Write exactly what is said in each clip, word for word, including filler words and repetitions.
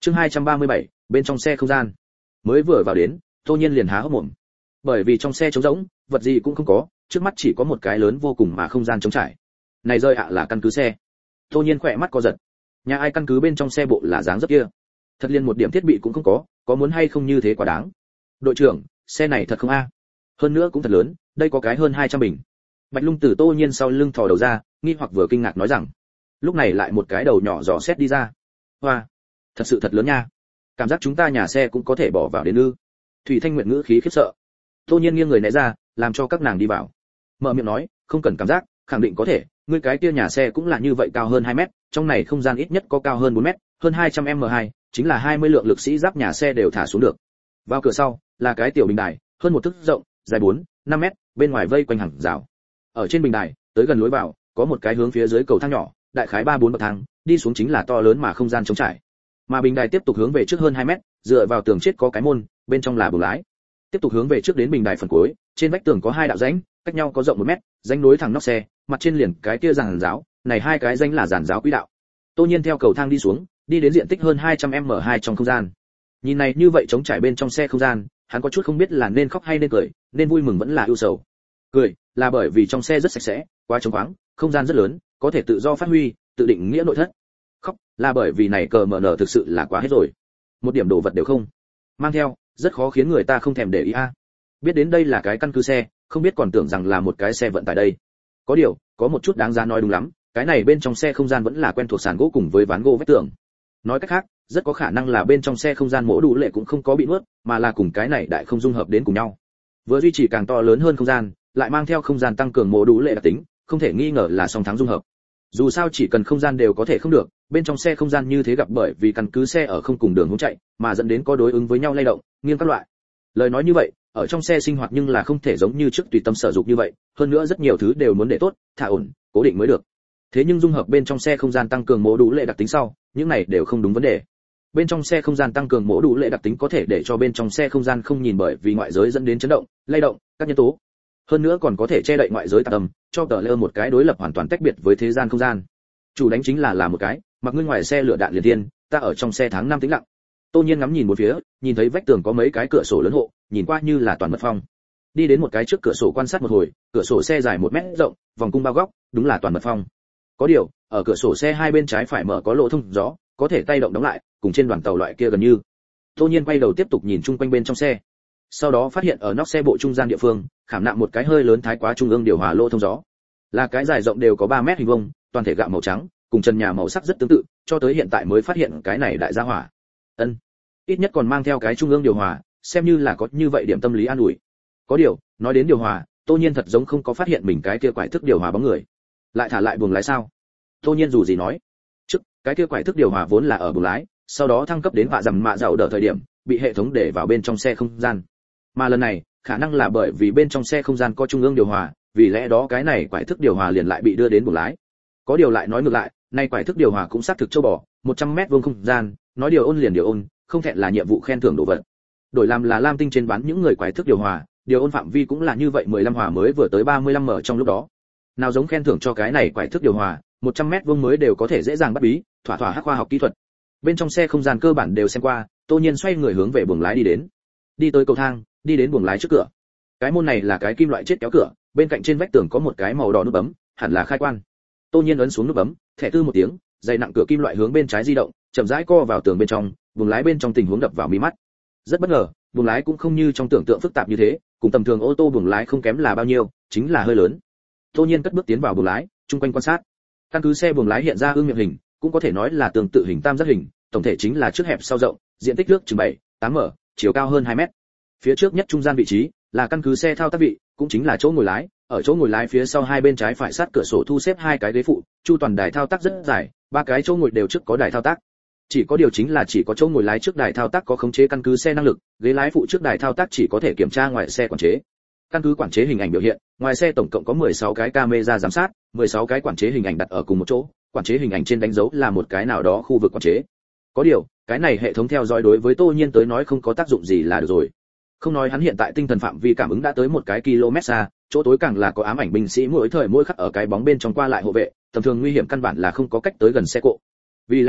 Chương hai trăm ba mươi bảy, bên trong xe không gian. Mới vừa vào đến, Tô Nhiên liền há hốc mồm. Bởi vì trong xe trống rỗng, vật gì cũng không có, trước mắt chỉ có một cái lớn vô cùng mà không gian trống trải. Này rơi ạ là căn cứ xe. Tô Nhiên khỏe mắt co giật. Nhà ai căn cứ bên trong xe bộ là dáng dấp kia? Thật liên một điểm thiết bị cũng không có, có muốn hay không như thế quá đáng. Đội trưởng, xe này thật không a? Hơn nữa cũng thật lớn, đây có cái hơn hai trăm bình. Bạch Lung từ Tô Nhiên sau lưng thò đầu ra, nghi hoặc vừa kinh ngạc nói rằng. Lúc này lại một cái đầu nhỏ dò xét đi ra. Hoa, thật sự thật lớn nha. Cảm giác chúng ta nhà xe cũng có thể bỏ vào đến ư? Thủy Thanh Nguyệt ngữ khí khiếp sợ. Tô Nhiên nghiêng người né ra, làm cho các nàng đi vào. Mở miệng nói, không cần cảm giác, khẳng định có thể, ngươi cái kia nhà xe cũng là như vậy cao hơn hai mét, trong này không gian ít nhất có cao hơn bốn mét, hơn hai trăm mét hai, chính là hai mươi lượng lực sĩ giáp nhà xe đều thả xuống được. Vào cửa sau, là cái tiểu bình đài, hơn một thước rộng, dài bốn, năm mét, bên ngoài vây quanh hàng rào. Ở trên bình đài, tới gần lối vào, có một cái hướng phía dưới cầu thang nhỏ, đại khái ba bốn bậc thang, đi xuống chính là to lớn mà không gian trống trải. Mà bình đài tiếp tục hướng về trước hơn hai mét, dựa vào tường chết có cái môn, bên trong là buồng lái. Tiếp tục hướng về trước đến bình đài phần cuối, trên vách tường có hai đạo rãnh, cách nhau có rộng một mét, rãnh nối thẳng nóc xe, mặt trên liền cái kia giàn giáo, này hai cái rãnh là giàn giáo quỹ đạo. Tô Nhiên theo cầu thang đi xuống, đi đến diện tích hơn hai trăm mét hai trong không gian. Nhìn này như vậy trống trải bên trong xe không gian, hắn có chút không biết là nên khóc hay nên cười, nên vui mừng vẫn là ưu sầu. Cười là bởi vì trong xe rất sạch sẽ, quá trống khoáng, không gian rất lớn, có thể tự do phát huy, tự định nghĩa nội thất. Khóc là bởi vì này cờ mở nở thực sự là quá hết rồi, một điểm đồ vật đều không mang theo, rất khó khiến người ta không thèm để ý a. Biết đến đây là cái căn cứ xe, không biết còn tưởng rằng là một cái xe vận tải đây. Có điều, có một chút đáng giá nói đúng lắm, cái này bên trong xe không gian vẫn là quen thuộc sàn gỗ cùng với ván gỗ vách tường. Nói cách khác, rất có khả năng là bên trong xe không gian mỗ đủ lệ cũng không có bị nuốt, mà là cùng cái này đại không dung hợp đến cùng nhau. Vừa duy trì càng to lớn hơn không gian, lại mang theo không gian tăng cường mỗ đủ lệ đặc tính, không thể nghi ngờ là song thắng dung hợp. Dù sao chỉ cần không gian đều có thể không được, bên trong xe không gian như thế gặp bởi vì căn cứ xe ở không cùng đường hướng chạy, mà dẫn đến có đối ứng với nhau lay động, nghiêng các loại. Lời nói như vậy, ở trong xe sinh hoạt nhưng là không thể giống như trước tùy tâm sở dục như vậy, hơn nữa rất nhiều thứ đều muốn để tốt, thả ổn, cố định mới được. Thế nhưng dung hợp bên trong xe không gian tăng cường mỗ đủ lệ đặc tính sau, những này đều không đúng vấn đề. Bên trong xe không gian tăng cường mỗ đủ lệ đặc tính có thể để cho bên trong xe không gian không nhìn bởi vì ngoại giới dẫn đến chấn động, lay động, các nhân tố. Hơn nữa còn có thể che đậy ngoại giới tạp âm, cho tờ lơ một cái đối lập hoàn toàn tách biệt với thế gian không gian. Chủ đánh chính là là một cái, mặc ngươi ngoài xe lửa đạn liền tiên, ta ở trong xe tháng năm tĩnh lặng. Tô Nhiên ngắm nhìn một phía, nhìn thấy vách tường có mấy cái cửa sổ lớn hộ, nhìn qua như là toàn mật phong. Đi đến một cái trước cửa sổ quan sát một hồi, cửa sổ xe dài một mét rộng, vòng cung bao góc, đúng là toàn mật phong. Có điều, ở cửa sổ xe hai bên trái phải mở có lỗ thông gió, có thể tay động đóng lại, cùng trên đoàn tàu loại kia gần như. Tô Nhiên quay đầu tiếp tục nhìn chung quanh bên trong xe. Sau đó phát hiện ở nóc xe bộ trung gian địa phương, khảm nạm một cái hơi lớn thái quá trung ương điều hòa lỗ thông gió. Là cái dài rộng đều có ba mét hình vuông, toàn thể gạo màu trắng, cùng trần nhà màu sắc rất tương tự, cho tới hiện tại mới phát hiện cái này đại gia hỏa. Ân, ít nhất còn mang theo cái trung ương điều hòa, xem như là có như vậy điểm tâm lý an ủi. Có điều, nói đến điều hòa, Tô Nhiên thật giống không có phát hiện mình cái kia quải thức điều hòa bóng người. Lại thả lại buồng lái sao? Tô Nhiên dù gì nói, trước cái kia quải thức điều hòa vốn là ở buồng lái, sau đó thăng cấp đến vạ dầm mạ dạo đỡ thời điểm, bị hệ thống để vào bên trong xe không gian. Mà lần này, khả năng là bởi vì bên trong xe không gian có trung ương điều hòa, vì lẽ đó cái này quải thức điều hòa liền lại bị đưa đến buồng lái. Có điều lại nói ngược lại, nay quải thức điều hòa cũng xác thực châu bò, một trăm mét vuông không gian, nói điều ôn liền điều ôn, không thẹn là nhiệm vụ khen thưởng đồ vật. Đổi làm là Lam Tinh trên bán những người quải thức điều hòa, điều ôn phạm vi cũng là như vậy mười lăm hòa mới vừa tới ba mươi lăm m trong lúc đó. Nào giống khen thưởng cho cái này quải thức điều hòa, một trăm mét vuông mới đều có thể dễ dàng bắt bí, thỏa thỏa hắc khoa học kỹ thuật. Bên trong xe không gian cơ bản đều xem qua, Tô Nhiên xoay người hướng về buồng lái đi đến. Đi tới cầu thang, đi đến buồng lái trước cửa. Cái môn này là cái kim loại chết kéo cửa, bên cạnh trên vách tường có một cái màu đỏ nút bấm, hẳn là khai quan. Tô Nhiên ấn xuống nút bấm, thẻ tư một tiếng, dây nặng cửa kim loại hướng bên trái di động, chậm rãi co vào tường bên trong, buồng lái bên trong tình huống đập vào mí mắt. Rất bất ngờ, buồng lái cũng không như trong tưởng tượng phức tạp như thế, cùng tầm thường ô tô buồng lái không kém là bao nhiêu, chính là hơi lớn. Tô Nhiên cất bước tiến vào buồng lái, chung quanh quan sát. Căn cứ xe buồng lái hiện ra ương miệng hình, cũng có thể nói là tương tự hình tam giác hình, tổng thể chính là trước hẹp sau rộng, diện tích nước chừng bảy, tám m, chiều cao hơn hai mét. Phía trước nhất trung gian vị trí là căn cứ xe thao tác vị, cũng chính là chỗ ngồi lái, ở chỗ ngồi lái phía sau hai bên trái phải sát cửa sổ thu xếp hai cái ghế phụ, chu toàn đài thao tác rất dài, ba cái chỗ ngồi đều trước có đài thao tác. Chỉ có điều chính là chỉ có chỗ ngồi lái trước đài thao tác có khống chế căn cứ xe năng lực, ghế lái phụ trước đài thao tác chỉ có thể kiểm tra ngoài xe quản chế. Căn cứ quản chế hình ảnh biểu hiện, ngoài xe tổng cộng có mười sáu cái camera giám sát, mười sáu cái quản chế hình ảnh đặt ở cùng một chỗ, quản chế hình ảnh trên đánh dấu là một cái nào đó khu vực quản chế. Có điều, cái này hệ thống theo dõi đối với Tô Nhiên tới nói không có tác dụng gì là được rồi. Không nói hắn hiện tại tinh thần phạm vi cảm ứng đã tới một cái km xa, chỗ tối càng là có ám ảnh binh sĩ mỗi thời mỗi khắc ở cái bóng bên trong qua lại hộ vệ, tầm thường nguy hiểm căn bản là không có cách tới gần xe cộ. Vì lẽ đó,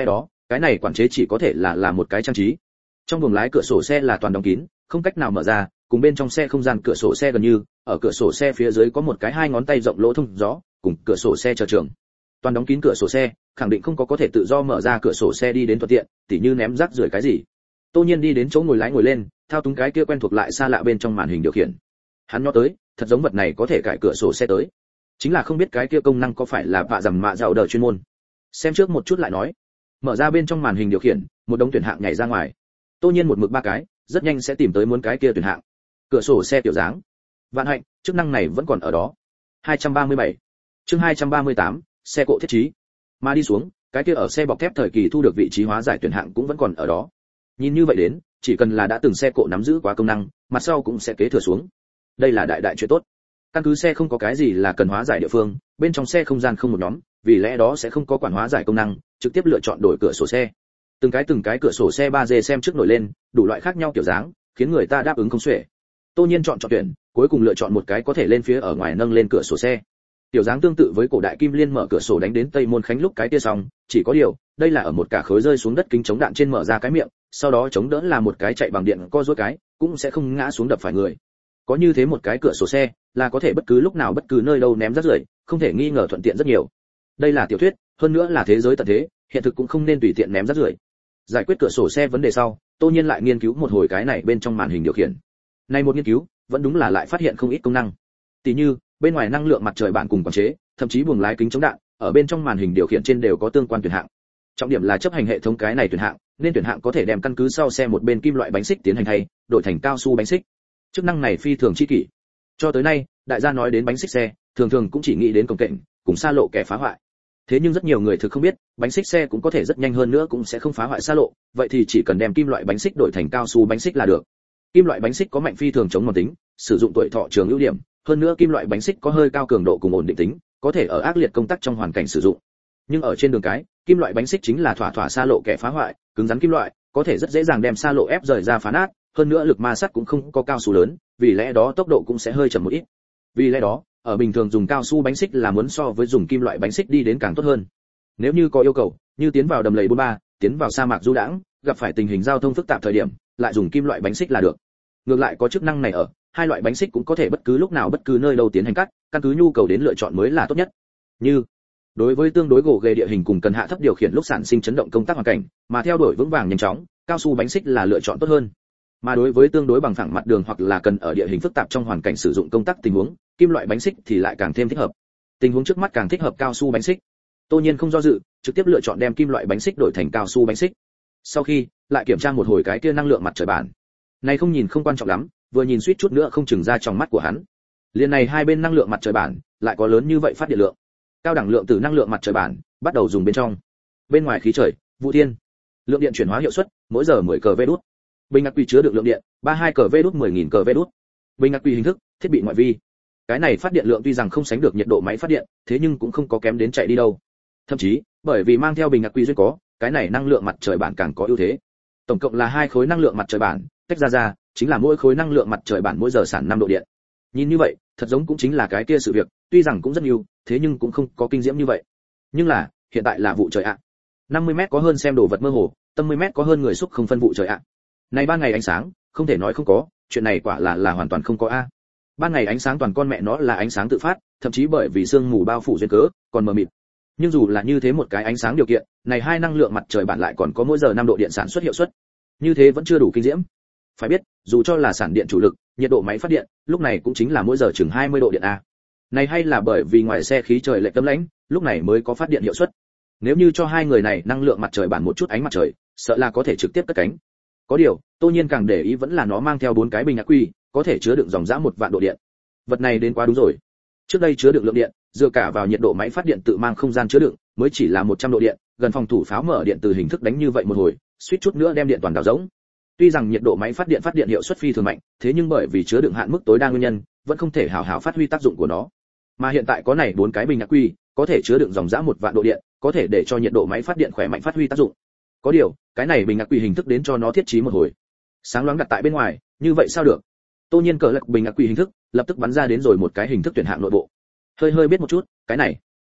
cái này quản chế chỉ có thể là là một cái trang trí. Trong buồng lái cửa sổ xe là toàn đóng kín, không cách nào mở ra, cùng bên trong xe không gian cửa sổ xe gần như, ở cửa sổ xe phía dưới có một cái hai ngón tay rộng lỗ thông gió, cùng cửa sổ xe chờ trường. Toàn đóng kín cửa sổ xe, khẳng định không có có thể tự do mở ra cửa sổ xe đi đến thuận tiện, tỉ như ném rác rưởi cái gì. Tô Nhiên đi đến chỗ ngồi lái ngồi lên, thao túng cái kia quen thuộc lại xa lạ bên trong màn hình điều khiển. Hắn nhớ tới, thật giống vật này có thể cải cửa sổ xe tới. Chính là không biết cái kia công năng có phải là vạ rằm mạ giàu đờ chuyên môn. Xem trước một chút lại nói. Mở ra bên trong màn hình điều khiển, một đống tuyển hạng nhảy ra ngoài. Tô Nhiên một mực ba cái, rất nhanh sẽ tìm tới muốn cái kia tuyển hạng. Cửa sổ xe tiểu dáng. Vạn hạnh, chức năng này vẫn còn ở đó. hai trăm ba mươi bảy. Chương hai trăm ba mươi tám, xe cộ thiết trí. Mà đi xuống, cái kia ở xe bọc thép thời kỳ thu được vị trí hóa giải tuyển hạng cũng vẫn còn ở đó. Nhìn như vậy đến, chỉ cần là đã từng xe cộ nắm giữ quá công năng, mặt sau cũng sẽ kế thừa xuống. Đây là đại đại chuyện tốt. Căn cứ xe không có cái gì là cần hóa giải địa phương, bên trong xe không gian không một nhóm, vì lẽ đó sẽ không có quản hóa giải công năng, trực tiếp lựa chọn đổi cửa sổ xe. Từng cái từng cái cửa sổ xe ba D xem trước nổi lên, đủ loại khác nhau kiểu dáng, khiến người ta đáp ứng không xuể. Tô Nhiên chọn chọn tuyển, cuối cùng lựa chọn một cái có thể lên phía ở ngoài nâng lên cửa sổ xe. Tiểu dáng tương tự với cổ đại kim liên mở cửa sổ đánh đến Tây Môn Khánh lúc cái kia xong, chỉ có điều, đây là ở một cả khối rơi xuống đất kính chống đạn trên mở ra cái miệng, sau đó chống đỡ là một cái chạy bằng điện co duỗi cái, cũng sẽ không ngã xuống đập phải người. Có như thế một cái cửa sổ xe, là có thể bất cứ lúc nào bất cứ nơi đâu ném rác rưởi, không thể nghi ngờ thuận tiện rất nhiều. Đây là tiểu thuyết, hơn nữa là thế giới tận thế, hiện thực cũng không nên tùy tiện ném rác rưởi. Giải quyết cửa sổ xe vấn đề sau, Tô Nhiên lại nghiên cứu một hồi cái này bên trong màn hình điều khiển. Này một nghiên cứu, vẫn đúng là lại phát hiện không ít công năng. Tỷ như, bên ngoài năng lượng mặt trời bản cùng quản chế, thậm chí buồng lái kính chống đạn, ở bên trong màn hình điều khiển trên đều có tương quan tuyển hạng. Trọng điểm là chấp hành hệ thống cái này tuyển hạng, nên tuyển hạng có thể đem căn cứ sau xe một bên kim loại bánh xích tiến hành thay, đổi thành cao su bánh xích. Chức năng này phi thường chi kỷ. Cho tới nay, đại gia nói đến bánh xích xe, thường thường cũng chỉ nghĩ đến cồng kềnh, cùng xa lộ kẻ phá hoại. Thế nhưng rất nhiều người thực không biết, bánh xích xe cũng có thể rất nhanh hơn nữa cũng sẽ không phá hoại xa lộ, vậy thì chỉ cần đem kim loại bánh xích đổi thành cao su bánh xích là được. Kim loại bánh xích có mạnh phi thường chống mòn tính, sử dụng tuổi thọ trường ưu điểm, hơn nữa kim loại bánh xích có hơi cao cường độ cùng ổn định tính, có thể ở ác liệt công tác trong hoàn cảnh sử dụng. Nhưng ở trên đường cái, kim loại bánh xích chính là thỏa thỏa xa lộ kẻ phá hoại, cứng rắn kim loại, có thể rất dễ dàng đem xa lộ ép rời ra phá nát, hơn nữa lực ma sát cũng không có cao su lớn, vì lẽ đó tốc độ cũng sẽ hơi chậm một ít. Vì lẽ đó, ở bình thường dùng cao su bánh xích là muốn so với dùng kim loại bánh xích đi đến càng tốt hơn. Nếu như có yêu cầu, như tiến vào đầm lầy bốn ba, tiến vào sa mạc du đãng, gặp phải tình hình giao thông phức tạp thời điểm, lại dùng kim loại bánh xích là được. Ngược lại có chức năng này ở, hai loại bánh xích cũng có thể bất cứ lúc nào bất cứ nơi đâu tiến hành cắt, căn cứ nhu cầu đến lựa chọn mới là tốt nhất. Như đối với tương đối gồ ghề địa hình cùng cần hạ thấp điều khiển lúc sản sinh chấn động công tác hoàn cảnh, mà theo đuổi vững vàng nhanh chóng, cao su bánh xích là lựa chọn tốt hơn. Mà đối với tương đối bằng phẳng mặt đường hoặc là cần ở địa hình phức tạp trong hoàn cảnh sử dụng công tác tình huống, kim loại bánh xích thì lại càng thêm thích hợp. Tình huống trước mắt càng thích hợp cao su bánh xích. Tô Nhiên không do dự, trực tiếp lựa chọn đem kim loại bánh xích đổi thành cao su bánh xích. Sau khi lại kiểm tra một hồi cái kia năng lượng mặt trời bản, này không nhìn không quan trọng lắm, vừa nhìn suýt chút nữa không chừng ra trong mắt của hắn. Liên này hai bên năng lượng mặt trời bản lại có lớn như vậy phát điện lượng. Cao đẳng lượng từ năng lượng mặt trời bản bắt đầu dùng bên trong. Bên ngoài khí trời, vụ thiên. Lượng điện chuyển hóa hiệu suất, mỗi giờ mười kW đút. Bình ắc quy chứa được lượng điện, ba mươi hai kW đút mười nghìn kW đút. Bình ắc quy hình thức, thiết bị ngoại vi. Cái này phát điện lượng tuy rằng không sánh được nhiệt độ máy phát điện, thế nhưng cũng không có kém đến chạy đi đâu. Thậm chí, bởi vì mang theo bình ắc quy duyên có, cái này năng lượng mặt trời bản càng có ưu thế. Tổng cộng là hai khối năng lượng mặt trời bản, tách ra ra, chính là mỗi khối năng lượng mặt trời bản mỗi giờ sản năm độ điện. Nhìn như vậy, thật giống cũng chính là cái kia sự việc, tuy rằng cũng rất nhiều, thế nhưng cũng không có kinh diễm như vậy. Nhưng là, hiện tại là vụ trời ạ. À. năm mươi mét có hơn xem đồ vật mơ hồ, tâm mười mét có hơn người xúc không phân vụ trời ạ. À. Này ban ngày ánh sáng, không thể nói không có, chuyện này quả là là hoàn toàn không có a. À. Ban ngày ánh sáng toàn con mẹ nó là ánh sáng tự phát, thậm chí bởi vì sương mù bao phủ duyên cớ, còn mờ mịt. Nhưng dù là như thế một cái ánh sáng điều kiện, này hai năng lượng mặt trời bản lại còn có mỗi giờ năm độ điện sản xuất hiệu suất. Như thế vẫn chưa đủ kinh diễm. Phải biết, dù cho là sản điện chủ lực, nhiệt độ máy phát điện, lúc này cũng chính là mỗi giờ chừng hai mươi độ điện a. Này hay là bởi vì ngoài xe khí trời lệch tấm lãnh, lúc này mới có phát điện hiệu suất. Nếu như cho hai người này năng lượng mặt trời bản một chút ánh mặt trời, sợ là có thể trực tiếp cất cánh. Có điều, Tô Nhiên càng để ý vẫn là nó mang theo bốn cái bình ắc quy, có thể chứa đựng dòng dã một vạn độ điện. Vật này đến quá đúng rồi. Trước đây chứa đựng lượng điện, dựa cả vào nhiệt độ máy phát điện tự mang không gian chứa đựng, mới chỉ là một trăm độ điện, gần phòng thủ pháo mở điện từ hình thức đánh như vậy một hồi, suýt chút nữa đem điện toàn đảo rỗng. Tuy rằng nhiệt độ máy phát điện phát điện hiệu suất phi thường mạnh, thế nhưng bởi vì chứa đựng hạn mức tối đa nguyên nhân, vẫn không thể hào hào phát huy tác dụng của nó. Mà hiện tại có này bốn cái bình ắc quy, có thể chứa đựng dòng dã một vạn độ điện, có thể để cho nhiệt độ máy phát điện khỏe mạnh phát huy tác dụng. Có điều, cái này bình ắc quy hình thức đến cho nó thiết trí một hồi. Sáng loáng đặt tại bên ngoài, như vậy sao được? Tô Nhiên cờ lật bình ắc quy hình thức, lập tức bắn ra đến rồi một cái hình thức tuyển hạng nội bộ. Hơi hơi biết một chút, cái này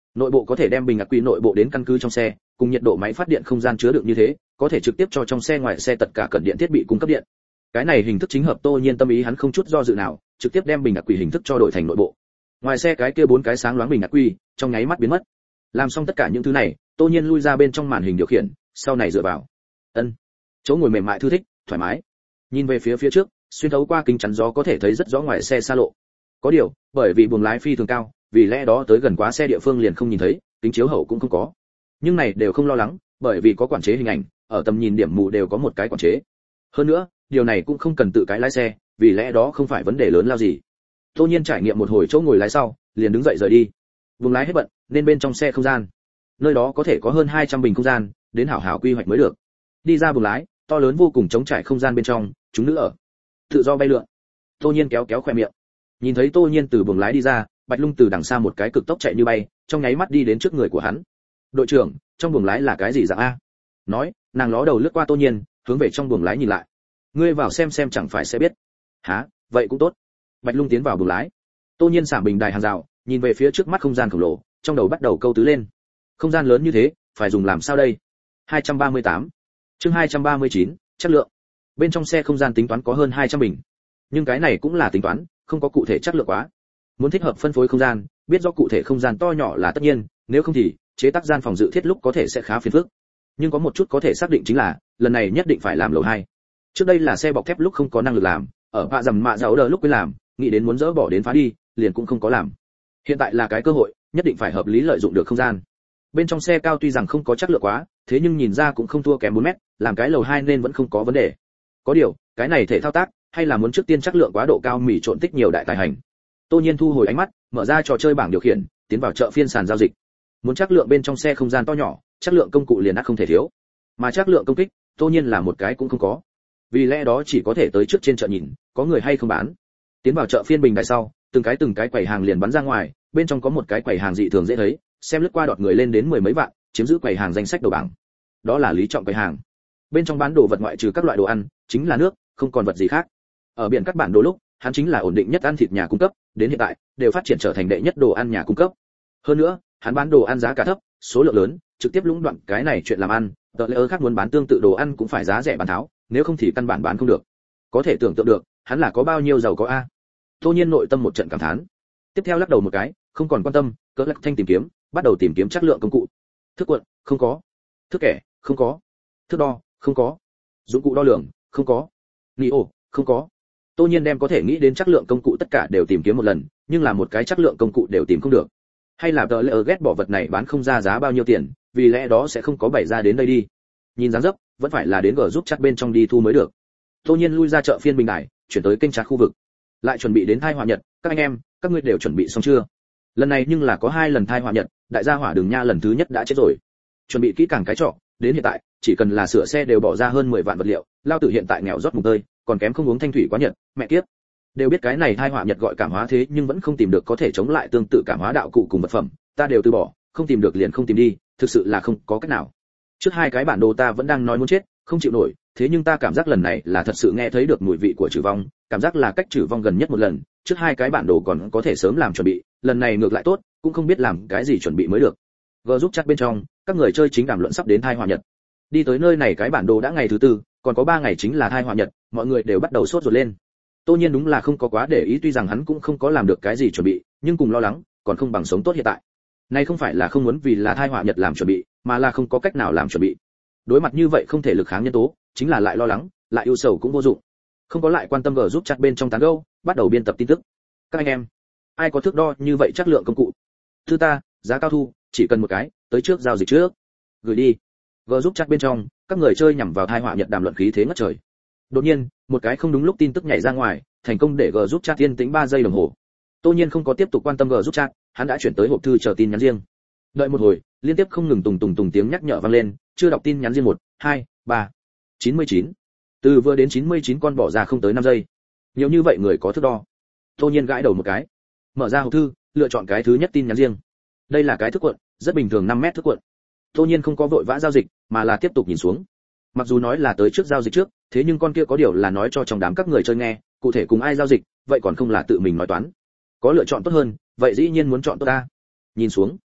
Nội bộ có thể đem bình ắc quy nội bộ đến căn cứ trong xe, cùng nhiệt độ máy phát điện không gian chứa đựng như thế, có thể trực tiếp cho trong xe ngoài xe tất cả cần điện thiết bị cung cấp điện. Cái này hình thức chính hợp Tô Nhiên tâm ý, hắn không chút do dự nào, trực tiếp đem bình ắc quy hình thức cho đổi thành nội bộ. Ngoài xe cái kia bốn cái sáng loáng bình ắc quy, trong nháy mắt biến mất. Làm xong tất cả những thứ này, Tô Nhiên lui ra bên trong màn hình điều khiển, sau này dựa vào. Ân. Chỗ ngồi mềm mại thư thích, thoải mái. Nhìn về phía phía trước, xuyên thấu qua kính chắn gió có thể thấy rất rõ ngoài xe xa lộ. Có điều, bởi vì buồng lái phi thường cao, vì lẽ đó tới gần quá xe địa phương liền không nhìn thấy, kính chiếu hậu cũng không có. Nhưng này đều không lo lắng, bởi vì có quản chế hình ảnh, ở tầm nhìn điểm mù đều có một cái quản chế. Hơn nữa, điều này cũng không cần tự cái lái xe, vì lẽ đó không phải vấn đề lớn lao gì. Tô Nhiên trải nghiệm một hồi chỗ ngồi lái sau, liền đứng dậy rời đi. Buồng lái hết bận, nên bên trong xe không gian. Nơi đó có thể có hơn hai trăm bình không gian, đến hảo hảo quy hoạch mới được. Đi ra buồng lái, to lớn vô cùng trống trải không gian bên trong, chúng nữ ở tự do bay lượn. Tô Nhiên kéo kéo khóe miệng. Nhìn thấy Tô Nhiên từ buồng lái đi ra, Bạch Lung từ đằng xa một cái cực tốc chạy như bay, trong nháy mắt đi đến trước người của hắn. "Đội trưởng, trong buồng lái là cái gì dạng a?" Nói, nàng ló đầu lướt qua Tô Nhiên, hướng về trong buồng lái nhìn lại. "Ngươi vào xem xem chẳng phải sẽ biết." "Hả? Vậy cũng tốt." Bạch Lung tiến vào buồng lái. Tô Nhiên xả bình đài hàng rào, nhìn về phía trước mắt không gian khổng lồ, trong đầu bắt đầu câu tứ lên. Không gian lớn như thế, phải dùng làm sao đây? hai trăm ba mươi tám. Chương hai trăm ba mươi chín, chất lượng. Bên trong xe không gian tính toán có hơn hai trăm bình. Nhưng cái này cũng là tính toán, không có cụ thể chất lượng quá. Muốn thích hợp phân phối không gian, biết rõ cụ thể không gian to nhỏ là tất nhiên, nếu không thì chế tác gian phòng dự thiết lúc có thể sẽ khá phiền phức. Nhưng có một chút có thể xác định chính là, lần này nhất định phải làm lầu hai. Trước đây là xe bọc thép lúc không có năng lực làm, ở vạ dầm mạ dầu đờ lúc mới làm, nghĩ đến muốn dỡ bỏ đến phá đi, liền cũng không có làm. Hiện tại là cái cơ hội, nhất định phải hợp lý lợi dụng được không gian. Bên trong xe cao tuy rằng không có chất lượng quá, thế nhưng nhìn ra cũng không thua kém bốn mét, làm cái lầu hai nên vẫn không có vấn đề. Có điều, cái này thể thao tác, hay là muốn trước tiên chất lượng quá độ cao mỉ trộn tích nhiều đại tài hành. Tô Nhiên thu hồi ánh mắt, mở ra trò chơi bảng điều khiển, tiến vào chợ phiên sàn giao dịch. Muốn chất lượng bên trong xe không gian to nhỏ, chất lượng công cụ liền ắt không thể thiếu. Mà chất lượng công kích, Tô Nhiên là một cái cũng không có. Vì lẽ đó chỉ có thể tới trước trên chợ nhìn, có người hay không bán. Tiến vào chợ phiên bình đài sau, từng cái từng cái quầy hàng liền bắn ra ngoài, bên trong có một cái quầy hàng dị thường dễ thấy, xem lướt qua đọt người lên đến mười mấy vạn, chiếm giữ quầy hàng danh sách đầu bảng. Đó là Lý Trọng quầy hàng. Bên trong bán đồ vật ngoại trừ các loại đồ ăn, chính là nước, không còn vật gì khác. Ở biển các bản đồ lúc, hắn chính là ổn định nhất ăn thịt nhà cung cấp, đến hiện tại đều phát triển trở thành đệ nhất đồ ăn nhà cung cấp. Hơn nữa, hắn bán đồ ăn giá cả thấp, số lượng lớn, trực tiếp lũng đoạn cái này chuyện làm ăn, tờ lễ khác muốn bán tương tự đồ ăn cũng phải giá rẻ bán tháo, nếu không thì căn bản bán không được. Có thể tưởng tượng được, hắn là có bao nhiêu giàu có a. Tô Nhiên nội tâm một trận cảm thán. Tiếp theo lắc đầu một cái, không còn quan tâm, cỡ lắc thanh tìm kiếm, bắt đầu tìm kiếm chất lượng công cụ. Thước cuộn, không có. Thước kẻ, không có. Thước đo, không có. Dụng cụ đo lường, không có. Ni ổ, không có. Tô Nhiên đem có thể nghĩ đến chất lượng công cụ tất cả đều tìm kiếm một lần, nhưng là một cái chất lượng công cụ đều tìm không được. Hay là tờ lễ ghét bỏ vật này bán không ra giá bao nhiêu tiền, vì lẽ đó sẽ không có bày ra đến đây đi. Nhìn dáng dấp, vẫn phải là đến gờ giúp chat bên trong đi thu mới được. Tô Nhiên lui ra chợ phiên bình đài, chuyển tới kênh chat khu vực. Lại chuẩn bị đến thai họa nhật, các anh em, các ngươi đều chuẩn bị xong chưa? Lần này nhưng là có hai lần thai họa nhật, đại gia hỏa đường nha lần thứ nhất đã chết rồi. Chuẩn bị kỹ càng cái trọ, đến hiện tại, chỉ cần là sửa xe đều bỏ ra hơn mười vạn vật liệu, lao tử hiện tại nghèo rót mùng tơi, còn kém không uống thanh thủy quá nhật, mẹ kiếp. Đều biết cái này thai họa nhật gọi cảm hóa thế nhưng vẫn không tìm được có thể chống lại tương tự cảm hóa đạo cụ cùng vật phẩm, ta đều từ bỏ, không tìm được liền không tìm đi, thực sự là không có cách nào. Trước hai cái bản đồ ta vẫn đang nói muốn chết, không chịu nổi, thế nhưng ta cảm giác lần này là thật sự nghe thấy được mùi vị của trừ vong, cảm giác là cách trừ vong gần nhất một lần, trước hai cái bản đồ còn có thể sớm làm chuẩn bị, lần này ngược lại tốt, cũng không biết làm cái gì chuẩn bị mới được. G giúp chat bên trong, các người chơi chính đàm luận sắp đến thai họa nhật. Đi tới nơi này cái bản đồ đã ngày thứ tư, còn có ba ngày chính là thai họa nhật, mọi người đều bắt đầu sốt ruột lên. Tô Nhiên đúng là không có quá để ý, tuy rằng hắn cũng không có làm được cái gì chuẩn bị, nhưng cùng lo lắng, còn không bằng sống tốt hiện tại. Này không phải là không muốn vì là thai họa nhật làm chuẩn bị, mà là không có cách nào làm chuẩn bị. Đối mặt như vậy không thể lực kháng nhân tố, chính là lại lo lắng, lại ưu sầu cũng vô dụng. Không có lại quan tâm G giúp chat bên trong tán gẫu, bắt đầu biên tập tin tức. Các anh em, ai có thước đo như vậy chất lượng công cụ? Thư ta, giá cao thu, chỉ cần một cái, tới trước giao dịch trước. Gửi đi. G giúp chat bên trong, các người chơi nhằm vào thai họa nhật đàm luận khí thế ngất trời. Đột nhiên, một cái không đúng lúc tin tức nhảy ra ngoài, thành công để G giúp chat yên tĩnh ba giây đồng hồ. Tô Nhiên không có tiếp tục quan tâm G giúp chat, hắn đã chuyển tới hộp thư chờ tin nhắn riêng. Đợi một hồi, liên tiếp không ngừng tùng tùng tùng tiếng nhắc nhở vang lên, chưa đọc tin nhắn riêng một, hai, ba, chín mươi chín. Từ vừa đến chín mươi chín con bỏ ra không tới năm giây. Nhiều như vậy người có thước đo. Tô Nhiên gãi đầu một cái. Mở ra hộp thư, lựa chọn cái thứ nhất tin nhắn riêng. Đây là cái thước cuộn, rất bình thường năm mét thước cuộn. Tô Nhiên không có vội vã giao dịch, mà là tiếp tục nhìn xuống. Mặc dù nói là tới trước giao dịch trước, thế nhưng con kia có điều là nói cho trong đám các người chơi nghe, cụ thể cùng ai giao dịch, vậy còn không là tự mình nói toán. Có lựa chọn tốt hơn, vậy dĩ nhiên muốn chọn tốt ta. Nhìn xuống,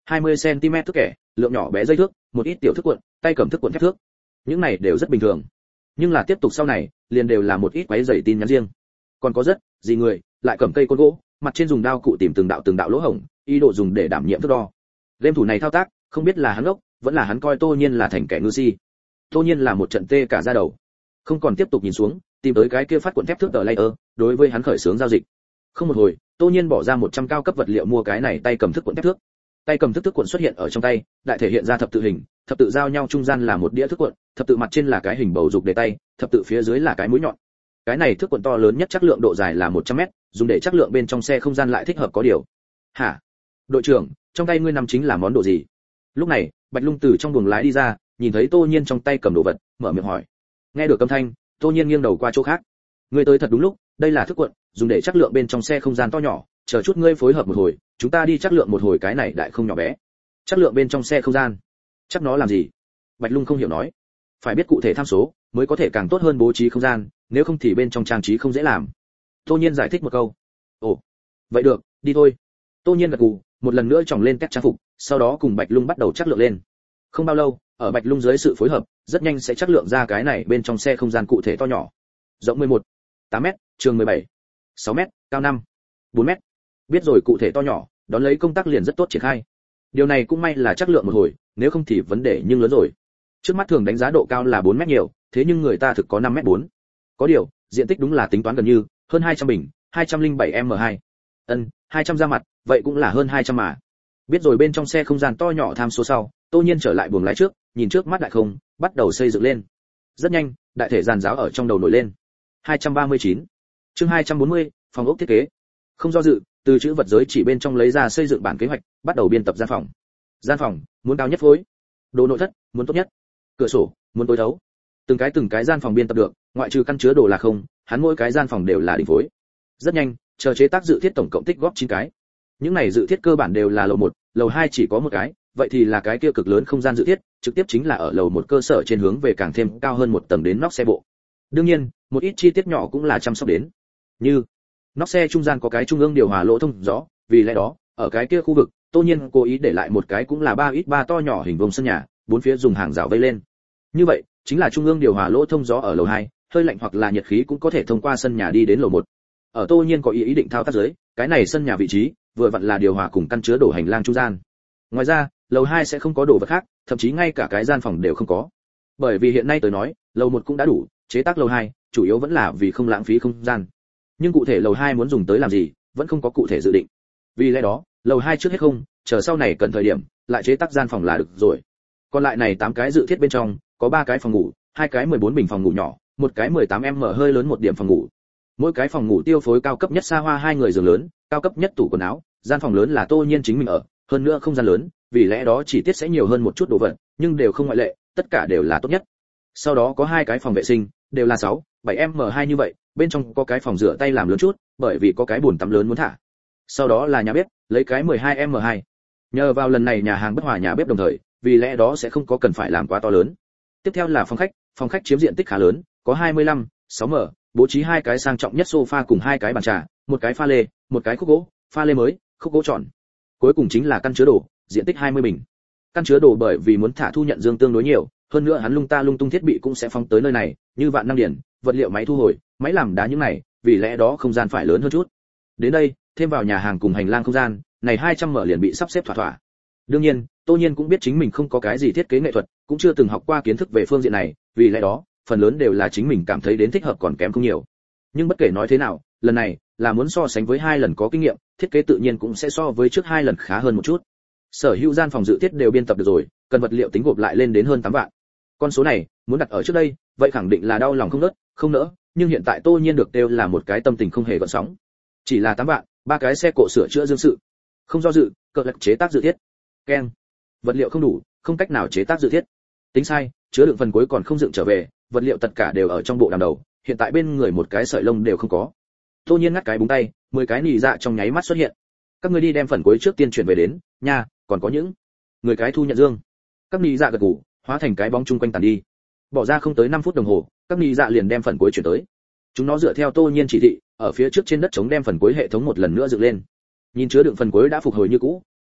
hai mươi xăng ti mét thước kẻ, lượng nhỏ bé dây thước, một ít tiểu thước cuộn, tay cầm thước cuộn thép thước. Những này đều rất bình thường. Nhưng là tiếp tục sau này, liền đều là một ít quấy rầy tin nhắn riêng. Còn có rất, gì người, lại cầm cây côn gỗ, mặt trên dùng dao cụ tìm từng đạo từng đạo lỗ hổng, ý đồ dùng để đảm nhiệm thước đo. Game thủ này thao tác, không biết là hắn ốc, vẫn là hắn coi Tô Nhiên là thành kẻ ngu si. Tô Nhiên là một trận tê cả da đầu. Không còn tiếp tục nhìn xuống, tìm tới cái kia phát cuộn thép thước tờ layer, đối với hắn khởi xướng giao dịch. Không một hồi, Tô Nhiên bỏ ra một trăm cao cấp vật liệu mua cái này tay cầm thước cuộn thép thước. Tay cầm thước thước cuộn xuất hiện ở trong tay, đại thể hiện ra thập tự hình, thập tự giao nhau trung gian là một đĩa thước cuộn, thập tự mặt trên là cái hình bầu dục để tay, thập tự phía dưới là cái mũi nhọn. Cái này thước cuộn to lớn nhất chắc lượng độ dài là một trăm mét, dùng để chắc lượng bên trong xe không gian lại thích hợp có điều. Hả? Đội trưởng, trong tay ngươi nằm chính là món đồ gì? Lúc này, Bạch Lung từ trong buồng lái đi ra, nhìn thấy Tô Nhiên trong tay cầm đồ vật, mở miệng hỏi. Nghe được âm thanh, Tô Nhiên nghiêng đầu qua chỗ khác. Ngươi tới thật đúng lúc, đây là thước cuộn, dùng để chắc lượng bên trong xe không gian to nhỏ, chờ chút ngươi phối hợp một hồi, chúng ta đi chắc lượng một hồi cái này đại không nhỏ bé. Chắc lượng bên trong xe không gian. Chắc nó làm gì? Bạch Lung không hiểu nói. Phải biết cụ thể tham số, mới có thể càng tốt hơn bố trí không gian, nếu không thì bên trong trang trí không dễ làm. Tô Nhiên giải thích một câu. Ồ, vậy được, đi thôi. Tô Nhiên gật gù, một lần nữa tròng lên các trang phục, sau đó cùng Bạch Lung bắt đầu chắc lượng lên. Không bao lâu, ở Bạch Lung dưới sự phối hợp, rất nhanh sẽ chắc lượng ra cái này bên trong xe không gian cụ thể to nhỏ. Rộng mười một, tám mét, trường mười bảy, sáu mét, cao năm, bốn mét. Biết rồi cụ thể to nhỏ, đón lấy công tác liền rất tốt triển khai. Điều này cũng may là chắc lượng một hồi, nếu không thì vấn đề nhưng lớn rồi. Trước mắt thường đánh giá độ cao là bốn mét nhiều, thế nhưng người ta thực có năm mét bốn. Có điều, diện tích đúng là tính toán gần như hơn hai trăm bình, hai trăm lẻ bảy mét hai. Ân, hai trăm ra mặt, vậy cũng là hơn hai trăm mà. Biết rồi bên trong xe không gian to nhỏ tham số sau, Tô Nhiên trở lại buồng lái trước, nhìn trước mắt đại không, bắt đầu xây dựng lên. Rất nhanh, đại thể giàn giáo ở trong đầu nổi lên. hai trăm ba mươi chín. Chương hai trăm bốn mươi, phòng ốc thiết kế. Không do dự, từ chữ vật giới chỉ bên trong lấy ra xây dựng bản kế hoạch, bắt đầu biên tập gian phòng. Gian phòng, muốn cao nhất phối. Đồ nội thất, muốn tốt nhất. Cửa sổ, muốn tối thấu. Từng cái từng cái gian phòng biên tập được, ngoại trừ căn chứa đồ là không, hắn mỗi cái gian phòng đều là đỉnh phối. Rất nhanh, chờ chế tác dự thiết tổng cộng tích góp chín cái. Những này dự thiết cơ bản đều là lầu một, lầu hai chỉ có một cái, vậy thì là cái kia cực lớn không gian dự thiết, trực tiếp chính là ở lầu một cơ sở trên hướng về càng thêm cao hơn một tầng đến nóc xe bộ. Đương nhiên, một ít chi tiết nhỏ cũng là chăm sóc đến. Như nóc xe trung gian có cái trung ương điều hòa lỗ thông gió, vì lẽ đó, ở cái kia khu vực, Tô Nhiên cố ý để lại một cái cũng là ba ít ba to nhỏ hình vuông sân nhà, bốn phía dùng hàng rào vây lên. Như vậy, chính là trung ương điều hòa lỗ thông gió ở lầu hai, hơi lạnh hoặc là nhiệt khí cũng có thể thông qua sân nhà đi đến lầu một. Ở Tô Nhiên có ý ý định thao tác dưới, cái này sân nhà vị trí, vừa vặn là điều hòa cùng căn chứa đồ hành lang trung gian. Ngoài ra, lầu hai sẽ không có đồ vật khác, thậm chí ngay cả cái gian phòng đều không có. Bởi vì hiện nay tôi nói, lầu một cũng đã đủ, chế tác lầu hai, chủ yếu vẫn là vì không lãng phí không gian. Nhưng cụ thể lầu hai muốn dùng tới làm gì, vẫn không có cụ thể dự định. Vì lẽ đó, lầu hai trước hết không, chờ sau này cần thời điểm, lại chế tác gian phòng là được rồi. Còn lại này tám cái dự thiết bên trong, có ba cái phòng ngủ, hai cái mười bốn bình phòng ngủ nhỏ, một cái mười tám mét hơi lớn một điểm phòng ngủ. Mỗi cái phòng ngủ tiêu phối cao cấp nhất xa hoa hai người giường lớn, cao cấp nhất tủ quần áo, gian phòng lớn là Tô Nhiên chính mình ở, hơn nữa không gian lớn, vì lẽ đó chỉ tiết sẽ nhiều hơn một chút đồ vật, nhưng đều không ngoại lệ, tất cả đều là tốt nhất. Sau đó có hai cái phòng vệ sinh, đều là sáu, bảy mét hai như vậy, bên trong có cái phòng rửa tay làm lớn chút, bởi vì có cái bồn tắm lớn muốn thả. Sau đó là nhà bếp, lấy cái mười hai mét hai. Nhờ vào lần này nhà hàng bất hòa nhà bếp đồng thời, vì lẽ đó sẽ không có cần phải làm quá to lớn. Tiếp theo là phòng khách, phòng khách chiếm diện tích khá lớn, có hai mươi lăm, sáu mét, bố trí hai cái sang trọng nhất sofa cùng hai cái bàn trà, một cái pha lê, một cái khúc gỗ, pha lê mới, khúc gỗ tròn. Cuối cùng chính là căn chứa đồ, diện tích hai mươi bình. Căn chứa đồ bởi vì muốn thả thu nhận dương tương đối nhiều, hơn nữa hắn lung ta lung tung thiết bị cũng sẽ phóng tới nơi này, như vạn năng điển, vật liệu máy thu hồi, máy làm đá những này, vì lẽ đó không gian phải lớn hơn chút. Đến đây, thêm vào nhà hàng cùng hành lang không gian, này hai trăm mở liền bị sắp xếp thỏa thỏa. Đương nhiên, Tô Nhiên cũng biết chính mình không có cái gì thiết kế nghệ thuật, cũng chưa từng học qua kiến thức về phương diện này, vì lẽ đó, phần lớn đều là chính mình cảm thấy đến thích hợp còn kém không nhiều. Nhưng bất kể nói thế nào, lần này là muốn so sánh với hai lần có kinh nghiệm, thiết kế tự nhiên cũng sẽ so với trước hai lần khá hơn một chút. Sở hữu gian phòng dự thiết đều biên tập được rồi, cần vật liệu tính gộp lại lên đến hơn tám vạn. Con số này, muốn đặt ở trước đây, vậy khẳng định là đau lòng không nớt, không nỡ, nhưng hiện tại Tô Nhiên được đều là một cái tâm tình không hề gợn sóng. Chỉ là tám vạn, ba cái xe cộ sửa chữa dương sự. Không do dự, cờ lật chế tác dự thiết. Keng. Vật liệu không đủ, không cách nào chế tác dự thiết. Tính sai, chứa đựng phần cuối còn không dựng trở về, vật liệu tất cả đều ở trong bộ đàm đầu, hiện tại bên người một cái sợi lông đều không có. Tô Nhiên ngắt cái búng tay, mười cái nỉ dạ trong nháy mắt xuất hiện. Các ngươi đi đem phần cuối trước tiên chuyển về đến, nha, còn có những người cái thu nhận dương. Các nỉ dạ gật gù, hóa thành cái bóng chung quanh tàn đi. Bỏ ra không tới năm phút đồng hồ, các nỉ dạ liền đem phần cuối chuyển tới. Chúng nó dựa theo Tô Nhiên chỉ thị, ở phía trước trên đất chống đem phần cuối hệ thống một lần nữa dựng lên. Nhìn chứa đựng phần cuối đã phục hồi như cũ,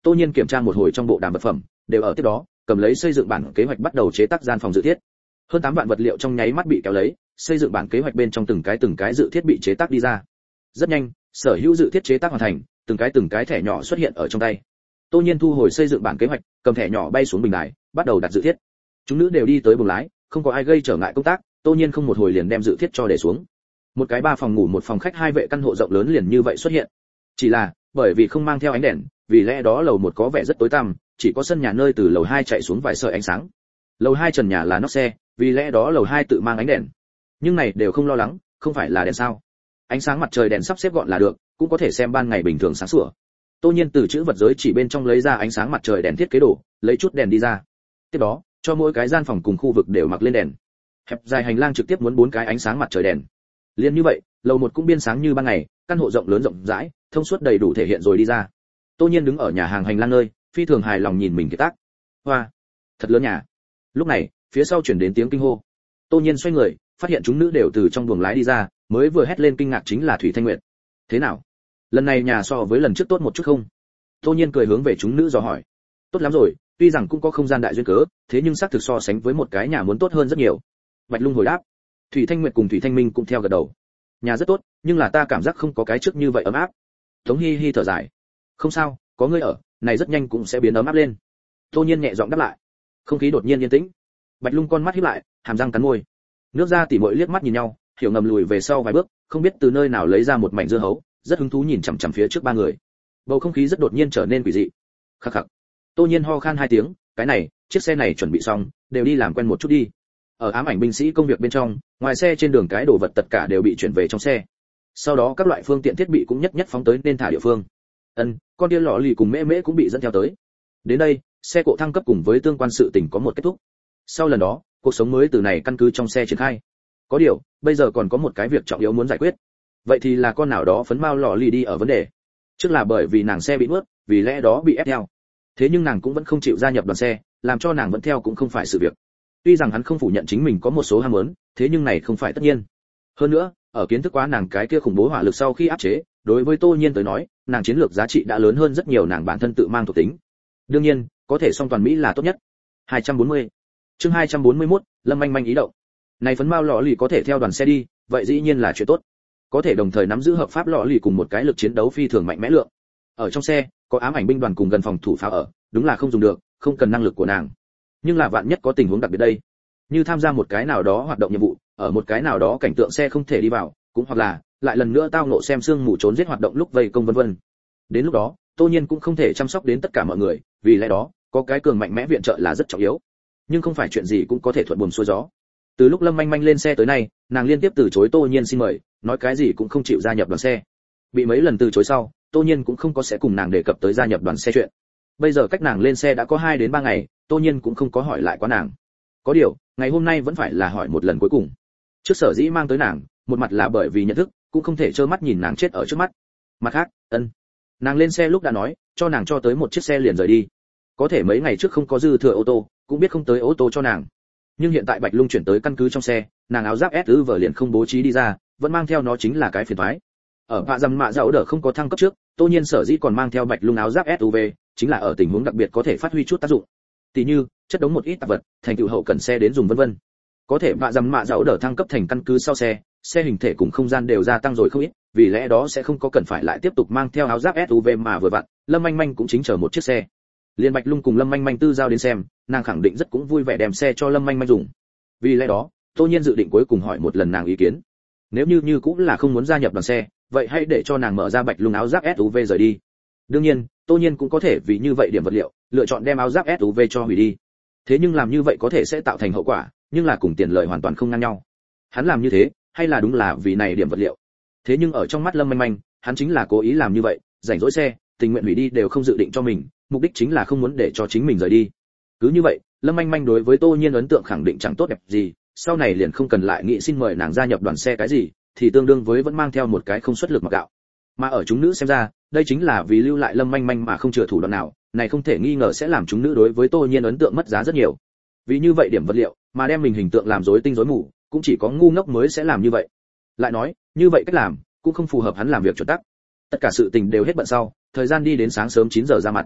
Tô Nhiên kiểm tra một hồi trong bộ đàm vật phẩm, đều ở tiếp đó, cầm lấy xây dựng bản kế hoạch bắt đầu chế tác gian phòng dự thiết. Hơn tám vạn vật liệu trong nháy mắt bị kéo lấy, xây dựng bản kế hoạch bên trong từng cái từng cái dự thiết bị chế tác đi ra. Rất nhanh, sở hữu dự thiết chế tác hoàn thành, từng cái từng cái thẻ nhỏ xuất hiện ở trong tay. Tô Nhiên thu hồi xây dựng bản kế hoạch, cầm thẻ nhỏ bay xuống bình đài, bắt đầu đặt dự thiết. Chúng nữ đều đi tới buồng lái, không có ai gây trở ngại công tác, Tô Nhiên không một hồi liền đem dự thiết cho để xuống. Một cái ba phòng ngủ một phòng khách hai vệ căn hộ rộng lớn liền như vậy xuất hiện. Chỉ là, bởi vì không mang theo ánh đèn, vì lẽ đó lầu một có vẻ rất tối tăm, chỉ có sân nhà nơi từ lầu hai chạy xuống vài sợi ánh sáng. Lầu hai trần nhà là nóc xe, vì lẽ đó lầu hai tự mang ánh đèn. Nhưng này đều không lo lắng, không phải là đèn sao? Ánh sáng mặt trời đèn sắp xếp gọn là được, cũng có thể xem ban ngày bình thường sáng sủa. Tô Nhiên từ chữ vật giới chỉ bên trong lấy ra ánh sáng mặt trời đèn thiết kế đồ, lấy chút đèn đi ra. Tiếp đó, cho mỗi cái gian phòng cùng khu vực đều mặc lên đèn. Hẹp dài hành lang trực tiếp muốn bốn cái ánh sáng mặt trời đèn. Liên như vậy, lầu một cũng biên sáng như ban ngày, căn hộ rộng lớn rộng rãi, thông suốt đầy đủ thể hiện rồi đi ra. Tô Nhiên đứng ở nhà hàng hành lang nơi, phi thường hài lòng nhìn mình cái tác. Hoa, thật lớn nhà. Lúc này, phía sau chuyển đến tiếng kinh hô. Tô Nhiên xoay người, phát hiện chúng nữ đều từ trong buồng lái đi ra, mới vừa hét lên kinh ngạc chính là Thủy Thanh Nguyệt. Thế nào? Lần này nhà so với lần trước tốt một chút không? Tô Nhiên cười hướng về chúng nữ dò hỏi. Tốt lắm rồi, tuy rằng cũng có không gian đại duyên cớ, thế nhưng xác thực so sánh với một cái nhà muốn tốt hơn rất nhiều. Bạch Lung hồi đáp. Thủy Thanh Nguyệt cùng Thủy Thanh Minh cũng theo gật đầu. Nhà rất tốt, nhưng là ta cảm giác không có cái trước như vậy ấm áp. Tống Hi Hi thở dài. Không sao, có ngươi ở, này rất nhanh cũng sẽ biến ấm áp lên. Tô Nhiên nhẹ giọng đáp lại. Không khí đột nhiên yên tĩnh. Bạch Lung con mắt híp lại, hàm răng cắn môi. Nước ra tỉ muội liếc mắt nhìn nhau, hiểu ngầm lùi về sau vài bước, không biết từ nơi nào lấy ra một mảnh dưa hấu, rất hứng thú nhìn chằm chằm phía trước ba người. Bầu không khí rất đột nhiên trở nên quỷ dị. Khắc khắc. Tô Nhiên ho khan hai tiếng, cái này, chiếc xe này chuẩn bị xong, đều đi làm quen một chút đi. Ở ám ảnh binh sĩ công việc bên trong, ngoài xe trên đường cái đồ vật tất cả đều bị chuyển về trong xe. Sau đó các loại phương tiện thiết bị cũng nhất nhất phóng tới nên thả địa phương. Ân, con tiên lọ lì cùng mễ mễ cũng bị dẫn theo tới. Đến đây, xe cộ thăng cấp cùng với tương quan sự tình có một kết thúc. Sau lần đó, cuộc sống mới từ này căn cứ trong xe triển khai. Có điều, bây giờ còn có một cái việc trọng yếu muốn giải quyết. Vậy thì là con nào đó phấn mao lọ lì đi ở vấn đề. Trước là bởi vì nàng xe bị nuốt, vì lẽ đó bị ép theo. Thế nhưng nàng cũng vẫn không chịu gia nhập đoàn xe, làm cho nàng vẫn theo cũng không phải sự việc. Tuy rằng hắn không phủ nhận chính mình có một số ham muốn, thế nhưng này không phải tất nhiên. Hơn nữa, ở kiến thức quá nàng cái kia khủng bố hỏa lực sau khi áp chế, đối với Tô Nhiên tới nói, nàng chiến lược giá trị đã lớn hơn rất nhiều nàng bản thân tự mang thuộc tính. Đương nhiên, có thể song toàn mỹ là tốt nhất. hai trăm bốn mươi. Chương hai trăm bốn mươi mốt, Lâm Manh Manh ý động. Này phấn mao lọ lì có thể theo đoàn xe đi, vậy dĩ nhiên là chuyện tốt. Có thể đồng thời nắm giữ hợp pháp lọ lì cùng một cái lực chiến đấu phi thường mạnh mẽ lượng. Ở trong xe, có ám ảnh binh đoàn cùng gần phòng thủ pháo ở, đúng là không dùng được, không cần năng lực của nàng. Nhưng là vạn nhất có tình huống đặc biệt đây, như tham gia một cái nào đó hoạt động nhiệm vụ, ở một cái nào đó cảnh tượng xe không thể đi vào, cũng hoặc là lại lần nữa tao ngộ xem xương mù trốn giết hoạt động lúc vây công vân vân. Đến lúc đó, Tô Nhiên cũng không thể chăm sóc đến tất cả mọi người, vì lẽ đó, có cái cường mạnh mẽ viện trợ là rất trọng yếu. Nhưng không phải chuyện gì cũng có thể thuận buồm xuôi gió. Từ lúc Lâm Manh Manh lên xe tới nay, nàng liên tiếp từ chối Tô Nhiên xin mời, nói cái gì cũng không chịu gia nhập đoàn xe. Bị mấy lần từ chối sau, Tô Nhiên cũng không có sẽ cùng nàng đề cập tới gia nhập đoàn xe chuyện. Bây giờ cách nàng lên xe đã có hai đến ba ngày, Tô Nhiên cũng không có hỏi lại quá nàng. Có điều, ngày hôm nay vẫn phải là hỏi một lần cuối cùng. Trước sở dĩ mang tới nàng, một mặt là bởi vì nhận thức, cũng không thể trơ mắt nhìn nàng chết ở trước mắt. Mặt khác, ân, nàng lên xe lúc đã nói, cho nàng cho tới một chiếc xe liền rời đi. Có thể mấy ngày trước không có dư thừa ô tô, cũng biết không tới ô tô cho nàng. Nhưng hiện tại Bạch Lung chuyển tới căn cứ trong xe, nàng áo giáp ét ư vở liền không bố trí đi ra, vẫn mang theo nó chính là cái phiền toái. Ở vạ dầm mạ dẫu đỡ không có thăng cấp trước, Tô Nhiên sở dĩ còn mang theo Bạch Lung áo giáp ét u vê, chính là ở tình huống đặc biệt có thể phát huy chút tác dụng. Tỷ như, chất đống một ít tạp vật, thành tựu hậu cần xe đến dùng vân vân. Có thể vạ dầm mạ dẫu đỡ thăng cấp thành căn cứ sau xe, xe hình thể cùng không gian đều gia tăng rồi không ít, vì lẽ đó sẽ không có cần phải lại tiếp tục mang theo áo giáp ét u vê mà vừa vặn, Lâm Manh Manh cũng chính chờ một chiếc xe. Liên Bạch Lung cùng Lâm Manh Manh tư giao đến xem, nàng khẳng định rất cũng vui vẻ đem xe cho Lâm Manh Manh dùng. Vì lẽ đó, Tô Nhiên dự định cuối cùng hỏi một lần nàng ý kiến. Nếu như như cũng là không muốn gia nhập đoàn xe, vậy hãy để cho nàng mở ra Bạch Lung áo giáp ét u vê rời đi. Đương nhiên, Tô Nhiên cũng có thể vì như vậy điểm vật liệu, lựa chọn đem áo giáp ét u vê cho hủy đi. Thế nhưng làm như vậy có thể sẽ tạo thành hậu quả, nhưng là cùng tiền lợi hoàn toàn không ngang nhau. Hắn làm như thế, hay là đúng là vì này điểm vật liệu. Thế nhưng ở trong mắt Lâm Manh Manh, hắn chính là cố ý làm như vậy, rảnh rỗi xe, tình nguyện hủy đi đều không dự định cho mình, mục đích chính là không muốn để cho chính mình rời đi. Cứ như vậy, Lâm Manh Manh đối với Tô Nhiên ấn tượng khẳng định chẳng tốt đẹp gì, sau này liền không cần lại nghĩ xin mời nàng gia nhập đoàn xe cái gì, thì tương đương với vẫn mang theo một cái không xuất lực mặc gạo. Mà ở chúng nữ xem ra, đây chính là vì lưu lại Lâm Manh Manh mà không chừa thủ đoạn nào, này không thể nghi ngờ sẽ làm chúng nữ đối với Tô Nhiên ấn tượng mất giá rất nhiều. Vì như vậy điểm vật liệu, mà đem mình hình tượng làm rối tinh rối mù, cũng chỉ có ngu ngốc mới sẽ làm như vậy. Lại nói, như vậy cách làm cũng không phù hợp hắn làm việc chuẩn tắc. Tất cả sự tình đều hết bận sau, thời gian đi đến sáng sớm chín giờ ra mặt.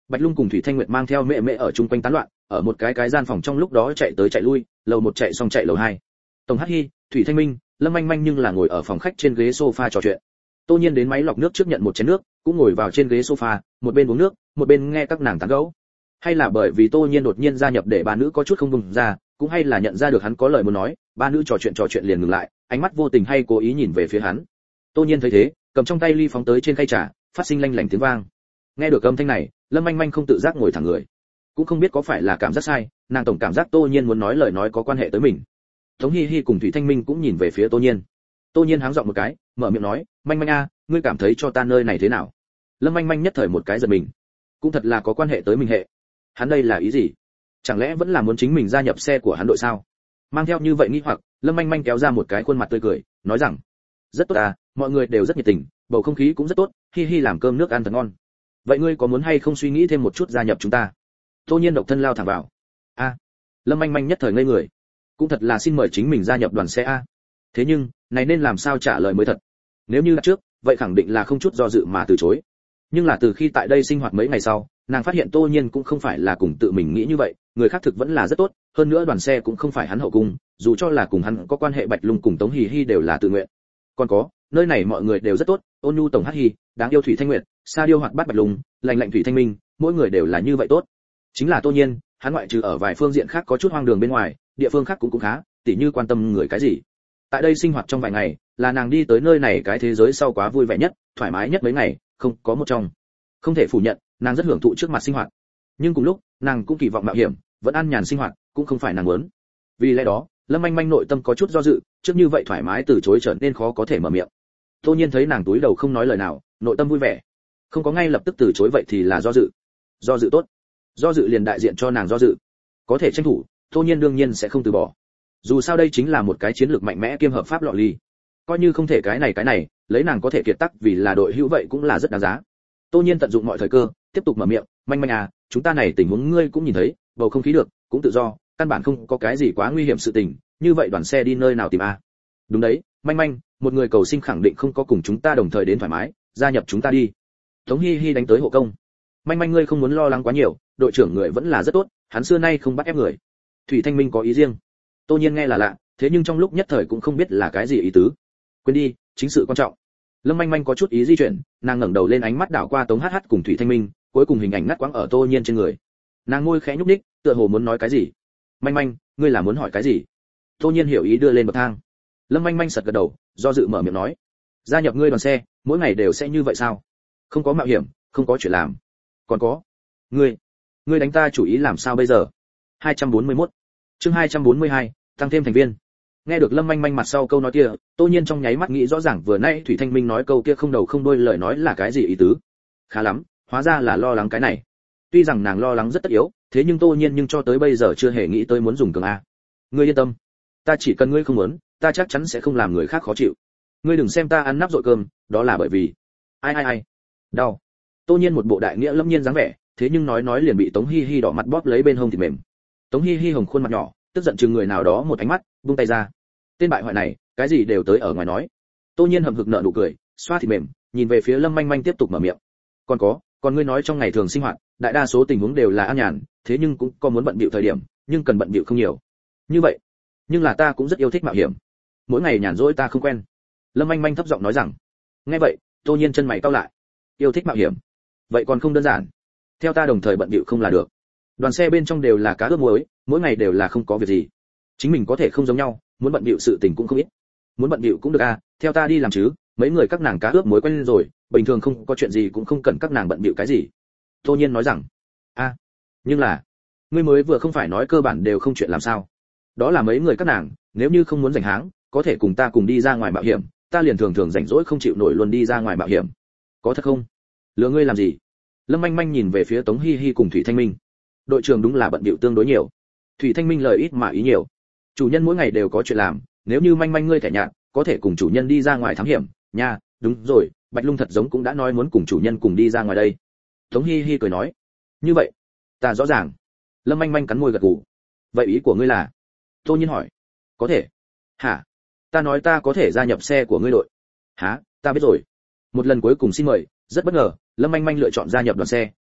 Bạch Lung cùng Thủy Thanh Nguyệt mang theo mẹ mẹ ở chung quanh tán loạn, ở một cái cái gian phòng trong lúc đó chạy tới chạy lui, lầu một chạy xong chạy lầu hai. Tổng Hắc Hi, Thủy Thanh Minh, Lâm Anh Manh nhưng là ngồi ở phòng khách trên ghế sofa trò chuyện. Tô Nhiên đến máy lọc nước trước nhận một chén nước, cũng ngồi vào trên ghế sofa, một bên uống nước, một bên nghe các nàng tán gẫu. Hay là bởi vì Tô Nhiên đột nhiên gia nhập để ba nữ có chút không buông ra, cũng hay là nhận ra được hắn có lời muốn nói, ba nữ trò chuyện trò chuyện liền ngừng lại, ánh mắt vô tình hay cố ý nhìn về phía hắn. Tô Nhiên thấy thế, cầm trong tay ly phóng tới trên khay trà, phát sinh lanh lảnh tiếng vang. Nghe được âm thanh này, Lâm Anh Manh không tự giác ngồi thẳng người. Cũng không biết có phải là cảm giác sai, nàng tổng cảm giác Tô Nhiên muốn nói lời nói có quan hệ tới mình. Tống Hi Hi cùng Thủy Thanh Minh cũng nhìn về phía Tô Nhiên. Tô Nhiên háng giọng một cái, mở miệng nói, "Manh Manh a, ngươi cảm thấy cho ta nơi này thế nào?" Lâm Anh Manh nhất thời một cái giật mình. Cũng thật là có quan hệ tới mình hệ. Hắn đây là ý gì? Chẳng lẽ vẫn là muốn chính mình gia nhập xe của hắn đội sao? Mang theo như vậy nghi hoặc, Lâm Anh Manh kéo ra một cái khuôn mặt tươi cười, nói rằng, "Rất tốt à, mọi người đều rất nhiệt tình, bầu không khí cũng rất tốt, Hi Hi làm cơm nước ăn thật ngon. Vậy ngươi có muốn hay không suy nghĩ thêm một chút gia nhập chúng ta?" Tô Nhiên độc thân lao thẳng vào. "A." Lâm Anh Manh nhất thời ngây người. Cũng thật là xin mời chính mình gia nhập đoàn xe a. Thế nhưng, này nên làm sao trả lời mới thật? Nếu như đặt trước, vậy khẳng định là không chút do dự mà từ chối. Nhưng là từ khi tại đây sinh hoạt mấy ngày sau, nàng phát hiện Tô Nhiên cũng không phải là cùng tự mình nghĩ như vậy, người khác thực vẫn là rất tốt, hơn nữa đoàn xe cũng không phải hắn hậu cung, dù cho là cùng hắn có quan hệ Bạch Lung cùng Tống Hì Hi đều là tự nguyện. Còn có, nơi này mọi người đều rất tốt, ôn nhu Tổng Hắc Hi, đáng yêu Thủy Thanh Nguyệt, sa điêu hoạt bát Bạch Lung, lạnh lạnh Thủy Thanh Minh, mỗi người đều là như vậy tốt. Chính là Tô Nhiên, hắn ngoại trừ ở vài phương diện khác có chút hoang đường bên ngoài, địa phương khác cũng cũng khá, tỉ như quan tâm người cái gì. Tại đây sinh hoạt trong vài ngày, là nàng đi tới nơi này cái thế giới sau quá vui vẻ nhất, thoải mái nhất mấy ngày, không có một trong. Không thể phủ nhận, nàng rất hưởng thụ trước mặt sinh hoạt. Nhưng cùng lúc, nàng cũng kỳ vọng mạo hiểm, vẫn an nhàn sinh hoạt, cũng không phải nàng muốn. Vì lẽ đó, Lâm Anh Manh nội tâm có chút do dự, trước như vậy thoải mái từ chối trở nên khó có thể mở miệng. Tô Nhiên thấy nàng túi đầu không nói lời nào, nội tâm vui vẻ. Không có ngay lập tức từ chối vậy thì là do dự. Do dự tốt. Do dự liền đại diện cho nàng do dự. Có thể tranh thủ, Tô Nhiên đương nhiên sẽ không từ bỏ. Dù sao đây chính là một cái chiến lược mạnh mẽ kiêm hợp pháp lọ ly. Coi như không thể cái này cái này, lấy nàng có thể kiệt tác vì là đội hữu vậy cũng là rất đáng giá. Tô Nhiên tận dụng mọi thời cơ, tiếp tục mở miệng, "Manh Manh à, chúng ta này tình huống ngươi cũng nhìn thấy, bầu không khí được, cũng tự do, căn bản không có cái gì quá nguy hiểm sự tình, như vậy đoàn xe đi nơi nào tìm a?" "Đúng đấy, Manh Manh, một người cầu sinh khẳng định không có cùng chúng ta đồng thời đến thoải mái, gia nhập chúng ta đi." Tống Hi Hi đánh tới hộ công. "Manh Manh ngươi không muốn lo lắng quá nhiều, đội trưởng người vẫn là rất tốt, hắn xưa nay không bắt ép người." Thủy Thanh Minh có ý riêng. Tô Nhiên nghe là lạ, thế nhưng trong lúc nhất thời cũng không biết là cái gì ý tứ. Quên đi, chính sự quan trọng. Lâm Anh Manh có chút ý di chuyển, nàng ngẩng đầu lên ánh mắt đảo qua Tống Hắc Hắc cùng Thủy Thanh Minh, cuối cùng hình ảnh ngắt quãng ở Tô Nhiên trên người. Nàng môi khẽ nhúc nhích, tựa hồ muốn nói cái gì. "Manh Manh, ngươi là muốn hỏi cái gì?" Tô Nhiên hiểu ý đưa lên bậc thang. Lâm Anh Manh sật gật đầu, do dự mở miệng nói, "Gia nhập ngươi đoàn xe, mỗi ngày đều sẽ như vậy sao? Không có mạo hiểm, không có chuyện làm. Còn có, ngươi, ngươi đánh ta chủ ý làm sao bây giờ?" hai trăm bốn mươi mốt. Chương hai trăm bốn mươi hai, tăng thêm thành viên. Nghe được Lâm Anh Manh mặt sau câu nói kia, Tô Nhiên trong nháy mắt nghĩ rõ ràng vừa nãy Thủy Thanh Minh nói câu kia không đầu không đuôi lời nói là cái gì ý tứ. Khá lắm, hóa ra là lo lắng cái này. Tuy rằng nàng lo lắng rất tất yếu, thế nhưng Tô Nhiên nhưng cho tới bây giờ chưa hề nghĩ tới muốn dùng cường a. "Ngươi yên tâm, ta chỉ cần ngươi không muốn, ta chắc chắn sẽ không làm người khác khó chịu. Ngươi đừng xem ta ăn nắp dội cơm, đó là bởi vì ai ai ai, đau." Tô Nhiên một bộ đại nghĩa lâm nhiên dáng vẻ, thế nhưng nói nói liền bị Tống Hi Hi đỏ mặt bóp lấy bên hông thịt mềm. Tống Hi Hi hồng khuôn mặt nhỏ, tức giận chừng người nào đó một ánh mắt, buông tay ra. Tên bại hoại này, cái gì đều tới ở ngoài nói. Tô Nhiên hậm hực nở nụ cười, xoa thịt mềm, nhìn về phía Lâm Anh Manh tiếp tục mở miệng. "Còn có, còn ngươi nói trong ngày thường sinh hoạt, đại đa số tình huống đều là an nhàn, thế nhưng cũng có muốn bận bịu thời điểm, nhưng cần bận bịu không nhiều. Như vậy, nhưng là ta cũng rất yêu thích mạo hiểm. Mỗi ngày nhàn rỗi ta không quen." Lâm Anh Manh thấp giọng nói rằng. Nghe vậy, Tô Nhiên chân mày cau lại. Yêu thích mạo hiểm, vậy còn không đơn giản. Theo ta đồng thời bận bịu không là được. Đoàn xe bên trong đều là cá ướp muối, mỗi ngày đều là không có việc gì. Chính mình có thể không giống nhau, muốn bận bịu sự tình cũng không ít. Muốn bận bịu cũng được a, theo ta đi làm chứ, mấy người các nàng cá ướp muối quen lên rồi, bình thường không có chuyện gì cũng không cần các nàng bận bịu cái gì. Tô Nhiên nói rằng. A, nhưng là, ngươi mới vừa không phải nói cơ bản đều không chuyện làm sao? Đó là mấy người các nàng, nếu như không muốn rảnh háng, có thể cùng ta cùng đi ra ngoài mạo hiểm, ta liền thường thường rảnh rỗi không chịu nổi luôn đi ra ngoài mạo hiểm. Có thật không? Lừa ngươi làm gì? Lâm Anh Manh nhìn về phía Tống Hi Hi cùng Thủy Thanh Minh. Đội trưởng đúng là bận bịu tương đối nhiều. Thủy Thanh Minh lời ít mà ý nhiều. Chủ nhân mỗi ngày đều có chuyện làm, nếu như Manh Manh ngươi thẻ nhạt, có thể cùng chủ nhân đi ra ngoài thám hiểm, nha, đúng rồi, Bạch Lung thật giống cũng đã nói muốn cùng chủ nhân cùng đi ra ngoài đây. Tống Hi Hi cười nói. Như vậy, ta rõ ràng. Lâm Anh Manh cắn môi gật gù. Vậy ý của ngươi là? Tô Nhiên hỏi. Có thể. Hả? Ta nói ta có thể gia nhập xe của ngươi đội. Hả? Ta biết rồi. Một lần cuối cùng xin mời, rất bất ngờ, Lâm Anh Manh lựa chọn gia nhập đoàn xe,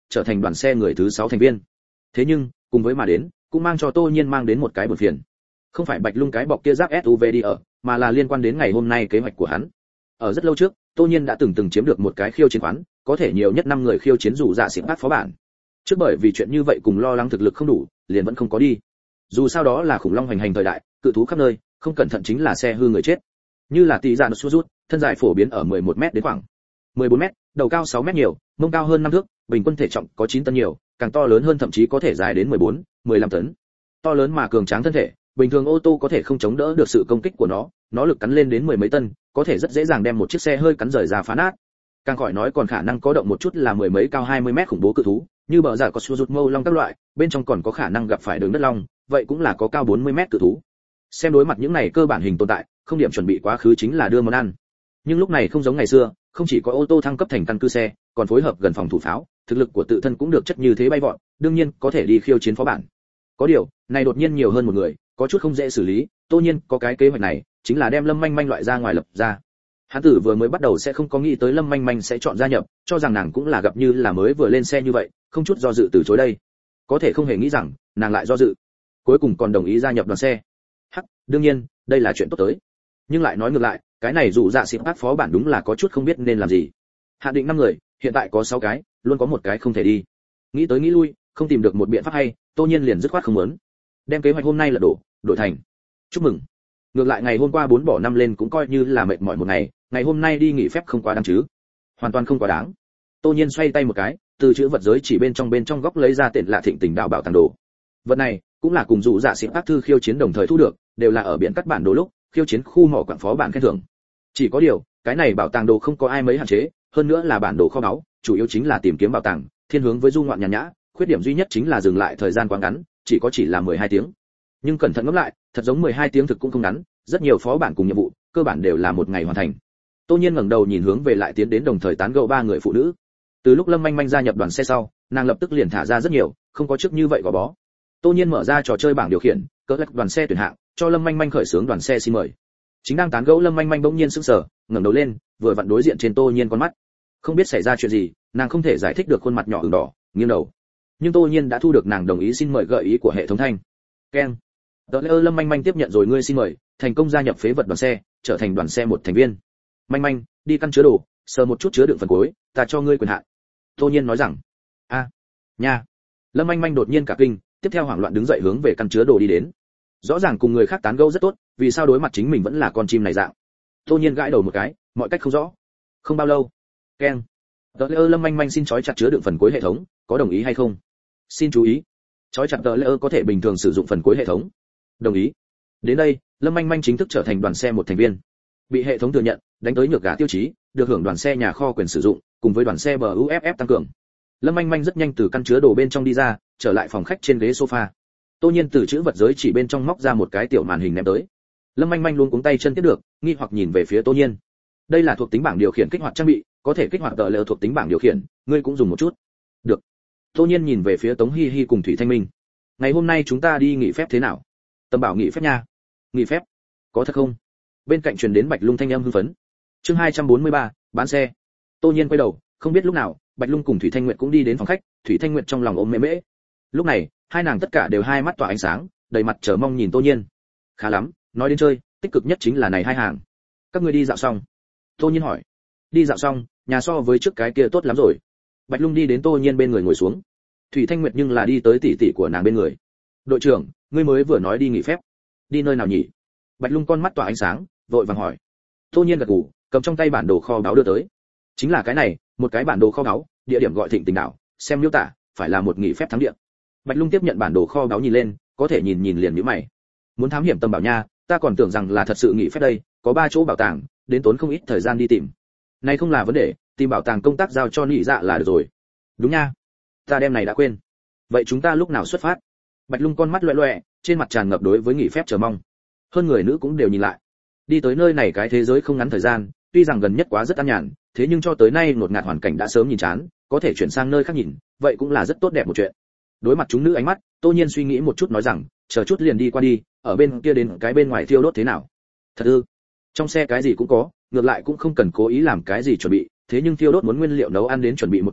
trở thành đoàn xe người thứ sáu thành viên. Thế nhưng, cùng với mà đến, cũng mang cho Tô Nhiên mang đến một cái buồn phiền. Không phải Bạch Lung cái bọc kia giáp ét u vê đi ở, mà là liên quan đến ngày hôm nay kế hoạch của hắn. Ở rất lâu trước, Tô Nhiên đã từng từng chiếm được một cái khiêu chiến khoán, có thể nhiều nhất năm người khiêu chiến dù dạ xịn bát phó bản. Trước bởi vì chuyện như vậy cùng lo lắng thực lực không đủ, liền vẫn không có đi. Dù sao đó là khủng long hoành hành thời đại, cự thú khắp nơi, không cẩn thận chính là xe hư người chết. Như là tỷ dạ nó rút, thân dài phổ biến ở mười một mét đến khoảng mười bốn mét, đầu cao sáu mét nhiều, mông cao hơn năm thước, bình quân thể trọng có chín tấn nhiều, càng to lớn hơn thậm chí có thể dài đến mười bốn, mười lăm tấn. To lớn mà cường tráng thân thể, bình thường ô tô có thể không chống đỡ được sự công kích của nó, nó lực cắn lên đến mười mấy tân, có thể rất dễ dàng đem một chiếc xe hơi cắn rời ra phá nát. Càng khỏi nói còn khả năng có động một chút là mười mấy cao hai mươi mét khủng bố cự thú, như bờ giả có xua rụt mâu long các loại, bên trong còn có khả năng gặp phải đường đất long, vậy cũng là có cao bốn mươi mét cự thú. Xem đối mặt những này cơ bản hình tồn tại, không điểm chuẩn bị quá khứ chính là đưa món ăn. Nhưng lúc này không giống ngày xưa, không chỉ có ô tô thăng cấp thành căn cứ xe, còn phối hợp gần phòng thủ pháo, thực lực của tự thân cũng được chất như thế bay vọt, đương nhiên có thể đi khiêu chiến phó bản. Có điều, này đột nhiên nhiều hơn một người, có chút không dễ xử lý, Tô Nhiên có cái kế hoạch này, chính là đem Lâm Manh Manh loại ra ngoài lập ra. Hắn tử vừa mới bắt đầu sẽ không có nghĩ tới Lâm Manh Manh sẽ chọn gia nhập, cho rằng nàng cũng là gặp như là mới vừa lên xe như vậy, không chút do dự từ chối đây. Có thể không hề nghĩ rằng, nàng lại do dự. Cuối cùng còn đồng ý gia nhập đoàn xe. Hắc, đương nhiên, đây là chuyện tốt tới. Nhưng lại nói ngược lại, cái này dù dạ xịn bát phó bản đúng là có chút không biết nên làm gì. Hạn định năm người, hiện tại có sáu cái, luôn có một cái không thể đi. Nghĩ tới nghĩ lui, không tìm được một biện pháp hay, Tô Nhiên liền dứt khoát không muốn. Đem kế hoạch hôm nay là đổ, đổi thành. Chúc mừng. Ngược lại ngày hôm qua bốn bỏ năm lên cũng coi như là mệt mỏi một ngày, ngày hôm nay đi nghỉ phép không quá đáng chứ? Hoàn toàn không quá đáng. Tô Nhiên xoay tay một cái, từ chữ vật giới chỉ bên trong bên trong góc lấy ra tiền lạ thịnh tình đạo bảo tàng đồ. Vật này cũng là cùng dụ dạ xịn bát thư khiêu chiến đồng thời thu được, đều là ở biển cắt bản đồ lúc khiêu chiến khu mỏ quảng phó bản khen thưởng. Chỉ có điều, cái này bảo tàng đồ không có ai mấy hạn chế, hơn nữa là bản đồ kho báu, chủ yếu chính là tìm kiếm bảo tàng, thiên hướng với du ngoạn nhàn nhã, khuyết điểm duy nhất chính là dừng lại thời gian quá ngắn, chỉ có chỉ là mười hai tiếng. Nhưng cẩn thận ngẫm lại, thật giống mười hai tiếng thực cũng không ngắn, rất nhiều phó bản cùng nhiệm vụ, cơ bản đều là một ngày hoàn thành. Tô Nhiên ngẩng đầu nhìn hướng về lại tiến đến đồng thời tán gẫu ba người phụ nữ. Từ lúc Lâm Manh Manh gia nhập đoàn xe sau, nàng lập tức liền thả ra rất nhiều, không có trước như vậy gò bó. Tô Nhiên mở ra trò chơi bảng điều khiển, cỡ lắc đoàn xe tuyển hạng, cho Lâm Manh Manh khởi xướng đoàn xe xin mời. Chính đang tán gẫu Lâm Manh Manh bỗng nhiên sững sờ, ngẩng đầu lên, vừa vặn đối diện trên Tô Nhiên con mắt. Không biết xảy ra chuyện gì, nàng không thể giải thích được khuôn mặt nhỏ ửng đỏ, nghiêng đầu. Nhưng Tô Nhiên đã thu được nàng đồng ý xin mời gợi ý của hệ thống thanh. Keng. Tờ lơ Lâm Manh Manh tiếp nhận rồi ngươi xin mời, thành công gia nhập phế vật đoàn xe, trở thành đoàn xe một thành viên. Manh Manh, đi căn chứa đồ, sờ một chút chứa đựng phần cuối, ta cho ngươi quyền hạn. Tô Nhiên nói rằng. A, à, nha. Lâm Manh Manh đột nhiên cả kinh, tiếp theo hoảng loạn đứng dậy hướng về căn chứa đồ đi đến. Rõ ràng cùng người khác tán gẫu rất tốt, vì sao đối mặt chính mình vẫn là con chim này dạng. Tô Nhiên gãi đầu một cái, mọi cách không rõ. Không bao lâu. Keng. Tờ lơ Lâm Manh Manh xin trói chặt chứa đựng phần cuối hệ thống, có đồng ý hay không? Xin chú ý. Trói chặt tờ lơ có thể bình thường sử dụng phần cuối hệ thống. Đồng ý. Đến đây, Lâm Manh Manh chính thức trở thành đoàn xe một thành viên. Bị hệ thống thừa nhận, đánh tới nhược gà tiêu chí, được hưởng đoàn xe nhà kho quyền sử dụng, cùng với đoàn xe bờ u ép ép tăng cường. Lâm Manh Manh rất nhanh từ căn chứa đồ bên trong đi ra, trở lại phòng khách trên ghế sofa. Tô Nhiên từ chữ vật giới chỉ bên trong móc ra một cái tiểu màn hình ném tới. Lâm Manh Manh luôn cuống tay chân tiếp được, nghi hoặc nhìn về phía Tô Nhiên. Đây là thuộc tính bảng điều khiển kích hoạt trang bị, có thể kích hoạt tờ lờ thuộc tính bảng điều khiển, ngươi cũng dùng một chút. Được. Tô Nhiên nhìn về phía Tống Hi Hi cùng Thủy Thanh Minh. Ngày hôm nay chúng ta đi nghỉ phép thế nào? Tâm bảo nghỉ phép nha. Nghỉ phép? Có thật không? Bên cạnh truyền đến Bạch Lung thanh âm hưng phấn. Chương hai trăm bốn mươi ba, bán xe. Tô Nhiên quay đầu, không biết lúc nào, Bạch Lung cùng Thủy Thanh Nguyệt cũng đi đến phòng khách, Thủy Thanh Nguyệt trong lòng ôm mễ mễ. Lúc này, hai nàng tất cả đều hai mắt tỏa ánh sáng, đầy mặt chờ mong nhìn Tô Nhiên. Khá lắm, nói đến chơi, tích cực nhất chính là này hai hàng. Các ngươi đi dạo xong? Tô Nhiên hỏi. Đi dạo xong, nhà so với trước cái kia tốt lắm rồi. Bạch Lung đi đến Tô Nhiên bên người ngồi xuống. Thủy Thanh Nguyệt nhưng là đi tới tỷ tỷ của nàng bên người. Đội trưởng, ngươi mới vừa nói đi nghỉ phép. Đi nơi nào nhỉ? Bạch Lung con mắt tỏa ánh sáng, vội vàng hỏi. Tô Nhiên gật gù, cầm trong tay bản đồ kho báu đưa tới. Chính là cái này, một cái bản đồ kho báu, địa điểm gọi Thịnh Tình đảo, xem miêu tả, phải là một nghỉ phép thắng địa. Bạch Lung tiếp nhận bản đồ kho báu nhìn lên, có thể nhìn nhìn liền nhíu mày. Muốn thám hiểm Tâm Bảo nha, ta còn tưởng rằng là thật sự nghỉ phép đây, có ba chỗ bảo tàng, đến tốn không ít thời gian đi tìm. Này không là vấn đề, tìm bảo tàng công tác giao cho Nhị Dạ là được rồi. Đúng nha. Ta đem này đã quên. Vậy chúng ta lúc nào xuất phát? Bạch Lung con mắt loẹt loẹt, trên mặt tràn ngập đối với nghỉ phép chờ mong. Hơn người nữ cũng đều nhìn lại. Đi tới nơi này cái thế giới không ngắn thời gian, tuy rằng gần nhất quá rất an nhàn, thế nhưng cho tới nay ngột ngạt hoàn cảnh đã sớm nhìn chán, có thể chuyển sang nơi khác nhìn, vậy cũng là rất tốt đẹp một chuyện. Đối mặt chúng nữ ánh mắt, Tô Nhiên suy nghĩ một chút nói rằng, chờ chút liền đi qua đi, ở bên kia đến cái bên ngoài thiêu đốt thế nào? Thật ư? Trong xe cái gì cũng có, ngược lại cũng không cần cố ý làm cái gì chuẩn bị, thế nhưng thiêu đốt muốn nguyên liệu nấu ăn đến chuẩn bị một chút,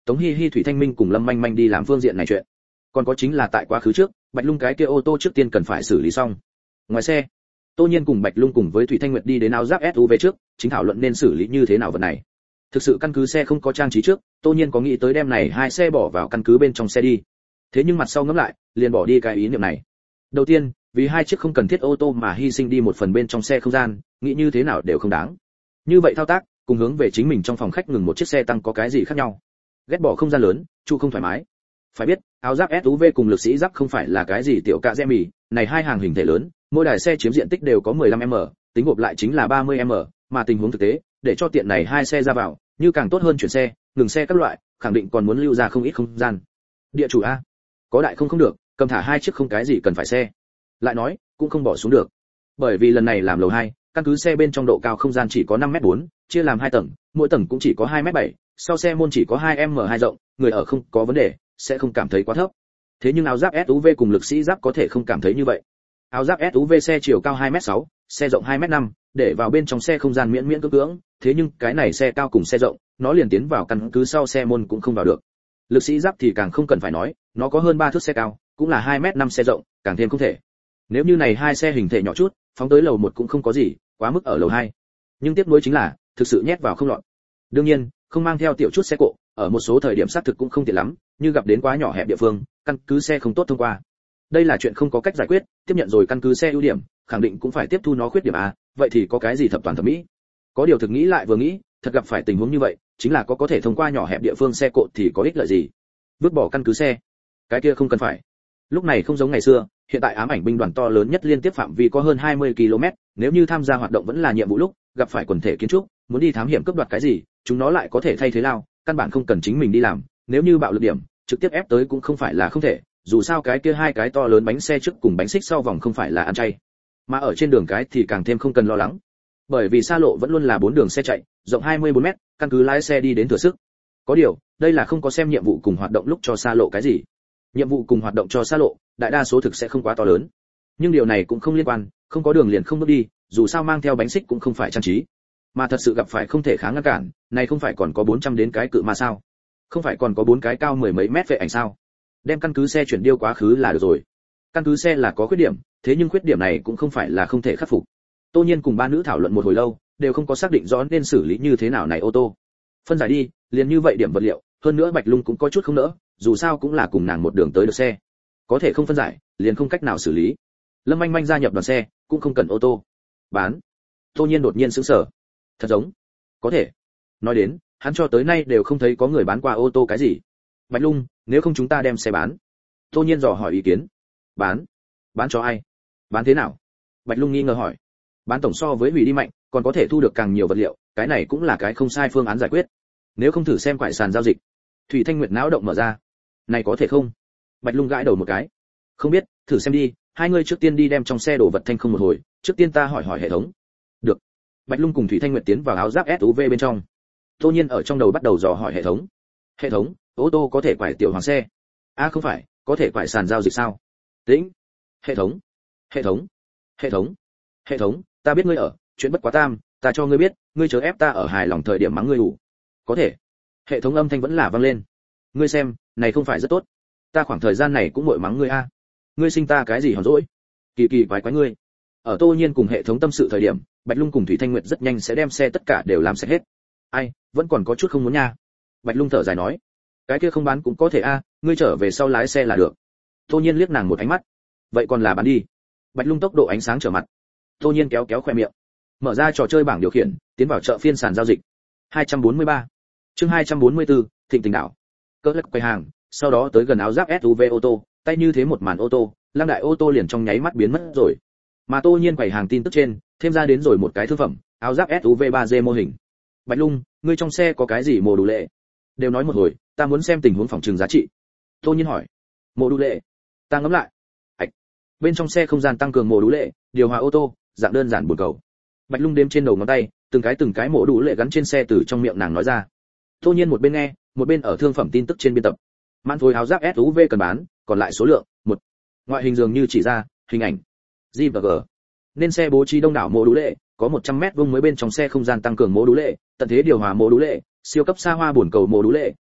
Tống Hi Hi, Thủy Thanh Minh cùng Lâm Manh Manh đi làm phương diện này chuyện. Còn có chính là tại quá khứ trước, Bạch Lung cái kia ô tô trước tiên cần phải xử lý xong. Ngoài xe, Tô Nhiên cùng Bạch Lung cùng với Thủy Thanh Nguyệt đi đến áo giáp ét u vê trước, chính thảo luận nên xử lý như thế nào vật này. Thực sự căn cứ xe không có trang trí trước, Tô Nhiên có nghĩ tới đem này hai xe bỏ vào căn cứ bên trong xe đi. Thế nhưng mặt sau ngẫm lại, liền bỏ đi cái ý niệm này. Đầu tiên, vì hai chiếc không cần thiết ô tô mà hy sinh đi một phần bên trong xe không gian, nghĩ như thế nào đều không đáng. Như vậy thao tác, cùng hướng về chính mình trong phòng khách ngừng một chiếc xe tăng có cái gì khác nhau? Ghét bỏ không gian lớn, chu không thoải mái. Phải biết, áo giáp ét u vê cùng lực sĩ giáp không phải là cái gì tiểu cạ dẹ mì, này hai hàng hình thể lớn, mỗi đài xe chiếm diện tích đều có mười lăm mét, tính gộp lại chính là ba mươi mét, mà tình huống thực tế, để cho tiện này hai xe ra vào, như càng tốt hơn chuyển xe, ngừng xe các loại, khẳng định còn muốn lưu ra không ít không gian. Địa chủ a, có đại không không được, cầm thả hai chiếc không cái gì cần phải xe. Lại nói, cũng không bỏ xuống được. Bởi vì lần này làm lầu hai, căn cứ xe bên trong độ cao không gian chỉ có năm mét bốn, chia làm hai tầng, mỗi tầng cũng chỉ có hai mét bảy, sau xe môn chỉ có hai mét hai rộng, người ở không có vấn đề, sẽ không cảm thấy quá thấp. Thế nhưng áo giáp ét u vê cùng lực sĩ giáp có thể không cảm thấy như vậy. Áo giáp ét u vê xe chiều cao hai mét sáu, xe rộng hai mét năm, để vào bên trong xe không gian miễn miễn cưỡng cưỡng, thế nhưng cái này xe cao cùng xe rộng, nó liền tiến vào căn cứ sau xe môn cũng không vào được. Lực sĩ giáp thì càng không cần phải nói, nó có hơn ba thước xe cao, cũng là hai mét năm xe rộng, càng thêm không thể. Nếu như này hai xe hình thể nhỏ chút, phóng tới lầu một cũng không có gì, quá mức ở lầu hai. Nhưng tiếc nuối chính là, thực sự nhét vào không lọt. Đương nhiên, không mang theo tiểu chút xe cộ, ở một số thời điểm xác thực cũng không tiện lắm, như gặp đến quá nhỏ hẹp địa phương, căn cứ xe không tốt thông qua. Đây là chuyện không có cách giải quyết, tiếp nhận rồi căn cứ xe ưu điểm, khẳng định cũng phải tiếp thu nó khuyết điểm à, vậy thì có cái gì thập toàn thẩm mỹ. Có điều thực nghĩ lại vừa nghĩ, thật gặp phải tình huống như vậy, chính là có có thể thông qua nhỏ hẹp địa phương xe cộ thì có ích lợi gì? Vứt bỏ căn cứ xe, cái kia không cần phải. Lúc này không giống ngày xưa, hiện tại ám ảnh binh đoàn to lớn nhất liên tiếp phạm vi có hơn hai mươi ki lô mét, nếu như tham gia hoạt động vẫn là nhiệm vụ lúc, gặp phải quần thể kiến trúc, muốn đi thám hiểm cướp đoạt cái gì, chúng nó lại có thể thay thế lao, căn bản không cần chính mình đi làm, nếu như bạo lực điểm, trực tiếp ép tới cũng không phải là không thể, dù sao cái kia hai cái to lớn bánh xe trước cùng bánh xích sau vòng không phải là ăn chay. Mà ở trên đường cái thì càng thêm không cần lo lắng. Bởi vì xa lộ vẫn luôn là bốn đường xe chạy, rộng hai mươi bốn mét, căn cứ lái xe đi đến thừa sức. Có điều, đây là không có xem nhiệm vụ cùng hoạt động lúc cho xa lộ cái gì. Nhiệm vụ cùng hoạt động cho xa lộ, đại đa số thực sẽ không quá to lớn. Nhưng điều này cũng không liên quan, không có đường liền không bước đi, dù sao mang theo bánh xích cũng không phải trang trí. Mà thật sự gặp phải không thể kháng ngăn cản, này không phải còn có bốn trăm đến cái cự ma sao? Không phải còn có bốn cái cao mười mấy mét vệ ảnh sao? Đem căn cứ xe chuyển điêu quá khứ là được rồi. Căn cứ xe là có khuyết điểm, thế nhưng khuyết điểm này cũng không phải là không thể khắc phục. Tô Nhiên cùng ba nữ thảo luận một hồi lâu, đều không có xác định rõ nên xử lý như thế nào này ô tô. Phân giải đi, liền như vậy điểm vật liệu, hơn nữa Bạch Lung cũng có chút không nỡ, dù sao cũng là cùng nàng một đường tới được xe. Có thể không phân giải, liền không cách nào xử lý. Lâm Manh Manh gia nhập đoàn xe, cũng không cần ô tô. Bán. Tô Nhiên đột nhiên sững sờ. Thật giống. Có thể. Nói đến, hắn cho tới nay đều không thấy có người bán qua ô tô cái gì. Bạch Lung, nếu không chúng ta đem xe bán. Tô Nhiên dò hỏi ý kiến. Bán? Bán cho ai? Bán thế nào? Bạch Lung nghi ngờ hỏi. Bán tổng so với hủy đi mạnh, còn có thể thu được càng nhiều vật liệu, cái này cũng là cái không sai phương án giải quyết. Nếu không thử xem quải sàn giao dịch. Thủy Thanh Nguyệt não động mở ra. Này có thể không? Bạch Lung gãi đầu một cái. Không biết, thử xem đi, hai người trước tiên đi đem trong xe đồ vật thanh không một hồi, trước tiên ta hỏi hỏi hệ thống. Được. Bạch Lung cùng Thủy Thanh Nguyệt tiến vào áo giáp ét u vê bên trong. Tô Nhiên ở trong đầu bắt đầu dò hỏi hệ thống. Hệ thống, ô tô có thể quải tiểu hoàng xe? À không phải, có thể quải sàn giao dịch sao? Tĩnh. Hệ thống. Hệ thống. Hệ thống. Hệ thống, ta biết ngươi ở, chuyện bất quá tam, ta cho ngươi biết, ngươi chớ ép ta ở hài lòng thời điểm mắng ngươi đủ. Có thể. Hệ thống âm thanh vẫn là vang lên. Ngươi xem, này không phải rất tốt. Ta khoảng thời gian này cũng muội mắng ngươi a. Ngươi sinh ta cái gì hòn dỗi? Kỳ kỳ quái quái ngươi. Ở Tô Nhiên cùng hệ thống tâm sự thời điểm, Bạch Lung cùng Thủy Thanh Nguyệt rất nhanh sẽ đem xe tất cả đều làm sạch hết. Ai, vẫn còn có chút không muốn nha. Bạch Lung thở dài nói, cái kia không bán cũng có thể a, ngươi trở về sau lái xe là được. Tô Nhiên liếc nàng một ánh mắt. Vậy còn là bán đi. Bạch Lung tốc độ ánh sáng trở mặt. Tô Nhiên kéo kéo khóe miệng, mở ra trò chơi bảng điều khiển, tiến vào chợ phiên sàn giao dịch. hai trăm bốn mươi ba. Chương hai trăm bốn mươi tư, Thịnh Tình đảo. Cỡ lắc quầy hàng, sau đó tới gần áo giáp ét u vê ô tô, tay như thế một màn ô tô, Lăng đại ô tô liền trong nháy mắt biến mất rồi. Mà Tô Nhiên quầy hàng tin tức trên, thêm ra đến rồi một cái thương phẩm, áo giáp ét u vê ba D mô hình. Bạch Lung, ngươi trong xe có cái gì mô đủ lệ? Đều nói một hồi, ta muốn xem tình huống phòng trừng giá trị. Tô Nhiên hỏi. Mô đủ lệ? Ta ngẫm lại. Ảch. Bên trong xe không gian tăng cường mô đủ lệ, điều hòa ô tô, dạng đơn giản buồn cầu. Bạch Lung đếm trên đầu ngón tay, từng cái từng cái mô đủ lệ gắn trên xe từ trong miệng nàng nói ra. Tô Nhiên một bên nghe, một bên ở thương phẩm tin tức trên biên tập. Mãn phối áo giáp ét u vê cần bán, còn lại số lượng, một. Ngoại hình dường như chỉ ra, hình ảnh. G và G. Nên xe bố trí đông đảo mô đủ lệ, có một trăm mét vuông mới bên trong xe không gian tăng cường mô đủ lệ, tận thế điều hòa mô đủ lệ, siêu cấp xa hoa buồn cầu mô đủ lệ,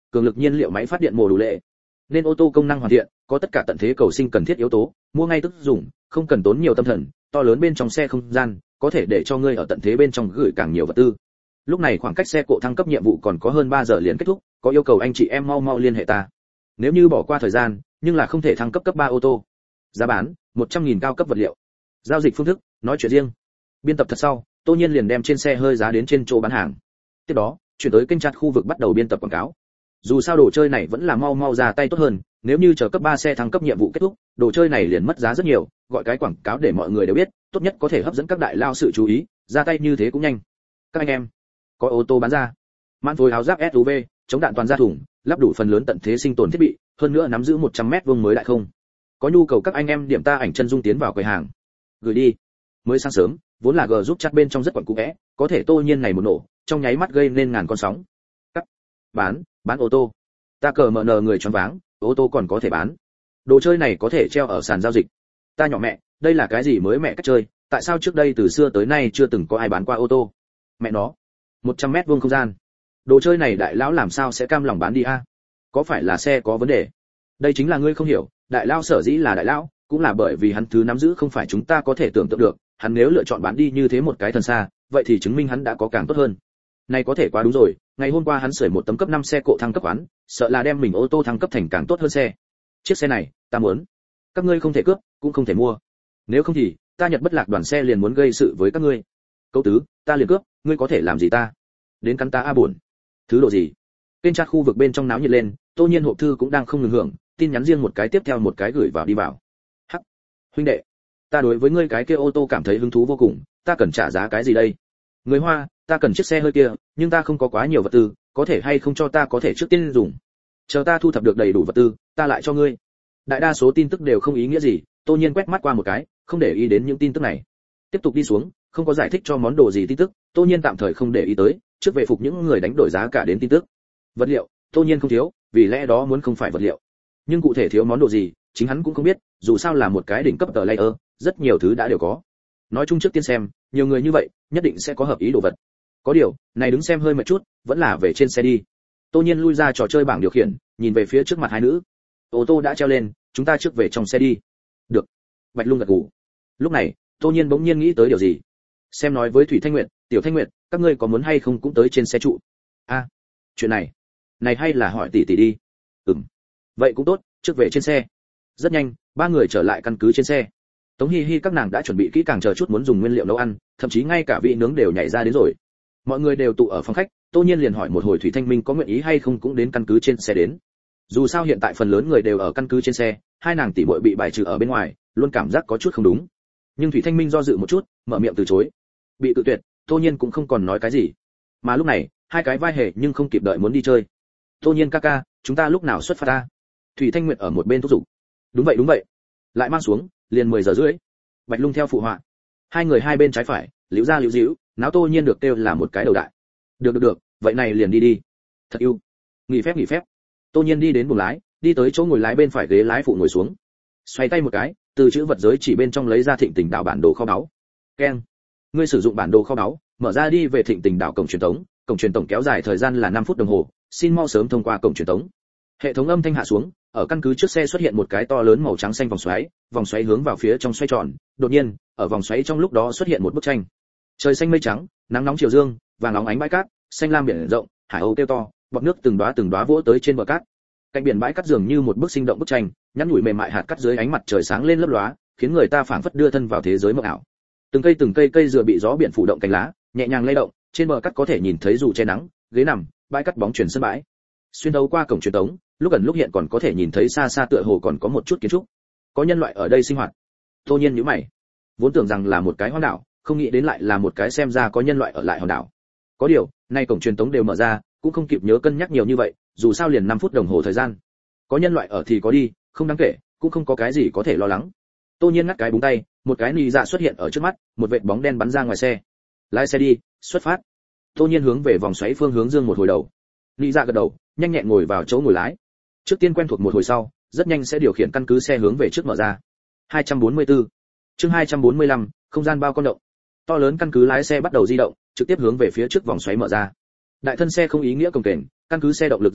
cường lực nhiên liệu máy phát điện mồ đủ lệ. Nên ô tô công năng hoàn thiện, có tất cả tận thế cầu sinh cần thiết yếu tố, mua ngay tức dùng, không cần tốn nhiều tâm thần, to lớn bên trong xe không gian, có thể để cho ngươi ở tận thế bên trong gửi càng nhiều vật tư. Lúc này khoảng cách xe cộ thăng cấp nhiệm vụ còn có hơn ba giờ liền kết thúc, có yêu cầu anh chị em mau mau liên hệ ta. Nếu như bỏ qua thời gian, nhưng là không thể thăng cấp cấp ba ô tô. Giá bán một trăm nghìn cao cấp vật liệu. Giao dịch phương thức, nói chuyện riêng. Biên tập thật sau, Tô Nhiên liền đem trên xe hơi giá đến trên chỗ bán hàng. Tiếp đó, chuyển tới kênh chat khu vực bắt đầu biên tập quảng cáo. Dù sao đồ chơi này vẫn là mau mau ra tay tốt hơn, nếu như chờ cấp ba xe thăng cấp nhiệm vụ kết thúc, đồ chơi này liền mất giá rất nhiều, gọi cái quảng cáo để mọi người đều biết, tốt nhất có thể hấp dẫn các đại lao sự chú ý, ra tay như thế cũng nhanh. Các anh em, có ô tô bán ra. Mãn phối áo giáp ét u vê, chống đạn toàn gia thùng, lắp đủ phần lớn tận thế sinh tồn thiết bị, hơn nữa nắm giữ một trăm mét vuông mới đại không. Có nhu cầu các anh em điểm ta ảnh chân dung tiến vào quầy hàng. Gửi đi. Mới sáng sớm, vốn là G giúp chat bên trong rất quẩn cũ é, có thể Tô Nhiên này một nổ, trong nháy mắt gây nên ngàn con sóng. Cắt. Bán, bán ô tô. Ta cờ mở nờ người choáng váng, ô tô còn có thể bán. Đồ chơi này có thể treo ở sàn giao dịch. Ta nhỏ mẹ, đây là cái gì mới mẹ cách chơi, tại sao trước đây từ xưa tới nay chưa từng có ai bán qua ô tô? Mẹ nó, một trăm mét vuông không gian. Đồ chơi này đại lão làm sao sẽ cam lòng bán đi a? Có phải là xe có vấn đề? Đây chính là ngươi không hiểu, đại lão sở dĩ là đại lão, cũng là bởi vì hắn thứ nắm giữ không phải chúng ta có thể tưởng tượng được, hắn nếu lựa chọn bán đi như thế một cái thần xa, vậy thì chứng minh hắn đã có càng tốt hơn. Này có thể quá đúng rồi, ngày hôm qua hắn sưởi một tấm cấp năm xe cộ thăng cấp quán, sợ là đem mình ô tô thăng cấp thành càng tốt hơn xe. Chiếc xe này, ta muốn. Các ngươi không thể cướp, cũng không thể mua. Nếu không thì, ta Nhật Bất Lạc đoàn xe liền muốn gây sự với các ngươi. Câu tứ, ta liền cướp, ngươi có thể làm gì ta? Đến cắn ta a buồn. Thứ độ gì? Kênh chat khu vực bên trong náo nhiệt lên, Tô Nhiên hộp thư cũng đang không ngừng hưởng, tin nhắn riêng một cái tiếp theo một cái gửi vào đi vào. Hắc, huynh đệ, ta đối với ngươi cái kia ô tô cảm thấy hứng thú vô cùng, ta cần trả giá cái gì đây? Người Hoa, ta cần chiếc xe hơi kia, nhưng ta không có quá nhiều vật tư, có thể hay không cho ta có thể trước tiên dùng. Chờ ta thu thập được đầy đủ vật tư, ta lại cho ngươi. Đại đa số tin tức đều không ý nghĩa gì, Tô Nhiên quét mắt qua một cái, không để ý đến những tin tức này. Tiếp tục đi xuống, không có giải thích cho món đồ gì tin tức, Tô Nhiên tạm thời không để ý tới, trước về phục những người đánh đổi giá cả đến tin tức. Vật liệu, Tô Nhiên không thiếu, vì lẽ đó muốn không phải vật liệu. Nhưng cụ thể thiếu món đồ gì, chính hắn cũng không biết, dù sao là một cái đỉnh cấp tờ layer, rất nhiều thứ đã đều có. Nói chung trước tiên xem, nhiều người như vậy, nhất định sẽ có hợp ý đồ vật. Có điều, này đứng xem hơi mệt chút, vẫn là về trên xe đi. Tô Nhiên lui ra trò chơi bảng điều khiển, nhìn về phía trước mặt hai nữ. Ô tô đã treo lên, chúng ta trước về trong xe đi. Được. Bạch Lung gật gù. Lúc này, Tô Nhiên bỗng nhiên nghĩ tới điều gì. Xem nói với Thủy Thanh Nguyệt, Tiểu Thanh Nguyệt, các ngươi có muốn hay không cũng tới trên xe trụ? A, à, chuyện này, này hay là hỏi tỷ tỷ đi. Ừm. Vậy cũng tốt, trước về trên xe. Rất nhanh, ba người trở lại căn cứ trên xe. Tống Hi Hi các nàng đã chuẩn bị kỹ càng chờ chút muốn dùng nguyên liệu nấu ăn, thậm chí ngay cả vị nướng đều nhảy ra đến rồi. Mọi người đều tụ ở phòng khách, Tô Nhiên liền hỏi một hồi Thủy Thanh Minh có nguyện ý hay không cũng đến căn cứ trên xe đến. Dù sao hiện tại phần lớn người đều ở căn cứ trên xe, hai nàng tỷ muội bị bài trừ ở bên ngoài, luôn cảm giác có chút không đúng. Nhưng Thủy Thanh Minh do dự một chút, mở miệng từ chối. Bị tự tuyệt, Tô Nhiên cũng không còn nói cái gì. Mà lúc này, hai cái vai hề nhưng không kịp đợi muốn đi chơi. Tô Nhiên ca ca, chúng ta lúc nào xuất phát ta? Thủy Thanh Nguyệt ở một bên thúc giục. Đúng vậy đúng vậy. Lại mang xuống, liền mười giờ rưỡi. Bạch Lung theo phụ họa. Hai người hai bên trái phải, liễu ra liễu díu, náo Tô Nhiên được kêu là một cái đầu đại. Được được được, vậy này liền đi đi. Thật yêu. Nghỉ phép nghỉ phép. Tô Nhiên đi đến buồng lái, đi tới chỗ ngồi lái bên phải ghế lái phụ ngồi xuống. Xoay tay một cái, từ chữ vật giới chỉ bên trong lấy ra Thịnh Tình đảo bản đồ kho báu. Keng. Ngươi sử dụng bản đồ kho báu, mở ra đi về Thịnh Tình đảo cổng truyền tống, cổng truyền tổng kéo dài thời gian là năm phút đồng hồ, xin mau sớm thông qua cổng truyền tống. Hệ thống âm thanh hạ xuống, ở căn cứ trước xe xuất hiện một cái to lớn màu trắng xanh vòng xoáy, vòng xoáy hướng vào phía trong xoay tròn, đột nhiên, ở vòng xoáy trong lúc đó xuất hiện một bức tranh. Trời xanh mây trắng, nắng nóng chiều dương, vàng óng ánh bãi cát, xanh lam biển rộng, hải âu kêu to, bọt nước từng đóa từng đóa vỗ tới trên bờ cát. Cạnh biển bãi cát dường như một bức sinh động bức tranh, nhắn nhủi mềm mại hạt cát dưới ánh mặt trời sáng lên lấp lóa, khiến người ta phảng phất đưa thân vào thế giới mộng ảo. Từng cây từng cây cây dừa bị gió biển phủ động cánh lá, nhẹ nhàng lay động, trên bờ cát có thể nhìn thấy dù che nắng, ghế nằm, bãi cát bóng chuyển sân bãi. Xuyên thấu qua cổng truyền tống, lúc gần lúc hiện còn có thể nhìn thấy xa xa tựa hồ còn có một chút kiến trúc. Có nhân loại ở đây sinh hoạt. Tô Nhiên nhíu mày, vốn tưởng rằng là một cái hoang đảo, không nghĩ đến lại là một cái xem ra có nhân loại ở lại hòn đảo. Có điều, nay cổng truyền tống đều mở ra, cũng không kịp nhớ cân nhắc nhiều như vậy, dù sao liền năm phút đồng hồ thời gian. Có nhân loại ở thì có đi, không đáng kể, cũng không có cái gì có thể lo lắng. Tô Nhiên ngắt cái búng tay, một cái nì dạ xuất hiện ở trước mắt, một vệt bóng đen bắn ra ngoài xe. Lái xe đi, xuất phát. Tô Nhiên hướng về vòng xoáy phương hướng dương một hồi đầu. Nì dạ gật đầu, nhanh nhẹn ngồi vào chỗ ngồi lái. Trước tiên quen thuộc một hồi sau, rất nhanh sẽ điều khiển căn cứ xe hướng về trước mở ra. hai trăm bốn mươi tư. Chương hai trăm bốn mươi lăm, không gian bao con động. To lớn căn cứ lái xe bắt đầu di động, trực tiếp hướng về phía trước vòng xoáy mở ra. Đại thân xe không ý nghĩa cồng kềnh, căn cứ xe động lực rất đủ,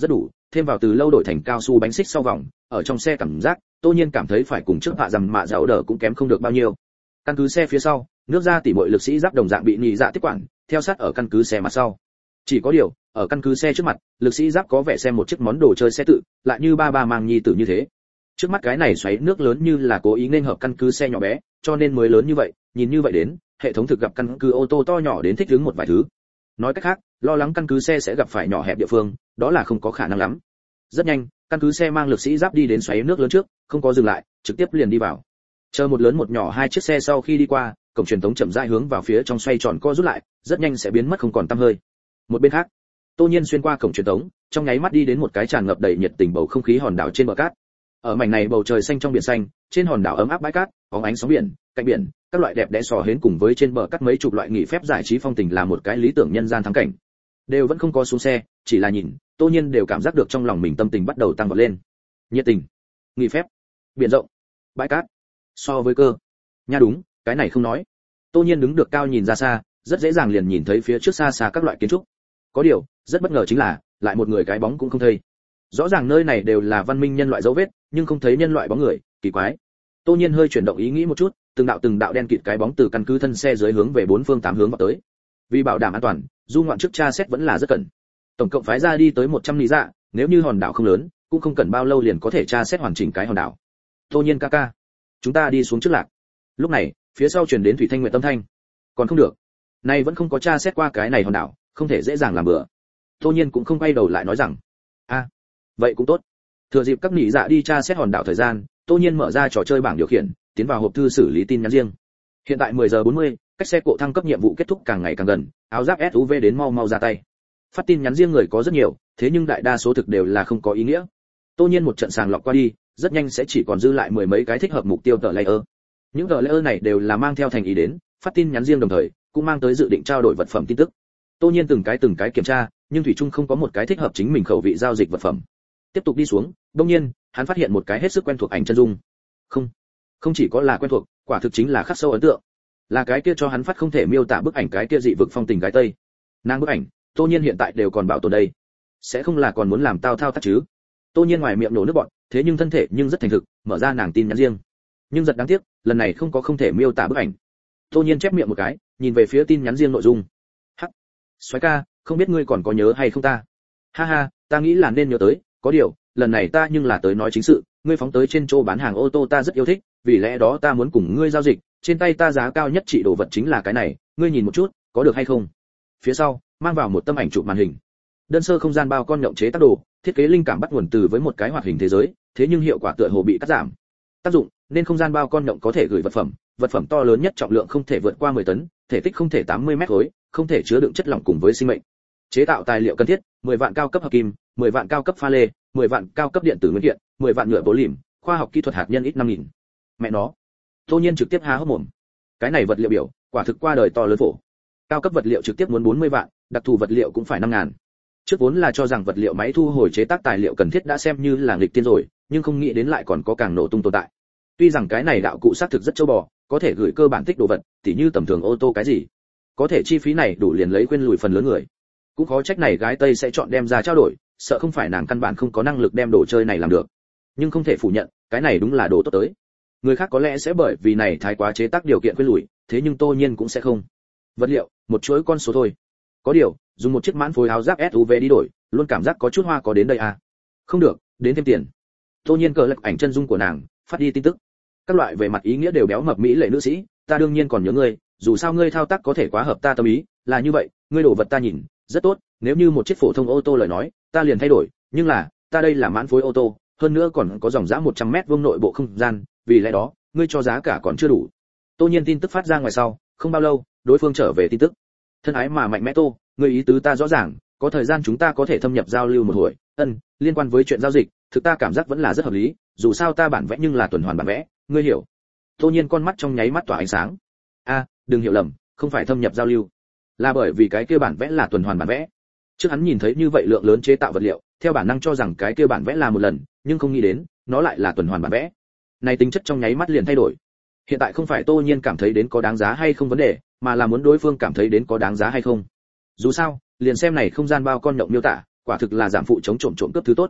thêm vào từ lâu đổi thành cao su bánh xích sau vòng, ở trong xe cảm giác, Tô Nhiên cảm thấy phải cùng trước hạ dầm mạ dạo đỡ cũng kém không được bao nhiêu. Căn cứ xe phía sau, nước ra tỉ muội lực sĩ giáp đồng dạng bị nhị dạ tiếp quản, theo sát ở căn cứ xe mặt sau. Chỉ có điều, ở căn cứ xe trước mặt, lực sĩ giáp có vẻ xem một chiếc món đồ chơi xe tự, lại như ba ba mang nhi tử như thế. Trước mắt cái này xoáy nước lớn như là cố ý nên hợp căn cứ xe nhỏ bé, cho nên mới lớn như vậy, nhìn như vậy đến, hệ thống thực gặp căn cứ ô tô to nhỏ đến thích ứng một vài thứ. Nói cách khác, lo lắng căn cứ xe sẽ gặp phải nhỏ hẹp địa phương, đó là không có khả năng lắm. Rất nhanh, căn cứ xe mang lực sĩ giáp đi đến xoáy nước lớn trước, không có dừng lại, trực tiếp liền đi vào. Chờ một lớn một nhỏ hai chiếc xe sau khi đi qua, cổng truyền tống chậm rãi hướng vào phía trong xoay tròn co rút lại, rất nhanh sẽ biến mất không còn tăm hơi. Một bên khác, Tô Nhiên xuyên qua cổng truyền tống, trong nháy mắt đi đến một cái tràn ngập đầy nhiệt tình bầu không khí hòn đảo trên bờ cát. Ở mảnh này bầu trời xanh trong biển xanh, trên hòn đảo ấm áp bãi cát, bóng ánh sóng biển, cạnh biển, các loại đẹp đẽ sò hến cùng với trên bờ cát mấy chục loại nghỉ phép giải trí phong tình là một cái lý tưởng nhân gian thắng cảnh. Đều vẫn không có xuống xe, chỉ là nhìn, Tô Nhiên đều cảm giác được trong lòng mình tâm tình bắt đầu tăng vọt lên. Nhiệt tình, nghỉ phép, biển rộng, bãi cát. So với cơ, nha đúng, cái này không nói. Tô Nhiên đứng được cao nhìn ra xa, rất dễ dàng liền nhìn thấy phía trước xa xa các loại kiến trúc. Có điều, rất bất ngờ chính là, lại một người cái bóng cũng không thấy. Rõ ràng nơi này đều là văn minh nhân loại dấu vết, nhưng không thấy nhân loại bóng người, kỳ quái. Tô Nhiên hơi chuyển động ý nghĩ một chút, từng đạo từng đạo đen kịt cái bóng từ căn cứ thân xe dưới hướng về bốn phương tám hướng vào tới. Vì bảo đảm an toàn, du ngoạn trước tra xét vẫn là rất cần. Tổng cộng phái ra đi tới một trăm lý dạ, nếu như hòn đảo không lớn, cũng không cần bao lâu liền có thể tra xét hoàn chỉnh cái hòn đảo. Tô Nhiên ca ca, chúng ta đi xuống trước lạc. Lúc này, phía sau truyền đến Thủy Thanh Nguyệt tâm thanh. Còn không được, nay vẫn không có tra xét qua cái này hòn đảo, không thể dễ dàng làm bừa. Tô Nhiên cũng không quay đầu lại nói rằng, a, vậy cũng tốt. Thừa dịp các nị dạ đi tra xét hòn đảo thời gian, Tô Nhiên mở ra trò chơi bảng điều khiển, tiến vào hộp thư xử lý tin nhắn riêng. Hiện tại mười giờ bốn mươi, cách xe cộ thăng cấp nhiệm vụ kết thúc càng ngày càng gần, áo giáp ét u vê đến mau mau ra tay. Phát tin nhắn riêng người có rất nhiều, thế nhưng đại đa số thực đều là không có ý nghĩa. Tô Nhiên một trận sàng lọc qua đi, rất nhanh sẽ chỉ còn dư lại mười mấy cái thích hợp mục tiêu tờ layer. Những tờ layer này đều là mang theo thành ý đến, phát tin nhắn riêng đồng thời, cũng mang tới dự định trao đổi vật phẩm tin tức. Tô Nhiên từng cái từng cái kiểm tra, nhưng thủy chung không có một cái thích hợp chính mình khẩu vị giao dịch vật phẩm. Tiếp tục đi xuống, đương nhiên, hắn phát hiện một cái hết sức quen thuộc ảnh chân dung. Không, không chỉ có là quen thuộc, quả thực chính là khắc sâu ấn tượng. Là cái kia cho hắn phát không thể miêu tả bức ảnh cái kia dị vực phong tình gái tây. Nàng bức ảnh, Tô Nhiên hiện tại đều còn bảo tồn đây. Sẽ không là còn muốn làm tao thao tác chứ? Tô Nhiên ngoài miệng nổ nước bọt, thế nhưng thân thể nhưng rất thành thực, mở ra nàng tin nhắn riêng. Nhưng rất đáng tiếc, lần này không có không thể miêu tả bức ảnh. Tô Nhiên chép miệng một cái, nhìn về phía tin nhắn riêng nội dung. Hắc, Soái ca, không biết ngươi còn có nhớ hay không ta? Ha ha, ta nghĩ là nên nhớ tới, có điều, lần này ta nhưng là tới nói chính sự, ngươi phóng tới trên chỗ bán hàng ô tô ta rất yêu thích, vì lẽ đó ta muốn cùng ngươi giao dịch, trên tay ta giá cao nhất trị đồ vật chính là cái này, ngươi nhìn một chút, có được hay không? Phía sau, mang vào một tấm ảnh chụp màn hình. Đơn sơ không gian bao con nhộng chế tác đồ, thiết kế linh cảm bắt nguồn từ với một cái hoạt hình thế giới, thế nhưng hiệu quả tựa hồ bị cắt giảm. Tác dụng, nên không gian bao con nhộng có thể gửi vật phẩm, vật phẩm to lớn nhất trọng lượng không thể vượt qua mười tấn, thể tích không thể tám mươi mét khối, không thể chứa đựng chất lỏng cùng với sinh mệnh. Chế tạo tài liệu cần thiết, mười vạn cao cấp hợp kim, mười vạn cao cấp pha lê, mười vạn cao cấp điện tử nguyên kiện, mười vạn nhựa bố lìm, khoa học kỹ thuật hạt nhân ít năm nghìn. Mẹ nó. Tô Nhiên trực tiếp há hốc mồm. Cái này vật liệu biểu, quả thực qua đời to lớn phổ. Cao cấp vật liệu trực tiếp muốn bốn mươi vạn, đặc thù vật liệu cũng phải năm ngàn. Trước vốn là cho rằng vật liệu máy thu hồi chế tác tài liệu cần thiết đã xem như là nghịch tiên rồi, nhưng không nghĩ đến lại còn có càng nổ tung tồn tại. Tuy rằng cái này đạo cụ xác thực rất châu bò, có thể gửi cơ bản tích đồ vật, tỉ như tầm thường ô tô cái gì. Có thể chi phí này đủ liền lấy quên lùi phần lớn người. Cũng khó trách này gái Tây sẽ chọn đem ra trao đổi, sợ không phải nàng căn bản không có năng lực đem đồ chơi này làm được. Nhưng không thể phủ nhận, cái này đúng là đồ tốt tới. Người khác có lẽ sẽ bởi vì này thái quá chế tác điều kiện quên lùi, thế nhưng Tô Nhiên cũng sẽ không. Vật liệu, một chuỗi con số thôi. Có điều, dùng một chiếc mãn phối áo giáp ét u vê đi đổi, luôn cảm giác có chút hoa có đến đây à. Không được, đến thêm tiền. Tô Nhiên cờ lật ảnh chân dung của nàng, phát đi tin tức. Các loại về mặt ý nghĩa đều béo mập mỹ lệ nữ sĩ, ta đương nhiên còn nhớ ngươi, dù sao ngươi thao tác có thể quá hợp ta tâm ý, là như vậy, ngươi đổ vật ta nhìn, rất tốt, nếu như một chiếc phổ thông ô tô lời nói, ta liền thay đổi, nhưng là, ta đây là mãn phối ô tô, hơn nữa còn có dòng giá một trăm mét vuông nội bộ không gian, vì lẽ đó, ngươi cho giá cả còn chưa đủ. Tô Nhiên tin tức phát ra ngoài sau, không bao lâu, đối phương trở về tin tức. Thân ái mà mạnh mẽ Tô, ngươi ý tứ ta rõ ràng, có thời gian chúng ta có thể thâm nhập giao lưu một hồi, ân, liên quan với chuyện giao dịch, thực ta cảm giác vẫn là rất hợp lý, dù sao ta bản vẽ nhưng là tuần hoàn bản vẽ, ngươi hiểu. Tô Nhiên con mắt trong nháy mắt tỏa ánh sáng. A, đừng hiểu lầm, không phải thâm nhập giao lưu, là bởi vì cái kia bản vẽ là tuần hoàn bản vẽ. Trước hắn nhìn thấy như vậy lượng lớn chế tạo vật liệu, theo bản năng cho rằng cái kia bản vẽ là một lần, nhưng không nghĩ đến, nó lại là tuần hoàn bản vẽ. Này tính chất trong nháy mắt liền thay đổi. Hiện tại không phải Tô Nhiên cảm thấy đến có đáng giá hay không vấn đề, mà là muốn đối phương cảm thấy đến có đáng giá hay không. Dù sao, liền xem này không gian bao con nhộng miêu tả, quả thực là giảm phụ chống trộm trộm cướp thứ tốt.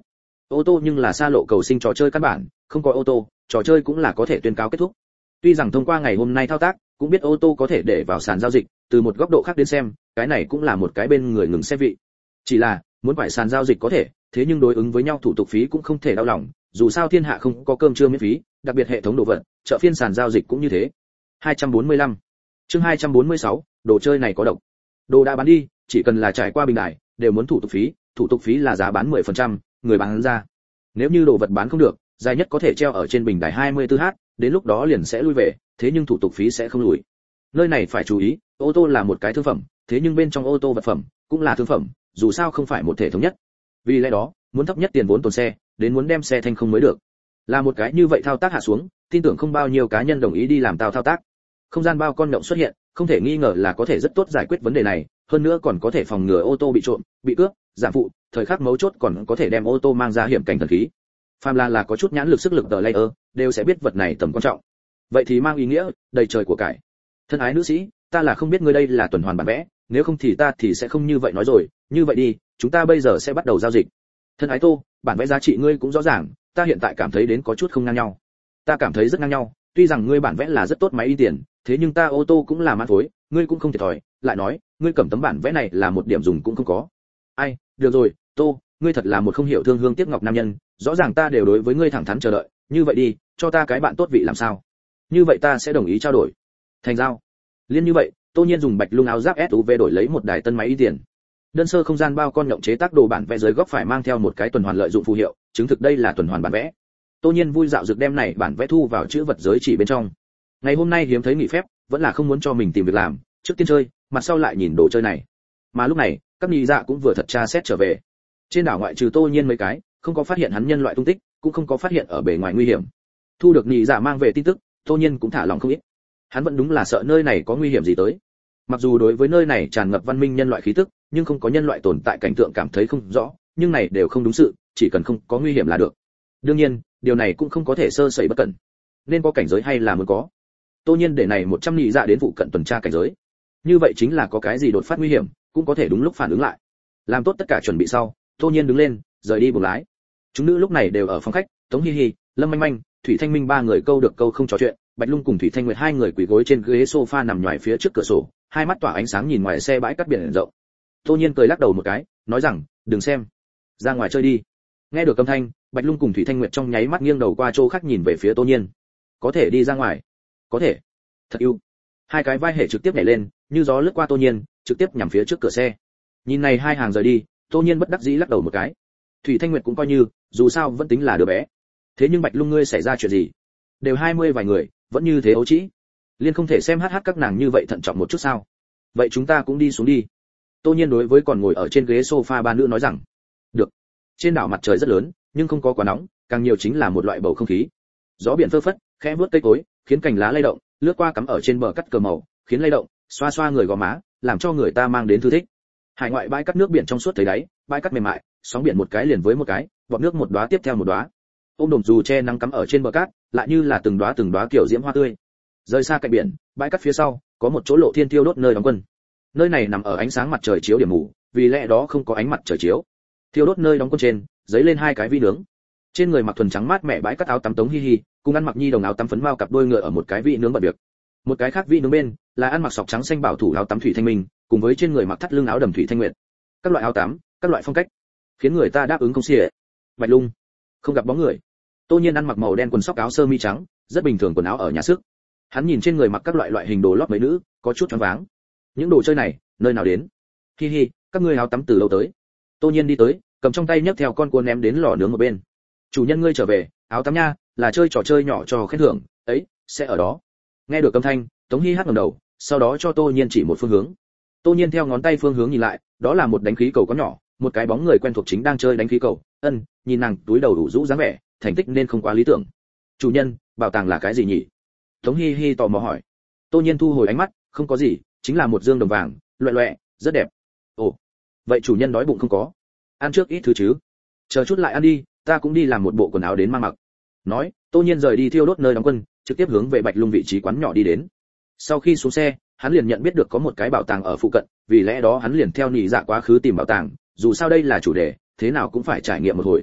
Ô tô nhưng là xa lộ cầu sinh trò chơi căn bản, không có ô tô, trò chơi cũng là có thể tuyên cáo kết thúc. Tuy rằng thông qua ngày hôm nay thao tác, cũng biết ô tô có thể để vào sàn giao dịch, từ một góc độ khác đến xem, cái này cũng là một cái bên người ngừng xe vị. Chỉ là, muốn phải sàn giao dịch có thể, thế nhưng đối ứng với nhau thủ tục phí cũng không thể đau lòng, dù sao thiên hạ không có cơm trưa miễn phí, đặc biệt hệ thống đồ vật, chợ phiên sàn giao dịch cũng như thế. hai trăm bốn mươi lăm. Chương hai trăm bốn mươi sáu, đồ chơi này có độc. Đồ đã bán đi, chỉ cần là trải qua bình đài, đều muốn thủ tục phí, thủ tục phí là giá bán mười phần trăm, người bán ra. Nếu như đồ vật bán không được, dài nhất có thể treo ở trên bình đài hai mươi tư h, đến lúc đó liền sẽ lui về, thế nhưng thủ tục phí sẽ không lùi. Nơi này phải chú ý, ô tô là một cái thương phẩm, thế nhưng bên trong ô tô vật phẩm cũng là thương phẩm, dù sao không phải một thể thống nhất. Vì lẽ đó, muốn thấp nhất tiền vốn tồn xe, đến muốn đem xe thành không mới được. Là một cái như vậy thao tác hạ xuống, tin tưởng không bao nhiêu cá nhân đồng ý đi làm tao thao tác. Không gian bao con động xuất hiện, không thể nghi ngờ là có thể rất tốt giải quyết vấn đề này, hơn nữa còn có thể phòng ngừa ô tô bị trộm, bị cướp, giảm phụ, thời khắc mấu chốt còn có thể đem ô tô mang ra hiểm cảnh thần khí. Phàm là là có chút nhãn lực sức lực tờ layer, đều sẽ biết vật này tầm quan trọng. Vậy thì mang ý nghĩa đầy trời của cải. Thân ái nữ sĩ, ta là không biết ngươi đây là tuần hoàn bản vẽ, nếu không thì ta thì sẽ không như vậy nói rồi, như vậy đi, chúng ta bây giờ sẽ bắt đầu giao dịch. Thân ái Tô, bản vẽ giá trị ngươi cũng rõ ràng, ta hiện tại cảm thấy đến có chút không ngang nhau. Ta cảm thấy rất ngang nhau, tuy rằng ngươi bản vẽ là rất tốt máy in tiền, thế nhưng ta ô tô cũng là mã phối, ngươi cũng không thiệt thòi, lại nói, ngươi cầm tấm bản vẽ này là một điểm dùng cũng không có. Ai, được rồi, Tô, ngươi thật là một không hiểu thương hương tiếc ngọc nam nhân, rõ ràng ta đều đối với ngươi thẳng thắn chờ đợi, như vậy đi, cho ta cái bạn tốt vị làm sao? Như vậy ta sẽ đồng ý trao đổi. Thành giao. Liên như vậy, Tô Nhiên dùng bạch lung áo giáp ét u vê đổi lấy một đài tân máy in tiền. Đơn sơ không gian bao con nhộng chế tác đồ bản vẽ dưới góc phải mang theo một cái tuần hoàn lợi dụng phù hiệu, chứng thực đây là tuần hoàn bản vẽ. Tô Nhiên vui dạo dược đem này bản vẽ thu vào chữ vật giới chỉ bên trong. Ngày hôm nay hiếm thấy nghỉ phép, vẫn là không muốn cho mình tìm việc làm, trước tiên chơi, mặt sau lại nhìn đồ chơi này. Mà lúc này, các nhị dạ cũng vừa thật tra xét trở về. Trên đảo ngoại trừ Tô Nhiên mấy cái, không có phát hiện hắn nhân loại tung tích, cũng không có phát hiện ở bề ngoài nguy hiểm. Thu được nhị dạ mang về tin tức, Tô Nhiên cũng thả lòng không ít. Hắn vẫn đúng là sợ nơi này có nguy hiểm gì tới. Mặc dù đối với nơi này tràn ngập văn minh nhân loại khí tức, nhưng không có nhân loại tồn tại cảnh tượng cảm thấy không rõ, nhưng này đều không đúng sự, chỉ cần không có nguy hiểm là được. Đương nhiên, điều này cũng không có thể sơ sẩy bất cẩn. Nên có cảnh giới hay là muốn có. Tô Nhiên để này một trăm nhị dạ đến phụ cận tuần tra cảnh giới. Như vậy chính là có cái gì đột phát nguy hiểm, cũng có thể đúng lúc phản ứng lại. Làm tốt tất cả chuẩn bị sau, Tô Nhiên đứng lên, rời đi buồng lái. Chúng nữ lúc này đều ở phòng khách, Tống Hi Hi, Lâm Manh Manh, Thủy Thanh Minh ba người câu được câu không trò chuyện, Bạch Lung cùng Thủy Thanh Nguyệt hai người quỳ gối trên ghế sofa nằm nhòi phía trước cửa sổ, hai mắt tỏa ánh sáng nhìn ngoài xe bãi cát biển rộng. Tô Nhiên cười lắc đầu một cái, nói rằng, đừng xem, ra ngoài chơi đi. Nghe được âm thanh, Bạch Lung cùng Thủy Thanh Nguyệt trong nháy mắt nghiêng đầu qua chỗ khác nhìn về phía Tô Nhiên. Có thể đi ra ngoài? Có thể. Thật yêu. Hai cái vai hệ trực tiếp nhảy lên, như gió lướt qua Tô Nhiên, trực tiếp nhằm phía trước cửa xe. Nhìn này hai hàng rời đi, Tô Nhiên bất đắc dĩ lắc đầu một cái. Thủy Thanh Nguyệt cũng coi như, dù sao vẫn tính là đứa bé. Thế nhưng Bạch Lung ngươi xảy ra chuyện gì? Đều hai mươi vài người, vẫn như thế ấu trĩ. Liên không thể xem hát hát các nàng như vậy thận trọng một chút sao? Vậy chúng ta cũng đi xuống đi. Tô Nhiên đối với còn ngồi ở trên ghế sofa ba nữ nói rằng, được. Trên đảo mặt trời rất lớn, nhưng không có quá nóng, càng nhiều chính là một loại bầu không khí. Gió biển phơ phất, khẽ vuốt cây cối, khiến cành lá lay động, lướt qua cắm ở trên bờ cắt cờ màu, khiến lay động, xoa xoa người gò má, làm cho người ta mang đến thư thích. Hải ngoại bãi cát nước biển trong suốt thấy đáy, bãi cát mềm mại, sóng biển một cái liền với một cái, bọt nước một đóa tiếp theo một đóa. Ôm đồm dù che nắng cắm ở trên bờ cát, lại như là từng đóa từng đóa kiểu diễm hoa tươi. Rời xa cạnh biển, bãi cát phía sau, có một chỗ lộ thiên tiêu đốt nơi đóng quân. Nơi này nằm ở ánh sáng mặt trời chiếu điểm mù, vì lẽ đó không có ánh mặt trời chiếu. Thiêu đốt nơi đóng quân trên, giấy lên hai cái vi nướng. Trên người mặc thuần trắng mát mẻ bãi cát áo tắm Tống Hi Hi, cùng ăn mặc nhi đồng áo tắm phấn mao cặp đôi ngựa ở một cái vị nướng bận việc. Một cái khác vị nướng bên, là ăn mặc sọc trắng xanh bảo thủ áo tắm Thủy Thanh Minh, cùng với trên người mặc thắt lưng áo đầm Thủy Thanh Nguyệt. Các loại áo tắm, các loại phong cách, khiến người ta đáp ứng không xuể. Bạch Lung, không gặp bóng người. Tô Nhiên ăn mặc màu đen quần sóc áo sơ mi trắng, rất bình thường quần áo ở nhà sức. Hắn nhìn trên người mặc các loại loại hình đồ lót mấy nữ, có chút choáng váng. Những đồ chơi này, nơi nào đến? Hi hi, các ngươi áo tắm từ lâu tới. Tô Nhiên đi tới, cầm trong tay nhấc theo con cua ném đến lò nướng một bên. Chủ nhân ngươi trở về, áo tắm nha, là chơi trò chơi nhỏ cho khen thưởng, ấy, sẽ ở đó. Nghe được âm thanh, Tống Hi hát ngẩng đầu, sau đó cho Tô Nhiên chỉ một phương hướng. Tô Nhiên theo ngón tay phương hướng nhìn lại, đó là một đánh khí cầu có nhỏ, một cái bóng người quen thuộc chính đang chơi đánh khí cầu. Ân, nhìn nàng túi đầu đủ rũ dáng vẻ, thành tích nên không quá lý tưởng. Chủ nhân, bảo tàng là cái gì nhỉ? Tống Hi Hi tò mò hỏi. Tô Nhiên thu hồi ánh mắt, không có gì, chính là một dương đồng vàng, loẹt loẹt, rất đẹp. Ồ, vậy chủ nhân đói bụng không có? Ăn trước ít thứ chứ? Chờ chút lại ăn đi, ta cũng đi làm một bộ quần áo đến mang mặc. Nói, Tô Nhiên rời đi thiêu đốt nơi đóng quân, trực tiếp hướng về Bạch Lung vị trí quán nhỏ đi đến. Sau khi xuống xe, hắn liền nhận biết được có một cái bảo tàng ở phụ cận, vì lẽ đó hắn liền theo nhị dạ quá khứ tìm bảo tàng, dù sao đây là chủ đề, thế nào cũng phải trải nghiệm một hồi.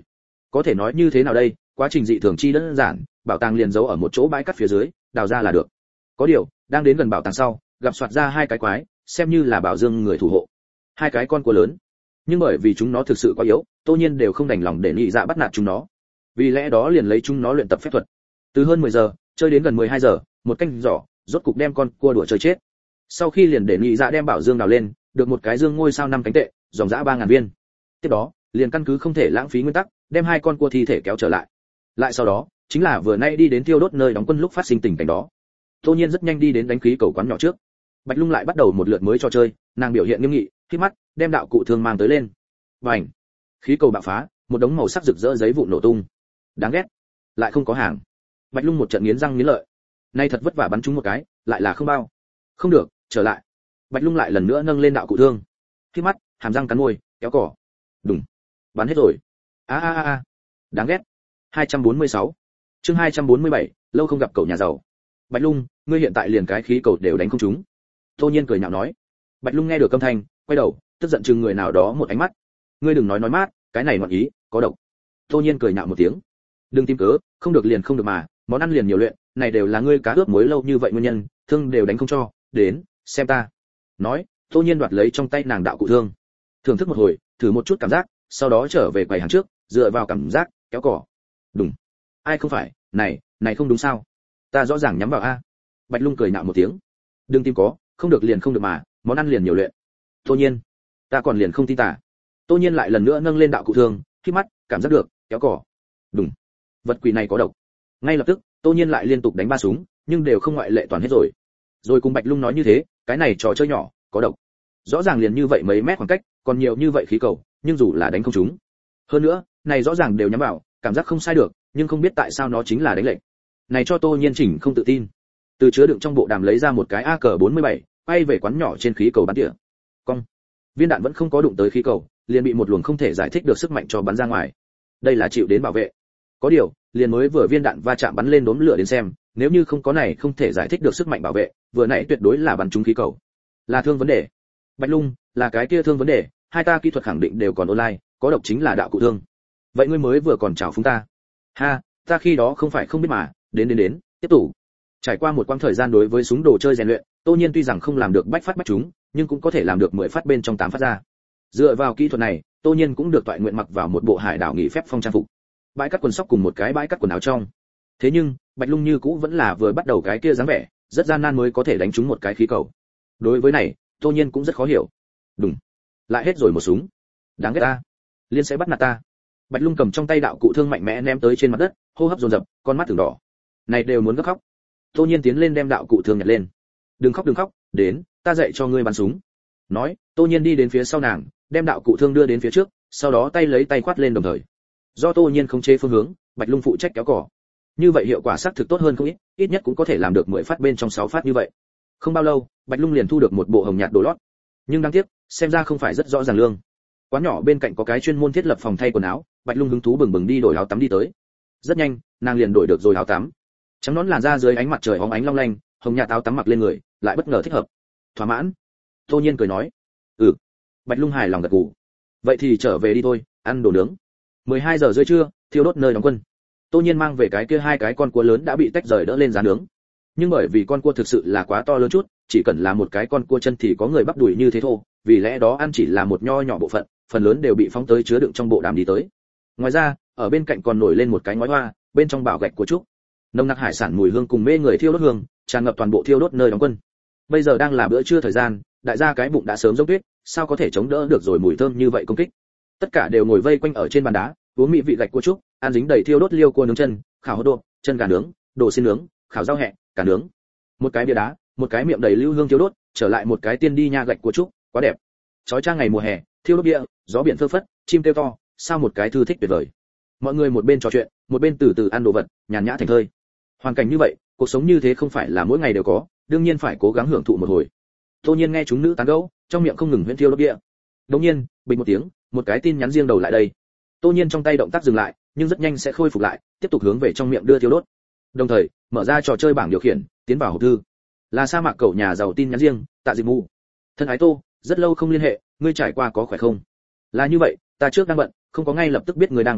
Có thể nói như thế nào đây, quá trình dị thường chi đơn giản, bảo tàng liền giấu ở một chỗ bãi cát phía dưới, đào ra là được. Có điều, đang đến gần bảo tàng sau, gặp xoạt ra hai cái quái, xem như là bảo dương người thủ hộ. Hai cái con cua lớn, nhưng bởi vì chúng nó thực sự quá yếu, Tô Nhiên đều không đành lòng để nhị dạ bắt nạt chúng nó. Vì lẽ đó liền lấy chúng nó luyện tập phép thuật. Từ hơn mười giờ, chơi đến gần mười hai giờ, một canh giỏ, rốt cục đem con cua đùa chơi chết. Sau khi liền để nhị dạ đem bảo dương đào lên, được một cái dương ngôi sao năm cánh tệ, dòng dã ba ngàn viên. Tiếp đó, liền căn cứ không thể lãng phí nguyên tắc, đem hai con cua thi thể kéo trở lại. Lại sau đó, chính là vừa nay đi đến tiêu đốt nơi đóng quân lúc phát sinh tình cảnh đó. Tô Nhiên rất nhanh đi đến đánh khí cầu quán nhỏ trước. Bạch Lung lại bắt đầu một lượt mới trò chơi, nàng biểu hiện nghiêm nghị, khép mắt, đem đạo cụ thương mang tới lên. Bành! Khí cầu bạo phá, một đống màu sắc rực rỡ giấy vụn nổ tung. Đáng ghét, lại không có hàng. Bạch Lung một trận nghiến răng nghiến lợi. Nay thật vất vả bắn trúng một cái, lại là không bao. Không được, trở lại. Bạch Lung lại lần nữa nâng lên đạo cụ thương. Khép mắt, hàm răng cắn môi, kéo cỏ. Đùng. Bắn hết rồi. A a a a. Đáng ghét. hai trăm bốn mươi sáu. Chương hai trăm bốn mươi bảy, lâu không gặp cậu nhà giàu. Bạch Lung, ngươi hiện tại liền cái khí cầu đều đánh không trúng. Tô Nhiên cười nhạo nói. Bạch Lung nghe được âm thanh, quay đầu, tức giận chừng người nào đó một ánh mắt. Ngươi đừng nói nói mát, cái này ngọn ý, có độc. Tô Nhiên cười nhạo một tiếng. Đừng tìm cớ, không được liền không được mà, món ăn liền nhiều luyện, này đều là ngươi cá ướp muối lâu như vậy nguyên nhân, thương đều đánh không cho, đến, xem ta. Nói, Tô Nhiên đoạt lấy trong tay nàng đạo cụ thương. Thưởng thức một hồi, thử một chút cảm giác, sau đó trở về quầy hàng trước, dựa vào cảm giác, kéo cỏ. Đùng. Ai không phải, này, này không đúng sao? Ta rõ ràng nhắm vào a. Bạch Lung cười nhạo một tiếng. Đừng tìm có, không được liền không được mà, món ăn liền nhiều luyện. Tô Nhiên, ta còn liền không tin tả. Tô Nhiên lại lần nữa nâng lên đạo cụ thương, khi mắt, cảm giác được, kéo cỏ. Đùng. Vật quỷ này có độc. Ngay lập tức, Tô Nhiên lại liên tục đánh ba súng, nhưng đều không ngoại lệ toàn hết rồi. Rồi cùng Bạch Lung nói như thế, cái này trò chơi nhỏ, có độc. Rõ ràng liền như vậy mấy mét khoảng cách, còn nhiều như vậy khí cầu, nhưng dù là đánh không trúng. Hơn nữa, này rõ ràng đều nhắm vào, cảm giác không sai được, nhưng không biết tại sao nó chính là đánh lệnh. Này cho Tô Nhiên chỉnh không tự tin. Từ chứa đựng trong bộ đàm lấy ra một cái a cờ bốn mươi bảy, bay về quán nhỏ trên khí cầu bắn tỉa. Cong. Viên đạn vẫn không có đụng tới khí cầu, liền bị một luồng không thể giải thích được sức mạnh cho bắn ra ngoài. Đây là chịu đến bảo vệ. Có điều, liền mới vừa viên đạn va chạm bắn lên đốm lửa đến xem, nếu như không có này không thể giải thích được sức mạnh bảo vệ, vừa nãy tuyệt đối là bắn trúng khí cầu. Là thương vấn đề. Bạch Lung, là cái kia thương vấn đề, hai ta kỹ thuật khẳng định đều còn online, có độc chính là đạo cụ thương. Vậy ngươi mới vừa còn chào phúng ta. Ha, ta khi đó không phải không biết mà, đến đến đến, tiếp tục. Trải qua một quãng thời gian đối với súng đồ chơi rèn luyện, Tô Nhiên tuy rằng không làm được bách phát bách trúng, nhưng cũng có thể làm được mười phát bên trong tám phát ra. Dựa vào kỹ thuật này, Tô Nhiên cũng được toại nguyện mặc vào một bộ hải đảo nghỉ phép phong trang phục. Bãi cắt quần sóc cùng một cái bãi cắt quần áo trong. Thế nhưng, Bạch Lung như cũ vẫn là vừa bắt đầu cái kia dáng vẻ, rất gian nan mới có thể đánh trúng một cái khí cầu. Đối với này, Tô Nhiên cũng rất khó hiểu. Đùng. Lại hết rồi một súng. Đáng ghét ta. Liên sẽ bắt nạt ta. Bạch Lung cầm trong tay đạo cụ thương mạnh mẽ ném tới trên mặt đất, hô hấp dồn dập, con mắt từng đỏ. Này đều muốn gấp khóc. Tô Nhiên tiến lên đem đạo cụ thương nhặt lên. Đừng khóc đừng khóc, đến, ta dạy cho ngươi bắn súng. Nói, Tô Nhiên đi đến phía sau nàng, đem đạo cụ thương đưa đến phía trước, sau đó tay lấy tay quát lên đồng thời. Do Tô Nhiên không chế phương hướng, Bạch Lung phụ trách kéo cỏ. Như vậy hiệu quả xác thực tốt hơn không ít, ít nhất cũng có thể làm được mười phát bên trong sáu phát như vậy. Không bao lâu, Bạch Lung liền thu được một bộ hồng nhạt đồ lót. Nhưng đáng tiếc, xem ra không phải rất rõ ràng lương. Quán nhỏ bên cạnh có cái chuyên môn thiết lập phòng thay quần áo, Bạch Lung hứng thú bừng bừng đi đổi áo tắm đi tới. Rất nhanh, nàng liền đổi được rồi áo tắm. Trắng nón làn da dưới ánh mặt trời óng ánh long lanh, hồng nhạt áo tắm mặc lên người, lại bất ngờ thích hợp. Thỏa mãn. Tô Nhiên cười nói. Ừ. Bạch Lung hài lòng gật gù. Vậy thì trở về đi thôi, ăn đồ nướng. mười hai giờ rưỡi trưa, thiêu đốt nơi đóng quân. Tô Nhiên mang về cái kia hai cái con cua lớn đã bị tách rời đỡ lên giá nướng. Nhưng bởi vì con cua thực sự là quá to lớn chút, chỉ cần là một cái con cua chân thì có người bắp đùi như thế thôi, vì lẽ đó ăn chỉ là một nho nhỏ bộ phận, phần lớn đều bị phóng tới chứa đựng trong bộ đàm đi tới. Ngoài ra, ở bên cạnh còn nổi lên một cái ngói hoa, bên trong bảo gạch của trúc. Nồng nặc hải sản mùi hương cùng mê người thiêu đốt hương, tràn ngập toàn bộ thiêu đốt nơi đóng quân. Bây giờ đang là bữa trưa thời gian, đại gia cái bụng đã sớm giống tuyết, sao có thể chống đỡ được rồi mùi thơm như vậy công kích. Tất cả đều ngồi vây quanh ở trên bàn đá, uống mỹ vị gạch cua trúc, ăn dính đầy thiêu đốt liêu cua nướng chân, khảo hot đô, chân gà nướng, đồ xiên nướng, khảo rau hẹ, cả nướng. Một cái bia đá, một cái miệng đầy lưu hương thiêu đốt, trở lại một cái tiên đi nha gạch cua trúc, quá đẹp. Chói chang ngày mùa hè, thiêu đốt địa, gió biển phơ phất, chim kêu to, sao một cái thư thích tuyệt vời. Mọi người một bên trò chuyện, một bên từ từ ăn đồ vật, nhàn nhã thành thơi. Hoàn cảnh như vậy, cuộc sống như thế không phải là mỗi ngày đều có, đương nhiên phải cố gắng hưởng thụ một hồi. Tô Nhiên nghe chúng nữ tán gẫu, trong miệng không ngừng huyễn thiêu đốt địa. Đột nhiên, bình một tiếng, một cái tin nhắn riêng đầu lại đây. Tô Nhiên trong tay động tác dừng lại, nhưng rất nhanh sẽ khôi phục lại, tiếp tục hướng về trong miệng đưa thiêu đốt. Đồng thời, mở ra trò chơi bảng điều khiển, tiến vào hộp thư. Là sa mạc cậu nhà giàu tin nhắn riêng, Tạ Dịch Mù. Thân ái Tô, rất lâu không liên hệ, ngươi trải qua có khỏe không? Là như vậy, ta trước đang bận, không có ngay lập tức biết người đang bán xe,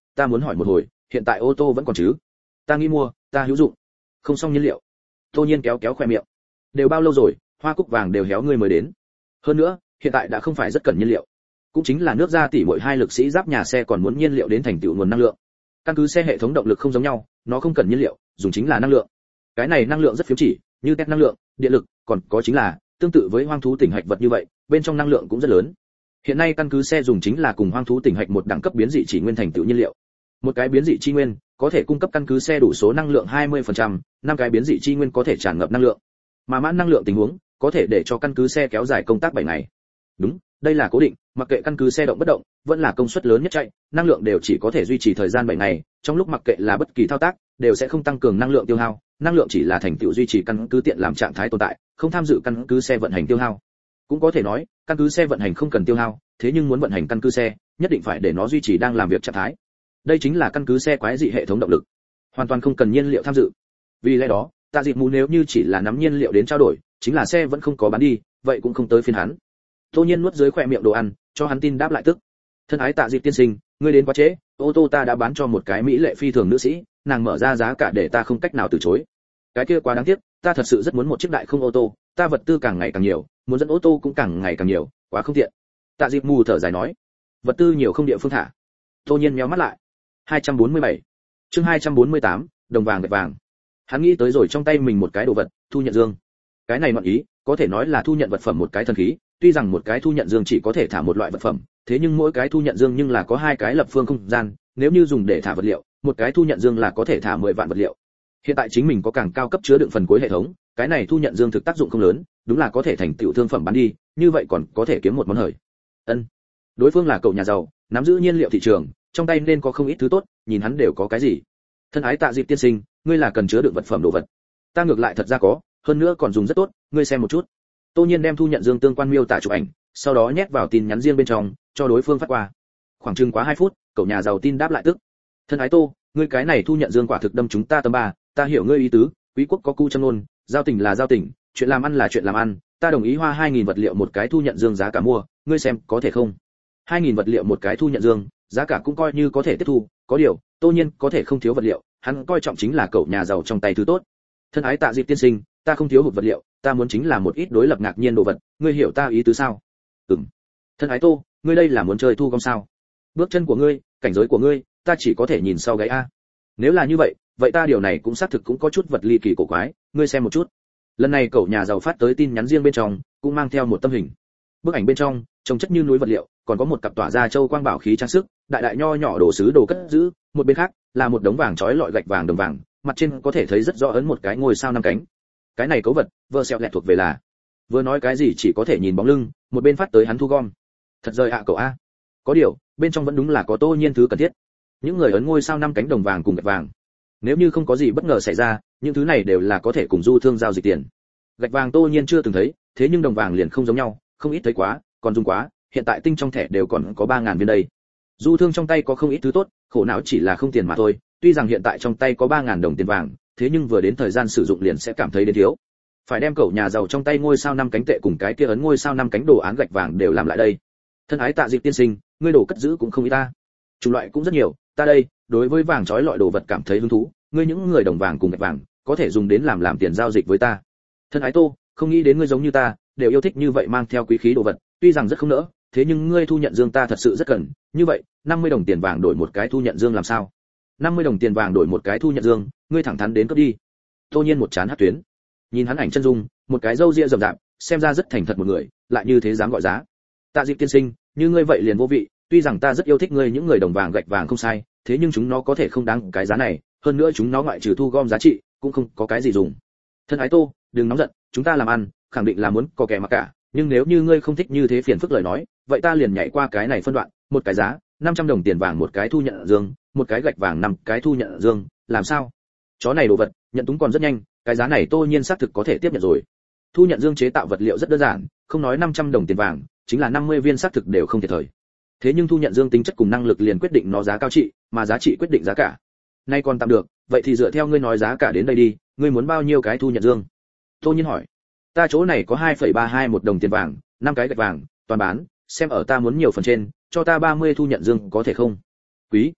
ta muốn hỏi một hồi, hiện tại ô tô vẫn còn chứ? Ta nghĩ mua, ta hữu dụng. Không xong nhiên liệu. Tô Nhiên kéo kéo khoe miệng. Đều bao lâu rồi, hoa cúc vàng đều héo ngươi mới đến. Hơn nữa, hiện tại đã không phải rất cần nhiên liệu. Cũng chính là nước ra tỷ mỗi hai lực sĩ giáp nhà xe còn muốn nhiên liệu đến thành tựu nguồn năng lượng. Căn cứ xe hệ thống động lực không giống nhau, nó không cần nhiên liệu, dùng chính là năng lượng. Cái này năng lượng rất phiếm chỉ, như tét năng lượng, điện lực, còn có chính là tương tự với hoang thú tỉnh hạch vật như vậy, bên trong năng lượng cũng rất lớn. Hiện nay căn cứ xe dùng chính là cùng hoang thú tỉnh hạch một đẳng cấp biến dị chỉ nguyên thành tựu nhiên liệu. Một cái biến dị chi nguyên có thể cung cấp căn cứ xe đủ số năng lượng hai mươi phần trăm, năm cái biến dị chi nguyên có thể tràn ngập năng lượng. Mà mãn năng lượng tình huống có thể để cho căn cứ xe kéo dài công tác bảy ngày. Đúng, đây là cố định, mặc kệ căn cứ xe động bất động, vẫn là công suất lớn nhất chạy, năng lượng đều chỉ có thể duy trì thời gian bảy ngày, trong lúc mặc kệ là bất kỳ thao tác, đều sẽ không tăng cường năng lượng tiêu hao, năng lượng chỉ là thành tựu duy trì căn cứ tiện làm trạng thái tồn tại, không tham dự căn cứ xe vận hành tiêu hao. Cũng có thể nói, căn cứ xe vận hành không cần tiêu hao, thế nhưng muốn vận hành căn cứ xe, nhất định phải để nó duy trì đang làm việc trạng thái. Đây chính là căn cứ xe quái dị hệ thống động lực, hoàn toàn không cần nhiên liệu tham dự. Vì lẽ đó, Tạ Dịp Mù nếu như chỉ là nắm nhiên liệu đến trao đổi, chính là xe vẫn không có bán đi, vậy cũng không tới phiên hắn. Tô Nhiên nuốt dưới khóe miệng đồ ăn, cho hắn tin đáp lại tức. Thân ái Tạ Dịp tiên sinh, ngươi đến quá trễ, ô tô ta đã bán cho một cái mỹ lệ phi thường nữ sĩ, nàng mở ra giá cả để ta không cách nào từ chối. Cái kia quá đáng tiếc, ta thật sự rất muốn một chiếc đại không ô tô, ta vật tư càng ngày càng nhiều, muốn dẫn ô tô cũng càng ngày càng nhiều, quá không tiện. Tạ Dịp Mù thở dài nói, vật tư nhiều không địa phương thả. Tô Nhiên nhíu mắt lại. hai trăm bốn mươi bảy Chương hai trăm bốn mươi tám, đồng vàng gạch vàng. Hắn nghĩ tới rồi trong tay mình một cái đồ vật, thu nhận dương. Cái này ngọn ý, có thể nói là thu nhận vật phẩm một cái thần khí, tuy rằng một cái thu nhận dương chỉ có thể thả một loại vật phẩm, thế nhưng mỗi cái thu nhận dương nhưng là có hai cái lập phương không gian, nếu như dùng để thả vật liệu, một cái thu nhận dương là có thể thả mười vạn vật liệu. Hiện tại chính mình có càng cao cấp chứa đựng phần cuối hệ thống, cái này thu nhận dương thực tác dụng không lớn, đúng là có thể thành tựu thương phẩm bán đi, như vậy còn có thể kiếm một món hời. Ân. Đối phương là cậu nhà giàu, nắm giữ nhiên liệu thị trường, trong tay nên có không ít thứ tốt, nhìn hắn đều có cái gì. Thân ái Tạ Dịp tiên sinh, ngươi là cần chứa đựng vật phẩm đồ vật. Ta ngược lại thật ra có, hơn nữa còn dùng rất tốt, ngươi xem một chút. Tô Nhiên đem thu nhận dương tương quan miêu tả chụp ảnh, sau đó nhét vào tin nhắn riêng bên trong, cho đối phương phát qua. Khoảng chừng quá hai phút, cậu nhà giàu tin đáp lại tức. Thân ái Tô, ngươi cái này thu nhận dương quả thực đâm chúng ta tầm ba, ta hiểu ngươi ý tứ, quý quốc có cu châm ngôn, giao tình là giao tình, chuyện làm ăn là chuyện làm ăn, ta đồng ý hoa hai nghìn vật liệu một cái thu nhận dương giá cả mua, ngươi xem có thể không? hai nghìn vật liệu một cái thu nhận dương, giá cả cũng coi như có thể tiếp thu, có điều, Tô Nhiên có thể không thiếu vật liệu, hắn coi trọng chính là cậu nhà giàu trong tay thứ tốt. Thân ái Tạ Dịp tiên sinh, ta không thiếu hụt vật liệu, ta muốn chính là một ít đối lập ngạc nhiên đồ vật, ngươi hiểu ta ý tứ sao? Ừm. Thân ái Tô, ngươi đây là muốn chơi thu gom sao? Bước chân của ngươi, cảnh giới của ngươi, ta chỉ có thể nhìn sau gáy a. Nếu là như vậy, vậy ta điều này cũng xác thực cũng có chút vật ly kỳ cổ quái, ngươi xem một chút. Lần này cậu nhà giàu phát tới tin nhắn riêng bên trong, cũng mang theo một tấm hình. Bức ảnh bên trong, trông chất như núi vật liệu, còn có một cặp tỏa ra châu quang bảo khí trang sức, đại đại nho nhỏ đồ sứ đồ cất giữ, một bên khác là một đống vàng trói lọi gạch vàng đồng vàng, mặt trên có thể thấy rất rõ ấn một cái ngôi sao năm cánh. Cái này cấu vật, vợ sẹo lẹt thuộc về là. Vừa nói cái gì chỉ có thể nhìn bóng lưng, một bên phát tới hắn thu gom. Thật rời ạ cậu a. Có điều, bên trong vẫn đúng là có Tô Nhiên thứ cần thiết. Những người ấn ngôi sao năm cánh đồng vàng cùng gạch vàng. Nếu như không có gì bất ngờ xảy ra, những thứ này đều là có thể cùng du thương giao dịch tiền. Gạch vàng Tô Nhiên chưa từng thấy, thế nhưng đồng vàng liền không giống nhau, không ít thấy quá, còn dùng quá, hiện tại tinh trong thẻ đều còn có ba ngàn viên đây. Du thương trong tay có không ít thứ tốt, khổ não chỉ là không tiền mà thôi, tuy rằng hiện tại trong tay có ba ngàn đồng tiền vàng, thế nhưng vừa đến thời gian sử dụng liền sẽ cảm thấy đến thiếu. Phải đem cậu nhà giàu trong tay ngôi sao năm cánh tệ cùng cái kia ấn ngôi sao năm cánh đồ án gạch vàng đều làm lại đây. Thân ái Tạ Dịp tiên sinh, ngươi đồ cất giữ cũng không ít ta. Chủng loại cũng rất nhiều, ta đây, đối với vàng trói lọi đồ vật cảm thấy hứng thú, ngươi những người đồng vàng cùng gạch vàng, có thể dùng đến làm làm tiền giao dịch với ta. Thân ái Tô, không nghĩ đến ngươi giống như ta, đều yêu thích như vậy mang theo quý khí đồ vật, tuy rằng rất không nỡ, thế nhưng ngươi thu nhận dương ta thật sự rất cần, như vậy, năm mươi đồng tiền vàng đổi một cái thu nhận dương làm sao? năm mươi đồng tiền vàng đổi một cái thu nhận dương, ngươi thẳng thắn đến cấp đi. Tô Nhiên một chán hất tuyến. Nhìn hắn ảnh chân dung, một cái râu ria rậm rạp, xem ra rất thành thật một người, lại như thế dám gọi giá. Tạ Dịp tiên sinh, như ngươi vậy liền vô vị, tuy rằng ta rất yêu thích ngươi những người đồng vàng gạch vàng không sai, thế nhưng chúng nó có thể không đáng cái giá này, hơn nữa chúng nó ngoại trừ thu gom giá trị, cũng không có cái gì dùng. Thân ái Tô, đừng nóng giận, chúng ta làm ăn, khẳng định là muốn có kẻ mà cả, nhưng nếu như ngươi không thích như thế phiền phức lời nói, vậy ta liền nhảy qua cái này phân đoạn, một cái giá, năm trăm đồng tiền vàng một cái thu nhận dương, một cái gạch vàng năm cái thu nhận dương, làm sao? Chó này đồ vật, nhận túng còn rất nhanh, cái giá này Tô Nhiên xác thực có thể tiếp nhận rồi. Thu nhận dương chế tạo vật liệu rất đơn giản, không nói năm trăm đồng tiền vàng, chính là năm mươi viên xác thực đều không thể thời. Thế nhưng thu nhận dương tính chất cùng năng lực liền quyết định nó giá cao trị, mà giá trị quyết định giá cả. Nay còn tạm được, vậy thì dựa theo ngươi nói giá cả đến đây đi, ngươi muốn bao nhiêu cái thu nhận dương? Tô Nhiên hỏi. Ta chỗ này có hai phẩy ba hai một đồng tiền vàng, năm cái gạch vàng, toàn bán, xem ở ta muốn nhiều phần trên, cho ta ba mươi thu nhận dương có thể không? Quý.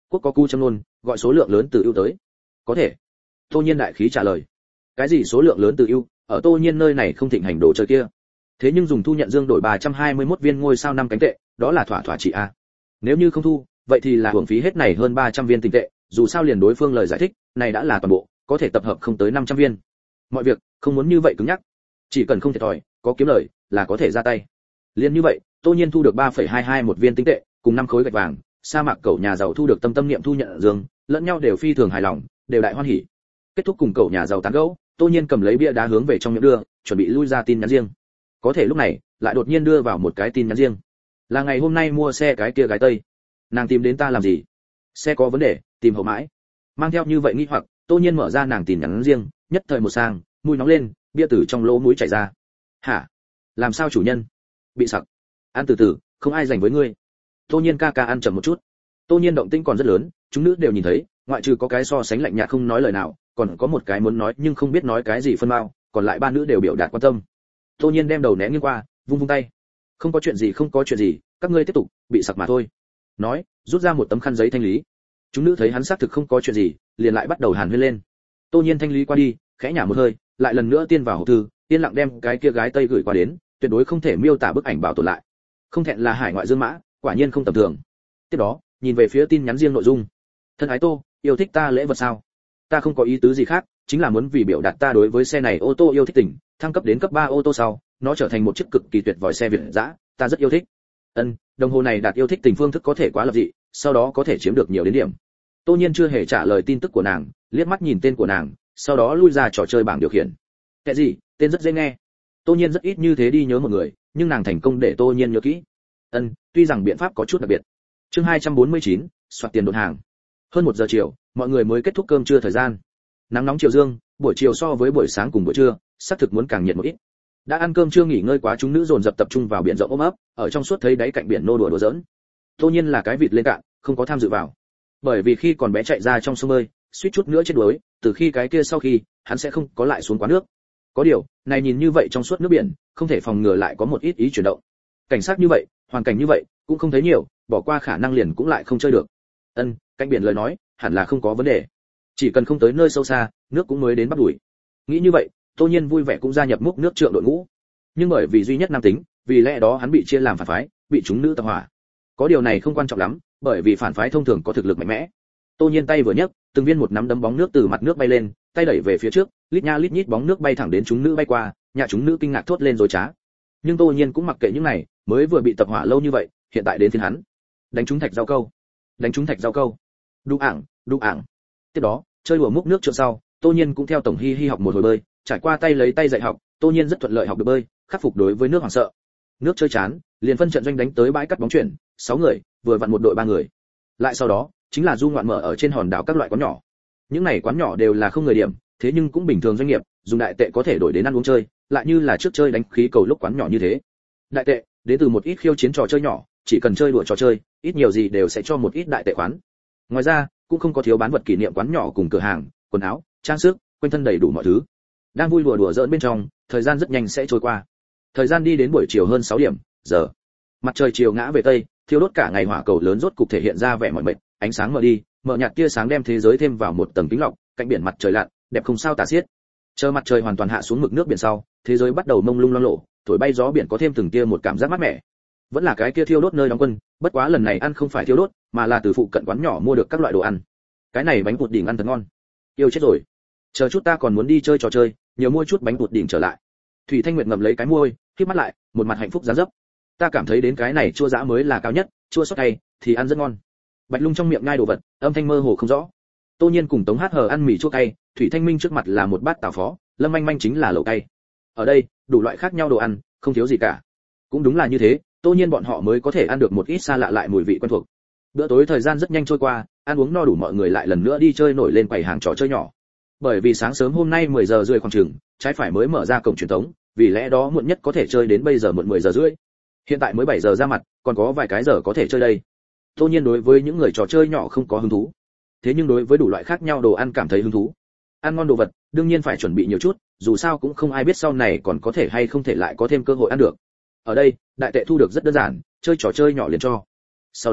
Quốc có cu châm luôn, gọi số lượng lớn từ ưu tới. Có thể. Tô Nhiên đại khí trả lời. Cái gì số lượng lớn từ ưu, ở Tô Nhiên nơi này không thịnh hành đồ chơi kia. Thế nhưng dùng thu nhận dương đổi ba trăm hai mươi mốt viên ngôi sao năm cánh tệ, đó là thỏa thỏa trị a. Nếu như không thu, vậy thì là hưởng phí hết này hơn ba trăm viên tinh tệ, dù sao liền đối phương lời giải thích, này đã là toàn bộ, có thể tập hợp không tới năm trăm viên. Mọi việc không muốn như vậy cứng nhắc, chỉ cần không thiệt thòi, có kiếm lời là có thể ra tay. Liên như vậy, Tô Nhiên thu được ba phẩy hai hai một viên tinh tệ, cùng năm khối gạch vàng, sa mạc cẩu nhà giàu thu được tâm tâm niệm thu nhận dương, lẫn nhau đều phi thường hài lòng, đều đại hoan hỉ. Kết thúc cùng cẩu nhà giàu tán gẫu, Tô Nhiên cầm lấy bia đá hướng về trong miệng đưa, chuẩn bị lui ra tin nhắn riêng. Có thể lúc này, lại đột nhiên đưa vào một cái tin nhắn riêng. Là ngày hôm nay mua xe cái kia gái Tây. Nàng tìm đến ta làm gì? Xe có vấn đề, tìm hậu mãi. Mang theo như vậy nghi hoặc, Tô Nhiên mở ra nàng tin nhắn riêng, nhất thời một sang, mũi nóng lên, bia từ trong lỗ mũi chảy ra. Hả? Làm sao chủ nhân? Bị sặc. Ăn từ từ, không ai dành với ngươi. Tô Nhiên ca ca ăn chậm một chút. Tô Nhiên động tĩnh còn rất lớn, chúng nữ đều nhìn thấy, ngoại trừ có cái so sánh lạnh nhạt không nói lời nào, còn có một cái muốn nói nhưng không biết nói cái gì phân bao, còn lại ba nữ đều biểu đạt quan tâm. Tô Nhiên đem đầu né nghiêng qua, vung vung tay. Không có chuyện gì, không có chuyện gì, các ngươi tiếp tục, bị sặc mà thôi. Nói, rút ra một tấm khăn giấy thanh lý. Chúng nữ thấy hắn xác thực không có chuyện gì, liền lại bắt đầu hàn huyên lên. Tô Nhiên thanh lý qua đi, khẽ nhả một hơi, lại lần nữa tiên vào hộp thư, yên lặng đem cái kia gái Tây gửi qua đến, tuyệt đối không thể miêu tả bức ảnh bảo tồn lại. Không thẹn là hải ngoại dương mã, quả nhiên không tầm thường. Tiếp đó, nhìn về phía tin nhắn riêng nội dung. Thân ái Tô, yêu thích ta lễ vật sao? Ta không có ý tứ gì khác, chính là muốn vì biểu đạt ta đối với xe này ô tô yêu thích tình, thăng cấp đến cấp ba ô tô sau, nó trở thành một chiếc cực kỳ tuyệt vời xe Việt dã, ta rất yêu thích. Ân, đồng hồ này đạt yêu thích tình phương thức có thể quá lập dị, sau đó có thể chiếm được nhiều đến điểm. Tô Nhiên chưa hề trả lời tin tức của nàng, liếc mắt nhìn tên của nàng, sau đó lui ra trò chơi bảng điều khiển. Cái gì? Tên rất dễ nghe. Tô Nhiên rất ít như thế đi nhớ một người, nhưng nàng thành công để Tô Nhiên nhớ kỹ. Ân, tuy rằng biện pháp có chút đặc biệt. Chương hai trăm bốn mươi chín, soạt tiền đột hàng. Hơn một giờ chiều, mọi người mới kết thúc cơm trưa thời gian. Nắng nóng chiều dương, buổi chiều so với buổi sáng cùng buổi trưa, xác thực muốn càng nhiệt một ít. Đã ăn cơm trưa nghỉ ngơi quá, chúng nữ dồn dập tập trung vào biển rộng ôm ấp, ở trong suốt thấy đáy cạnh biển nô đùa đùa giỡn. Tô Nhiên là cái vịt lên cạn, không có tham dự vào. Bởi vì khi còn bé chạy ra trong sông bơi, suýt chút nữa chết đuối, từ khi cái kia sau khi, hắn sẽ không có lại xuống quá nước. Có điều, này nhìn như vậy trong suốt nước biển, không thể phòng ngừa lại có một ít ý chuyển động. Cảnh sát như vậy, hoàn cảnh như vậy, cũng không thấy nhiều, bỏ qua khả năng liền cũng lại không chơi được. Ân, cạnh biển lời nói, hẳn là không có vấn đề. Chỉ cần không tới nơi sâu xa, nước cũng mới đến bắt đuổi. Nghĩ như vậy, Tô Nhiên vui vẻ cũng gia nhập múc nước trượng đội ngũ. Nhưng bởi vì duy nhất nam tính, vì lẽ đó hắn bị chia làm phản phái, bị chúng nữ tập hỏa. Có điều này không quan trọng lắm, bởi vì phản phái thông thường có thực lực mạnh mẽ. Tô Nhiên tay vừa nhấc, từng viên một nắm đấm bóng nước từ mặt nước bay lên, tay đẩy về phía trước, lít nha lít nhít bóng nước bay thẳng đến chúng nữ bay qua, nhà chúng nữ kinh ngạc thốt lên rồi trá. Nhưng Tô Nhiên cũng mặc kệ những này, mới vừa bị tập hỏa lâu như vậy, hiện tại đến phiên hắn. Đánh trúng thạch rau câu, đánh trúng thạch rau câu. Đu ảng, đu ảng. Tiếp đó, chơi đùa múc nước trượng sau, Tô Nhiên cũng theo tổng hi hi học một hồi bơi, trải qua tay lấy tay dạy học, Tô Nhiên rất thuận lợi học được bơi, khắc phục đối với nước hoảng sợ. Nước chơi chán, liền phân trận doanh đánh tới bãi cắt bóng chuyển, sáu người, vừa vặn một đội ba người. Lại sau đó, chính là du ngoạn mở ở trên hòn đảo các loại quán nhỏ. Những này quán nhỏ đều là không người điểm, thế nhưng cũng bình thường doanh nghiệp, dùng đại tệ có thể đổi đến ăn uống chơi, lại như là trước chơi đánh khí cầu lúc quán nhỏ như thế. Đại tệ, đến từ một ít khiêu chiến trò chơi nhỏ, chỉ cần chơi đùa trò chơi, ít nhiều gì đều sẽ cho một ít đại tệ khoán. Ngoài ra, cũng không có thiếu bán vật kỷ niệm quán nhỏ cùng cửa hàng, quần áo, trang sức, quanh thân đầy đủ mọi thứ. Đang vui đùa đùa giỡn bên trong, thời gian rất nhanh sẽ trôi qua. Thời gian đi đến buổi chiều hơn sáu điểm giờ. Mặt trời chiều ngã về tây, thiêu đốt cả ngày hỏa cầu lớn rốt cục thể hiện ra vẻ mỏi mệt, ánh sáng mờ đi, mờ nhạt tia sáng đem thế giới thêm vào một tầng kính lọc, cạnh biển mặt trời lặn, đẹp không sao tả xiết. Chờ mặt trời hoàn toàn hạ xuống mực nước biển sau, thế giới bắt đầu mông lung loang lổ, thổi bay gió biển có thêm từng tia một cảm giác mát mẻ. Vẫn là cái kia thiêu đốt nơi đóng quân, bất quá lần này ăn không phải thiêu đốt, mà là từ phụ cận quán nhỏ mua được các loại đồ ăn. Cái này bánh bột đỉnh ăn thật ngon. Yêu chết rồi. Chờ chút ta còn muốn đi chơi trò chơi, nhiều mua chút bánh bột đỉnh trở lại. Thủy Thanh Nguyệt ngậm lấy cái môi, khép mắt lại, một mặt hạnh phúc dáng dấp. Ta cảm thấy đến cái này chua dã mới là cao nhất, chua xót cay thì ăn rất ngon. Bạch Lung trong miệng nhai đồ vật, âm thanh mơ hồ không rõ. Tô Nhiên cùng Tống Hát Hờ ăn mì chua cay, Thủy Thanh Minh trước mặt là một bát tàu phó, Lâm Anh Manh chính là lẩu cay. Ở đây, đủ loại khác nhau đồ ăn, không thiếu gì cả. Cũng đúng là như thế, Tô Nhiên bọn họ mới có thể ăn được một ít xa lạ lại mùi vị quen thuộc. Bữa tối thời gian rất nhanh trôi qua, ăn uống no đủ mọi người lại lần nữa đi chơi nổi lên quầy hàng trò chơi nhỏ. Bởi vì sáng sớm hôm nay mười giờ rưỡi khoảng chừng, trái phải mới mở ra cổng truyền thống, vì lẽ đó muộn nhất có thể chơi đến bây giờ muộn mười giờ rưỡi. Hiện tại mới bảy giờ ra mặt, còn có vài cái giờ có thể chơi đây. Tô Nhiên đối với những người trò chơi nhỏ không có hứng thú, thế nhưng đối với đủ loại khác nhau đồ ăn cảm thấy hứng thú. Ăn ngon đồ vật, đương nhiên phải chuẩn bị nhiều chút, dù sao cũng không ai biết sau này còn có thể hay không thể lại có thêm cơ hội ăn được. Ở đây, đại tệ thu được rất đơn giản, chơi trò chơi nhỏ liền cho. Sau đó,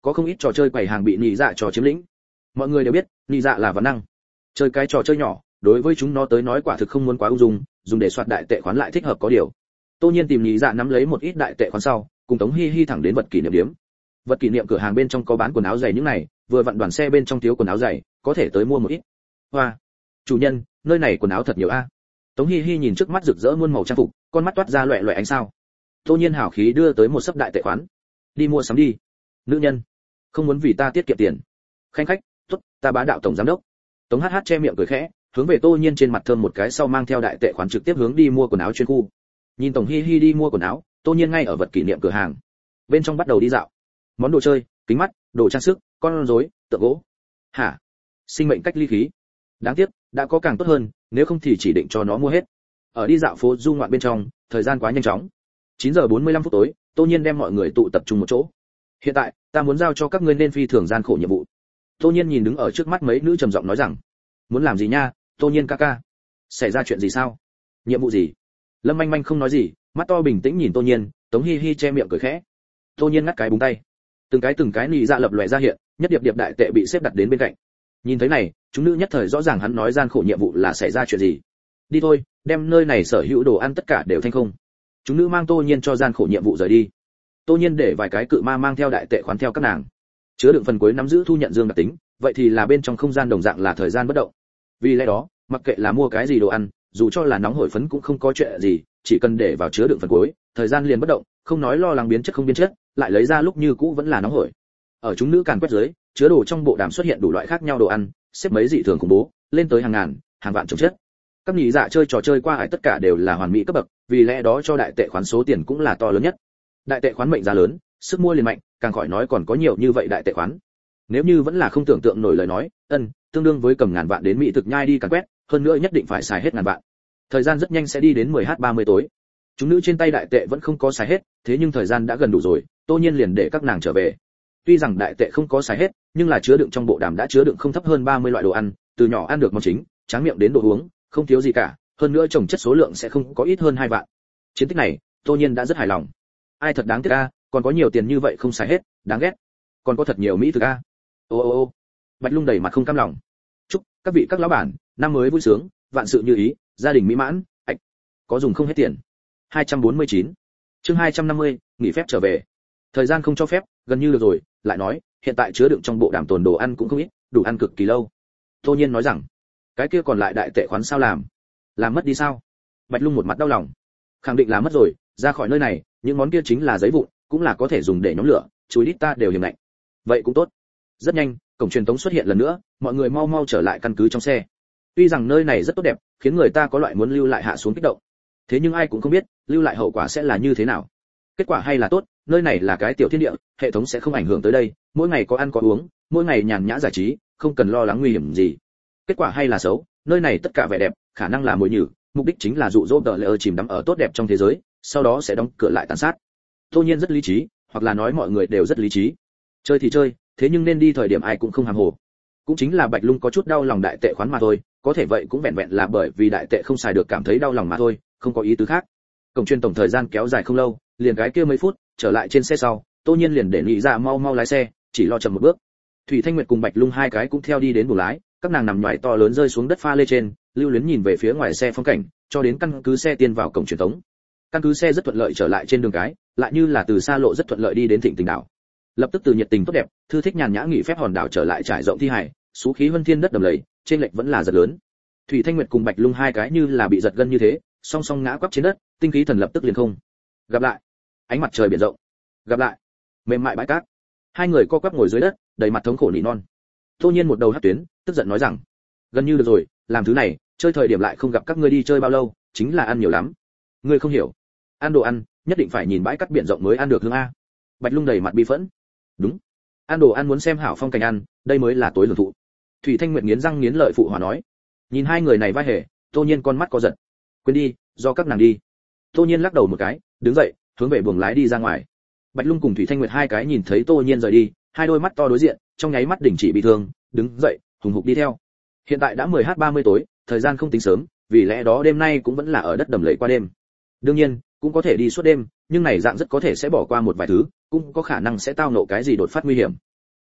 có không ít trò chơi quầy hàng bị nhị dạ trò chiếm lĩnh. Mọi người đều biết, nhị dạ là văn năng. Chơi cái trò chơi nhỏ, đối với chúng nó tới nói quả thực không muốn quá ung dung, dùng để soạt đại tệ khoán lại thích hợp có điều. Tô Nhiên tìm nhị dạ nắm lấy một ít đại tệ khoán sau, cùng Tống Hi Hi thẳng đến vật kỷ niệm điểm. Vật kỷ niệm cửa hàng bên trong có bán quần áo giày những này, vừa vặn đoàn xe bên trong thiếu quần áo giày, có thể tới mua một ít. Hoa, chủ nhân, nơi này quần áo thật nhiều a. Tống Hi Hi nhìn trước mắt rực rỡ muôn màu trang phục, con mắt toát ra loẹt loẹt ánh sao. Tô Nhiên hảo khí đưa tới một sấp đại tệ khoán. Đi mua sắm đi. Nữ nhân, không muốn vì ta tiết kiệm tiền. Khanh khách, tốt, ta bá đạo tổng giám đốc. Tống Hát Hát che miệng cười khẽ, hướng về Tô Nhiên trên mặt thơm một cái sau mang theo đại tệ khoán trực tiếp hướng đi mua quần áo chuyên khu. Nhìn Tổng Hi Hi đi mua quần áo, Tô Nhiên ngay ở vật kỷ niệm cửa hàng. Bên trong bắt đầu đi dạo. Món đồ chơi, kính mắt, đồ trang sức, con rối, tượng gỗ. Hả? Sinh mệnh cách ly khí. Đáng tiếc, đã có càng tốt hơn, nếu không thì chỉ định cho nó mua hết. Ở đi dạo phố du ngoạn bên trong, thời gian quá nhanh chóng. chín giờ bốn mươi lăm phút tối, Tô Nhiên đem mọi người tụ tập trung một chỗ. Hiện tại, ta muốn giao cho các ngươi nên phi thường gian khổ nhiệm vụ. Tô Nhiên nhìn đứng ở trước mắt mấy nữ trầm giọng nói rằng, muốn làm gì nha, Tô Nhiên ca ca? Xảy ra chuyện gì sao? Nhiệm vụ gì? Lâm Manh Manh không nói gì, mắt to bình tĩnh nhìn Tô Nhiên, Tống Hi Hi che miệng cười khẽ. Tô Nhiên ngắt cái búng tay, từng cái từng cái nị dạ lập lòe ra hiện, nhất điệp điệp đại tệ bị xếp đặt đến bên cạnh. Nhìn thấy này, chúng nữ nhất thời rõ ràng hắn nói gian khổ nhiệm vụ là xảy ra chuyện gì. Đi thôi, đem nơi này sở hữu đồ ăn tất cả đều thanh không. Chúng nữ mang Tô Nhiên cho gian khổ nhiệm vụ rời đi. Tô Nhiên để vài cái cự ma mang theo đại tệ khoán theo các nàng. Chứa đựng phần cuối nắm giữ thu nhận dương đặc tính, vậy thì là bên trong không gian đồng dạng là thời gian bất động. Vì lẽ đó, mặc kệ là mua cái gì đồ ăn, dù cho là nóng hổi phấn cũng không có chuyện gì, chỉ cần để vào chứa đựng phần cuối, thời gian liền bất động, không nói lo lắng biến chất không biến chất, lại lấy ra lúc như cũ vẫn là nóng hổi. Ở chúng nữ càn quét dưới, chứa đồ trong bộ đàm xuất hiện đủ loại khác nhau đồ ăn, xếp mấy dị thường khủng bố, lên tới hàng ngàn, hàng vạn chồng chất. Các nhị dạ chơi trò chơi qua hải tất cả đều là hoàn mỹ cấp bậc, vì lẽ đó cho đại tệ khoán số tiền cũng là to lớn nhất. Đại tệ khoán mệnh giá lớn, sức mua liền mạnh, càng khỏi nói còn có nhiều như vậy đại tệ khoán. Nếu như vẫn là không tưởng tượng nổi lời nói, ân, tương đương với cầm ngàn vạn đến mỹ thực nhai đi càn quét, hơn nữa nhất định phải xài hết ngàn vạn. Thời gian rất nhanh sẽ đi đến mười h ba mươi tối. Chúng nữ trên tay đại tệ vẫn không có xài hết, thế nhưng thời gian đã gần đủ rồi, Tô Nhiên liền để các nàng trở về. Tuy rằng đại tệ không có xài hết, nhưng là chứa đựng trong bộ đàm đã chứa đựng không thấp hơn ba mươi loại đồ ăn, từ nhỏ ăn được món chính, tráng miệng đến đồ uống, không thiếu gì cả, hơn nữa chồng chất số lượng sẽ không có ít hơn hai vạn. Chiến tích này, Tô Nhiên đã rất hài lòng. Ai thật đáng tiếc a, còn có nhiều tiền như vậy không xài hết, đáng ghét. Còn có thật nhiều mỹ thực a. Ô ô ô. Bạch Lung đầy mặt không cam lòng. Chúc các vị các lão bản, năm mới vui sướng, vạn sự như ý, gia đình mỹ mãn, ạch. Có dùng không hết tiền. hai trăm bốn mươi chín. Chương hai trăm năm mươi, nghỉ phép trở về. Thời gian không cho phép, gần như được rồi, lại nói, hiện tại chứa đựng trong bộ đàm tồn đồ ăn cũng không ít, đủ ăn cực kỳ lâu. Tô Nhiên nói rằng, cái kia còn lại đại tệ khoán sao làm? Làm mất đi sao? Bạch Lung một mặt đau lòng. Khẳng định là mất rồi, ra khỏi nơi này, những món kia chính là giấy vụn, cũng là có thể dùng để nhóm lửa, chuối đít ta đều hiểm lạnh. Vậy cũng tốt. Rất nhanh, cổng truyền tống xuất hiện lần nữa, mọi người mau mau trở lại căn cứ trong xe. Tuy rằng nơi này rất tốt đẹp, khiến người ta có loại muốn lưu lại hạ xuống kích động. Thế nhưng ai cũng không biết, lưu lại hậu quả sẽ là như thế nào. Kết quả hay là tốt, nơi này là cái tiểu thiên địa, hệ thống sẽ không ảnh hưởng tới đây, mỗi ngày có ăn có uống, mỗi ngày nhàn nhã giải trí, không cần lo lắng nguy hiểm gì. Kết quả hay là xấu, nơi này tất cả vẻ đẹp, khả năng là mồi nhử, mục đích chính là dụ dỗ tờ lệ chìm đắm ở tốt đẹp trong thế giới, sau đó sẽ đóng cửa lại tàn sát. Tô Nhiên rất lý trí, hoặc là nói mọi người đều rất lý trí. Chơi thì chơi, thế nhưng nên đi thời điểm ai cũng không hàm hồ. Cũng chính là Bạch Lung có chút đau lòng đại tệ khoán mà thôi, có thể vậy cũng vẹn vẹn là bởi vì đại tệ không xài được cảm thấy đau lòng mà thôi, không có ý tứ khác. Cổng truyền tổng thời gian kéo dài không lâu, liền cái kia mấy phút, trở lại trên xe sau, Tô Nhiên liền để nghĩ ra mau mau lái xe, chỉ lo chậm một bước. Thủy Thanh Nguyệt cùng Bạch Lung hai cái cũng theo đi đến buồng lái, các nàng nằm nhòi to lớn rơi xuống đất pha lê trên, lưu luyến nhìn về phía ngoài xe phong cảnh, cho đến căn cứ xe tiên vào cổng truyền tống. Căn cứ xe rất thuận lợi trở lại trên đường cái, lại như là từ xa lộ rất thuận lợi đi đến Thịnh Tình đảo. Lập tức từ nhiệt tình tốt đẹp, thư thích nhàn nhã nghỉ phép hòn đảo trở lại trải rộng thi hải, số khí vân thiên đất đầm lầy, trên lệch vẫn là rất lớn. Thủy Thanh Nguyệt cùng Bạch Lung hai cái như là bị giật gân như thế, song song ngã quắp trên đất, tinh khí thần lập tức liền không. Gặp lại. Ánh mặt trời biển rộng. Gặp lại. Mềm mại bãi cát. Hai người co quắp ngồi dưới đất, đầy mặt thống khổ nỉ non. Tô Nhiên một đầu hất tuyến, tức giận nói rằng, gần như được rồi, làm thứ này, chơi thời điểm lại không gặp các ngươi đi chơi bao lâu, chính là ăn nhiều lắm. Ngươi không hiểu, ăn đồ ăn, nhất định phải nhìn bãi cát biển rộng mới ăn được hương a. Bạch Lung đầy mặt bi phẫn. Đúng, ăn đồ ăn muốn xem hảo phong cảnh ăn, đây mới là tối hưởng thụ. Thủy Thanh Nguyệt nghiến răng nghiến lợi phụ hòa nói. Nhìn hai người này vai hề, Tô Nhiên con mắt có giật. Quên đi, do các nàng đi. Tô Nhiên lắc đầu một cái, đứng dậy, hướng về buồng lái đi ra ngoài. Bạch Lung cùng Thủy Thanh Nguyệt hai cái nhìn thấy Tô Nhiên rời đi, hai đôi mắt to đối diện, trong nháy mắt đình chỉ bị thương, đứng dậy, hùng hục đi theo. Hiện tại đã mười h ba mươi tối, thời gian không tính sớm, vì lẽ đó đêm nay cũng vẫn là ở đất đầm lầy qua đêm. Đương nhiên, cũng có thể đi suốt đêm, nhưng này dạng rất có thể sẽ bỏ qua một vài thứ, cũng có khả năng sẽ tao nộ cái gì đột phát nguy hiểm.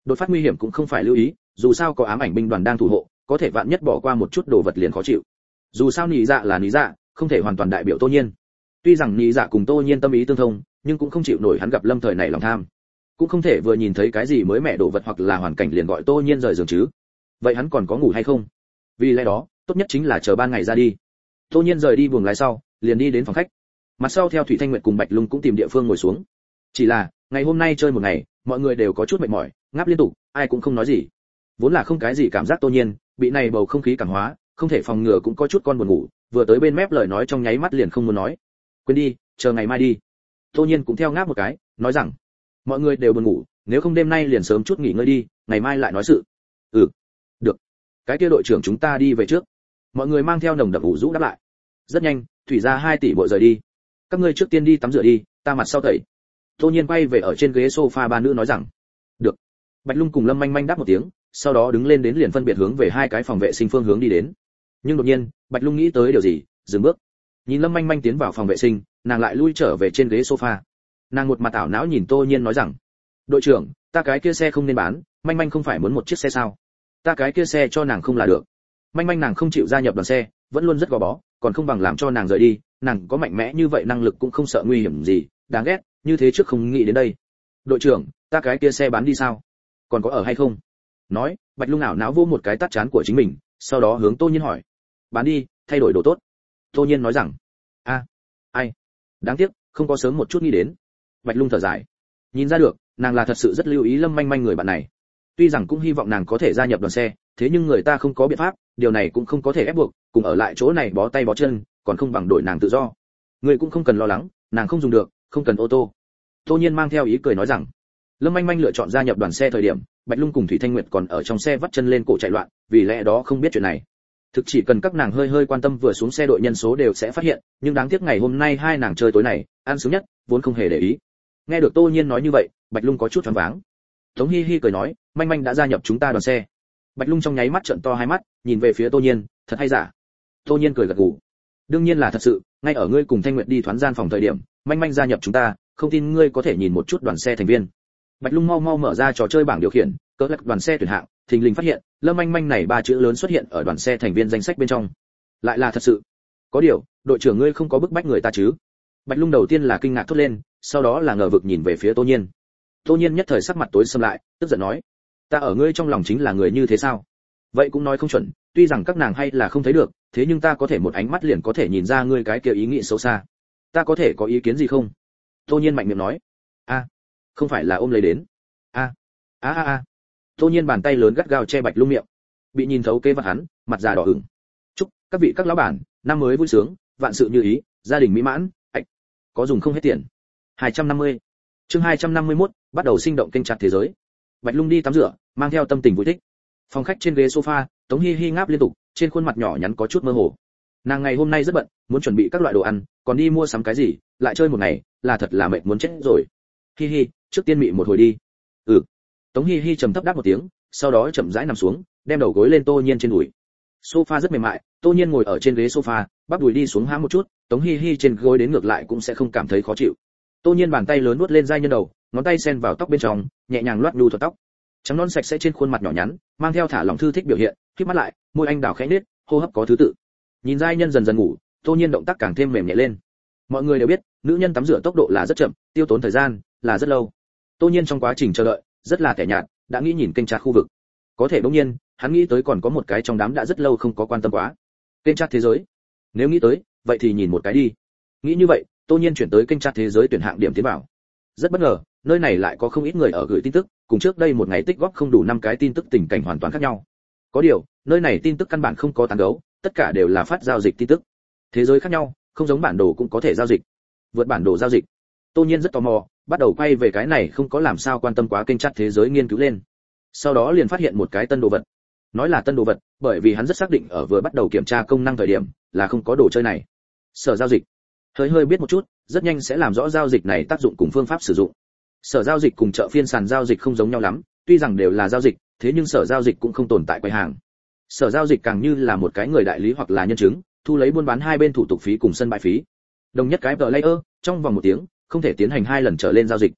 đột phát nguy hiểm cũng không phải lưu ý, dù sao có ám ảnh binh đoàn đang thủ hộ, có thể vạn nhất bỏ qua một chút đồ vật liền khó chịu. Dù sao Lý Dạ là Lý Dạ, không thể hoàn toàn đại biểu Tô Nhiên. Tuy rằng Lý Dạ cùng Tô Nhiên tâm ý tương thông, nhưng cũng không chịu nổi hắn gặp Lâm Thời này lòng tham. Cũng không thể vừa nhìn thấy cái gì mới mẻ đồ vật hoặc là hoàn cảnh liền gọi Tô Nhiên rời giường chứ. Vậy hắn còn có ngủ hay không? Vì lẽ đó, tốt nhất chính là chờ ban ngày ra đi. Tô Nhiên rời đi buồng lái sau, liền đi đến phòng khách. Mặt sau theo Thủy Thanh Nguyệt cùng Bạch Lung cũng tìm địa phương ngồi xuống. Chỉ là, ngày hôm nay chơi một ngày, mọi người đều có chút mệt mỏi, ngáp liên tục, ai cũng không nói gì. Vốn là không cái gì cảm giác Tô Nhiên, bị này bầu không khí cảm hóa, không thể phòng ngừa cũng có chút con buồn ngủ, vừa tới bên mép lời nói trong nháy mắt liền không muốn nói. Quên đi, chờ ngày mai đi. Tô Nhiên cũng theo ngáp một cái, nói rằng, mọi người đều buồn ngủ, nếu không đêm nay liền sớm chút nghỉ ngơi đi, ngày mai lại nói sự. Ừ, được. Cái kia đội trưởng chúng ta đi về trước. Mọi người mang theo nồng đậm ủ rũ đáp lại. Rất nhanh, Thủy gia hai tỷ bội rời đi. Các ngươi trước tiên đi tắm rửa đi, ta mặt sau tẩy. Tô Nhiên quay về ở trên ghế sofa ba nữ nói rằng, được. Bạch Lung cùng Lâm Manh Manh đáp một tiếng, sau đó đứng lên đến liền phân biệt hướng về hai cái phòng vệ sinh phương hướng đi đến. Nhưng đột nhiên, Bạch Lung nghĩ tới điều gì, dừng bước. Nhìn Lâm Manh Manh tiến vào phòng vệ sinh, nàng lại lui trở về trên ghế sofa. Nàng một mặt ảo não nhìn Tô Nhiên nói rằng, đội trưởng, ta cái kia xe không nên bán, Manh Manh không phải muốn một chiếc xe sao? Ta cái kia xe cho nàng không là được. Manh Manh nàng không chịu gia nhập đoàn xe, vẫn luôn rất gò bó, còn không bằng làm cho nàng rời đi, nàng có mạnh mẽ như vậy năng lực cũng không sợ nguy hiểm gì, đáng ghét, như thế trước không nghĩ đến đây. Đội trưởng, ta cái kia xe bán đi sao? Còn có ở hay không? Nói, Bạch Lung ảo não vô một cái tát chán của chính mình, sau đó hướng Tô Nhiên hỏi, bán đi, thay đổi đồ tốt. Tô Nhiên nói rằng, a, ai, đáng tiếc, không có sớm một chút nghĩ đến. Bạch Lung thở dài, nhìn ra được, nàng là thật sự rất lưu ý Lâm Manh Manh người bạn này. Tuy rằng cũng hy vọng nàng có thể gia nhập đoàn xe, thế nhưng người ta không có biện pháp, điều này cũng không có thể ép buộc, cùng ở lại chỗ này bó tay bó chân, còn không bằng đổi nàng tự do. Người cũng không cần lo lắng, nàng không dùng được, không cần ô tô. Tô Nhiên mang theo ý cười nói rằng, Lâm Manh Manh lựa chọn gia nhập đoàn xe thời điểm, Bạch Lung cùng Thủy Thanh Nguyệt còn ở trong xe vắt chân lên cổ chạy loạn, vì lẽ đó không biết chuyện này. Thực chỉ cần các nàng hơi hơi quan tâm vừa xuống xe đội nhân số đều sẽ phát hiện, nhưng đáng tiếc ngày hôm nay hai nàng chơi tối này, ăn sướng nhất, vốn không hề để ý. Nghe được Tô Nhiên nói như vậy, Bạch Lung có chút choáng váng. Tống Hi Hi cười nói, Manh Manh đã gia nhập chúng ta đoàn xe. Bạch Lung trong nháy mắt trợn to hai mắt, nhìn về phía Tô Nhiên, thật hay giả? Tô Nhiên cười gật gù. Đương nhiên là thật sự, ngay ở ngươi cùng Thanh Nguyệt đi thoán gian phòng thời điểm, Manh Manh gia nhập chúng ta, không tin ngươi có thể nhìn một chút đoàn xe thành viên. Bạch Lung mau mau mở ra trò chơi bảng điều khiển, cỡ lắc đoàn xe tuyển hạng, thình lình phát hiện, Lâm Manh Manh này ba chữ lớn xuất hiện ở đoàn xe thành viên danh sách bên trong. Lại là thật sự. Có điều, đội trưởng ngươi không có bức bách người ta chứ? Bạch Lung đầu tiên là kinh ngạc thốt lên, sau đó là ngờ vực nhìn về phía Tô Nhiên. Tô Nhiên nhất thời sắc mặt tối sầm lại, tức giận nói, ta ở ngươi trong lòng chính là người như thế sao? Vậy cũng nói không chuẩn, tuy rằng các nàng hay là không thấy được, thế nhưng ta có thể một ánh mắt liền có thể nhìn ra ngươi cái kia ý nghĩ xấu xa. Ta có thể có ý kiến gì không? Tô Nhiên mạnh miệng nói, a, không phải là ôm lấy đến. A, a a a. Tô Nhiên bàn tay lớn gắt gao che Bạch Lung miệng, bị nhìn thấu kế vật hắn, mặt già đỏ ửng. Chúc các vị các lão bản, năm mới vui sướng, vạn sự như ý, gia đình mỹ mãn. Ảch, có dùng không hết tiền. hai trăm năm mươi. Chương hai trăm năm mươi mốt, bắt đầu sinh động kênh chặt thế giới. Bạch Lung đi tắm rửa, mang theo tâm tình vui thích. Phòng khách trên ghế sofa, Tống Hi Hi ngáp liên tục, trên khuôn mặt nhỏ nhắn có chút mơ hồ. Nàng ngày hôm nay rất bận, muốn chuẩn bị các loại đồ ăn, còn đi mua sắm cái gì, lại chơi một ngày, là thật là mệt muốn chết rồi. Hi Hi, trước tiên mị một hồi đi. Ừ. Tống Hi Hi trầm thấp đáp một tiếng, sau đó chậm rãi nằm xuống, đem đầu gối lên Tô Nhiên trên đùi. Sofa rất mềm mại, Tô Nhiên ngồi ở trên ghế sofa, bắp đùi đi xuống hãm một chút, Tống Hi Hi trên gối đến ngược lại cũng sẽ không cảm thấy khó chịu. Tô Nhiên bàn tay lớn nuốt lên giai nhân đầu, ngón tay xen vào tóc bên trong, nhẹ nhàng loát nhu thuật tóc. Trắng non sạch sẽ trên khuôn mặt nhỏ nhắn, mang theo thả lỏng thư thích biểu hiện, khép mắt lại, môi anh đào khẽ nết, hô hấp có thứ tự. Nhìn giai nhân dần dần ngủ, Tô Nhiên động tác càng thêm mềm nhẹ lên. Mọi người đều biết, nữ nhân tắm rửa tốc độ là rất chậm, tiêu tốn thời gian là rất lâu. Tô Nhiên trong quá trình chờ đợi, rất là tẻ nhạt, đã nghĩ nhìn kênh chat khu vực. Có thể bỗng nhiên, hắn nghĩ tới còn có một cái trong đám đã rất lâu không có quan tâm quá. Kênh chat thế giới. Nếu nghĩ tới, vậy thì nhìn một cái đi. Nghĩ như vậy, Tô Nhiên chuyển tới kênh chat thế giới tuyển hạng điểm tiến vào. Rất bất ngờ, nơi này lại có không ít người ở gửi tin tức, cùng trước đây một ngày tích góp không đủ năm cái tin tức tình cảnh hoàn toàn khác nhau. Có điều, nơi này tin tức căn bản không có tán gấu, tất cả đều là phát giao dịch tin tức. Thế giới khác nhau, không giống bản đồ cũng có thể giao dịch. Vượt bản đồ giao dịch. Tô Nhiên rất tò mò, bắt đầu quay về cái này không có làm sao quan tâm quá kênh chat thế giới nghiên cứu lên. Sau đó liền phát hiện một cái tân đồ vật. Nói là tân đồ vật, bởi vì hắn rất xác định ở vừa bắt đầu kiểm tra công năng thời điểm, là không có đồ chơi này. Sở giao dịch. Hơi hơi biết một chút, rất nhanh sẽ làm rõ giao dịch này tác dụng cùng phương pháp sử dụng. Sở giao dịch cùng chợ phiên sàn giao dịch không giống nhau lắm, tuy rằng đều là giao dịch, thế nhưng sở giao dịch cũng không tồn tại quầy hàng. Sở giao dịch càng như là một cái người đại lý hoặc là nhân chứng, thu lấy buôn bán hai bên thủ tục phí cùng sân bãi phí. Đồng nhất cái player, trong vòng một tiếng, không thể tiến hành hai lần trở lên giao dịch.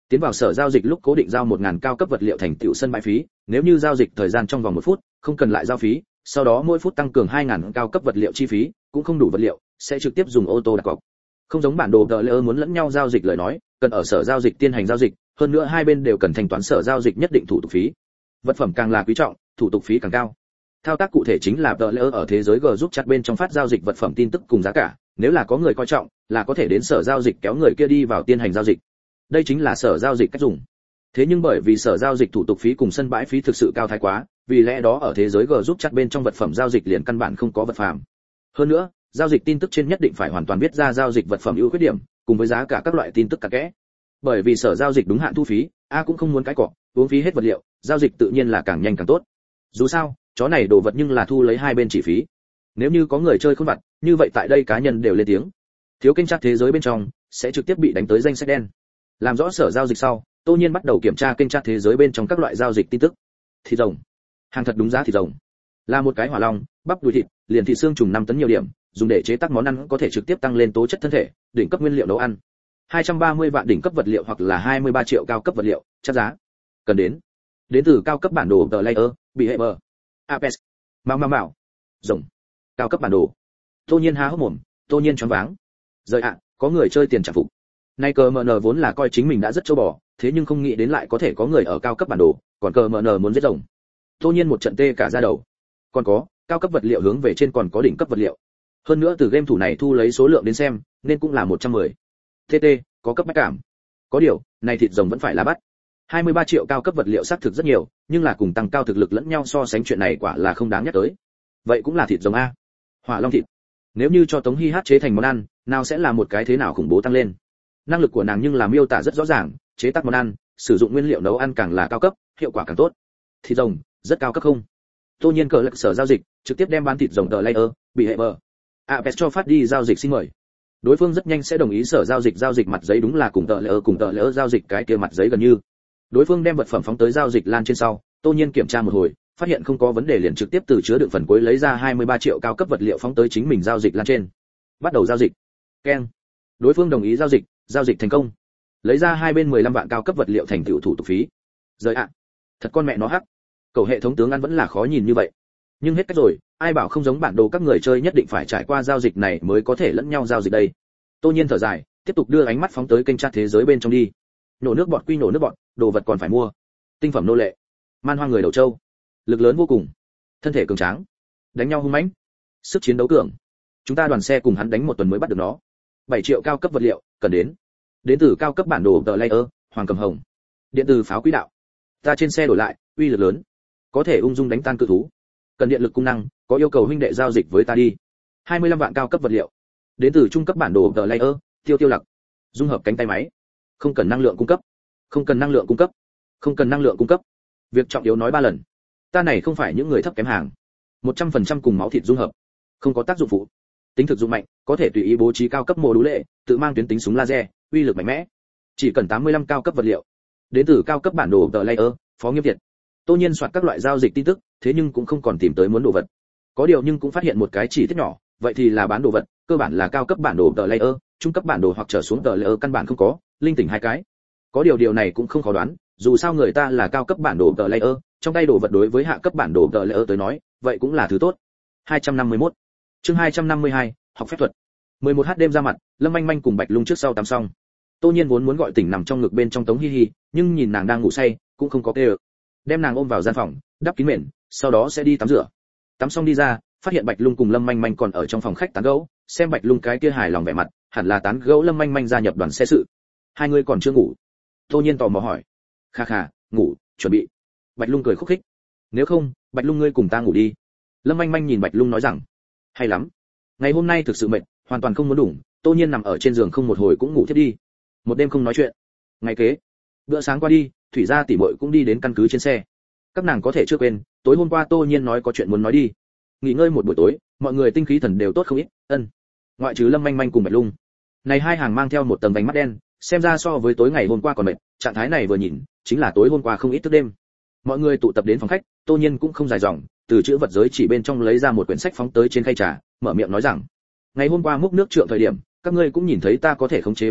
Tiến vào sở giao dịch lúc cố định giao một nghìn cao cấp vật liệu thành tựu sân bãi phí, nếu như giao dịch thời gian trong vòng một phút, không cần lại giao phí, sau đó mỗi phút tăng cường hai nghìn cao cấp vật liệu chi phí, cũng không đủ vật liệu, sẽ trực tiếp dùng ô tô đặt cọc. Không giống bản đồ tờ layer muốn lẫn nhau giao dịch lời nói, cần ở sở giao dịch tiến hành giao dịch, hơn nữa hai bên đều cần thanh toán sở giao dịch nhất định thủ tục phí. Vật phẩm càng là quý trọng, thủ tục phí càng cao. Thao tác cụ thể chính là tờ layer ở thế giới G giúp chat bên trong phát giao dịch vật phẩm tin tức cùng giá cả, nếu là có người coi trọng, là có thể đến sở giao dịch kéo người kia đi vào tiến hành giao dịch. Đây chính là sở giao dịch cách dùng. Thế nhưng bởi vì sở giao dịch thủ tục phí cùng sân bãi phí thực sự cao thái quá, vì lẽ đó ở thế giới G giúp chat bên trong vật phẩm giao dịch liền căn bản không có vật phẩm. Hơn nữa, giao dịch tin tức trên nhất định phải hoàn toàn viết ra giao dịch vật phẩm ưu khuyết điểm, cùng với giá cả các loại tin tức cặn kẽ. Bởi vì sở giao dịch đúng hạn thu phí, a cũng không muốn cái cọ, uống phí hết vật liệu, giao dịch tự nhiên là càng nhanh càng tốt. Dù sao, chó này đồ vật nhưng là thu lấy hai bên chỉ phí. Nếu như có người chơi khôn vặt, như vậy tại đây cá nhân đều lên tiếng. Thiếu kênh chat thế giới bên trong sẽ trực tiếp bị đánh tới danh sách đen. Làm rõ sở giao dịch sau, Tô Nhiên bắt đầu kiểm tra kênh chat thế giới bên trong các loại giao dịch tin tức. Thịt rồng, hàng thật đúng giá thịt rồng, là một cái hỏa long, bắp đùi thịt, liền thịt xương trùng năm tấn nhiều điểm, dùng để chế tác món ăn có thể trực tiếp tăng lên tố chất thân thể, đỉnh cấp nguyên liệu nấu ăn. hai trăm ba mươi vạn đỉnh cấp vật liệu hoặc là hai mươi ba triệu cao cấp vật liệu, chắc giá. Cần đến. Đến từ cao cấp bản đồ The Layer, Behavior, Apes, Mao Mao Mao, rồng. Cao cấp bản đồ. Tô Nhiên há hốc mồm, Tô Nhiên choáng váng. Rời ạ, có người chơi tiền trả phục. Nay cờ mờ nờ vốn là coi chính mình đã rất châu bò, thế nhưng không nghĩ đến lại có thể có người ở cao cấp bản đồ, còn cờ mờ nờ muốn giết rồng. Tô Nhiên một trận tê cả da đầu. Còn có, cao cấp vật liệu hướng về trên còn có đỉnh cấp vật liệu. Hơn nữa từ game thủ này thu lấy số lượng đến xem, nên cũng là một trăm mười. tê tê, có cấp bách cảm. Có điều, này thịt rồng vẫn phải là bắt. hai mươi ba triệu cao cấp vật liệu xác thực rất nhiều, nhưng là cùng tăng cao thực lực lẫn nhau so sánh chuyện này quả là không đáng nhắc tới. Vậy cũng là thịt rồng a. Hỏa long thịt. Nếu như cho Tống Hi Hát chế thành món ăn, nào sẽ là một cái thế nào khủng bố tăng lên. Năng lực của nàng nhưng là miêu tả rất rõ ràng, chế tác món ăn, sử dụng nguyên liệu nấu ăn càng là cao cấp, hiệu quả càng tốt. Thịt rồng, rất cao cấp không? Tô Nhiên cờ lực sở giao dịch, trực tiếp đem bán thịt rồng tờ layer, bị hệ bờ. Apes cho phát đi giao dịch xin mời. Đối phương rất nhanh sẽ đồng ý sở giao dịch giao dịch mặt giấy đúng là cùng tờ layer cùng tờ layer giao dịch cái kia mặt giấy gần như. Đối phương đem vật phẩm phóng tới giao dịch lan trên sau, Tô Nhiên kiểm tra một hồi, phát hiện không có vấn đề liền trực tiếp từ chứa đựng phần cuối lấy ra hai mươi ba triệu cao cấp vật liệu phóng tới chính mình giao dịch lan trên. Bắt đầu giao dịch. Keng. Đối phương đồng ý giao dịch, giao dịch thành công. Lấy ra hai bên mười lăm vạn cao cấp vật liệu thành tựu thủ tục phí. Rời ạ. Thật con mẹ nó hắc. Cầu hệ thống tướng ăn vẫn là khó nhìn như vậy. Nhưng hết cách rồi, ai bảo không giống bản đồ các người chơi nhất định phải trải qua giao dịch này mới có thể lẫn nhau giao dịch đây. Tô Nhiên thở dài, tiếp tục đưa ánh mắt phóng tới kênh chat thế giới bên trong đi. Nổ nước bọt quy nổ nước bọt, đồ vật còn phải mua. Tinh phẩm nô lệ, man hoang người đầu châu, lực lớn vô cùng, thân thể cường tráng, đánh nhau hung mãnh, sức chiến đấu cường. Chúng ta đoàn xe cùng hắn đánh một tuần mới bắt được nó. bảy triệu cao cấp vật liệu, cần đến. Đến từ cao cấp bản đồ The Layer, Hoàng Cầm Hồng. Điện từ pháo quỹ đạo. Ta trên xe đổi lại, uy lực lớn, có thể ung dung đánh tan cự thú. Cần điện lực công năng, có yêu cầu huynh đệ giao dịch với ta đi. hai mươi lăm vạn cao cấp vật liệu. Đến từ trung cấp bản đồ The Layer, Tiêu Tiêu Lặc. Dung hợp cánh tay máy. Không cần năng lượng cung cấp. Không cần năng lượng cung cấp. Không cần năng lượng cung cấp. Việc trọng yếu nói ba lần. Ta này không phải những người thấp kém hàng. một trăm phần trăm cùng máu thịt dung hợp. Không có tác dụng phụ. Tính thực dụng mạnh, có thể tùy ý bố trí cao cấp mô đũ lệ, tự mang tuyến tính súng laser, uy lực mạnh mẽ. Chỉ cần tám mươi lăm cao cấp vật liệu. Đến từ cao cấp bản đồ The Layer, Phó Nghiêm Việt. Tô Nhiên soạt các loại giao dịch tin tức, thế nhưng cũng không còn tìm tới muốn đồ vật. Có điều nhưng cũng phát hiện một cái chỉ tiết nhỏ, vậy thì là bán đồ vật, cơ bản là cao cấp bản đồ The Layer, trung cấp bản đồ hoặc trở xuống The Layer căn bản không có, linh tỉnh hai cái. Có điều điều này cũng không khó đoán, dù sao người ta là cao cấp bản đồ The Layer, trong tay đồ vật đối với hạ cấp bản đồ The Layer tới nói, vậy cũng là thứ tốt. hai trăm năm mươi mốt. Chương hai trăm năm mươi hai, học phép thuật. mười một h đêm ra mặt, Lâm Anh Manh cùng Bạch Lung trước sau tắm xong. Tô Nhiên vốn muốn gọi tỉnh nằm trong ngực bên trong Tống Hi Hi, nhưng nhìn nàng đang ngủ say, cũng không có kêu. Đem nàng ôm vào gian phòng, đắp kín mền, sau đó sẽ đi tắm rửa. Tắm xong đi ra, phát hiện Bạch Lung cùng Lâm Anh Manh còn ở trong phòng khách tán gẫu, xem Bạch Lung cái kia hài lòng vẻ mặt, hẳn là tán gẫu Lâm Anh Manh gia nhập đoàn xe sự. Hai người còn chưa ngủ? Tô Nhiên tò mò hỏi. Kha kha, ngủ, chuẩn bị. Bạch Lung cười khúc khích. Nếu không, Bạch Lung ngươi cùng ta ngủ đi. Lâm Anh Manh nhìn Bạch Lung nói rằng. Hay lắm. Ngày hôm nay thực sự mệt, hoàn toàn không muốn đủng. Tô Nhiên nằm ở trên giường không một hồi cũng ngủ thiết đi. Một đêm không nói chuyện. Ngày kế, bữa sáng qua đi, Thủy gia tỷ muội cũng đi đến căn cứ trên xe. Các nàng có thể chưa quên, tối hôm qua Tô Nhiên nói có chuyện muốn nói đi. Nghỉ ngơi một buổi tối, mọi người tinh khí thần đều tốt không ít, ân. Ngoại trừ Lâm Anh Manh cùng Bạch Lung. Này hai hàng mang theo một tầng vành mắt đen, xem ra so với tối ngày hôm qua còn mệt, trạng thái này vừa nhìn, chính là tối hôm qua không ít thức đêm. Mọi người tụ tập đến phòng khách, Tô Nhiên cũng không dài dòng, từ chữ vật giới chỉ bên trong lấy ra một quyển sách phóng tới trên khay trà, mở miệng nói rằng: ngày hôm qua múc nước trượng thời điểm, các ngươi cũng nhìn thấy ta có thể khống chế bóng nước,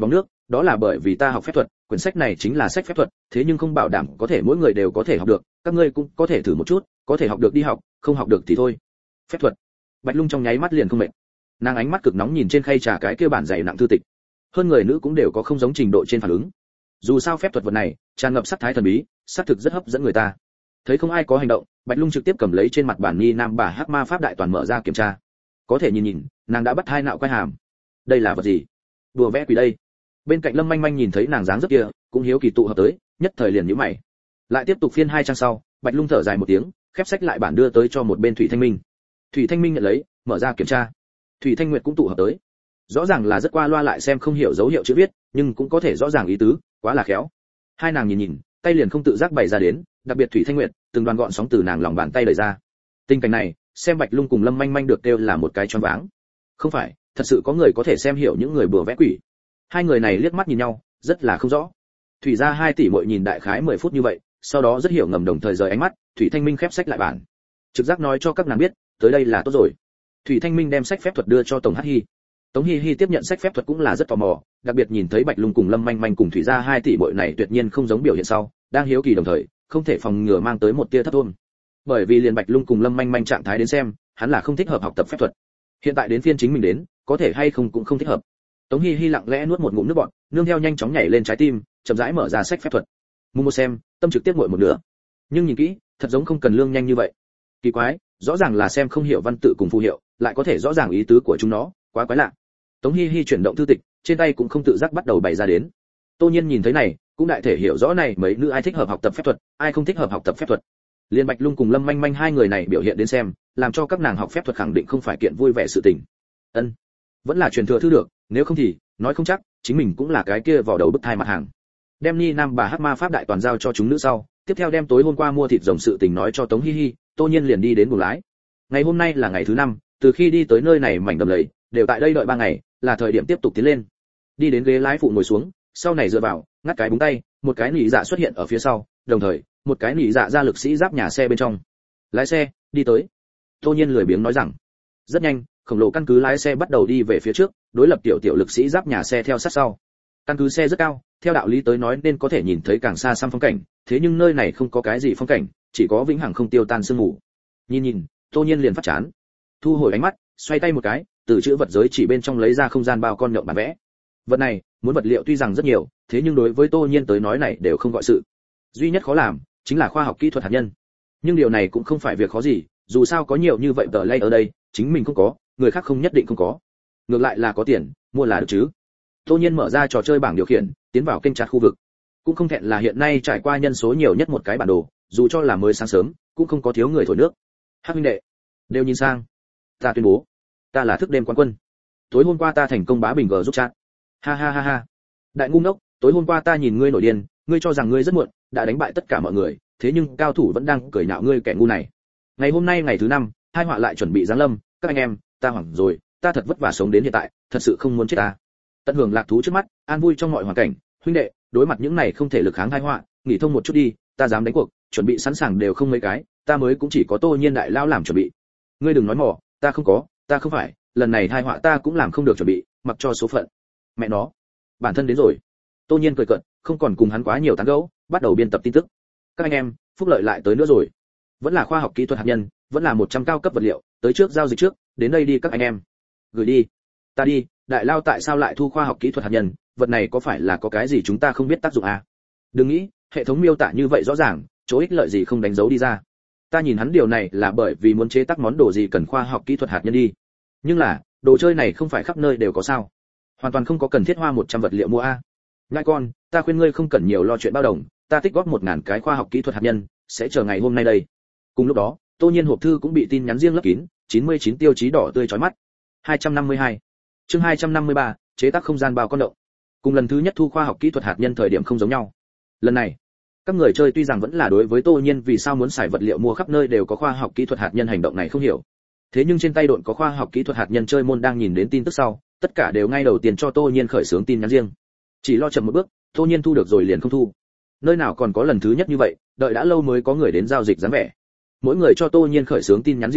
đó là bởi vì ta học phép thuật, quyển sách này chính là sách phép thuật, thế nhưng không bảo đảm có thể mỗi người đều có thể học được, các ngươi cũng có thể thử một chút, có thể học được đi học, không học được thì thôi. Phép thuật. Bạch Lung trong nháy mắt liền không mệt. Nàng ánh mắt cực nóng nhìn trên khay trà cái kia bản dày nặng thư tịch. Hơn người nữ cũng đều có không giống trình độ trên phản ứng. Dù sao phép thuật vật này tràn ngập sắc thái thần bí, xác thực rất hấp dẫn người ta. Thấy không ai có hành động, Bạch Lung trực tiếp cầm lấy trên mặt bản Ni Nam Bà Hắc Ma Pháp Đại Toàn mở ra kiểm tra. Có thể nhìn nhìn, nàng đã bắt hai nạo quay hàm. Đây là vật gì? Đùa vẽ quỷ đây. Bên cạnh Lâm Manh Manh nhìn thấy nàng dáng dấp kia, cũng hiếu kỳ tụ hợp tới, nhất thời liền nhíu mày. Lại tiếp tục phiên hai trang sau, Bạch Lung thở dài một tiếng, khép sách lại bản đưa tới cho một bên Thủy Thanh Minh. Thủy Thanh Minh nhận lấy, mở ra kiểm tra. Thủy Thanh Nguyệt cũng tụ hợp tới. Rõ ràng là rất qua loa lại xem không hiểu dấu hiệu chữ viết, nhưng cũng có thể rõ ràng ý tứ, quá là khéo. Hai nàng nhìn nhìn, tay liền không tự giác bày ra đến, đặc biệt Thủy Thanh Nguyệt, từng đoàn gọn sóng từ nàng lòng bàn tay đẩy ra. Tình cảnh này, xem Bạch Lung cùng Lâm Manh Manh được kêu là một cái choáng váng. Không phải, thật sự có người có thể xem hiểu những người bừa vẽ quỷ. Hai người này liếc mắt nhìn nhau, rất là không rõ. Thủy gia hai tỷ muội nhìn đại khái mười phút như vậy, sau đó rất hiểu ngầm đồng thời rời ánh mắt, Thủy Thanh Minh khép sách lại bản. Trực giác nói cho các nàng biết, tới đây là tốt rồi. Thủy Thanh Minh đem sách phép thuật đưa cho Tổng Hắc Hi. Tống Hi Hi tiếp nhận sách phép thuật cũng là rất tò mò, đặc biệt nhìn thấy Bạch Lung cùng Lâm Manh Manh cùng Thủy gia hai tỷ muội này tuyệt nhiên không giống biểu hiện sau, đang hiếu kỳ đồng thời, không thể phòng ngừa mang tới một tia thất vọng. Bởi vì liền Bạch Lung cùng Lâm Manh Manh trạng thái đến xem, hắn là không thích hợp học tập phép thuật. Hiện tại đến phiên chính mình đến, có thể hay không cũng không thích hợp. Tống Hi Hi lặng lẽ nuốt một ngụm nước bọt, nương theo nhanh chóng nhảy lên trái tim, chậm rãi mở ra sách phép thuật. Mùng một xem, tâm trực tiếp nguội một nửa. Nhưng nhìn kỹ, thật giống không cần lương nhanh như vậy. Kỳ quái, rõ ràng là xem không hiểu văn tự cùng phù hiệu, lại có thể rõ ràng ý tứ của chúng nó, quá quái lạ. Tống Hi Hi chuyển động thư tịch, trên tay cũng không tự giác bắt đầu bày ra đến. Tô Nhiên nhìn thấy này, cũng đại thể hiểu rõ này mấy nữ ai thích hợp học tập phép thuật, ai không thích hợp học tập phép thuật. Liên Bạch Lung cùng Lâm Manh Manh hai người này biểu hiện đến xem, làm cho các nàng học phép thuật khẳng định không phải kiện vui vẻ sự tình. Ân, vẫn là truyền thừa thư được, nếu không thì nói không chắc chính mình cũng là cái kia vỏ đầu bức thai mặt hàng. Đem Ni Nam Bà Hắc Ma Pháp Đại Toàn giao cho chúng nữ sau, tiếp theo đem tối hôm qua mua thịt rồng sự tình nói cho Tống Hi Hi, Tô Nhiên liền đi đến buồng lái. Ngày hôm nay là ngày thứ năm, từ khi đi tới nơi này mảnh đầm lầy, đều tại đây đợi ba ngày, là thời điểm tiếp tục tiến lên. Đi đến ghế lái phụ ngồi xuống, sau này dựa vào, ngắt cái búng tay, một cái nỉ dạ xuất hiện ở phía sau, đồng thời, một cái nỉ dạ ra lực sĩ giáp nhà xe bên trong. Lái xe, đi tới. Tô Nhiên lười biếng nói rằng. Rất nhanh, khổng lồ căn cứ lái xe bắt đầu đi về phía trước, đối lập tiểu tiểu lực sĩ giáp nhà xe theo sát sau. Căn cứ xe rất cao, theo đạo lý tới nói nên có thể nhìn thấy càng xa xăm phong cảnh, thế nhưng nơi này không có cái gì phong cảnh, chỉ có vĩnh hằng không tiêu tan sương mù. Nhìn nhìn, Tô Nhiên liền phát chán. Thu hồi ánh mắt, xoay tay một cái, từ chữ vật giới chỉ bên trong lấy ra không gian bao con nhộng bản vẽ. Vật này, muốn vật liệu tuy rằng rất nhiều, thế nhưng đối với Tô Nhiên tới nói này đều không gọi sự. Duy nhất khó làm chính là khoa học kỹ thuật hạt nhân. Nhưng điều này cũng không phải việc khó gì, dù sao có nhiều như vậy tờ lay ở đây, chính mình không có, người khác không nhất định không có. Ngược lại là có tiền, mua là được chứ. Tô Nhiên mở ra trò chơi bảng điều khiển, tiến vào kênh chat khu vực. Cũng không thẹn là hiện nay trải qua nhân số nhiều nhất một cái bản đồ, dù cho là mới sáng sớm, cũng không có thiếu người thổi nước. Hắc huynh đệ, đều nhìn sang. Ta tuyên bố, ta là thức đêm quán quân. Tối hôm qua ta thành công bá bình g giúp chat. Ha ha ha ha. Đại ngu ngốc, tối hôm qua ta nhìn ngươi nổi điên, ngươi cho rằng ngươi rất muộn, đã đánh bại tất cả mọi người, thế nhưng cao thủ vẫn đang cười nhạo ngươi kẻ ngu này. Ngày hôm nay ngày thứ năm, hai họa lại chuẩn bị giáng lâm, các anh em, ta hoảng rồi, ta thật vất vả sống đến hiện tại, thật sự không muốn chết ta. Tận hưởng lạc thú trước mắt, an vui trong mọi hoàn cảnh, huynh đệ, đối mặt những này không thể lực kháng tai họa, nghỉ thông một chút đi, ta dám đánh cuộc, chuẩn bị sẵn sàng đều không mấy cái, ta mới cũng chỉ có Tô Nhiên đại lao làm chuẩn bị. Ngươi đừng nói mỏ, ta không có, ta không phải, lần này tai họa ta cũng làm không được chuẩn bị, mặc cho số phận. Mẹ nó, bản thân đến rồi. Tô Nhiên cười cợt, không còn cùng hắn quá nhiều tán gẫu, bắt đầu biên tập tin tức. Các anh em, phúc lợi lại tới nữa rồi. Vẫn là khoa học kỹ thuật hạt nhân, vẫn là một trăm cao cấp vật liệu, tới trước giao dịch trước, đến đây đi các anh em. Gửi đi. Ta đi, đại lao tại sao lại thu khoa học kỹ thuật hạt nhân, vật này có phải là có cái gì chúng ta không biết tác dụng à? Đừng nghĩ, hệ thống miêu tả như vậy rõ ràng, chỗ ích lợi gì không đánh dấu đi ra. Ta nhìn hắn điều này là bởi vì muốn chế tác món đồ gì cần khoa học kỹ thuật hạt nhân đi. Nhưng là, đồ chơi này không phải khắp nơi đều có sao? Hoàn toàn không có cần thiết hoa một trăm vật liệu mua a. À. Ngại con, ta khuyên ngươi không cần nhiều lo chuyện bao đồng, ta tích góp một ngàn cái khoa học kỹ thuật hạt nhân, sẽ chờ ngày hôm nay đây. Cùng lúc đó, Tô Nhiên hộp thư cũng bị tin nhắn riêng lấp kín, chín mươi chín tiêu chí đỏ tươi chói mắt. hai trăm năm mươi hai. Chương hai trăm năm mươi ba, chế tác không gian bao con động. Cùng lần thứ nhất thu khoa học kỹ thuật hạt nhân thời điểm không giống nhau. Lần này, các người chơi tuy rằng vẫn là đối với Tô Nhiên vì sao muốn xài vật liệu mua khắp nơi đều có khoa học kỹ thuật hạt nhân hành động này không hiểu. Thế nhưng trên tay độn có khoa học kỹ thuật hạt nhân chơi môn đang nhìn đến tin tức sau, tất cả đều ngay đầu tiên cho Tô Nhiên khởi xướng tin nhắn riêng. Chỉ lo chậm một bước, Tô Nhiên thu được rồi liền không thu. Nơi nào còn có lần thứ nhất như vậy, đợi đã lâu mới có người đến giao dịch dáng vẻ. Mỗi người cho Tô Nhiên khởi xướng tin nhắn riêng sau,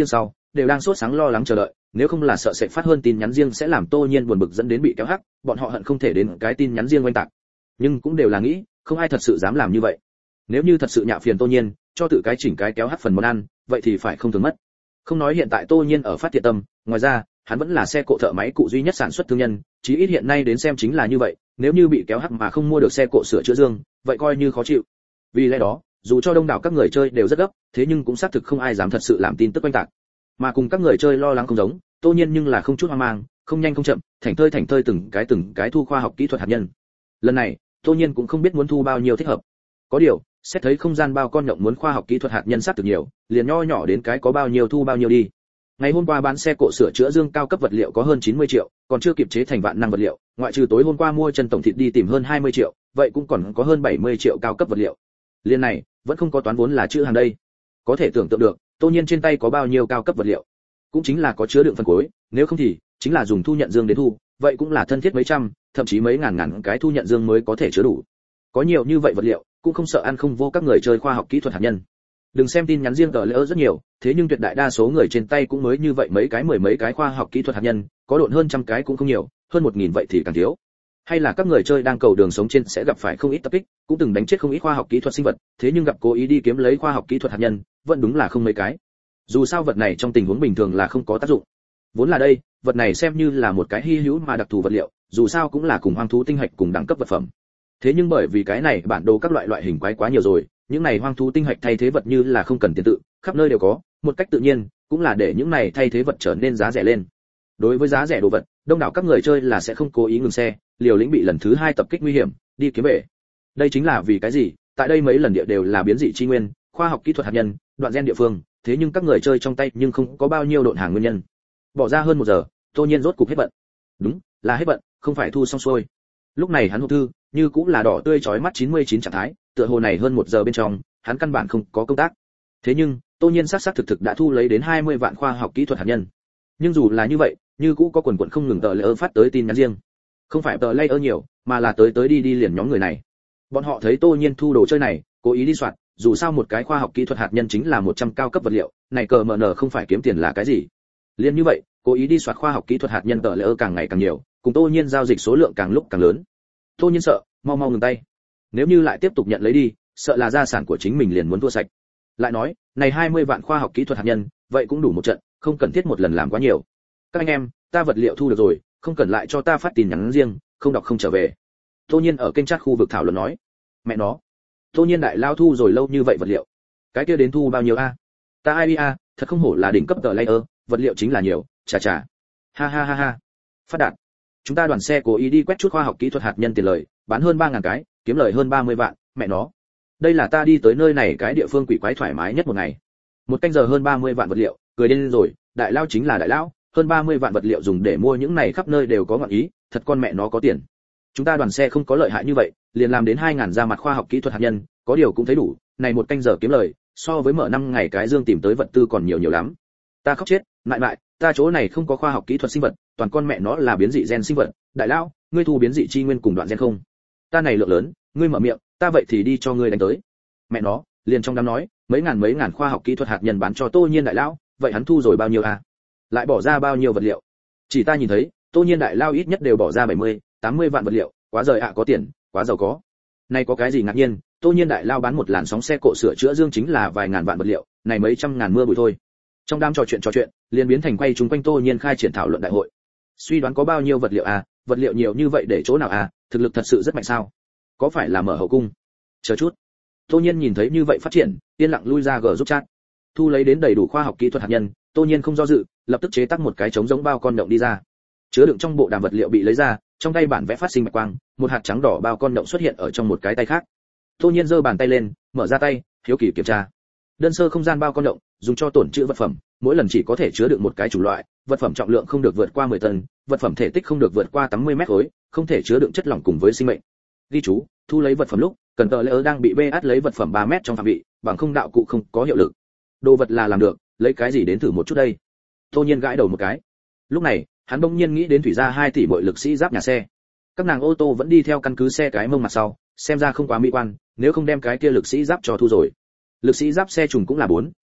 đều đang sốt sáng lo lắng chờ đợi, nếu không là sợ sẽ phát hơn tin nhắn riêng sẽ làm Tô Nhiên buồn bực dẫn đến bị kéo hắc, bọn họ hận không thể đến cái tin nhắn riêng oanh tạc. Nhưng cũng đều là nghĩ, không ai thật sự dám làm như vậy. Nếu như thật sự nhạ phiền Tô Nhiên, cho tự cái chỉnh cái kéo hắc phần món ăn, vậy thì phải không thường mất. Không nói hiện tại Tô Nhiên ở phát thiện tâm, ngoài ra, hắn vẫn là xe cộ thợ máy cụ duy nhất sản xuất thương nhân, chí ít hiện nay đến xem chính là như vậy, nếu như bị kéo hắc mà không mua được xe cộ sửa chữa dương, vậy coi như khó chịu. Vì lẽ đó, dù cho đông đảo các người chơi đều rất gấp, thế nhưng cũng xác thực không ai dám thật sự làm tin tức oanh tạc. Mà cùng các người chơi lo lắng không giống, Tô Nhiên nhưng là không chút hoang mang, không nhanh không chậm, thảnh thơi thảnh thơi từng cái từng cái thu khoa học kỹ thuật hạt nhân. Lần này, Tô Nhiên cũng không biết muốn thu bao nhiêu thích hợp. Có điều, xét thấy không gian bao con nhộng muốn khoa học kỹ thuật hạt nhân sát thực nhiều, liền nho nhỏ đến cái có bao nhiêu thu bao nhiêu đi. Ngày hôm qua bán xe cộ sửa chữa dương cao cấp vật liệu có hơn chín mươi triệu, còn chưa kịp chế thành vạn năng vật liệu, ngoại trừ tối hôm qua mua chân tổng thịt đi tìm hơn hai mươi triệu, vậy cũng còn có hơn bảy mươi triệu cao cấp vật liệu. Liên này, vẫn không có toán vốn là chữ hàng đây. Có thể tưởng tượng được, Tô Nhiên trên tay có bao nhiêu cao cấp vật liệu. Cũng chính là có chứa đựng phân cuối, nếu không thì chính là dùng thu nhận dương đến thu, vậy cũng là thân thiết mấy trăm, thậm chí mấy ngàn ngàn cái thu nhận dương mới có thể chứa đủ. Có nhiều như vậy vật liệu, cũng không sợ ăn không vô các người chơi khoa học kỹ thuật hạt nhân. Đừng xem tin nhắn riêng tờ lỡ rất nhiều, thế nhưng tuyệt đại đa số người trên tay cũng mới như vậy mấy cái mười mấy cái khoa học kỹ thuật hạt nhân, có độn hơn trăm cái cũng không nhiều, hơn một nghìn vậy thì càng thiếu. Hay là các người chơi đang cầu đường sống trên sẽ gặp phải không ít tập kích, cũng từng đánh chết không ít khoa học kỹ thuật sinh vật, thế nhưng gặp cố ý đi kiếm lấy khoa học kỹ thuật hạt nhân, vẫn đúng là không mấy cái. Dù sao vật này trong tình huống bình thường là không có tác dụng. Vốn là đây, vật này xem như là một cái hy hữu mà đặc thù vật liệu, dù sao cũng là cùng hoang thú tinh hạch cùng đẳng cấp vật phẩm. Thế nhưng bởi vì cái này bản đồ các loại loại hình quái quá nhiều rồi, những này hoang thú tinh hạch thay thế vật như là không cần tiền tự, khắp nơi đều có, một cách tự nhiên, cũng là để những này thay thế vật trở nên giá rẻ lên. Đối với giá rẻ đồ vật, đông đảo các người chơi là sẽ không cố ý ngừng xe, liều lĩnh bị lần thứ hai tập kích nguy hiểm, đi kiếm bể. Đây chính là vì cái gì? Tại đây mấy lần địa đều là biến dị chi nguyên, khoa học kỹ thuật hạt nhân, đoạn gen địa phương, thế nhưng các người chơi trong tay nhưng không có bao nhiêu độn hàng nguyên nhân. Bỏ ra hơn một giờ, Tô Nhiên rốt cục hết bận. Đúng, là hết bận, không phải thu xong xuôi. Lúc này hắn hộp thư, như cũng là đỏ tươi chói mắt chín mươi chín trạng thái, tựa hồ này hơn một giờ bên trong, hắn căn bản không có công tác. Thế nhưng, Tô Nhiên xác xác thực thực đã thu lấy đến hai mươi vạn khoa học kỹ thuật hạt nhân. Nhưng dù là như vậy, như cũ có quần quần không ngừng tờ layer phát tới tin nhắn riêng. Không phải tờ layer nhiều, mà là tới tới đi đi liền nhóm người này. Bọn họ thấy Tô Nhiên thu đồ chơi này, cố ý đi soạt, dù sao một cái khoa học kỹ thuật hạt nhân chính là một trăm cao cấp vật liệu, này cờ mờ nở không phải kiếm tiền là cái gì. Liên như vậy, cố ý đi soạt khoa học kỹ thuật hạt nhân tờ layer càng ngày càng nhiều, cùng Tô Nhiên giao dịch số lượng càng lúc càng lớn. Tô Nhiên sợ, mau mau ngừng tay. Nếu như lại tiếp tục nhận lấy đi, sợ là gia sản của chính mình liền muốn thua sạch. Lại nói, này hai mươi vạn khoa học kỹ thuật hạt nhân, vậy cũng đủ một trận, không cần thiết một lần làm quá nhiều. Các anh em, ta vật liệu thu được rồi, không cần lại cho ta phát tin nhắn riêng, không đọc không trở về. Tô Nhiên ở kênh chat khu vực thảo luận nói. Mẹ nó, Tô Nhiên đại lao thu rồi lâu như vậy vật liệu, cái kia đến thu bao nhiêu a? Ta ai a, thật không hổ là đỉnh cấp tờ layer, vật liệu chính là nhiều, chà chà. Ha ha ha ha. Phát đạt. Chúng ta đoàn xe cố ý đi quét chút khoa học kỹ thuật hạt nhân tiền lời, bán hơn ba ngàn cái, kiếm lời hơn ba mươi vạn, mẹ nó. Đây là ta đi tới nơi này cái địa phương quỷ quái thoải mái nhất một ngày. Một canh giờ hơn ba mươi vạn vật liệu, cười điên rồi, đại lao chính là đại lão, hơn ba mươi vạn vật liệu dùng để mua những này khắp nơi đều có ngọn ý, thật con mẹ nó có tiền. Chúng ta đoàn xe không có lợi hại như vậy, liền làm đến hai ngàn ra mặt khoa học kỹ thuật hạt nhân, có điều cũng thấy đủ, này một canh giờ kiếm lời, so với mở năm ngày cái dương tìm tới vật tư còn nhiều nhiều lắm. Ta khóc chết, mại mại, ta chỗ này không có khoa học kỹ thuật sinh vật, toàn con mẹ nó là biến dị gen sinh vật, đại lão, ngươi thu biến dị chi nguyên cùng đoạn gen không? Ta này lượng lớn, ngươi mở miệng, ta vậy thì đi cho ngươi đánh tới. Mẹ nó, liền trong đám nói, mấy ngàn mấy ngàn khoa học kỹ thuật hạt nhân bán cho Tô Nhiên đại lão, vậy hắn thu rồi bao nhiêu à? Lại bỏ ra bao nhiêu vật liệu? Chỉ ta nhìn thấy, Tô Nhiên đại lao ít nhất đều bỏ ra bảy mươi, tám mươi vạn vật liệu, quá rời ạ à, có tiền, quá giàu có. Này có cái gì ngạc nhiên, Tô Nhiên đại lao bán một làn sóng xe cộ sửa chữa dương chính là vài ngàn vạn vật liệu, này mấy trăm ngàn mưa bụi thôi. Trong đám trò chuyện trò chuyện, liền biến thành quay chúng quanh Tô Nhiên khai triển thảo luận đại hội. Suy đoán có bao nhiêu vật liệu à, vật liệu nhiều như vậy để chỗ nào à, thực lực thật sự rất mạnh sao? Có phải là mở hậu cung? Chờ chút. Tô Nhiên nhìn thấy như vậy phát triển, yên lặng lui ra gờ giúp chat. Thu lấy đến đầy đủ khoa học kỹ thuật hạt nhân, Tô Nhiên không do dự, lập tức chế tác một cái trống giống bao con động đi ra. Chứa đựng trong bộ đàm vật liệu bị lấy ra, trong tay bản vẽ phát sinh bạch quang, một hạt trắng đỏ bao con động xuất hiện ở trong một cái tay khác. Tô Nhiên giơ bàn tay lên, mở ra tay, hiếu kỳ kiểm tra. Đơn sơ không gian bao con động, dùng cho tổn trữ vật phẩm, mỗi lần chỉ có thể chứa đựng một cái chủng loại, vật phẩm trọng lượng không được vượt qua mười tấn, vật phẩm thể tích không được vượt qua tám mươi mét khối, không thể chứa đựng chất lỏng cùng với sinh mệnh. Ghi chú, thu lấy vật phẩm lúc, cần tờ layer đang bị bê át lấy vật phẩm ba mét trong phạm vị, bằng không đạo cụ không có hiệu lực. Đồ vật là làm được, lấy cái gì đến thử một chút đây? Tô Nhiên gãi đầu một cái. Lúc này, hắn bỗng nhiên nghĩ đến thủy gia hai tỷ mỗi lực sĩ giáp nhà xe. Các nàng ô tô vẫn đi theo căn cứ xe cái mông mặt sau, xem ra không quá mỹ quan, nếu không đem cái kia lực sĩ giáp cho thu rồi. Lực sĩ giáp xe trùng cũng là bốn,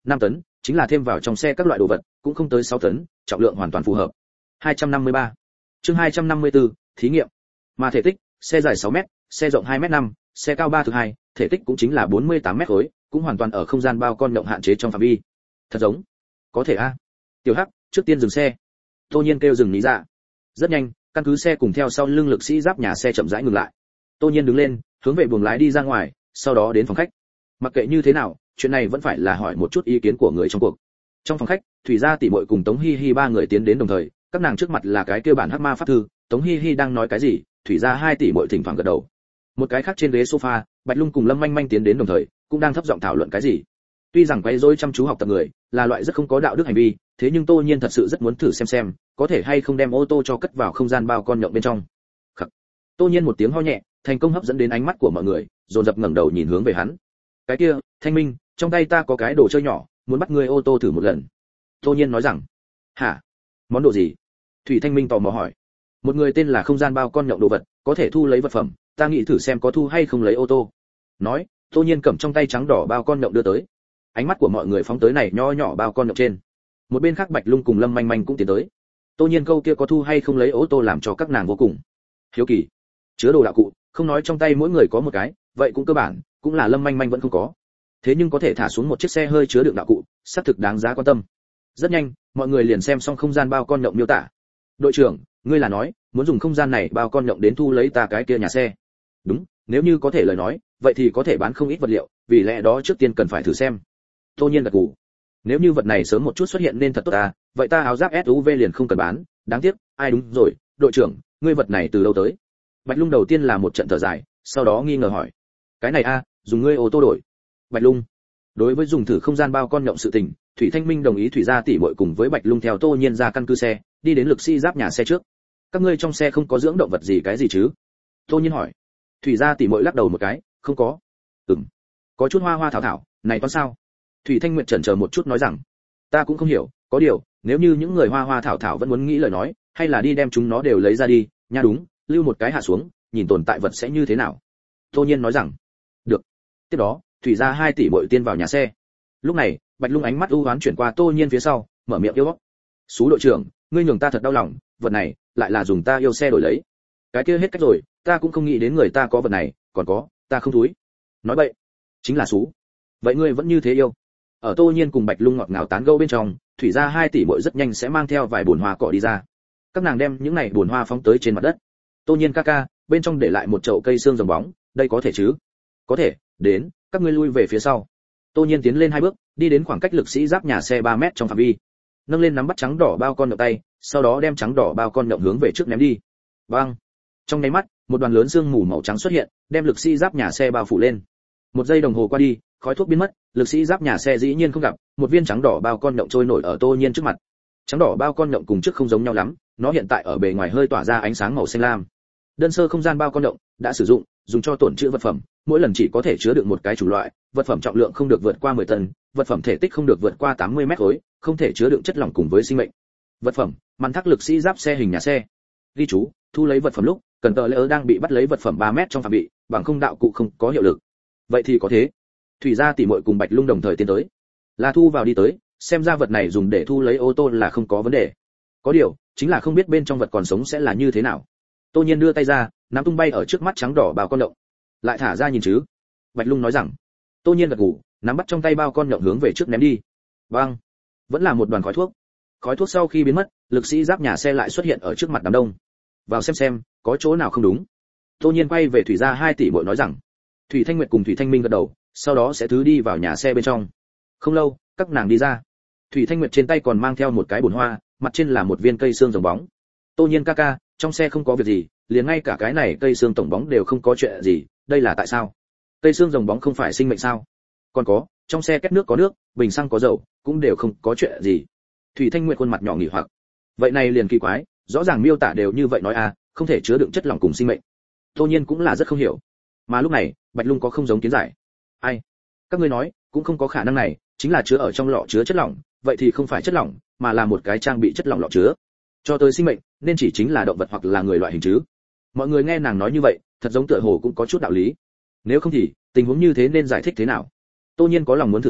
năm tấn, chính là thêm vào trong xe các loại đồ vật, cũng không tới sáu tấn, trọng lượng hoàn toàn phù hợp. hai trăm năm mươi ba. Chương hai trăm năm mươi tư, thí nghiệm. Mà thể tích, xe dài sáu mét, xe rộng hai mét năm, xe cao ba thước hai, thể tích cũng chính là bốn mươi tám mét khối, cũng hoàn toàn ở không gian bao con động hạn chế trong phạm vi. Thật giống. Có thể a. Tiểu Hắc, trước tiên dừng xe. Tô Nhiên kêu dừng lý dạ. Rất nhanh, căn cứ xe cùng theo sau lưng lực sĩ giáp nhà xe chậm rãi ngừng lại. Tô Nhiên đứng lên, hướng về buồng lái đi ra ngoài, sau đó đến phòng khách. Mặc kệ như thế nào, chuyện này vẫn phải là hỏi một chút ý kiến của người trong cuộc. Trong phòng khách, Thủy Gia tỷ muội cùng Tống Hi Hi ba người tiến đến đồng thời, các nàng trước mặt là cái kia bản hắc ma pháp thư, Tống Hi Hi đang nói cái gì, Thủy Gia hai tỷ muội thỉnh thoảng gật đầu. Một cái khác trên ghế sofa, Bạch Lung cùng Lâm Manh Manh tiến đến đồng thời, cũng đang thấp giọng thảo luận cái gì. Tuy rằng quấy rối chăm chú học tập người, là loại rất không có đạo đức hành vi, thế nhưng Tô Nhiên thật sự rất muốn thử xem xem, có thể hay không đem ô tô cho cất vào không gian bao con nhộng bên trong. Khắc. Tô Nhiên một tiếng ho nhẹ, thành công hấp dẫn đến ánh mắt của mọi người, dồn dập ngẩng đầu nhìn hướng về hắn. Cái kia, Thanh Minh, trong tay ta có cái đồ chơi nhỏ, muốn bắt ngươi ô tô thử một lần. Tô Nhiên nói rằng. Hả? Món đồ gì? Thủy Thanh Minh tò mò hỏi. Một người tên là không gian bao con nhộng đồ vật, có thể thu lấy vật phẩm, ta nghĩ thử xem có thu hay không lấy ô tô. Nói, Tô Nhiên cầm trong tay trắng đỏ bao con nhộng đưa tới. Ánh mắt của mọi người phóng tới này nho nhỏ bao con nhộng trên. Một bên khác Bạch Lung cùng Lâm Manh Manh cũng tiến tới. Tô Nhiên câu kia có thu hay không lấy ô tô làm cho các nàng vô cùng hiếu kỳ. Chứa đồ đạo cụ, không nói trong tay mỗi người có một cái, vậy cũng cơ bản, cũng là Lâm Manh Manh vẫn không có. Thế nhưng có thể thả xuống một chiếc xe hơi chứa đựng đạo cụ, xác thực đáng giá quan tâm. Rất nhanh, mọi người liền xem xong không gian bao con nhộng miêu tả. Đội trưởng, ngươi là nói, muốn dùng không gian này bao con nhộng đến thu lấy ta cái kia nhà xe? Đúng, nếu như có thể lời nói, vậy thì có thể bán không ít vật liệu, vì lẽ đó trước tiên cần phải thử xem. Tô Nhiên gật gù. Nếu như vật này sớm một chút xuất hiện nên thật tốt ta, vậy ta áo giáp ét u vê liền không cần bán, đáng tiếc, ai đúng rồi, đội trưởng, ngươi vật này từ đâu tới? Bạch Lung đầu tiên là một trận thở dài, sau đó nghi ngờ hỏi. Cái này a, dùng ngươi ô tô đổi. Bạch Lung. Đối với dùng thử không gian bao con nhộng sự tình, Thủy Thanh Minh đồng ý Thủy Gia tỷ muội cùng với Bạch Lung theo Tô Nhiên ra căn cứ xe, đi đến lực sĩ giáp nhà xe trước. Các ngươi trong xe không có dưỡng động vật gì cái gì chứ? Tô Nhiên hỏi. Thủy Gia tỷ muội lắc đầu một cái, không có. Ừm. Có chút hoa hoa thảo thảo, này toán sao? Thủy Thanh Nguyệt chần chờ một chút nói rằng, ta cũng không hiểu, có điều, nếu như những người hoa hoa thảo thảo vẫn muốn nghĩ lời nói, hay là đi đem chúng nó đều lấy ra đi, nha đúng, lưu một cái hạ xuống, nhìn tồn tại vật sẽ như thế nào. Tô Nhiên nói rằng, được. Tiếp đó, Thủy Gia hai tỷ muội tiên vào nhà xe. Lúc này, Bạch Lung ánh mắt u ám chuyển qua Tô Nhiên phía sau, mở miệng yêu bóc. Sú đội trưởng, ngươi nhường ta thật đau lòng, vật này lại là dùng ta yêu xe đổi lấy. Cái kia hết cách rồi, ta cũng không nghĩ đến người ta có vật này, còn có, ta không thúi. Nói bậy, chính là Sú. Vậy ngươi vẫn như thế yêu? Ở Tô Nhiên cùng Bạch Lung ngọt ngào tán gẫu bên trong, Thủy Gia hai tỷ muội rất nhanh sẽ mang theo vài bồn hoa cỏ đi ra. Các nàng đem những này bồn hoa phóng tới trên mặt đất. Tô Nhiên ca ca, bên trong để lại một chậu cây xương rồng bóng, đây có thể chứ? Có thể, đến, các ngươi lui về phía sau. Tô Nhiên tiến lên hai bước, đi đến khoảng cách lực sĩ giáp nhà xe ba mét trong phạm vi. Nâng lên nắm bắt trắng đỏ bao con nhộng tay, sau đó đem trắng đỏ bao con nhộng hướng về trước ném đi. Bang! Trong nháy mắt, một đoàn lớn sương mù màu trắng xuất hiện, đem lực sĩ giáp nhà xe bao phủ lên. Một giây đồng hồ qua đi, khói thuốc biến mất, lực sĩ giáp nhà xe dĩ nhiên không gặp, một viên trắng đỏ bao con nhộng trôi nổi ở Tô Nhiên trước mặt. Trắng đỏ bao con nhộng cùng trước không giống nhau lắm, nó hiện tại ở bề ngoài hơi tỏa ra ánh sáng màu xanh lam. Đơn sơ không gian bao con nhộng đã sử dụng, dùng cho tổn trữ vật phẩm, mỗi lần chỉ có thể chứa được một cái chủng loại, vật phẩm trọng lượng không được vượt qua mười tấn, vật phẩm thể tích không được vượt qua tám mươi mét khối, không thể chứa đựng chất lỏng cùng với sinh mệnh. Vật phẩm, màn thác lực sĩ giáp xe hình nhà xe. Ghi chú, thu lấy vật phẩm lúc, cần tờ lỡ đang bị bắt lấy vật phẩm ba mét trong phạm vi, bằng không đạo cụ không có hiệu lực. Vậy thì có thế. Thủy Gia tỷ muội cùng Bạch Lung đồng thời tiến tới. Là thu vào đi tới, xem ra vật này dùng để thu lấy ô tô là không có vấn đề. Có điều, chính là không biết bên trong vật còn sống sẽ là như thế nào. Tô Nhiên đưa tay ra, nắm tung bay ở trước mắt trắng đỏ bao con nhộng. Lại thả ra nhìn chứ? Bạch Lung nói rằng. Tô Nhiên gật gù, nắm bắt trong tay bao con nhộng hướng về trước ném đi. Bang! Vẫn là một đoàn khói thuốc. Khói thuốc sau khi biến mất, lực sĩ giáp nhà xe lại xuất hiện ở trước mặt đám đông. Vào xem xem, có chỗ nào không đúng. Tô Nhiên quay về Thủy Gia hai tỷ muội nói rằng. Thủy Thanh Nguyệt cùng Thủy Thanh Minh gật đầu, sau đó sẽ thứ đi vào nhà xe bên trong. Không lâu, các nàng đi ra. Thủy Thanh Nguyệt trên tay còn mang theo một cái bồn hoa, mặt trên là một viên cây xương rồng bóng. Tô Nhiên ca ca, trong xe không có việc gì, liền ngay cả cái này cây xương tổng bóng đều không có chuyện gì, đây là tại sao? Cây xương rồng bóng không phải sinh mệnh sao? Còn có, trong xe két nước có nước, bình xăng có dầu, cũng đều không có chuyện gì. Thủy Thanh Nguyệt khuôn mặt nhỏ nghỉ hoặc. Vậy này liền kỳ quái, rõ ràng miêu tả đều như vậy nói à, không thể chứa đựng chất lỏng cùng sinh mệnh. Tô Nhiên cũng là rất không hiểu. Mà lúc này, Bạch Lung có không giống kiến giải. Ai? Các ngươi nói, cũng không có khả năng này, chính là chứa ở trong lọ chứa chất lỏng, vậy thì không phải chất lỏng, mà là một cái trang bị chất lỏng lọ chứa. Cho tới sinh mệnh, nên chỉ chính là động vật hoặc là người loại hình chứ. Mọi người nghe nàng nói như vậy, thật giống tựa hồ cũng có chút đạo lý. Nếu không thì, tình huống như thế nên giải thích thế nào? Tô Nhiên có lòng muốn thử xem,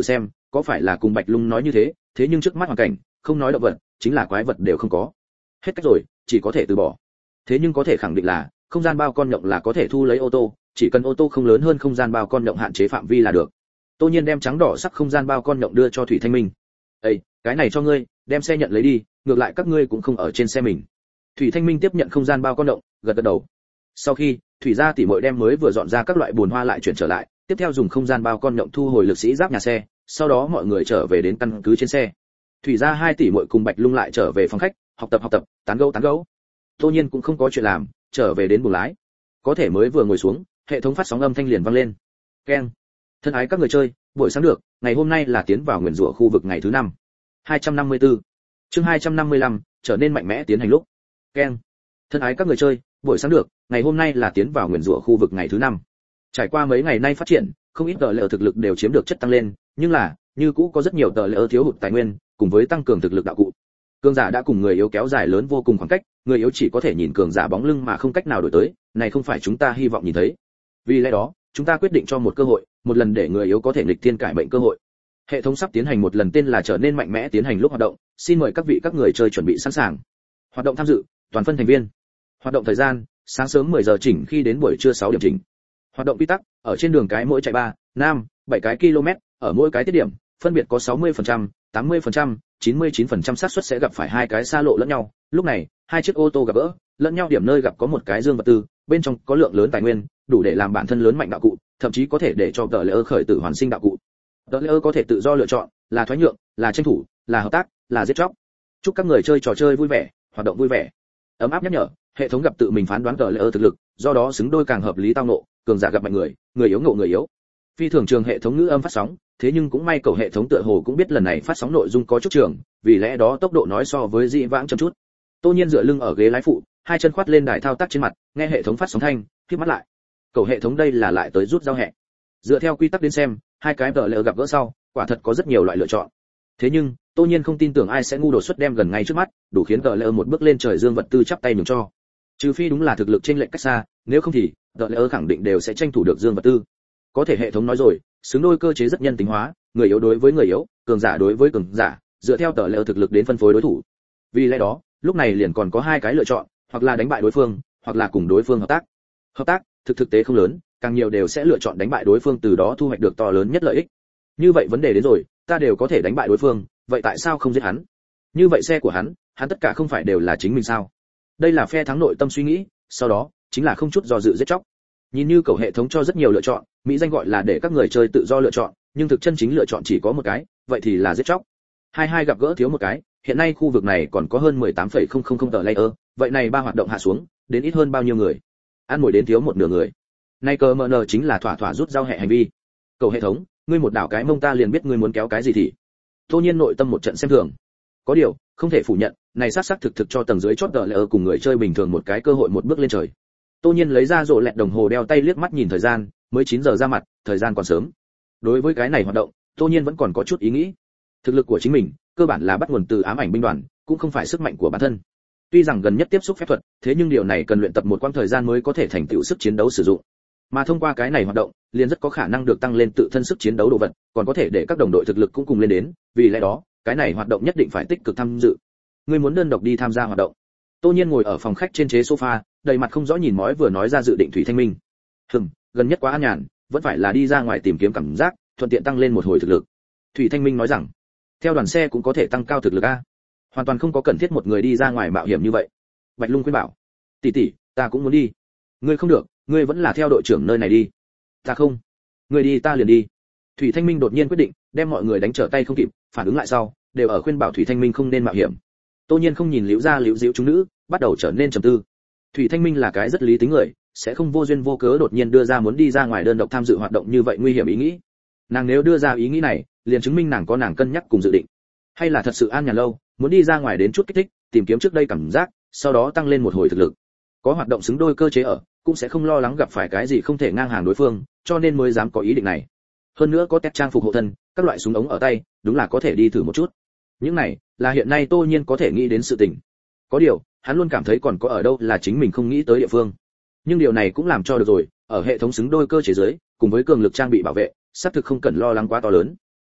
có phải là cùng Bạch Lung nói như thế, thế nhưng trước mắt hoàn cảnh, không nói động vật, chính là quái vật đều không có. Hết cách rồi, chỉ có thể từ bỏ. Thế nhưng có thể khẳng định là, không gian bao con nhộng là có thể thu lấy ô tô, chỉ cần ô tô không lớn hơn không gian bao con nhộng hạn chế phạm vi là được. Tô Nhiên đem trắng đỏ sắc không gian bao con nhộng đưa cho Thủy Thanh Minh. "Ê, cái này cho ngươi, đem xe nhận lấy đi, ngược lại các ngươi cũng không ở trên xe mình." Thủy Thanh Minh tiếp nhận không gian bao con nhộng, gật gật đầu. Sau khi, Thủy gia tỷ muội đem mới vừa dọn ra các loại bùn hoa lại chuyển trở lại, tiếp theo dùng không gian bao con nhộng thu hồi lực sĩ giáp nhà xe, sau đó mọi người trở về đến căn cứ trên xe. Thủy gia hai tỷ muội cùng Bạch Lung lại trở về phòng khách, học tập học tập, tán gẫu tán gẫu. Tô Nhiên cũng không có chuyện làm, trở về đến buồng lái. Có thể mới vừa ngồi xuống, hệ thống phát sóng âm thanh liền vang lên. Keng. Thân ái các người chơi, buổi sáng được, ngày hôm nay là tiến vào nguyền rủa khu vực ngày thứ năm. hai trăm năm mươi tư. Chương hai trăm năm mươi lăm, trở nên mạnh mẽ tiến hành lúc. Keng. Thân ái các người chơi, buổi sáng được, ngày hôm nay là tiến vào nguyền rủa khu vực ngày thứ năm. Trải qua mấy ngày nay phát triển, không ít tờ lệ thực lực đều chiếm được chất tăng lên, nhưng là, như cũ có rất nhiều tờ lệ thiếu hụt tài nguyên, cùng với tăng cường thực lực đạo cụ. Cường giả đã cùng người yếu kéo dài lớn vô cùng khoảng cách, người yếu chỉ có thể nhìn cường giả bóng lưng mà không cách nào đổi tới, này không phải chúng ta hy vọng nhìn thấy. Vì lẽ đó, chúng ta quyết định cho một cơ hội, một lần để người yếu có thể nghịch thiên cải mệnh cơ hội. Hệ thống sắp tiến hành một lần tên là trở nên mạnh mẽ tiến hành lúc hoạt động, xin mời các vị các người chơi chuẩn bị sẵn sàng. Hoạt động tham dự, toàn phân thành viên. Hoạt động thời gian, sáng sớm mười giờ chỉnh khi đến buổi trưa sáu điểm chỉnh. Hoạt động quy tắc, ở trên đường cái mỗi chạy ba, năm, bảy cái km, ở mỗi cái tiết điểm, phân biệt có sáu mươi phần trăm, tám mươi phần trăm, chín mươi chín phần trăm xác suất sẽ gặp phải hai cái xa lộ lẫn nhau. Lúc này, hai chiếc ô tô gặp gỡ, lẫn nhau điểm nơi gặp có một cái dương vật tư, bên trong có lượng lớn tài nguyên, đủ để làm bản thân lớn mạnh đạo cụ, thậm chí có thể để cho tờ lễ khởi tử hoàn sinh đạo cụ. Tờ lễ có thể tự do lựa chọn, là thoái nhượng, là tranh thủ, là hợp tác, là giết chóc. Chúc các người chơi trò chơi vui vẻ, hoạt động vui vẻ. Ấm áp nhắc nhở, hệ thống gặp tự mình phán đoán tờ lễ thực lực, do đó xứng đôi càng hợp lý tao nộ, cường giả gặp mạnh người, người yếu ngộ người yếu. Phi thường trường hệ thống ngữ âm phát sóng, thế nhưng cũng may cầu hệ thống tựa hồ cũng biết lần này phát sóng nội dung có chút trường, vì lẽ đó tốc độ nói so với dị vãng chậm chút. Tô Nhiên dựa lưng ở ghế lái phụ, hai chân khoát lên đài thao tác trên mặt, nghe hệ thống phát sóng thanh, khép mắt lại. Cầu hệ thống đây là lại tới rút giao hẹ. Dựa theo quy tắc đến xem, hai cái tờ lệ gặp gỡ sau, quả thật có rất nhiều loại lựa chọn. Thế nhưng, Tô Nhiên không tin tưởng ai sẽ ngu đột xuất đem gần ngay trước mắt, đủ khiến tờ lệ một bước lên trời dương vật tư chắp tay nhường cho. Trừ phi đúng là thực lực trên lệnh cách xa, nếu không thì tờ lệ khẳng định đều sẽ tranh thủ được dương vật tư. Có thể hệ thống nói rồi, xứng đôi cơ chế rất nhân tính hóa, người yếu đối với người yếu, cường giả đối với cường giả, dựa theo tờ lệ thực lực đến phân phối đối thủ. Vì lẽ đó, lúc này liền còn có hai cái lựa chọn, hoặc là đánh bại đối phương, hoặc là cùng đối phương hợp tác. Hợp tác, thực thực tế không lớn, càng nhiều đều sẽ lựa chọn đánh bại đối phương, từ đó thu hoạch được to lớn nhất lợi ích. Như vậy vấn đề đến rồi, ta đều có thể đánh bại đối phương, vậy tại sao không giết hắn? Như vậy xe của hắn, hắn tất cả không phải đều là chính mình sao? Đây là phe thắng nội tâm suy nghĩ, sau đó chính là không chút do dự giết chóc. Nhìn như cầu hệ thống cho rất nhiều lựa chọn, mỹ danh gọi là để các người chơi tự do lựa chọn, nhưng thực chân chính lựa chọn chỉ có một cái, vậy thì là giết chóc. Hai hai gặp gỡ thiếu một cái, hiện nay khu vực này còn có hơn mười tám phẩy không không không tờ layer, vậy này ba hoạt động hạ xuống, đến ít hơn bao nhiêu người? Ăn mồi đến thiếu một nửa người. Nay cờ mờ nờ chính là thỏa thỏa rút giao hệ hành vi. Cầu hệ thống, ngươi một đảo cái mông ta liền biết ngươi muốn kéo cái gì thì. Tô Nhiên nội tâm một trận xem thường. Có điều, không thể phủ nhận, này sát sát thực thực cho tầng dưới chót tờ layer cùng người chơi bình thường một cái cơ hội một bước lên trời. Tô Nhiên lấy ra rộ lẹt đồng hồ đeo tay liếc mắt nhìn thời gian, mới chín giờ ra mặt, thời gian còn sớm. Đối với cái này hoạt động, Tô Nhiên vẫn còn có chút ý nghĩ. Thực lực của chính mình, cơ bản là bắt nguồn từ ám ảnh binh đoàn, cũng không phải sức mạnh của bản thân. Tuy rằng gần nhất tiếp xúc phép thuật, thế nhưng điều này cần luyện tập một quãng thời gian mới có thể thành tựu sức chiến đấu sử dụng. Mà thông qua cái này hoạt động, liền rất có khả năng được tăng lên tự thân sức chiến đấu đồ vật, còn có thể để các đồng đội thực lực cũng cùng lên đến, vì lẽ đó, cái này hoạt động nhất định phải tích cực tham dự. Ngươi muốn đơn độc đi tham gia hoạt động? Tô Nhiên ngồi ở phòng khách trên chế sofa, đầy mặt không rõ nhìn mói vừa nói ra dự định Thủy Thanh Minh. Hừm, gần nhất quá an nhàn, vẫn phải là đi ra ngoài tìm kiếm cảm giác, thuận tiện tăng lên một hồi thực lực. Thủy Thanh Minh nói rằng, theo đoàn xe cũng có thể tăng cao thực lực a. Hoàn toàn không có cần thiết một người đi ra ngoài mạo hiểm như vậy. Bạch Lung khuyên bảo, tỷ tỷ, ta cũng muốn đi. Ngươi không được, ngươi vẫn là theo đội trưởng nơi này đi. Ta không. Ngươi đi ta liền đi. Thủy Thanh Minh đột nhiên quyết định, đem mọi người đánh trở tay không kịp, phản ứng lại sau, đều ở khuyên bảo Thủy Thanh Minh không nên mạo hiểm. Tô Nhiên không nhìn liễu ra liễu diễu chúng nữ, bắt đầu trở nên trầm tư. Thủy Thanh Minh là cái rất lý tính người, sẽ không vô duyên vô cớ đột nhiên đưa ra muốn đi ra ngoài đơn độc tham dự hoạt động như vậy nguy hiểm ý nghĩ. Nàng nếu đưa ra ý nghĩ này, liền chứng minh nàng có nàng cân nhắc cùng dự định. Hay là thật sự an nhàn lâu, muốn đi ra ngoài đến chút kích thích, tìm kiếm trước đây cảm giác, sau đó tăng lên một hồi thực lực. Có hoạt động xứng đôi cơ chế ở, cũng sẽ không lo lắng gặp phải cái gì không thể ngang hàng đối phương, cho nên mới dám có ý định này. Hơn nữa có test trang phục hộ thân, các loại súng ống ở tay, đúng là có thể đi thử một chút. Những này là hiện nay Tô Nhiên có thể nghĩ đến sự tình. Có điều, hắn luôn cảm thấy còn có ở đâu là chính mình không nghĩ tới địa phương. Nhưng điều này cũng làm cho được rồi, ở hệ thống xứng đôi cơ chế dưới, cùng với cường lực trang bị bảo vệ, xác thực không cần lo lắng quá to lớn.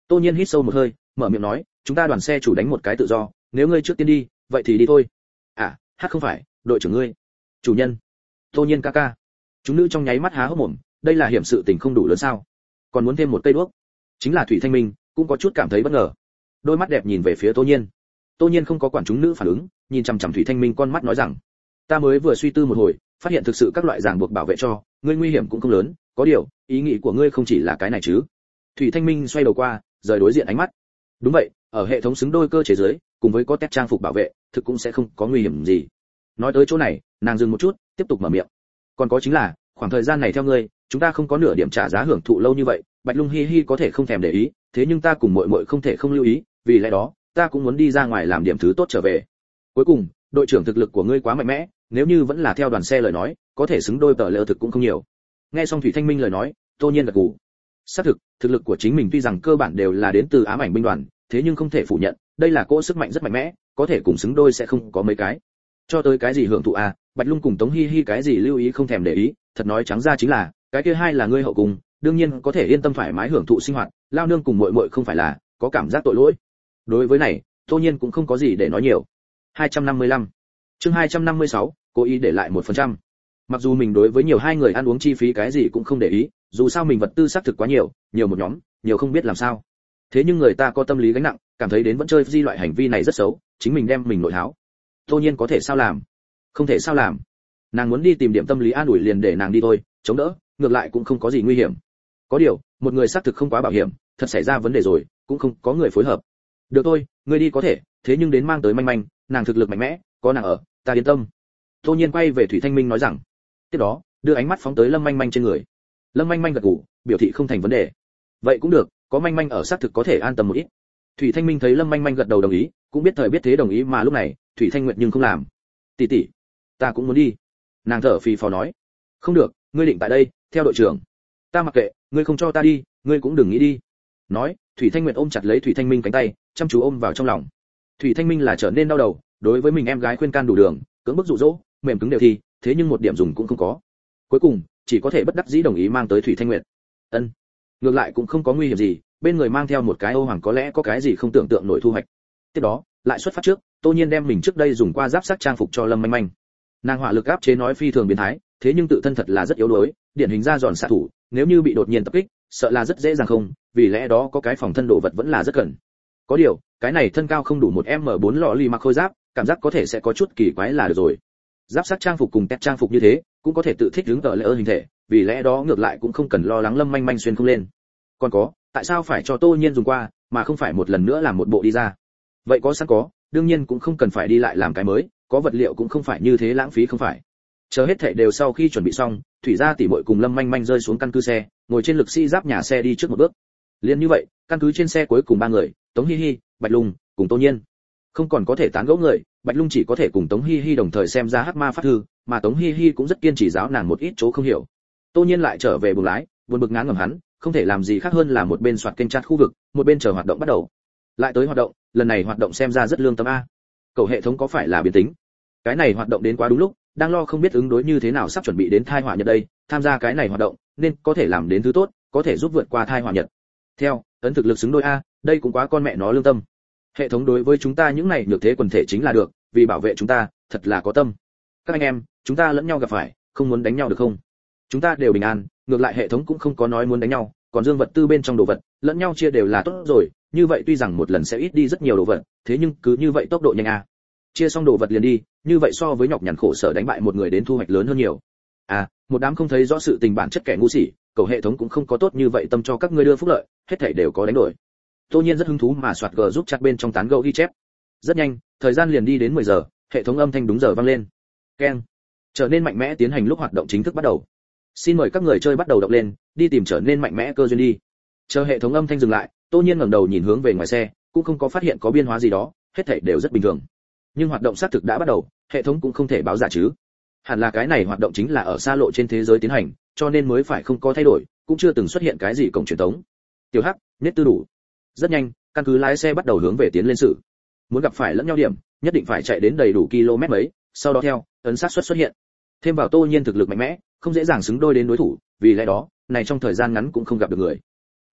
Tô Nhiên hít sâu một hơi, mở miệng nói, chúng ta đoàn xe chủ đánh một cái tự do, nếu ngươi trước tiên đi, vậy thì đi thôi. À, hát không phải, đội trưởng ngươi. Chủ nhân. Tô Nhiên ca ca. Chúng nữ trong nháy mắt há hốc mồm, đây là hiểm sự tình không đủ lớn sao? Còn muốn thêm một cây đuốc. Chính là Thủy Thanh Minh, cũng có chút cảm thấy bất ngờ. Đôi mắt đẹp nhìn về phía Tô Nhiên. Tô Nhiên không có quản chúng nữ phản ứng, nhìn chằm chằm Thủy Thanh Minh con mắt nói rằng, ta mới vừa suy tư một hồi, phát hiện thực sự các loại ràng buộc bảo vệ cho ngươi nguy hiểm cũng không lớn, có điều, ý nghĩ của ngươi không chỉ là cái này chứ? Thủy Thanh Minh xoay đầu qua, rời đối diện ánh mắt. Đúng vậy, ở hệ thống xứng đôi cơ chế dưới, cùng với có test trang phục bảo vệ, thực cũng sẽ không có nguy hiểm gì. Nói tới chỗ này, nàng dừng một chút, tiếp tục mở miệng. Còn có chính là, khoảng thời gian này theo ngươi, chúng ta không có nửa điểm trả giá hưởng thụ lâu như vậy, Bạch Lung hi hi có thể không thèm để ý, thế nhưng ta cùng muội muội không thể không lưu ý, vì lẽ đó, ta cũng muốn đi ra ngoài làm điểm thứ tốt trở về. Cuối cùng, đội trưởng thực lực của ngươi quá mạnh mẽ, nếu như vẫn là theo đoàn xe lời nói, có thể xứng đôi tờ lệ thực cũng không nhiều. Nghe xong Thủy Thanh Minh lời nói, Tô Nhiên gật gù. Xác thực, thực lực của chính mình tuy rằng cơ bản đều là đến từ ám ảnh binh đoàn, thế nhưng không thể phủ nhận, đây là cỗ sức mạnh rất mạnh mẽ, có thể cùng xứng đôi sẽ không có mấy cái. Cho tới cái gì hưởng thụ à, Bạch Lung cùng Tống Hi Hi cái gì lưu ý không thèm để ý, thật nói trắng ra chính là, cái kia hai là ngươi hậu cùng, đương nhiên có thể yên tâm thoải mái hưởng thụ sinh hoạt, lao nương cùng muội muội không phải là có cảm giác tội lỗi. Đối với này, Tô Nhiên cũng không có gì để nói nhiều. hai trăm năm mươi lăm. Chương hai trăm năm mươi sáu, cố ý để lại một phần trăm. Mặc dù mình đối với nhiều hai người ăn uống chi phí cái gì cũng không để ý, dù sao mình vật tư xác thực quá nhiều, nhiều một nhóm, nhiều không biết làm sao. Thế nhưng người ta có tâm lý gánh nặng, cảm thấy đến vẫn chơi di loại hành vi này rất xấu, chính mình đem mình nội háo. Tô Nhiên có thể sao làm? Không thể sao làm. Nàng muốn đi tìm điểm tâm lý an ủi liền để nàng đi thôi, chống đỡ, ngược lại cũng không có gì nguy hiểm. Có điều, một người xác thực không quá bảo hiểm, thật xảy ra vấn đề rồi, cũng không có người phối hợp. Được thôi, ngươi đi có thể, thế nhưng đến mang tới manh manh, nàng thực lực mạnh mẽ, có nàng ở, ta yên tâm. Tô Nhiên quay về Thủy Thanh Minh nói rằng. Tiếp đó, đưa ánh mắt phóng tới Lâm Manh Manh trên người. Lâm Manh Manh gật gù, biểu thị không thành vấn đề. Vậy cũng được, có Manh Manh ở xác thực có thể an tâm một ít. Thủy Thanh Minh thấy Lâm Manh Manh gật đầu đồng ý, cũng biết thời biết thế đồng ý mà lúc này, Thủy Thanh Nguyệt nhưng không làm. Tỷ tỷ, ta cũng muốn đi. Nàng thở phì phò nói. Không được, ngươi định tại đây, theo đội trưởng. Ta mặc kệ, ngươi không cho ta đi, ngươi cũng đừng nghĩ đi. Nói, Thủy Thanh Nguyệt ôm chặt lấy Thủy Thanh Minh cánh tay, chăm chú ôm vào trong lòng. Thủy Thanh Minh là trở nên đau đầu, đối với mình em gái khuyên can đủ đường, cưỡng bức dụ dỗ, mềm cứng đều thi, thế nhưng một điểm dùng cũng không có. Cuối cùng, chỉ có thể bất đắc dĩ đồng ý mang tới Thủy Thanh Nguyệt. Ân, ngược lại cũng không có nguy hiểm gì, bên người mang theo một cái ô hoàng có lẽ có cái gì không tưởng tượng nổi thu hoạch. Tiếp đó, lại xuất phát trước, Tô Nhiên đem mình trước đây dùng qua giáp sắc trang phục cho Lâm Manh Manh. Nàng hỏa lực áp chế nói phi thường biến thái, thế nhưng tự thân thật là rất yếu đuối, điển hình ra giòn xạ thủ, nếu như bị đột nhiên tập kích, sợ là rất dễ dàng không, vì lẽ đó có cái phòng thân độ vật vẫn là rất cần. Có điều, cái này thân cao không đủ một em bốn lọ lì mặc khôi giáp, cảm giác có thể sẽ có chút kỳ quái là được rồi. Giáp sắc trang phục cùng tét trang phục như thế, cũng có thể tự thích ứng tờ lệ ơ hình thể, vì lẽ đó ngược lại cũng không cần lo lắng Lâm Manh Manh xuyên không lên. Còn có, tại sao phải cho Tô Nhiên dùng qua, mà không phải một lần nữa làm một bộ đi ra? Vậy có sẵn có, đương nhiên cũng không cần phải đi lại làm cái mới, có vật liệu cũng không phải như thế lãng phí không phải. Chờ hết thảy đều sau khi chuẩn bị xong, Thủy gia tỷ muội cùng Lâm Manh Manh rơi xuống căn cứ xe, ngồi trên lực sĩ giáp nhà xe đi trước một bước. Liên như vậy, căn cứ trên xe cuối cùng ba người, Tống Hi Hi, Bạch Lung, cùng Tô Nhiên. Không còn có thể tán gẫu người, Bạch Lung chỉ có thể cùng Tống Hi Hi đồng thời xem ra hắc ma pháp thư, mà Tống Hi Hi cũng rất kiên trì giáo nàng một ít chỗ không hiểu. Tô Nhiên lại trở về buồng lái, buồn bực ngán ngẩm hắn, không thể làm gì khác hơn là một bên soạt kênh chat khu vực, một bên chờ hoạt động bắt đầu. Lại tới hoạt động, lần này hoạt động xem ra rất lương tâm a. Cầu hệ thống có phải là biến tính? Cái này hoạt động đến quá đúng lúc, đang lo không biết ứng đối như thế nào sắp chuẩn bị đến thai họa nhật đây, tham gia cái này hoạt động, nên có thể làm đến thứ tốt, có thể giúp vượt qua thai họa nhật. Theo, ấn thực lực xứng đôi a, đây cũng quá con mẹ nó lương tâm. Hệ thống đối với chúng ta những này nhược thế quần thể chính là được, vì bảo vệ chúng ta, thật là có tâm. Các anh em, chúng ta lẫn nhau gặp phải, không muốn đánh nhau được không? Chúng ta đều bình an, ngược lại hệ thống cũng không có nói muốn đánh nhau, còn dương vật tư bên trong đồ vật, lẫn nhau chia đều là tốt rồi, như vậy tuy rằng một lần sẽ ít đi rất nhiều đồ vật, thế nhưng cứ như vậy tốc độ nhanh a. Chia xong đồ vật liền đi, như vậy so với nhọc nhằn khổ sở đánh bại một người đến thu hoạch lớn hơn nhiều. À, một đám không thấy rõ sự tình bản chất kẻ ngu xuẩn, cầu hệ thống cũng không có tốt như vậy tâm cho các ngươi đưa phúc lợi, hết thảy đều có đánh đổi. Tô Nhiên rất hứng thú mà soạt gờ giúp chặt bên trong tán gẫu ghi chép. Rất nhanh, thời gian liền đi đến mười giờ, hệ thống âm thanh đúng giờ vang lên. Keng. Trở nên mạnh mẽ tiến hành lúc hoạt động chính thức bắt đầu. Xin mời các người chơi bắt đầu động lên, đi tìm trở nên mạnh mẽ cơ duyên đi. Chờ hệ thống âm thanh dừng lại, Tô Nhiên ngẩng đầu nhìn hướng về ngoài xe, cũng không có phát hiện có biến hóa gì đó, hết thảy đều rất bình thường. Nhưng hoạt động xác thực đã bắt đầu, hệ thống cũng không thể báo giả chứ. Hẳn là cái này hoạt động chính là ở xa lộ trên thế giới tiến hành, cho nên mới phải không có thay đổi, cũng chưa từng xuất hiện cái gì cổng truyền tống. Tiểu Hắc, nết tư đủ. Rất nhanh, căn cứ lái xe bắt đầu hướng về tiến lên sự. Muốn gặp phải lẫn nhau điểm, nhất định phải chạy đến đầy đủ km mấy, sau đó theo, ấn sát xuất xuất hiện. Thêm vào Tô Nhiên thực lực mạnh mẽ, không dễ dàng xứng đôi đến đối thủ, vì lẽ đó, này trong thời gian ngắn cũng không gặp được người.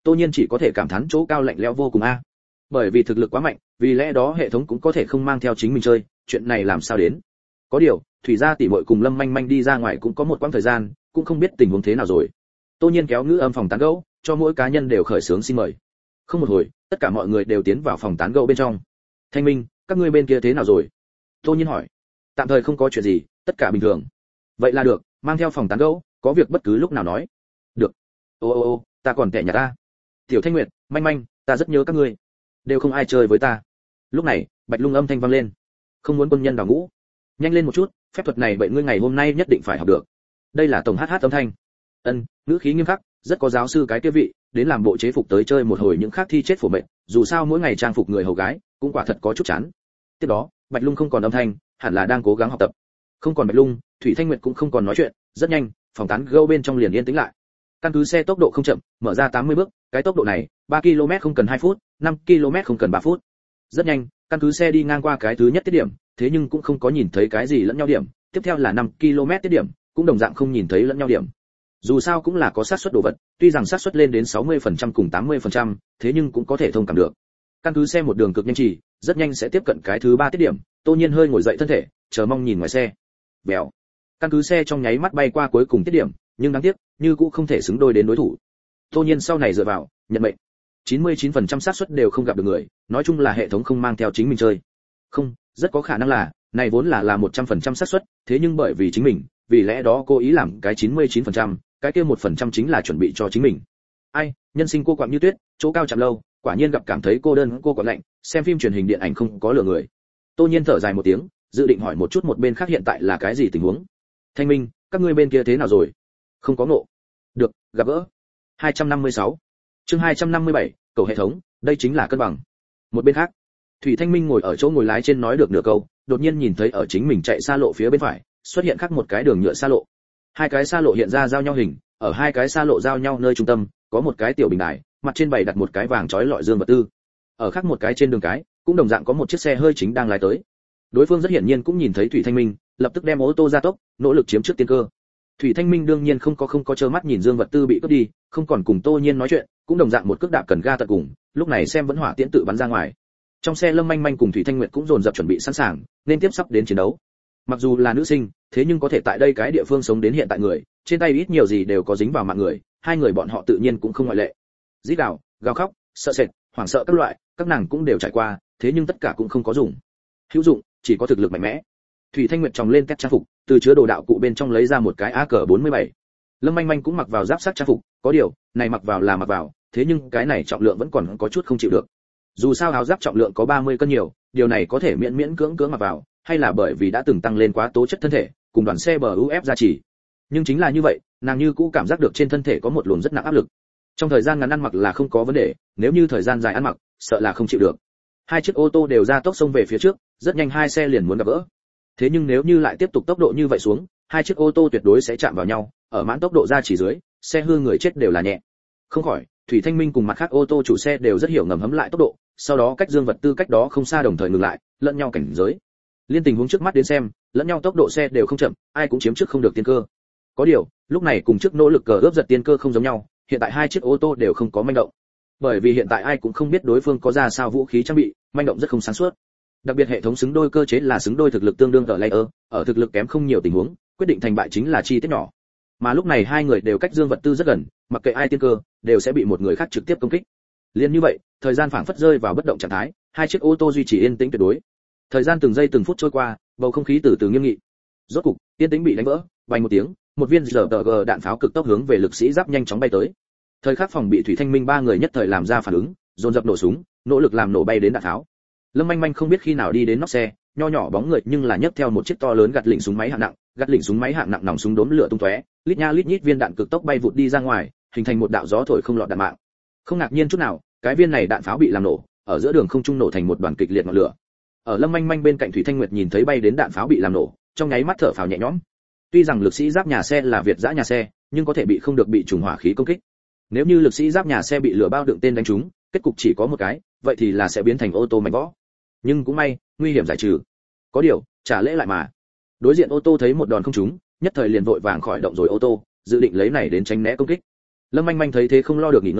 Tô Nhiên chỉ có thể cảm thán chỗ cao lạnh lẽo vô cùng a. Bởi vì thực lực quá mạnh, vì lẽ đó hệ thống cũng có thể không mang theo chính mình chơi, chuyện này làm sao đến? Có điều, Thủy gia tỷ muội cùng Lâm Manh Manh đi ra ngoài cũng có một quãng thời gian, cũng không biết tình huống thế nào rồi. Tô Nhiên kéo ngữ âm phòng tán gẫu, cho mỗi cá nhân đều khởi sướng xin mời. Không một hồi, tất cả mọi người đều tiến vào phòng tán gẫu bên trong. Thanh Minh, các ngươi bên kia thế nào rồi? Tô Nhiên hỏi. Tạm thời không có chuyện gì, tất cả bình thường. Vậy là được, mang theo phòng tán gẫu, có việc bất cứ lúc nào nói. Được. Ô ô ô, ta còn tệ nhà ta. Tiểu Thanh Nguyệt, Manh Manh, ta rất nhớ các ngươi. Đều không ai chơi với ta. Lúc này, Bạch Lung âm thanh vang lên. Không muốn quân nhân đào ngũ. Nhanh lên một chút, phép thuật này bệnh ngươi ngày hôm nay nhất định phải học được. Đây là tổng hát hát âm thanh. Ân, ngữ khí nghiêm khắc, rất có giáo sư cái kia vị, đến làm bộ chế phục tới chơi một hồi những khác thi chết phổ mệnh, dù sao mỗi ngày trang phục người hầu gái, cũng quả thật có chút chán. Tiếp đó, Bạch Lung không còn âm thanh, hẳn là đang cố gắng học tập. Không còn Bạch Lung, Thủy Thanh Nguyệt cũng không còn nói chuyện, rất nhanh, phòng tán gẫu bên trong liền yên tĩnh lại. Căn cứ xe tốc độ không chậm, mở ra tám mươi bước, cái tốc độ này, ba ki lô mét không cần hai phút, năm ki lô mét không cần ba phút. Rất nhanh, căn cứ xe đi ngang qua cái thứ nhất tiết điểm, thế nhưng cũng không có nhìn thấy cái gì lẫn nhau điểm, tiếp theo là năm ki lô mét tiết điểm, cũng đồng dạng không nhìn thấy lẫn nhau điểm. Dù sao cũng là có xác suất đồ vật, tuy rằng xác suất lên đến sáu mươi phần trăm cùng tám mươi phần trăm, thế nhưng cũng có thể thông cảm được. Căn cứ xe một đường cực nhanh chỉ, rất nhanh sẽ tiếp cận cái thứ ba tiết điểm, Tô Nhiên hơi ngồi dậy thân thể, chờ mong nhìn ngoài xe. Bèo. Căn cứ xe trong nháy mắt bay qua cuối cùng tiết điểm, nhưng đáng tiếc, như cũng không thể xứng đôi đến đối thủ. Tô Nhiên sau này dựa vào, nhận mệnh. chín mươi chín phần trăm xác suất đều không gặp được người, nói chung là hệ thống không mang theo chính mình chơi. Không, rất có khả năng là, này vốn là là một trăm phần trăm xác suất, thế nhưng bởi vì chính mình, vì lẽ đó cố ý làm cái chín mươi chín phần trăm, cái kia một phần trăm chính là chuẩn bị cho chính mình. Ai, nhân sinh cô quạng như tuyết, chỗ cao chạm lâu, quả nhiên gặp cảm thấy cô đơn cô quạng lạnh, xem phim truyền hình điện ảnh không có lừa người. Tô Nhiên thở dài một tiếng, dự định hỏi một chút một bên khác hiện tại là cái gì tình huống. Thanh Minh, các ngươi bên kia thế nào rồi? Không có ngộ. Được, gặp gỡ. hai trăm năm mươi sáu. Chương hai trăm năm mươi bảy, cầu hệ thống, đây chính là cân bằng. Một bên khác, Thủy Thanh Minh ngồi ở chỗ ngồi lái trên nói được nửa câu, đột nhiên nhìn thấy ở chính mình chạy xa lộ phía bên phải, xuất hiện khác một cái đường nhựa xa lộ. Hai cái xa lộ hiện ra giao nhau hình, ở hai cái xa lộ giao nhau nơi trung tâm, có một cái tiểu bình đài, mặt trên bày đặt một cái vàng chói lọi dương vật tư. Ở khác một cái trên đường cái, cũng đồng dạng có một chiếc xe hơi chính đang lái tới. Đối phương rất hiển nhiên cũng nhìn thấy Thủy Thanh Minh, lập tức đem ô tô gia tốc, nỗ lực chiếm trước tiên cơ. Thủy Thanh Minh đương nhiên không có không có trơ mắt nhìn dương vật tư bị cướp đi, không còn cùng Tô Nhiên nói chuyện, cũng đồng dạng một cước đạp cần ga tận cùng, lúc này xem vẫn hỏa tiễn tự bắn ra ngoài. Trong xe Lâm Manh Manh cùng Thủy Thanh Nguyệt cũng dồn dập chuẩn bị sẵn sàng, nên tiếp sắp đến chiến đấu. Mặc dù là nữ sinh, thế nhưng có thể tại đây cái địa phương sống đến hiện tại người, trên tay ít nhiều gì đều có dính vào mạng người, hai người bọn họ tự nhiên cũng không ngoại lệ. Rít gào, gào khóc, sợ sệt, hoảng sợ các loại, các nàng cũng đều trải qua, thế nhưng tất cả cũng không có dùng. Hữu dụng, chỉ có thực lực mạnh mẽ. Thủy Thanh Nguyệt tròng lên các trang phục, từ chứa đồ đạo cụ bên trong lấy ra một cái a cờ bốn mươi bảy. Lâm Manh Manh cũng mặc vào giáp sắt trang phục, có điều, này mặc vào là mặc vào, thế nhưng cái này trọng lượng vẫn còn có chút không chịu được. Dù sao áo giáp trọng lượng có ba mươi cân nhiều, điều này có thể miễn miễn cưỡng cưỡng mặc vào, hay là bởi vì đã từng tăng lên quá tố chất thân thể, cùng đoàn xe bờ u ép gia trì. Nhưng chính là như vậy, nàng như cũ cảm giác được trên thân thể có một luồng rất nặng áp lực. Trong thời gian ngắn ăn mặc là không có vấn đề, nếu như thời gian dài ăn mặc, sợ là không chịu được. Hai chiếc ô tô đều ra tốc xông về phía trước, rất nhanh hai xe liền muốn gặp gỡ. Thế nhưng nếu như lại tiếp tục tốc độ như vậy xuống, hai chiếc ô tô tuyệt đối sẽ chạm vào nhau, ở mãn tốc độ ra chỉ dưới, xe hư người chết đều là nhẹ. Không khỏi, Thủy Thanh Minh cùng mặt khác ô tô chủ xe đều rất hiểu ngầm hấm lại tốc độ, sau đó cách dương vật tư cách đó không xa đồng thời ngừng lại, lẫn nhau cảnh giới. Liên tình huống trước mắt đến xem, lẫn nhau tốc độ xe đều không chậm, ai cũng chiếm trước không được tiên cơ. Có điều, lúc này cùng trước nỗ lực cờ ướp giật tiên cơ không giống nhau, hiện tại hai chiếc ô tô đều không có manh động. Bởi vì hiện tại ai cũng không biết đối phương có ra sao vũ khí trang bị, manh động rất không sáng suốt. Đặc biệt hệ thống xứng đôi cơ chế là xứng đôi thực lực tương đương ở layer, ở thực lực kém không nhiều tình huống, quyết định thành bại chính là chi tiết nhỏ. Mà lúc này hai người đều cách dương vật tư rất gần, mặc kệ ai tiên cơ, đều sẽ bị một người khác trực tiếp công kích. Liên như vậy, thời gian phảng phất rơi vào bất động trạng thái, hai chiếc ô tô duy trì yên tĩnh tuyệt đối. Thời gian từng giây từng phút trôi qua, bầu không khí từ từ nghiêm nghị. Rốt cục, yên tĩnh bị đánh vỡ, vang một tiếng, một viên rờ tờ gờ đạn pháo cực tốc hướng về lực sĩ giáp nhanh chóng bay tới. Thời khắc phòng bị Thủy Thanh Minh ba người nhất thời làm ra phản ứng, dồn dập nổ súng, nỗ lực làm nổ bay đến đạn pháo. Lâm Manh Manh không biết khi nào đi đến nóc xe, nho nhỏ bóng người nhưng là nhấc theo một chiếc to lớn gạt lỉnh súng máy hạng nặng, gạt lỉnh súng máy hạng nặng nòng súng đốm lửa tung tóe, lít nha lít nhít viên đạn cực tốc bay vụt đi ra ngoài, hình thành một đạo gió thổi không lọt đạn mạng. Không ngạc nhiên chút nào, cái viên này đạn pháo bị làm nổ, ở giữa đường không trung nổ thành một đoàn kịch liệt ngọn lửa. Ở Lâm Manh Manh bên cạnh Thủy Thanh Nguyệt nhìn thấy bay đến đạn pháo bị làm nổ, trong nháy mắt thở phào nhẹ nhõm. Tuy rằng lực sĩ giáp nhà xe là việt dã nhà xe, nhưng có thể bị không được bị trùng hỏa khí công kích. Nếu như lực sĩ giáp nhà xe bị lửa bao đựng tên đánh trúng, kết cục chỉ có một cái, vậy thì là sẽ biến thành ô tô mảnh vỡ. Nhưng cũng may, nguy hiểm giải trừ. Có điều, trả lễ lại mà. Đối diện ô tô thấy một đòn không trúng, nhất thời liền vội vàng khỏi động rồi ô tô, dự định lấy này đến tránh né công kích. Lâm Manh Manh thấy thế không lo được nghỉ ngơi,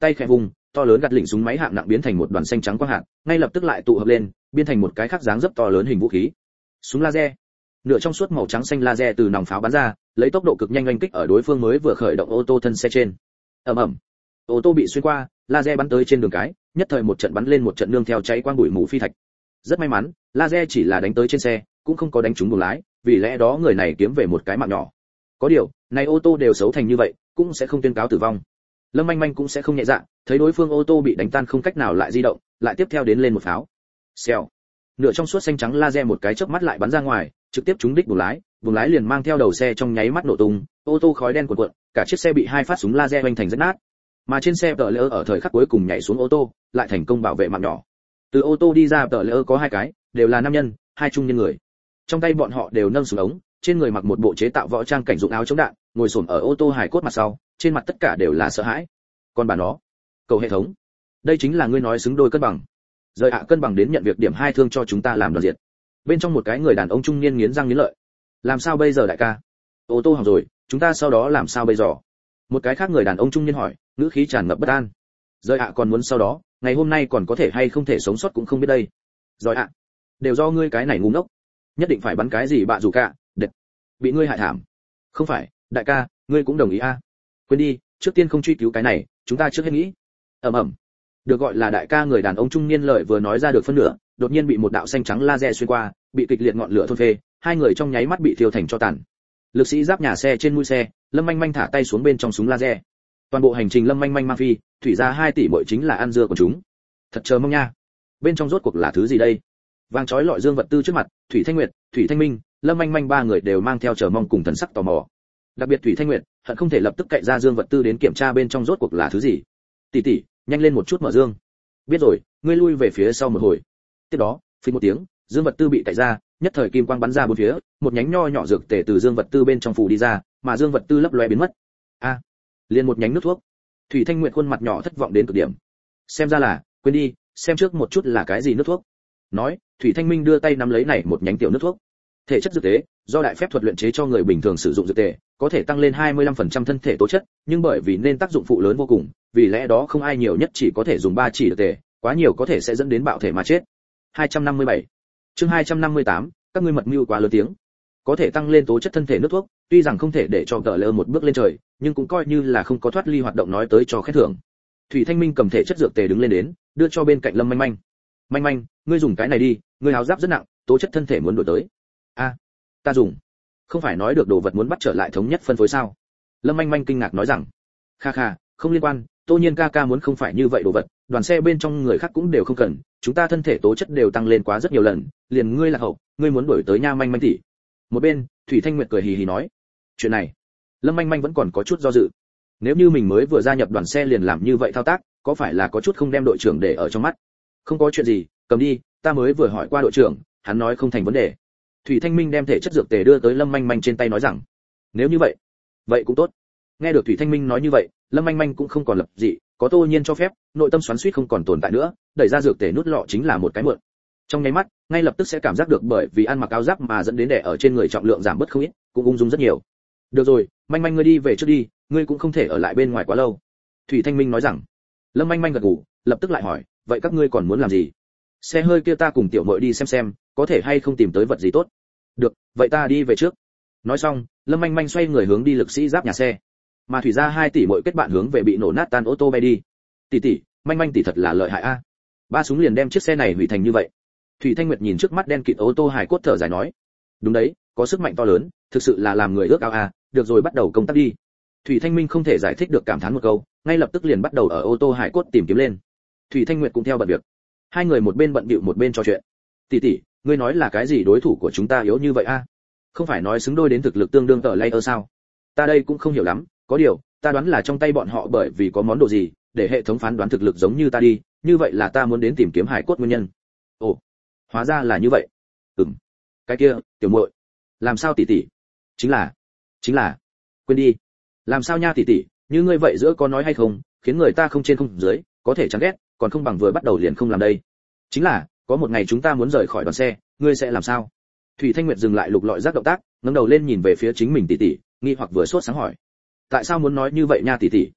tay khẽ vùng, to lớn gạt lỉnh súng máy hạng nặng biến thành một đoàn xanh trắng quang hạt, ngay lập tức lại tụ hợp lên, biến thành một cái khác dáng dấp to lớn hình vũ khí. Súng laser. Nửa trong suốt màu trắng xanh laser từ nòng pháo bắn ra, lấy tốc độ cực nhanh oanh kích ở đối phương mới vừa khởi động ô tô thân xe trên. Ầm ầm. Ô tô bị xuyên qua, laser bắn tới trên đường cái, nhất thời một trận bắn lên một trận nương theo cháy quang bụi mù phi thạch. Rất may mắn, laser chỉ là đánh tới trên xe, cũng không có đánh trúng buồng lái, vì lẽ đó người này kiếm về một cái mạng nhỏ. Có điều, này ô tô đều xấu thành như vậy, cũng sẽ không tuyên cáo tử vong. Lâm Manh Manh cũng sẽ không nhẹ dạ, thấy đối phương ô tô bị đánh tan không cách nào lại di động, lại tiếp theo đến lên một pháo. Xèo. Nửa trong suốt xanh trắng laser một cái chớp mắt lại bắn ra ngoài, trực tiếp trúng đích buồng lái, buồng lái liền mang theo đầu xe trong nháy mắt nổ tung, ô tô khói đen cuồn cuộn, cả chiếc xe bị hai phát súng laser hoành thành rách nát. Mà trên xe tờ lỡ ở thời khắc cuối cùng nhảy xuống ô tô, lại thành công bảo vệ mạng nhỏ. Từ ô tô đi ra tờ lỡ có hai cái, đều là nam nhân, hai trung niên người. Trong tay bọn họ đều nâng súng ống, trên người mặc một bộ chế tạo võ trang cảnh dụng áo chống đạn, ngồi xổm ở ô tô hải cốt mặt sau, trên mặt tất cả đều là sợ hãi. Còn bà nó, cầu hệ thống, đây chính là ngươi nói xứng đôi cân bằng. Rời ạ cân bằng đến nhận việc điểm hai thương cho chúng ta làm đoàn diệt. Bên trong một cái người đàn ông trung niên nghiến răng nghiến lợi. Làm sao bây giờ đại ca? Ô tô hỏng rồi, chúng ta sau đó làm sao bây giờ? Một cái khác người đàn ông trung niên hỏi, ngữ khí tràn ngập bất an. Rời ạ còn muốn sau đó, ngày hôm nay còn có thể hay không thể sống sót cũng không biết đây. Rồi ạ, đều do ngươi cái này ngu ngốc, nhất định phải bắn cái gì bạ dù cả, đệt, bị ngươi hại thảm. Không phải, đại ca, ngươi cũng đồng ý a? Quên đi, trước tiên không truy cứu cái này, chúng ta trước hết nghĩ. Ầm ầm. Được gọi là đại ca người đàn ông trung niên lợi vừa nói ra được phân nửa, đột nhiên bị một đạo xanh trắng laser xuyên qua, bị kịch liệt ngọn lửa thôn phệ, hai người trong nháy mắt bị thiêu thành tro tàn. Lực sĩ giáp nhà xe trên mũi xe, Lâm Manh Manh thả tay xuống bên trong súng laser. Toàn bộ hành trình Lâm Manh Manh mang phi, thủy ra hai tỷ mỗi chính là ăn dưa của chúng. Thật chờ mong nha. Bên trong rốt cuộc là thứ gì đây? Vàng chói lọi dương vật tư trước mặt, Thủy Thanh Nguyệt, Thủy Thanh Minh, Lâm Manh Manh ba người đều mang theo chờ mong cùng thần sắc tò mò. Đặc biệt Thủy Thanh Nguyệt, hận không thể lập tức cậy ra dương vật tư đến kiểm tra bên trong rốt cuộc là thứ gì. Tỷ tỷ, nhanh lên một chút mở dương. Biết rồi, ngươi lui về phía sau một hồi. Tiếp đó, phình một tiếng, dương vật tư bị cậy ra, nhất thời kim quang bắn ra bốn phía, một nhánh nho nhỏ dược tề từ dương vật tư bên trong phủ đi ra, mà dương vật tư lấp lóe biến mất. A, à, liền một nhánh nước thuốc. Thủy Thanh Nguyệt khuôn mặt nhỏ thất vọng đến cực điểm. Xem ra là, quên đi, xem trước một chút là cái gì nước thuốc. Nói, Thủy Thanh Minh đưa tay nắm lấy này một nhánh tiểu nước thuốc. Thể chất dược tế, do đại phép thuật luyện chế cho người bình thường sử dụng dược tề, có thể tăng lên hai mươi lăm phần trăm thân thể tố chất, nhưng bởi vì nên tác dụng phụ lớn vô cùng, vì lẽ đó không ai nhiều nhất chỉ có thể dùng ba chỉ dược tề, quá nhiều có thể sẽ dẫn đến bạo thể mà chết. hai trăm năm mươi bảy. Chương hai trăm năm mươi tám, các ngươi mật mưu quá lớn tiếng. Có thể tăng lên tố chất thân thể nước thuốc, tuy rằng không thể để cho gỡ lơ một bước lên trời, nhưng cũng coi như là không có thoát ly hoạt động nói tới cho khen thưởng. Thủy Thanh Minh cầm thể chất dược tề đứng lên đến, đưa cho bên cạnh Lâm Manh Manh. Manh Manh, ngươi dùng cái này đi, ngươi áo giáp rất nặng, tố chất thân thể muốn đổi tới. A, à, ta dùng. Không phải nói được đồ vật muốn bắt trở lại thống nhất phân phối sao? Lâm Manh Manh kinh ngạc nói rằng. Kha kha, không liên quan, Tô Nhiên ca ca muốn không phải như vậy đồ vật, đoàn xe bên trong người khác cũng đều không cần, chúng ta thân thể tố chất đều tăng lên quá rất nhiều lần, liền ngươi là hậu, ngươi muốn đổi tới nha Manh Manh tỷ. Một bên, Thủy Thanh Nguyệt cười hì hì nói. Chuyện này, Lâm Manh Manh vẫn còn có chút do dự. Nếu như mình mới vừa gia nhập đoàn xe liền làm như vậy thao tác, có phải là có chút không đem đội trưởng để ở trong mắt? Không có chuyện gì, cầm đi, ta mới vừa hỏi qua đội trưởng, hắn nói không thành vấn đề. Thủy Thanh Minh đem thể chất dược tề đưa tới Lâm Manh Manh trên tay nói rằng, nếu như vậy, vậy cũng tốt. Nghe được Thủy Thanh Minh nói như vậy, Lâm Manh Manh cũng không còn lập dị, có Tô Nhiên cho phép, nội tâm xoắn xuýt không còn tồn tại nữa, đẩy ra dược tề nút lọ chính là một cái mượn. Trong nháy mắt, ngay lập tức sẽ cảm giác được bởi vì ăn mặc áo giáp mà dẫn đến đè ở trên người trọng lượng giảm bớt không ít, cũng ung dung rất nhiều. Được rồi, Manh Manh ngươi đi về trước đi, ngươi cũng không thể ở lại bên ngoài quá lâu. Thủy Thanh Minh nói rằng. Lâm Manh Manh gật gù, lập tức lại hỏi, vậy các ngươi còn muốn làm gì? Xe hơi kia ta cùng tiểu muội đi xem xem, có thể hay không tìm tới vật gì tốt. Được, vậy ta đi về trước. Nói xong, Lâm Manh Manh xoay người hướng đi lực sĩ giáp nhà xe. Mà Thủy gia hai tỷ muội kết bạn hướng về bị nổ nát tan ô tô bay đi. Tỷ tỷ, Manh Manh tỷ thật là lợi hại a. Ba súng liền đem chiếc xe này hủy thành như vậy. Thủy Thanh Nguyệt nhìn trước mắt đen kịt ô tô hải cốt thở dài nói. Đúng đấy, có sức mạnh to lớn, thực sự là làm người ước ao a, được rồi bắt đầu công tác đi. Thủy Thanh Minh không thể giải thích được cảm thán một câu, ngay lập tức liền bắt đầu ở ô tô hải cốt tìm kiếm lên. Thủy Thanh Nguyệt cũng theo bận việc. Hai người một bên bận bịu một bên trò chuyện. Tỷ tỷ, ngươi nói là cái gì đối thủ của chúng ta yếu như vậy a? Không phải nói xứng đôi đến thực lực tương đương tờ layer sao? Ta đây cũng không hiểu lắm, có điều, ta đoán là trong tay bọn họ bởi vì có món đồ gì, để hệ thống phán đoán thực lực giống như ta đi, như vậy là ta muốn đến tìm kiếm hải cốt nguyên nhân. Ồ, hóa ra là như vậy. Ừm. Cái kia, tiểu muội, làm sao tỷ tỷ? Chính là, chính là, quên đi. Làm sao nha tỷ tỷ, như ngươi vậy giữa có nói hay không, khiến người ta không trên không dưới, có thể chán ghét, còn không bằng vừa bắt đầu liền không làm đây. Chính là, có một ngày chúng ta muốn rời khỏi đoàn xe, ngươi sẽ làm sao? Thủy Thanh Nguyệt dừng lại lục lọi giác động tác, ngẩng đầu lên nhìn về phía chính mình tỷ tỷ, nghi hoặc vừa sốt sáng hỏi. Tại sao muốn nói như vậy nha tỷ tỷ?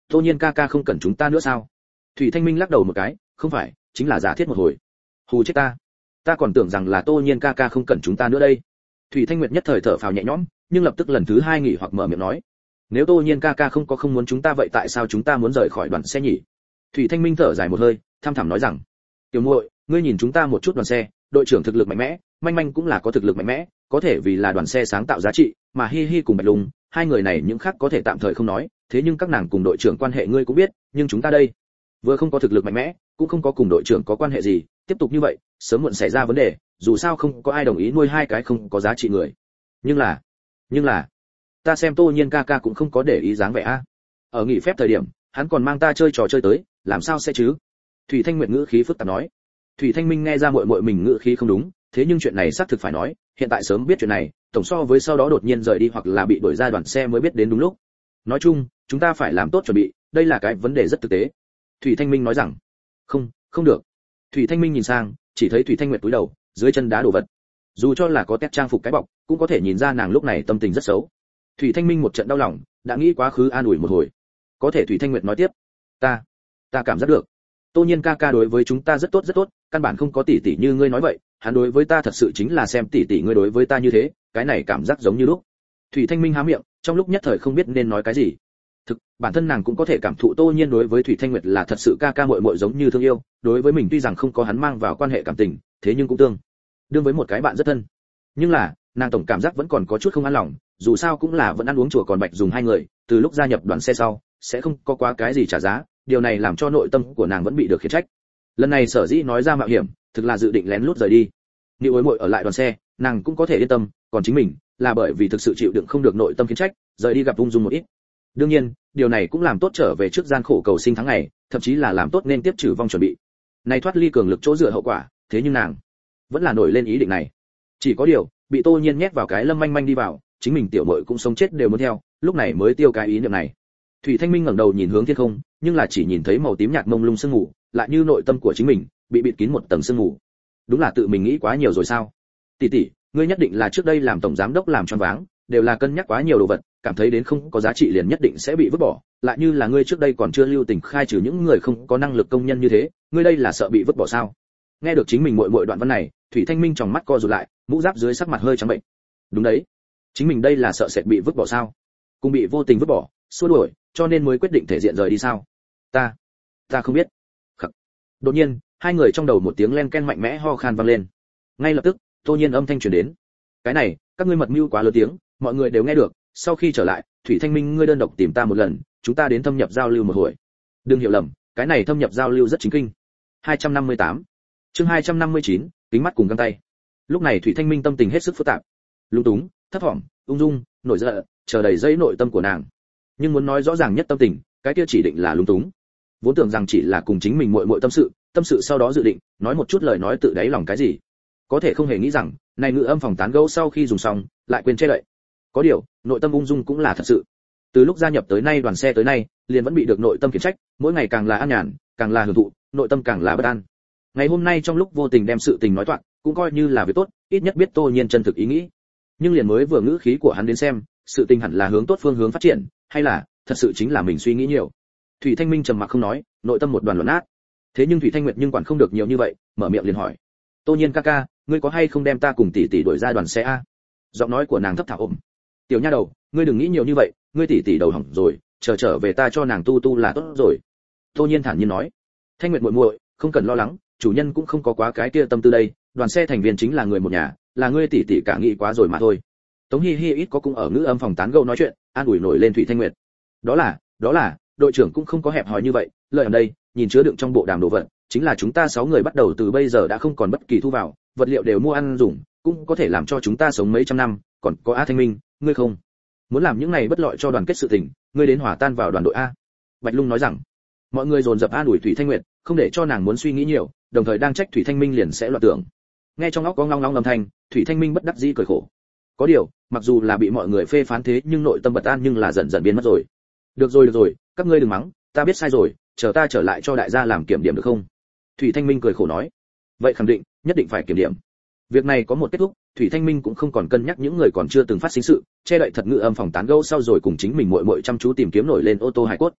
Tô Nhiên ca ca không cần chúng ta nữa sao? Thủy Thanh Minh lắc đầu một cái, không phải, chính là giả thiết một hồi. Hù chết ta. Ta còn tưởng rằng là Tô Nhiên ca ca không cần chúng ta nữa đây. Thủy Thanh Nguyệt nhất thời thở phào nhẹ nhõm, nhưng lập tức lần thứ hai nghỉ hoặc mở miệng nói, nếu Tô Nhiên ca ca không có không muốn chúng ta vậy tại sao chúng ta muốn rời khỏi đoàn xe nhỉ? Thủy Thanh Minh thở dài một hơi, tham thẳm nói rằng, tiểu muội, ngươi nhìn chúng ta một chút đoàn xe, đội trưởng thực lực mạnh mẽ, manh manh cũng là có thực lực mạnh mẽ, có thể vì là đoàn xe sáng tạo giá trị, mà Hi Hi cùng Bạch Lung, hai người này những khác có thể tạm thời không nói, thế nhưng các nàng cùng đội trưởng quan hệ ngươi cũng biết, nhưng chúng ta đây, vừa không có thực lực mạnh mẽ, cũng không có cùng đội trưởng có quan hệ gì, tiếp tục như vậy, sớm muộn xảy ra vấn đề, dù sao không có ai đồng ý nuôi hai cái không có giá trị người. Nhưng là, nhưng là, ta xem Tô Nhiên ca ca cũng không có để ý dáng vẻ a. Ở nghỉ phép thời điểm, hắn còn mang ta chơi trò chơi tới, làm sao sẽ chứ? Thủy Thanh Nguyệt ngữ khí phức tạp nói. Thủy Thanh Minh nghe ra muội muội mình ngữ khí không đúng, thế nhưng chuyện này xác thực phải nói, hiện tại sớm biết chuyện này, tổng so với sau đó đột nhiên rời đi hoặc là bị đuổi ra đoàn xe mới biết đến đúng lúc. Nói chung, chúng ta phải làm tốt chuẩn bị, đây là cái vấn đề rất thực tế. Thủy Thanh Minh nói rằng, không, không được. Thủy Thanh Minh nhìn sang, chỉ thấy Thủy Thanh Nguyệt cúi đầu, dưới chân đá đồ vật. Dù cho là có tét trang phục cái bọc, cũng có thể nhìn ra nàng lúc này tâm tình rất xấu. Thủy Thanh Minh một trận đau lòng, đã nghĩ quá khứ an ủi một hồi. Có thể Thủy Thanh Nguyệt nói tiếp, ta, ta cảm giác được, Tô Nhiên ca ca đối với chúng ta rất tốt rất tốt, căn bản không có tỷ tỷ như ngươi nói vậy, hắn đối với ta thật sự chính là xem tỷ tỷ ngươi đối với ta như thế, cái này cảm giác giống như lúc. Thủy Thanh Minh há miệng, trong lúc nhất thời không biết nên nói cái gì. Thực, bản thân nàng cũng có thể cảm thụ Tô Nhiên đối với Thủy Thanh Nguyệt là thật sự ca ca muội muội giống như thương yêu, đối với mình tuy rằng không có hắn mang vào quan hệ cảm tình, thế nhưng cũng tương đương với một cái bạn rất thân. Nhưng là, nàng tổng cảm giác vẫn còn có chút không an lòng, dù sao cũng là vẫn ăn uống chùa còn Bạch dùng hai người, từ lúc gia nhập đoàn xe sau, sẽ không có quá cái gì trả giá, điều này làm cho nội tâm của nàng vẫn bị được khiển trách. Lần này sở dĩ nói ra mạo hiểm, thực là dự định lén lút rời đi. Nếu ối muội ở lại đoàn xe, nàng cũng có thể yên tâm, còn chính mình, là bởi vì thực sự chịu đựng không được nội tâm khiển trách, rời đi gặp ung dung một ít. Đương nhiên, điều này cũng làm tốt trở về trước gian khổ cầu sinh tháng ngày, thậm chí là làm tốt nên tiếp trừ vong chuẩn bị. Này thoát ly cường lực chỗ dựa hậu quả, thế nhưng nàng vẫn là nổi lên ý định này. Chỉ có điều, bị Tô Nhiên nhét vào cái lâm manh manh đi vào, chính mình tiểu muội cũng sống chết đều muốn theo, lúc này mới tiêu cái ý niệm này. Thủy Thanh Minh ngẩng đầu nhìn hướng thiên không, nhưng là chỉ nhìn thấy màu tím nhạt mông lung sương mù, lại như nội tâm của chính mình bị bịt kín một tầng sương mù. Đúng là tự mình nghĩ quá nhiều rồi sao? Tỷ tỷ, ngươi nhất định là trước đây làm tổng giám đốc làm choáng váng, đều là cân nhắc quá nhiều đồ vật, cảm thấy đến không có giá trị liền nhất định sẽ bị vứt bỏ, lại như là ngươi trước đây còn chưa lưu tình khai trừ những người không có năng lực công nhân như thế, ngươi đây là sợ bị vứt bỏ sao? Nghe được chính mình muội muội đoạn văn này, Thủy Thanh Minh tròng mắt co rụt lại, mũ giáp dưới sắc mặt hơi trắng bệnh. Đúng đấy, chính mình đây là sợ sệt bị vứt bỏ sao? Cùng bị vô tình vứt bỏ, xua đuổi, cho nên mới quyết định thể diện rời đi sao? Ta, ta không biết. Khắc. Đột nhiên, hai người trong đầu một tiếng len ken mạnh mẽ ho khan vang lên. Ngay lập tức, Tô Nhiên âm thanh truyền đến. Cái này, các ngươi mật mưu quá lớn tiếng, mọi người đều nghe được. Sau khi trở lại, Thủy Thanh Minh ngươi đơn độc tìm ta một lần, chúng ta đến thâm nhập giao lưu một hồi. Đừng hiểu lầm, cái này thâm nhập giao lưu rất chính kinh. hai trăm năm mươi tám. Chương hai trăm năm mươi chín, kính mắt cùng găng tay. Lúc này Thủy Thanh Minh tâm tình hết sức phức tạp, lúng túng, thấp thỏm, ung dung, nổi giận, chờ đầy dây nội tâm của nàng. Nhưng muốn nói rõ ràng nhất tâm tình, cái kia chỉ định là lúng túng. Vốn tưởng rằng chỉ là cùng chính mình muội muội tâm sự, tâm sự sau đó dự định nói một chút lời nói tự đáy lòng cái gì. Có thể không hề nghĩ rằng, này ngữ âm phòng tán gẫu sau khi dùng xong, lại quên che đậy. Có điều, nội tâm ung dung cũng là thật sự. Từ lúc gia nhập tới nay đoàn xe tới nay, liền vẫn bị được nội tâm khiển trách, mỗi ngày càng là an nhàn, càng là hưởng thụ, nội tâm càng là bất an. Ngày hôm nay trong lúc vô tình đem sự tình nói toạc, cũng coi như là việc tốt, ít nhất biết Tô Nhiên chân thực ý nghĩ. Nhưng liền mới vừa ngữ khí của hắn đến xem, sự tình hẳn là hướng tốt phương hướng phát triển, hay là thật sự chính là mình suy nghĩ nhiều. Thủy Thanh Minh trầm mặc không nói, nội tâm một đoàn loạn nát. Thế nhưng Thủy Thanh Nguyệt nhưng quản không được nhiều như vậy, mở miệng liền hỏi: "Tô Nhiên ca ca, ngươi có hay không đem ta cùng tỷ tỷ đuổi ra đoàn xe a?" Giọng nói của nàng thấp thỏm ổm. "Tiểu nha đầu, ngươi đừng nghĩ nhiều như vậy, ngươi tỷ tỷ đầu hỏng rồi, chờ trở về ta cho nàng tu tu là tốt rồi." Tô Nhiên thản nhiên nói. "Thanh Nguyệt muội muội, không cần lo lắng, chủ nhân cũng không có quá cái kia tâm tư đây, đoàn xe thành viên chính là người một nhà, là ngươi tỷ tỷ cả nghĩ quá rồi mà thôi." Tống Hi Hi ít có cũng ở ngữ âm phòng tán gẫu nói chuyện, an ủi nổi lên Thủy Thanh Nguyệt. "Đó là, đó là, đội trưởng cũng không có hẹp hòi như vậy, lời ở đây, nhìn chứa đựng trong bộ đàm đồ vật, chính là chúng ta sáu người bắt đầu từ bây giờ đã không còn bất kỳ thu vào, vật liệu đều mua ăn dùng, cũng có thể làm cho chúng ta sống mấy trăm năm, còn có A Thanh Minh, ngươi không muốn làm những này bất lợi cho đoàn kết sự tình, ngươi đến hòa tan vào đoàn đội a." Bạch Lung nói rằng. Mọi người dồn dập an ủi Thủy Thanh Nguyệt, không để cho nàng muốn suy nghĩ nhiều, đồng thời đang trách Thủy Thanh Minh liền sẽ loạn tưởng. Nghe trong óc có ngong ngong âm thanh, Thủy Thanh Minh bất đắc dĩ cười khổ. Có điều, mặc dù là bị mọi người phê phán thế nhưng nội tâm bất an nhưng là dần dần biến mất rồi. "Được rồi được rồi, các ngươi đừng mắng, ta biết sai rồi, chờ ta trở lại cho đại gia làm kiểm điểm được không?" Thủy Thanh Minh cười khổ nói. "Vậy khẳng định, nhất định phải kiểm điểm." Việc này có một kết thúc, Thủy Thanh Minh cũng không còn cân nhắc những người còn chưa từng phát sinh sự, che đậy thật ngữ âm phòng tán gẫu sau rồi cùng chính mình muội muội chăm chú tìm kiếm nổi lên ô tô hải cốt.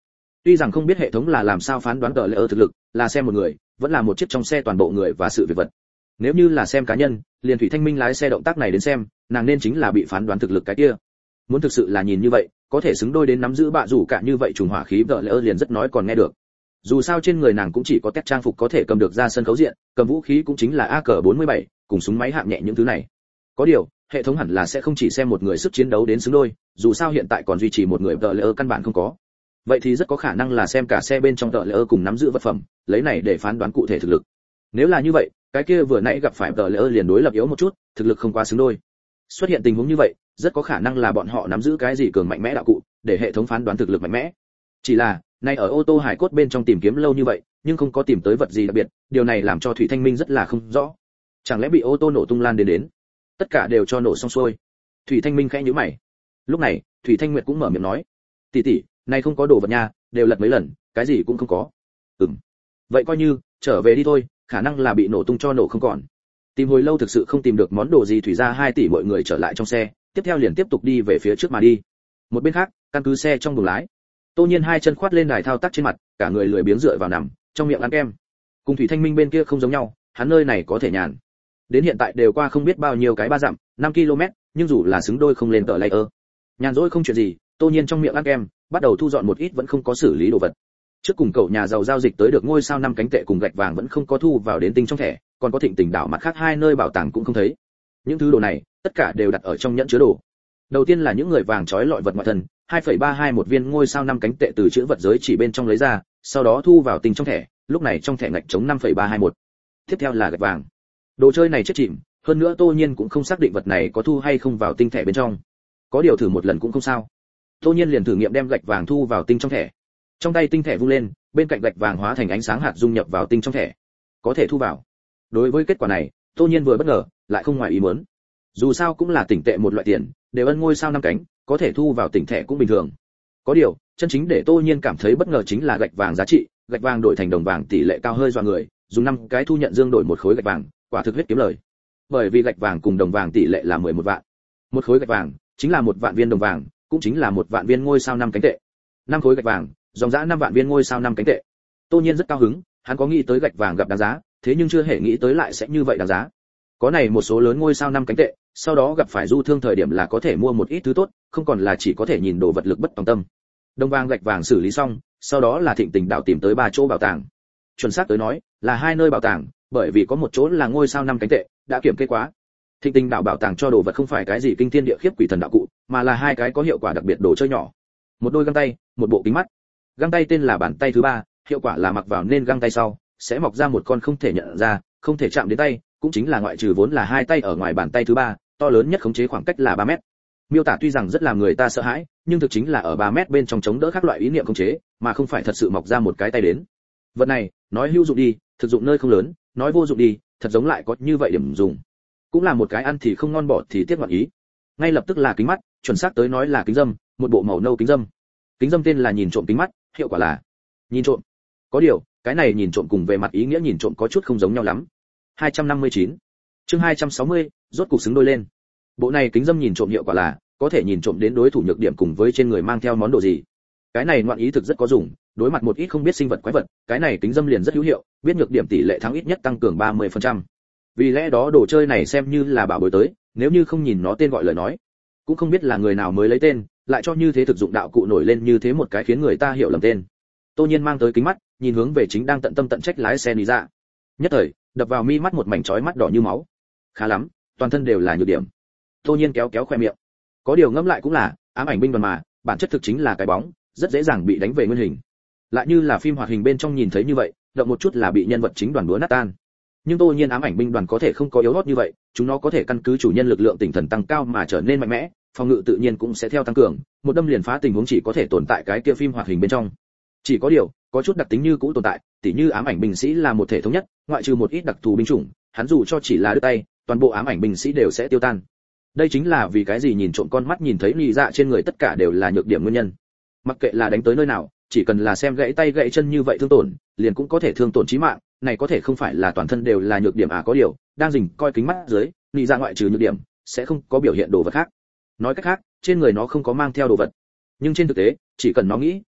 Tuy rằng không biết hệ thống là làm sao phán đoán tờ lệ thực lực, là xem một người, vẫn là một chiếc trong xe toàn bộ người và sự việc vật. Nếu như là xem cá nhân, liền Thủy Thanh Minh lái xe động tác này đến xem, nàng nên chính là bị phán đoán thực lực cái kia. Muốn thực sự là nhìn như vậy, có thể xứng đôi đến nắm giữ bạ rủ cả như vậy trùng hỏa khí tờ lệ liền rất nói còn nghe được. Dù sao trên người nàng cũng chỉ có tét trang phục có thể cầm được ra sân khấu diện, cầm vũ khí cũng chính là a cờ bốn mươi bảy, cùng súng máy hạng nhẹ những thứ này. Có điều, hệ thống hẳn là sẽ không chỉ xem một người sức chiến đấu đến xứng đôi, dù sao hiện tại còn duy trì một người tờ lệ căn bản không có. Vậy thì rất có khả năng là xem cả xe bên trong tờ lệ cùng nắm giữ vật phẩm, lấy này để phán đoán cụ thể thực lực. Nếu là như vậy, cái kia vừa nãy gặp phải tờ lệ liền đối lập yếu một chút, thực lực không quá xứng đôi. Xuất hiện tình huống như vậy, rất có khả năng là bọn họ nắm giữ cái gì cường mạnh mẽ đạo cụ, để hệ thống phán đoán thực lực mạnh mẽ. Chỉ là, nay ở ô tô hải cốt bên trong tìm kiếm lâu như vậy, nhưng không có tìm tới vật gì đặc biệt, điều này làm cho Thủy Thanh Minh rất là không rõ. Chẳng lẽ bị ô tô nổ tung lan đến đến? Tất cả đều cho nổ xong xuôi. Thủy Thanh Minh khẽ nhíu mày. Lúc này, Thủy Thanh Nguyệt cũng mở miệng nói: "Tỷ tỷ, này không có đồ vật nha, đều lật mấy lần, cái gì cũng không có." "Ừm. Vậy coi như trở về đi thôi, khả năng là bị nổ tung cho nổ không còn." Tìm hồi lâu thực sự không tìm được món đồ gì, Thủy gia hai tỷ mọi người trở lại trong xe, tiếp theo liền tiếp tục đi về phía trước mà đi. Một bên khác, căn cứ xe trong buồng lái, Tô Nhiên hai chân khoát lên đài thao tác trên mặt, cả người lười biếng dựa vào nằm, trong miệng ăn kem. Cùng Thủy Thanh Minh bên kia không giống nhau, hắn nơi này có thể nhàn. Đến hiện tại đều qua không biết bao nhiêu cái ba dặm, năm ki lô mét, nhưng dù là xứng đôi không lên tờ layer. Nhàn rỗi không chuyện gì, Tô Nhiên trong miệng ăn kem, bắt đầu thu dọn một ít vẫn không có xử lý đồ vật. Trước cùng cậu nhà giàu giao dịch tới được ngôi sao năm cánh tệ cùng gạch vàng vẫn không có thu vào đến tinh trong thẻ, còn có Thịnh Tình đảo mặt khác hai nơi bảo tàng cũng không thấy. Những thứ đồ này, tất cả đều đặt ở trong nhẫn chứa đồ. Đầu tiên là những người vàng trói lọi vật ngoại thân, hai phẩy ba hai một viên ngôi sao năm cánh tệ từ chữ vật giới chỉ bên trong lấy ra, sau đó thu vào tinh trong thẻ, lúc này trong thẻ ngạch trống năm phẩy ba hai một. Tiếp theo là gạch vàng. Đồ chơi này chết chìm, hơn nữa Tô Nhiên cũng không xác định vật này có thu hay không vào tinh thẻ bên trong. Có điều thử một lần cũng không sao. Tô Nhiên liền thử nghiệm đem gạch vàng thu vào tinh trong thẻ. Trong tay tinh thẻ vung lên, bên cạnh gạch vàng hóa thành ánh sáng hạt dung nhập vào tinh trong thẻ. Có thể thu vào. Đối với kết quả này, Tô Nhiên vừa bất ngờ, lại không ngoài ý muốn. Dù sao cũng là tỉnh tệ một loại tiền, đều ân ngôi sao năm cánh, có thể thu vào tỉnh thẻ cũng bình thường. Có điều, chân chính để Tô Nhiên cảm thấy bất ngờ chính là gạch vàng giá trị, gạch vàng đổi thành đồng vàng tỷ lệ cao hơi dọa người, dùng năm cái thu nhận dương đổi một khối gạch vàng, quả thực huyết kiếm lời. Bởi vì gạch vàng cùng đồng vàng tỷ lệ là mười một vạn. Một khối gạch vàng chính là một vạn viên đồng vàng, cũng chính là một vạn viên ngôi sao năm cánh tệ. Năm khối gạch vàng, dòng dã năm vạn viên ngôi sao năm cánh tệ. Tô Nhiên rất cao hứng, hắn có nghĩ tới gạch vàng gặp đáng giá, thế nhưng chưa hề nghĩ tới lại sẽ như vậy đáng giá. Có này một số lớn ngôi sao năm cánh tệ, sau đó gặp phải du thương thời điểm là có thể mua một ít thứ tốt, không còn là chỉ có thể nhìn đồ vật lực bất tòng tâm. Đồng vàng gạch vàng xử lý xong, sau đó là Thịnh Tình đảo tìm tới ba chỗ bảo tàng. Chuẩn xác tới nói, là hai nơi bảo tàng, bởi vì có một chỗ là ngôi sao năm cánh tệ, đã kiểm kê quá. Thịnh Tình đảo bảo tàng cho đồ vật không phải cái gì kinh thiên địa khiếp quỷ thần đạo cụ, mà là hai cái có hiệu quả đặc biệt đồ chơi nhỏ. Một đôi găng tay, một bộ kính mắt. Găng tay tên là bàn tay thứ ba, hiệu quả là mặc vào nên găng tay sau, sẽ mọc ra một con không thể nhận ra, không thể chạm đến tay, cũng chính là ngoại trừ vốn là hai tay ở ngoài bàn tay thứ ba, to lớn nhất khống chế khoảng cách là ba mét. Miêu tả tuy rằng rất làm người ta sợ hãi, nhưng thực chính là ở ba mét bên trong chống đỡ các loại ý niệm khống chế, mà không phải thật sự mọc ra một cái tay đến. Vật này, nói hữu dụng đi, thực dụng nơi không lớn, nói vô dụng đi, thật giống lại có như vậy điểm dùng. Cũng là một cái ăn thì không ngon bỏ thì tiếc ngoạn ý. Ngay lập tức là kính mắt, chuẩn xác tới nói là kính dâm, một bộ màu nâu kính dâm. Kính dâm tên là nhìn trộm kính mắt, hiệu quả là nhìn trộm. Có điều, cái này nhìn trộm cùng về mặt ý nghĩa nhìn trộm có chút không giống nhau lắm. hai trăm năm mươi chín. Chương hai trăm sáu mươi, rốt cục xứng đôi lên. Bộ này kính dâm nhìn trộm hiệu quả là có thể nhìn trộm đến đối thủ nhược điểm cùng với trên người mang theo món đồ gì. Cái này ngoạn ý thực rất có dùng, đối mặt một ít không biết sinh vật quái vật, cái này kính dâm liền rất hữu hiệu, biết nhược điểm tỷ lệ thắng ít nhất tăng cường ba mươi phần trăm. Vì lẽ đó đồ chơi này xem như là bảo bối tới, nếu như không nhìn nó tên gọi lời nói, cũng không biết là người nào mới lấy tên, lại cho như thế thực dụng đạo cụ nổi lên như thế một cái khiến người ta hiểu lầm tên. Tô Nhiên mang tới kính mắt, nhìn hướng về chính đang tận tâm tận trách lái xe đi ra. Nhất thời, đập vào mi mắt một mảnh chói mắt đỏ như máu. Khá lắm, toàn thân đều là nhược điểm. Tô Nhiên kéo kéo khoe miệng. Có điều ngẫm lại cũng là, ám ảnh binh đoàn mà, bản chất thực chính là cái bóng, rất dễ dàng bị đánh về nguyên hình. Lại như là phim hoạt hình bên trong nhìn thấy như vậy, động một chút là bị nhân vật chính đoàn búa nát tan. Nhưng Tô Nhiên ám ảnh binh đoàn có thể không có yếu hốt như vậy, chúng nó có thể căn cứ chủ nhân lực lượng tinh thần tăng cao mà trở nên mạnh mẽ, phòng ngự tự nhiên cũng sẽ theo tăng cường, một đâm liền phá tình huống chỉ có thể tồn tại cái kia phim hoạt hình bên trong. Chỉ có điều, có chút đặc tính như cũ tồn tại, tỉ như ám ảnh binh sĩ là một thể thống nhất, ngoại trừ một ít đặc thù binh chủng, hắn dù cho chỉ là đưa tay, toàn bộ ám ảnh binh sĩ đều sẽ tiêu tan. Đây chính là vì cái gì nhìn trộm con mắt nhìn thấy nhị dạ trên người tất cả đều là nhược điểm nguyên nhân. Mặc kệ là đánh tới nơi nào, chỉ cần là xem gãy tay gãy chân như vậy thương tổn, liền cũng có thể thương tổn chí mạng, này có thể không phải là toàn thân đều là nhược điểm à, có điều, đang rình coi kính mắt dưới, nhị dạ ngoại trừ nhược điểm, sẽ không có biểu hiện đồ vật khác. Nói cách khác, trên người nó không có mang theo đồ vật. Nhưng trên thực tế, chỉ cần nó nghĩ,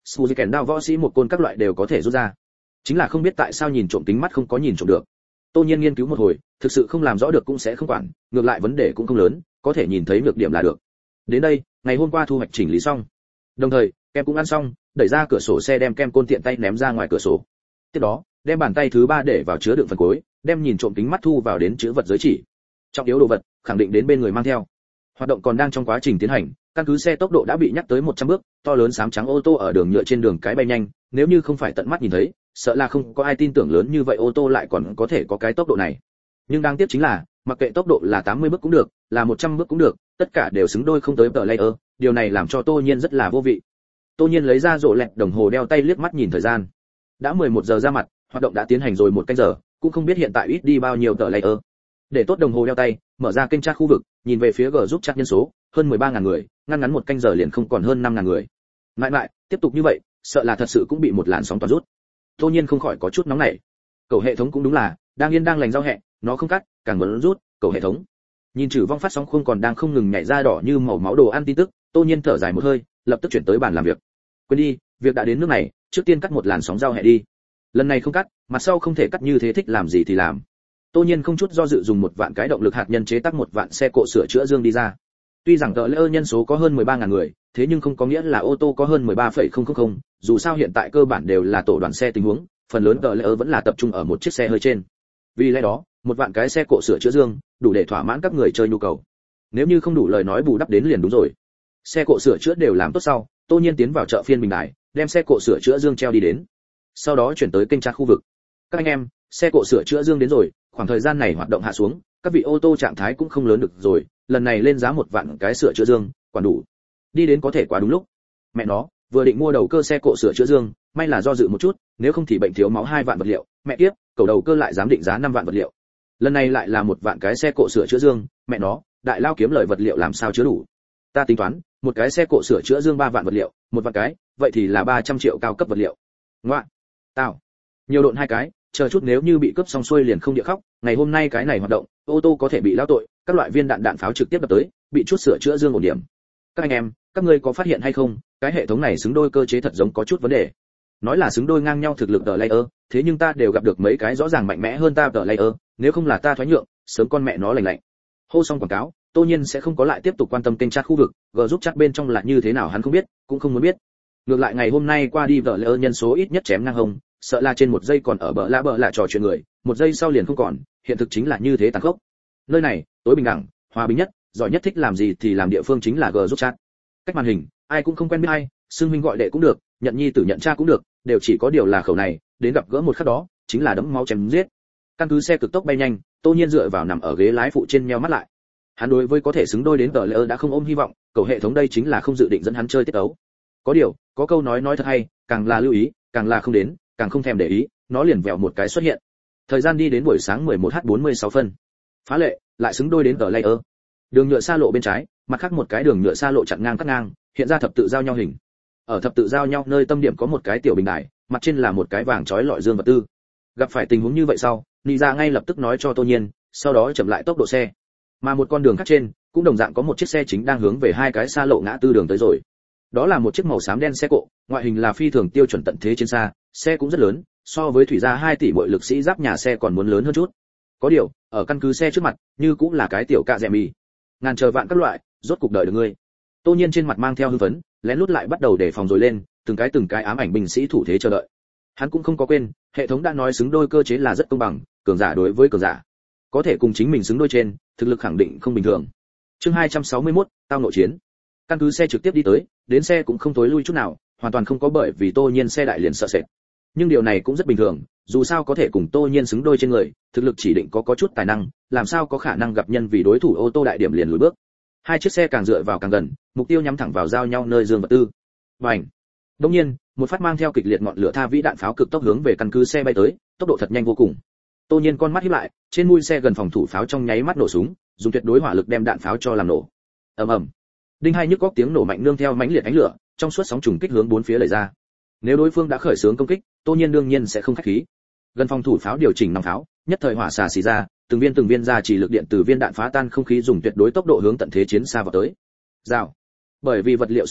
Suzy kèn đao võ sĩ một côn các loại đều có thể rút ra. Chính là không biết tại sao nhìn trộm kính mắt không có nhìn trộm được. Tô Nhiên nghiên cứu một hồi, thực sự không làm rõ được cũng sẽ không quản, ngược lại vấn đề cũng không lớn, có thể nhìn thấy nhược điểm là được. Đến đây, ngày hôm qua thu hoạch chỉnh lý xong. Đồng thời, kem cũng ăn xong, đẩy ra cửa sổ xe đem kem côn tiện tay ném ra ngoài cửa sổ. Tiếp đó, đem bàn tay thứ ba để vào chứa đựng phần cuối, đem nhìn trộm kính mắt thu vào đến chữ vật giới chỉ. Trọng yếu đồ vật, khẳng định đến bên người mang theo. Hoạt động còn đang trong quá trình tiến hành, căn cứ xe tốc độ đã bị nhắc tới một trăm bước, to lớn xám trắng ô tô ở đường nhựa trên đường cái bay nhanh, nếu như không phải tận mắt nhìn thấy, sợ là không có ai tin tưởng lớn như vậy ô tô lại còn có thể có cái tốc độ này. Nhưng đáng tiếc chính là, mặc kệ tốc độ là tám mươi bước cũng được, là một trăm bước cũng được, tất cả đều xứng đôi không tới tờ layer, điều này làm cho Tô Nhiên rất là vô vị. Tô Nhiên lấy ra rổ lẹt đồng hồ đeo tay liếc mắt nhìn thời gian. Đã mười một giờ ra mặt, hoạt động đã tiến hành rồi một canh giờ, cũng không biết hiện tại ít đi bao nhiêu tờ layer. Để tốt đồng hồ đeo tay, mở ra kênh chat khu vực, nhìn về phía G giúp chat nhân số, hơn mười ba nghìn người, ngăn ngắn một canh giờ liền không còn hơn năm nghìn người. Mãi mãi, tiếp tục như vậy, sợ là thật sự cũng bị một làn sóng toàn rút. Tô Nhiên không khỏi có chút nóng nảy. Cầu hệ thống cũng đúng là, đang yên đang lành giao hẹ, nó không cắt, càng muốn rút, cầu hệ thống. Nhìn chữ vong phát sóng khung còn đang không ngừng nhảy ra đỏ như màu máu đồ ăn tin tức, Tô Nhiên thở dài một hơi, lập tức chuyển tới bàn làm việc. Quên đi, việc đã đến nước này, trước tiên cắt một làn sóng giao hẹ đi. Lần này không cắt, mặt sau không thể cắt như thế, thích làm gì thì làm. Tô Nhiên không chút do dự dùng một vạn cái động lực hạt nhân chế tác một vạn xe cộ sửa chữa dương đi ra. Tuy rằng tờ lỡ nhân số có hơn mười ba nghìn người, thế nhưng không có nghĩa là ô tô có hơn mười ba phẩy không không không, dù sao hiện tại cơ bản đều là tổ đoàn xe tình huống, phần lớn tờ lỡ vẫn là tập trung ở một chiếc xe hơi trên. Vì lẽ đó, một vạn cái xe cộ sửa chữa dương, đủ để thỏa mãn các người chơi nhu cầu. Nếu như không đủ lời nói bù đắp đến liền đúng rồi. Xe cộ sửa chữa đều làm tốt sau, Tô Nhiên tiến vào chợ phiên bình đài, đem xe cộ sửa chữa dương treo đi đến. Sau đó chuyển tới kênh chat khu vực. Các anh em, xe cộ sửa chữa dương đến rồi, khoảng thời gian này hoạt động hạ xuống, các vị ô tô trạng thái cũng không lớn được rồi, lần này lên giá một vạn cái sửa chữa dương, quản đủ. Đi đến có thể quá đúng lúc. Mẹ nó, vừa định mua đầu cơ xe cộ sửa chữa dương, may là do dự một chút, nếu không thì bệnh thiếu máu hai vạn vật liệu, mẹ kiếp, cầu đầu cơ lại dám định giá năm vạn vật liệu. Lần này lại là một vạn cái xe cộ sửa chữa dương, mẹ nó, đại lao kiếm lời vật liệu làm sao chứa đủ. Ta tính toán, một cái xe cộ sửa chữa dương ba vạn vật liệu, một vạn cái, vậy thì là ba trăm triệu cao cấp vật liệu. Ngoạ, tao, nhiều độn hai cái, chờ chút nếu như bị cướp xong xuôi liền không địa khóc, ngày hôm nay cái này hoạt động, ô tô có thể bị lao tội, các loại viên đạn đạn pháo trực tiếp đập tới, bị chút sửa chữa dương ổn điểm. Các anh em, các ngươi có phát hiện hay không, cái hệ thống này xứng đôi cơ chế thật giống có chút vấn đề. Nói là xứng đôi ngang nhau thực lực tờ layer, thế nhưng ta đều gặp được mấy cái rõ ràng mạnh mẽ hơn ta tờ layer, nếu không là ta thoái nhượng, sớm con mẹ nó lành lạnh. Hô xong quảng cáo, Tô Nhiên sẽ không có lại tiếp tục quan tâm kênh chat khu vực, G giúp chat bên trong là như thế nào hắn không biết, cũng không muốn biết. Ngược lại ngày hôm nay qua đi vợ layer nhân số ít nhất chém ngang hông, sợ là trên một giây còn ở bờ lạ bờ lạ trò chuyện người, một giây sau liền không còn, hiện thực chính là như thế tàn khốc. Nơi này, tối bình đẳng, hòa bình nhất, giỏi nhất thích làm gì thì làm địa phương chính là G giúp chat. Cách màn hình, ai cũng không quen biết ai, xưng huynh gọi đệ cũng được, nhận nhi tử nhận cha cũng được, đều chỉ có điều là khẩu này, đến gặp gỡ một khắc đó, chính là đẫm máu chém giết. Căn cứ xe cực tốc bay nhanh, Tô Nhiên dựa vào nằm ở ghế lái phụ trên nheo mắt lại. Hắn đối với có thể xứng đôi đến tờ layer đã không ôm hy vọng, cầu hệ thống đây chính là không dự định dẫn hắn chơi tiết tấu. Có điều, có câu nói nói thật hay, càng là lưu ý, càng là không đến, càng không thèm để ý, nó liền vẹo một cái xuất hiện. Thời gian đi đến buổi sáng mười một giờ bốn mươi sáu phân. Phá lệ, lại xứng đôi đến tờ layer. Đường nhựa xa lộ bên trái, mặt khác một cái đường nhựa xa lộ chặn ngang cắt ngang, hiện ra thập tự giao nhau hình. Ở thập tự giao nhau nơi tâm điểm có một cái tiểu bình đài, mặt trên là một cái vàng chói lọi dương vật tư. Gặp phải tình huống như vậy sau, Nị Dạ ngay lập tức nói cho Tô Nhiên, sau đó chậm lại tốc độ xe. Mà một con đường khác trên, cũng đồng dạng có một chiếc xe chính đang hướng về hai cái xa lộ ngã tư đường tới rồi. Đó là một chiếc màu xám đen xe cộ, ngoại hình là phi thường tiêu chuẩn tận thế trên xa, xe cũng rất lớn, so với thủy gia hai tỷ mỗi lực sĩ giáp nhà xe còn muốn lớn hơn chút. Có điều, ở căn cứ xe trước mặt, như cũng là cái tiểu cạ dẻ mì. Ngàn chờ vạn các loại, rốt cục đợi được ngươi. Tô Nhiên trên mặt mang theo hưng phấn, lén lút lại bắt đầu đề phòng rồi lên, từng cái từng cái ám ảnh binh sĩ thủ thế chờ đợi. Hắn cũng không có quên, hệ thống đã nói xứng đôi cơ chế là rất công bằng, cường giả đối với cường giả. Có thể cùng chính mình xứng đôi trên, thực lực khẳng định không bình thường. Chương hai trăm sáu mươi mốt, tao nội chiến. Căn cứ xe trực tiếp đi tới, đến xe cũng không tối lui chút nào, hoàn toàn không có bởi vì Tô Nhiên xe đại liền sợ sệt. Nhưng điều này cũng rất bình thường, dù sao có thể cùng Tô Nhiên xứng đôi trên người, thực lực chỉ định có có chút tài năng, làm sao có khả năng gặp nhân vì đối thủ ô tô đại điểm liền lùi bước. Hai chiếc xe càng dựa vào càng gần, mục tiêu nhắm thẳng vào giao nhau nơi dương vật tư. Bành! Đột nhiên, một phát mang theo kịch liệt ngọn lửa tha vĩ đạn pháo cực tốc hướng về căn cứ xe bay tới, tốc độ thật nhanh vô cùng. Tô Nhiên con mắt híp lại, trên mũi xe gần phòng thủ pháo trong nháy mắt nổ súng, dùng tuyệt đối hỏa lực đem đạn pháo cho làm nổ. Ầm ầm. Đinh hai nhức góc tiếng nổ mạnh nương theo mãnh liệt ánh lửa, trong suốt sóng trùng kích hướng bốn phía lầy ra. Nếu đối phương đã khởi xướng công kích, Tô Nhiên đương nhiên sẽ không khách khí. Gần phòng thủ pháo điều chỉnh nòng pháo, nhất thời hỏa xà xì ra, từng viên từng viên ra chỉ lực điện từ viên đạn phá tan không khí dùng tuyệt đối tốc độ hướng tận thế chiến xa vào tới. Rào. Bởi vì vật liệu sung túc,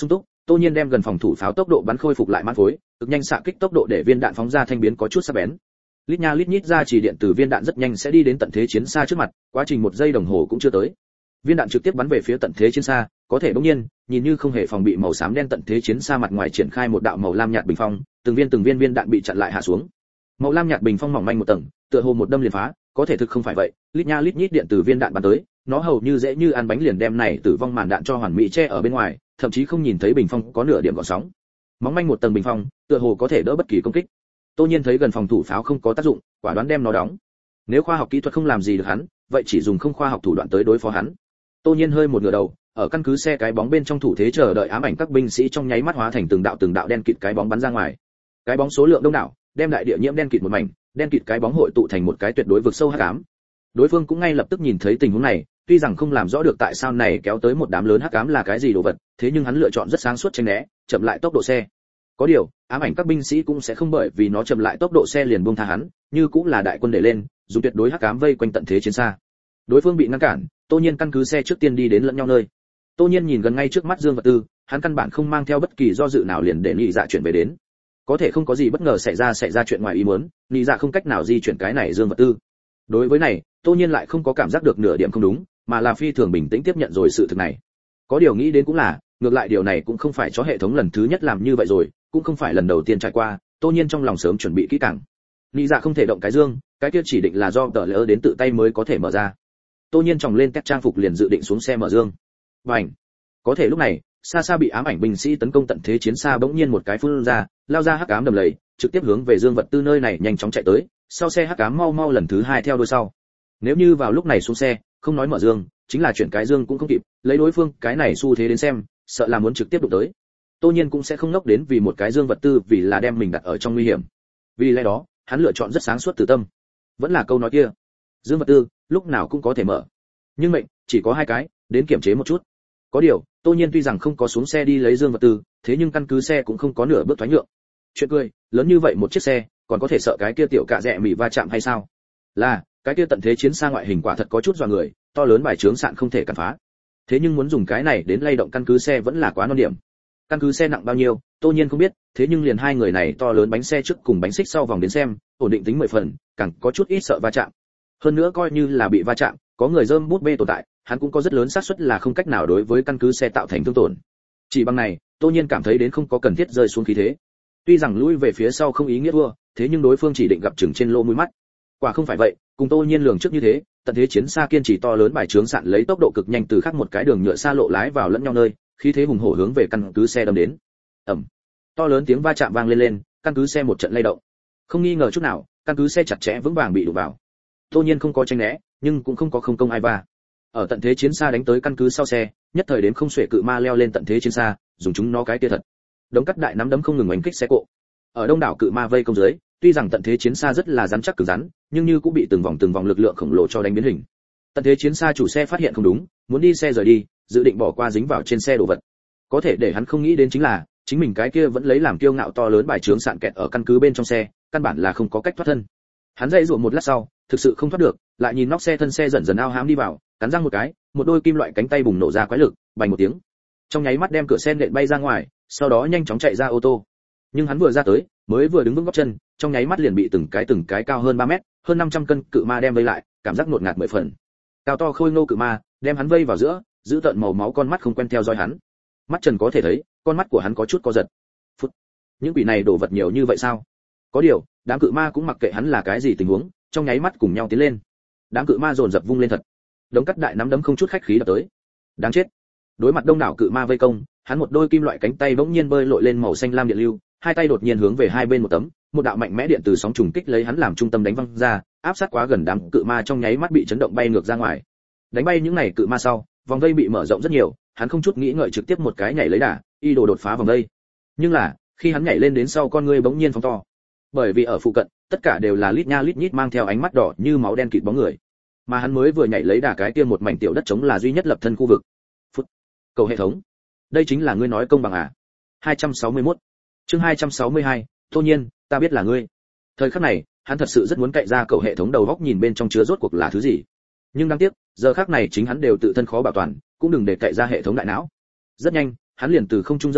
Tô Nhiên đem gần phòng thủ pháo tốc độ bắn khôi phục lại mãn phối, cực nhanh xạ kích tốc độ để viên đạn phóng ra thanh biến có chút sắc bén. Lít nha lít nhít ra chỉ điện từ viên đạn rất nhanh sẽ đi đến tận thế chiến xa trước mặt, quá trình một giây đồng hồ cũng chưa tới. Viên đạn trực tiếp bắn về phía tận thế chiến xa, có thể bỗng nhiên, nhìn như không hề phòng bị màu xám đen tận thế chiến xa mặt ngoài triển khai một đạo màu lam nhạt bình phong, từng viên từng viên viên đạn bị chặn lại hạ xuống. Màu lam nhạt bình phong mỏng manh một tầng, tựa hồ một đâm liền phá, có thể thực không phải vậy, lít nha lít nhít điện từ viên đạn bắn tới, nó hầu như dễ như ăn bánh liền đem này tử vong màn đạn cho hoàn mỹ che ở bên ngoài, thậm chí không nhìn thấy bình phong có nửa điểm gợn sóng. Mỏng manh một tầng bình phong, tựa hồ có thể đỡ bất kỳ công kích. Tô Nhiên thấy gần phòng thủ pháo không có tác dụng, quả đoán đem nó đóng. Nếu khoa học kỹ thuật không làm gì được hắn, vậy chỉ dùng không khoa học thủ đoạn tới đối phó hắn. Tô Nhiên hơi một ngửa đầu, ở căn cứ xe cái bóng bên trong thủ thế chờ đợi ám ảnh các binh sĩ trong nháy mắt hóa thành từng đạo từng đạo đen kịt cái bóng bắn ra ngoài. Cái bóng số lượng đông đảo, đem đại địa nhiễm đen kịt một mảnh, đen kịt cái bóng hội tụ thành một cái tuyệt đối vực sâu hắc ám. Đối phương cũng ngay lập tức nhìn thấy tình huống này, tuy rằng không làm rõ được tại sao này kéo tới một đám lớn hắc ám là cái gì đồ vật, thế nhưng hắn lựa chọn rất sáng suốt tránh né, chậm lại tốc độ xe. Có điều, ám ảnh các binh sĩ cũng sẽ không bởi vì nó chậm lại tốc độ xe liền buông tha hắn, như cũng là đại quân để lên, dùng tuyệt đối hắc ám vây quanh tận thế chiến xa. Đối phương bị ngăn cản, Tô Nhiên căn cứ xe trước tiên đi đến lẫn nhau nơi. Tô Nhiên nhìn gần ngay trước mắt Dương Vật Tư, hắn căn bản không mang theo bất kỳ do dự nào liền để Nghị Dạ chuyển về đến. Có thể không có gì bất ngờ xảy ra xảy ra chuyện ngoài ý muốn, Nghị Dạ không cách nào di chuyển cái này Dương Vật Tư. Đối với này, Tô Nhiên lại không có cảm giác được nửa điểm không đúng, mà là phi thường bình tĩnh tiếp nhận rồi sự thực này. Có điều nghĩ đến cũng là, ngược lại điều này cũng không phải cho hệ thống lần thứ nhất làm như vậy rồi, cũng không phải lần đầu tiên trải qua, Tô Nhiên trong lòng sớm chuẩn bị kỹ càng. Nghị Dạ không thể động cái dương, cái kia chỉ định là do tờ lỡ đến tự tay mới có thể mở ra. Tô Nhiên tròng lên các trang phục liền dự định xuống xe mở dương. Bành! Có thể lúc này, xa xa bị ám ảnh binh sĩ tấn công tận thế chiến xa bỗng nhiên một cái phun ra, lao ra hắc ám đầm lầy, trực tiếp hướng về Dương Vật Tư nơi này nhanh chóng chạy tới, sau xe hắc ám mau mau lần thứ hai theo đuôi sau. Nếu như vào lúc này xuống xe, không nói mở dương, chính là chuyển cái dương cũng không kịp, lấy đối phương cái này xu thế đến xem, sợ là muốn trực tiếp đụng tới. Tô Nhiên cũng sẽ không ngốc đến vì một cái Dương Vật Tư vì là đem mình đặt ở trong nguy hiểm. Vì lẽ đó, hắn lựa chọn rất sáng suốt từ tâm. Vẫn là câu nói kia, Dương Vật Tư lúc nào cũng có thể mở, nhưng mệnh chỉ có hai cái, đến kiểm chế một chút. Có điều, Tô Nhiên tuy rằng không có xuống xe đi lấy Dương Vật Tư, thế nhưng căn cứ xe cũng không có nửa bước thoái nhượng. Chuyện cười, lớn như vậy một chiếc xe, còn có thể sợ cái kia tiểu cạ rẻ mỉ va chạm hay sao? Là, cái kia tận thế chiến xa ngoại hình quả thật có chút dọa người, to lớn bài trướng sạn không thể cản phá. Thế nhưng muốn dùng cái này đến lay động căn cứ xe vẫn là quá non điểm. Căn cứ xe nặng bao nhiêu, Tô Nhiên không biết, thế nhưng liền hai người này to lớn bánh xe trước cùng bánh xích sau vòng đến xem, ổn định tính mười phần, càng có chút ít sợ va chạm. Hơn nữa coi như là bị va chạm, có người dơm bút bê tồn tại, hắn cũng có rất lớn xác suất là không cách nào đối với căn cứ xe tạo thành thương tổn. Chỉ bằng này, Tô Nhiên cảm thấy đến không có cần thiết rơi xuống khí thế. Tuy rằng lùi về phía sau không ý nghĩa thua, thế nhưng đối phương chỉ định gặp chừng trên lỗ mũi mắt. Quả không phải vậy, cùng Tô Nhiên lường trước như thế, tận thế chiến xa kiên trì to lớn bài trướng sạn lấy tốc độ cực nhanh từ khác một cái đường nhựa xa lộ lái vào lẫn nhau nơi, khí thế hùng hổ hướng về căn cứ xe đâm đến. Ầm. To lớn tiếng va chạm vang lên lên, căn cứ xe một trận lay động. Không nghi ngờ chút nào, căn cứ xe chặt chẽ vững vàng bị đụng vào. Tô Nhiên không có tránh né, nhưng cũng không có không công ai va. Ở tận thế chiến xa đánh tới căn cứ sau xe, nhất thời đến không xuể cự ma leo lên tận thế chiến xa, dùng chúng nó cái kia thật. Đống cắt đại nắm đấm không ngừng oanh kích xe cộ. Ở đông đảo cự ma vây công dưới, tuy rằng tận thế chiến xa rất là rắn chắc cứng rắn, nhưng như cũng bị từng vòng từng vòng lực lượng khổng lồ cho đánh biến hình. Tận thế chiến xa chủ xe phát hiện không đúng, muốn đi xe rời đi, dự định bỏ qua dính vào trên xe đồ vật. Có thể để hắn không nghĩ đến chính là, chính mình cái kia vẫn lấy làm kiêu ngạo to lớn bài trướng sạn kẹt ở căn cứ bên trong xe, căn bản là không có cách thoát thân. Hắn dãy dụa một lát sau, thực sự không thoát được, lại nhìn nóc xe thân xe dần dần ao hám đi vào, cắn răng một cái, một đôi kim loại cánh tay bùng nổ ra quái lực, bành một tiếng. Trong nháy mắt đem cửa xe nện bay ra ngoài, sau đó nhanh chóng chạy ra ô tô. Nhưng hắn vừa ra tới, mới vừa đứng vững gót chân, trong nháy mắt liền bị từng cái từng cái cao hơn ba mét, hơn năm trăm cân cự ma đem vây lại, cảm giác nuốt ngạt mười phần. Cao to khôi ngô cự ma, đem hắn vây vào giữa, giữ tận màu máu con mắt không quen theo dõi hắn. Mắt Trần có thể thấy, con mắt của hắn có chút co giật. Phút. Những quỷ này đổ vật nhiều như vậy sao? Có điều, đám cự ma cũng mặc kệ hắn là cái gì tình huống, trong nháy mắt cùng nhau tiến lên. Đám cự ma dồn dập vung lên thật. Đống cắt đại nắm đấm không chút khách khí đập tới. Đáng chết. Đối mặt đông đảo cự ma vây công, hắn một đôi kim loại cánh tay bỗng nhiên bơi lội lên màu xanh lam điện lưu, hai tay đột nhiên hướng về hai bên một tấm, một đạo mạnh mẽ điện từ sóng trùng kích lấy hắn làm trung tâm đánh văng ra, áp sát quá gần đám cự ma trong nháy mắt bị chấn động bay ngược ra ngoài. Đánh bay những này cự ma sau, vòng vây bị mở rộng rất nhiều, hắn không chút nghĩ ngợi trực tiếp một cái nhảy lấy đà, y đồ đột phá vòng vây. Nhưng là, khi hắn nhảy lên đến sau con ngươi bỗng nhiên phóng to. Bởi vì ở phụ cận, tất cả đều là lít nha lít nhít mang theo ánh mắt đỏ như máu đen kịt bóng người. Mà hắn mới vừa nhảy lấy đà cái kia một mảnh tiểu đất trống là duy nhất lập thân khu vực. Phút. Cầu hệ thống. Đây chính là ngươi nói công bằng à? hai trăm sáu mươi mốt. Chương hai trăm sáu mươi hai, Tô Nhiên, ta biết là ngươi. Thời khắc này, hắn thật sự rất muốn cậy ra cầu hệ thống đầu góc nhìn bên trong chứa rốt cuộc là thứ gì. Nhưng đáng tiếc, giờ khắc này chính hắn đều tự thân khó bảo toàn, cũng đừng để cậy ra hệ thống đại não. Rất nhanh, hắn liền từ không trung rơi xuống,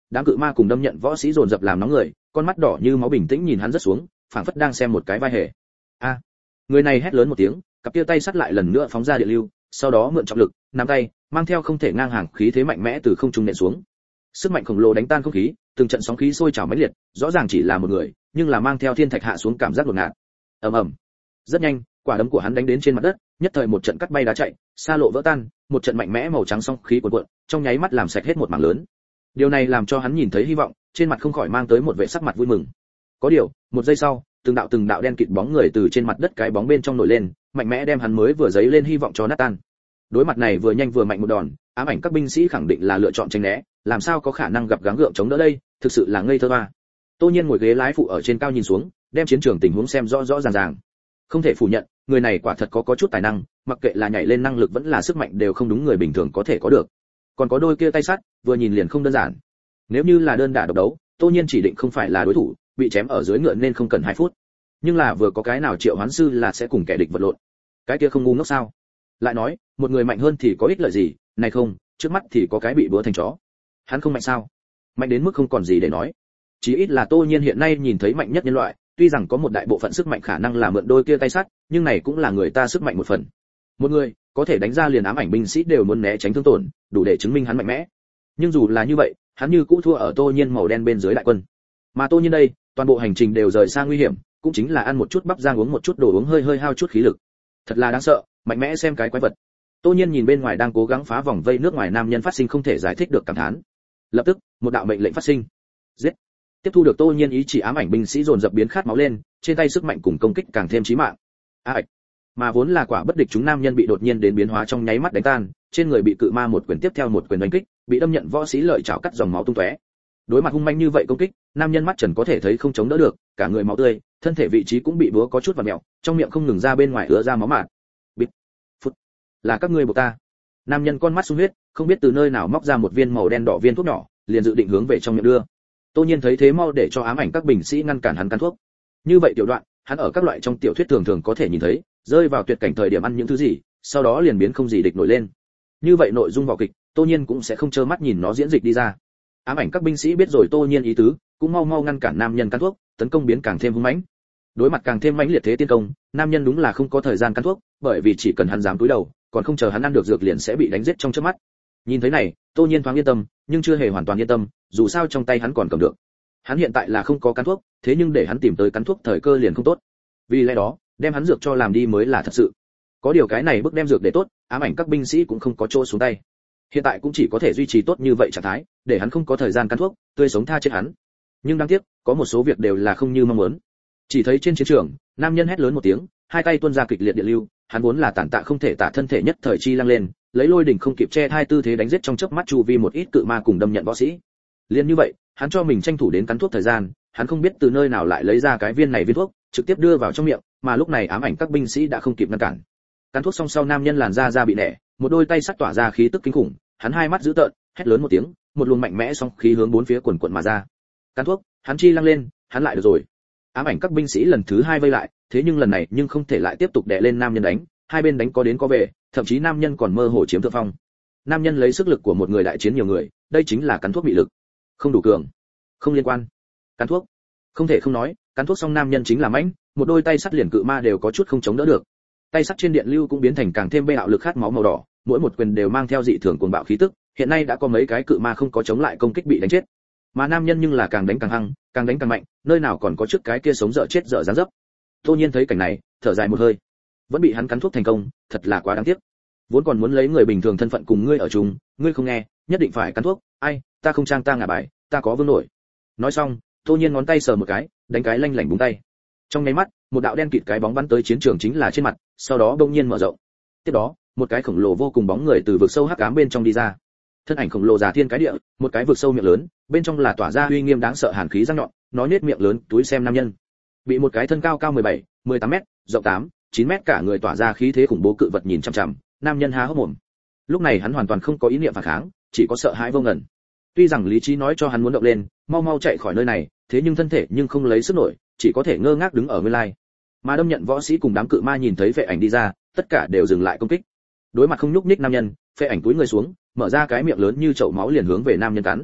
đám cự ma cùng đâm nhận võ sĩ dồn dập làm nóng người, con mắt đỏ như máu bình tĩnh nhìn hắn rất xuống, phảng phất đang xem một cái vai hề. A! Người này hét lớn một tiếng, cặp kia tay sắt lại lần nữa phóng ra điện lưu, sau đó mượn trọng lực, nắm tay, mang theo không thể ngang hàng khí thế mạnh mẽ từ không trung nện xuống. Sức mạnh khổng lồ đánh tan không khí, từng trận sóng khí sôi trào mãnh liệt, rõ ràng chỉ là một người, nhưng là mang theo thiên thạch hạ xuống cảm giác đột ngột. Ầm ầm. Rất nhanh, quả đấm của hắn đánh đến trên mặt đất, nhất thời một trận cắt bay đá chạy, xa lộ vỡ tan, một trận mạnh mẽ màu trắng sóng khí cuộn cuộn, trong nháy mắt làm sạch hết một mảng lớn. Điều này làm cho hắn nhìn thấy hy vọng, trên mặt không khỏi mang tới một vẻ sắc mặt vui mừng. Có điều, một giây sau, từng đạo từng đạo đen kịt bóng người từ trên mặt đất cái bóng bên trong nổi lên, mạnh mẽ đem hắn mới vừa giấy lên hy vọng cho nát tan. Đối mặt này vừa nhanh vừa mạnh một đòn, ám ảnh các binh sĩ khẳng định là lựa chọn tránh né, làm sao có khả năng gặp gắng gượng chống đỡ đây, thực sự là ngây thơ ba. Tô Nhiên ngồi ghế lái phụ ở trên cao nhìn xuống, đem chiến trường tình huống xem rõ rõ ràng ràng. Không thể phủ nhận, người này quả thật có có chút tài năng, mặc kệ là nhảy lên năng lực vẫn là sức mạnh đều không đúng người bình thường có thể có được. Còn có đôi kia tay sắt, vừa nhìn liền không đơn giản. Nếu như là đơn đả độc đấu, Tô Nhiên chỉ định không phải là đối thủ, bị chém ở dưới ngựa nên không cần hai phút. Nhưng là vừa có cái nào triệu hoán sư là sẽ cùng kẻ địch vật lộn. Cái kia không ngu ngốc sao? Lại nói, một người mạnh hơn thì có ích lợi gì, này không, trước mắt thì có cái bị búa thành chó. Hắn không mạnh sao? Mạnh đến mức không còn gì để nói. Chỉ ít là Tô Nhiên hiện nay nhìn thấy mạnh nhất nhân loại, tuy rằng có một đại bộ phận sức mạnh khả năng là mượn đôi kia tay sắt, nhưng này cũng là người ta sức mạnh một phần. Một người có thể đánh ra liền ám ảnh binh sĩ đều muốn né tránh thương tổn, đủ để chứng minh hắn mạnh mẽ. Nhưng dù là như vậy, hắn như cũ thua ở Tô Nhiên màu đen bên dưới đại quân. Mà Tô Nhiên đây, toàn bộ hành trình đều rời xa nguy hiểm, cũng chính là ăn một chút bắp rang uống một chút đồ uống hơi hơi hao chút khí lực. Thật là đáng sợ, mạnh mẽ xem cái quái vật. Tô Nhiên nhìn bên ngoài đang cố gắng phá vòng vây nước ngoài nam nhân phát sinh không thể giải thích được cảm thán. Lập tức, một đạo mệnh lệnh phát sinh. Giết. Tiếp thu được Tô Nhiên ý chỉ, ám ảnh binh sĩ dồn dập biến khát máu lên, trên tay sức mạnh cùng công kích càng thêm chí mạng. A ạch. Mà vốn là quả bất địch chúng nam nhân bị đột nhiên đến biến hóa trong nháy mắt đánh tan, trên người bị cự ma một quyền tiếp theo một quyền đánh kích, bị đâm nhận võ sĩ lợi chảo cắt dòng máu tung tóe. Đối mặt hung manh như vậy công kích, nam nhân mắt trần có thể thấy không chống đỡ được, cả người máu tươi, thân thể vị trí cũng bị búa có chút vặn mèo, trong miệng không ngừng ra bên ngoài ứa ra máu mạt. Bịt. Phút. Là các ngươi buộc ta. Nam nhân con mắt sung huyết, không biết từ nơi nào móc ra một viên màu đen đỏ viên thuốc nhỏ, liền dự định hướng về trong miệng đưa. Tô Nhiên thấy thế mau để cho ám ảnh các binh sĩ ngăn cản hắn cắn thuốc. Như vậy tiểu đoạn, hắn ở các loại trong tiểu thuyết thường thường có thể nhìn thấy, rơi vào tuyệt cảnh thời điểm ăn những thứ gì, sau đó liền biến không gì địch nổi lên. Như vậy nội dung vở kịch, Tô Nhiên cũng sẽ không trơ mắt nhìn nó diễn dịch đi ra. Ám ảnh các binh sĩ biết rồi Tô Nhiên ý tứ, cũng mau mau ngăn cản nam nhân cắn thuốc, tấn công biến càng thêm hung mãnh. Đối mặt càng thêm mãnh liệt thế tiến công, nam nhân đúng là không có thời gian cắn thuốc, bởi vì chỉ cần hắn dám cúi đầu, còn không chờ hắn ăn được dược liền sẽ bị đánh giết trong chớp mắt. Nhìn thấy này, Tô Nhiên thoáng yên tâm, nhưng chưa hề hoàn toàn yên tâm, dù sao trong tay hắn còn cầm được. Hắn hiện tại là không có cắn thuốc, thế nhưng để hắn tìm tới cắn thuốc thời cơ liền không tốt. Vì lẽ đó, đem hắn dược cho làm đi mới là thật sự. Có điều cái này bước đem dược để tốt, ám ảnh các binh sĩ cũng không có chỗ xuống tay. Hiện tại cũng chỉ có thể duy trì tốt như vậy trạng thái, để hắn không có thời gian cắn thuốc, tươi sống tha chết hắn. Nhưng đáng tiếc, có một số việc đều là không như mong muốn. Chỉ thấy trên chiến trường, nam nhân hét lớn một tiếng, hai tay tuôn ra kịch liệt điện lưu, hắn vốn là tàn tạ không thể tả thân thể nhất thời chi lăng lên, lấy lôi đỉnh không kịp che hai tư thế đánh giết trong chớp mắt chu vi một ít cự ma cùng đâm nhận võ sĩ. Liên như vậy, hắn cho mình tranh thủ đến cắn thuốc thời gian, hắn không biết từ nơi nào lại lấy ra cái viên này viên thuốc, trực tiếp đưa vào trong miệng, mà lúc này ám ảnh các binh sĩ đã không kịp ngăn cản. Cắn thuốc xong sau nam nhân làn da da bị nẻ, một đôi tay sắt tỏa ra khí tức kinh khủng, hắn hai mắt dữ tợn, hét lớn một tiếng, một luồng mạnh mẽ sóng khí hướng bốn phía quần quần mà ra. Cắn thuốc, hắn chi lăng lên, hắn lại được rồi. Ám ảnh các binh sĩ lần thứ hai vây lại, thế nhưng lần này nhưng không thể lại tiếp tục đè lên nam nhân đánh, hai bên đánh có đến có về, thậm chí nam nhân còn mơ hồ chiếm thượng phong. Nam nhân lấy sức lực của một người đại chiến nhiều người, đây chính là cắn thuốc bị lực. Không đủ cường, không liên quan. Cắn thuốc, không thể không nói, cắn thuốc xong nam nhân chính là mãnh, một đôi tay sắt liền cự ma đều có chút không chống đỡ được. Tay sắt trên điện lưu cũng biến thành càng thêm bê ảo lực khát máu màu đỏ, mỗi một quyền đều mang theo dị thường cuồng bạo khí tức, hiện nay đã có mấy cái cự ma không có chống lại công kích bị đánh chết. Mà nam nhân nhưng là càng đánh càng hăng, càng đánh càng mạnh, nơi nào còn có trước cái kia sống dở chết dở dáng dấp. Tô Nhiên thấy cảnh này, thở dài một hơi. Vẫn bị hắn cắn thuốc thành công, thật là quá đáng tiếc. Vốn còn muốn lấy người bình thường thân phận cùng ngươi ở chung, ngươi không nghe, nhất định phải cắn thuốc, ai, ta không trang ta ngả bài, ta có vương nổi. Nói xong, Tô Nhiên ngón tay sờ một cái, đánh cái lanh lảnh búng tay. Trong nháy mắt, một đạo đen kịt cái bóng bắn tới chiến trường chính là trên mặt, sau đó bỗng nhiên mở rộng. Tiếp đó, một cái khổng lồ vô cùng bóng người từ vực sâu hắc ám bên trong đi ra. Thân ảnh khổng lồ già thiên cái địa, một cái vực sâu miệng lớn, bên trong là tỏa ra uy nghiêm đáng sợ hàn khí răng nhọn, nó nhếch miệng lớn, túi xem nam nhân. Bị một cái thân cao cao mười bảy, mười tám mét, rộng tám, chín mét cả người tỏa ra khí thế khủng bố cự vật nhìn chằm chằm, nam nhân há hốc mồm. Lúc này hắn hoàn toàn không có ý niệm phản kháng, chỉ có sợ hãi vô ngần. Tuy rằng lý trí nói cho hắn muốn động lên, mau mau chạy khỏi nơi này, thế nhưng thân thể nhưng không lấy sức nổi, chỉ có thể ngơ ngác đứng ở nguyên lai. Mà đâm nhận võ sĩ cùng đám cự ma nhìn thấy Phệ Ảnh đi ra, tất cả đều dừng lại công kích. Đối mặt không nhúc nhích nam nhân, Phệ Ảnh cúi người xuống, mở ra cái miệng lớn như chậu máu liền hướng về nam nhân cắn.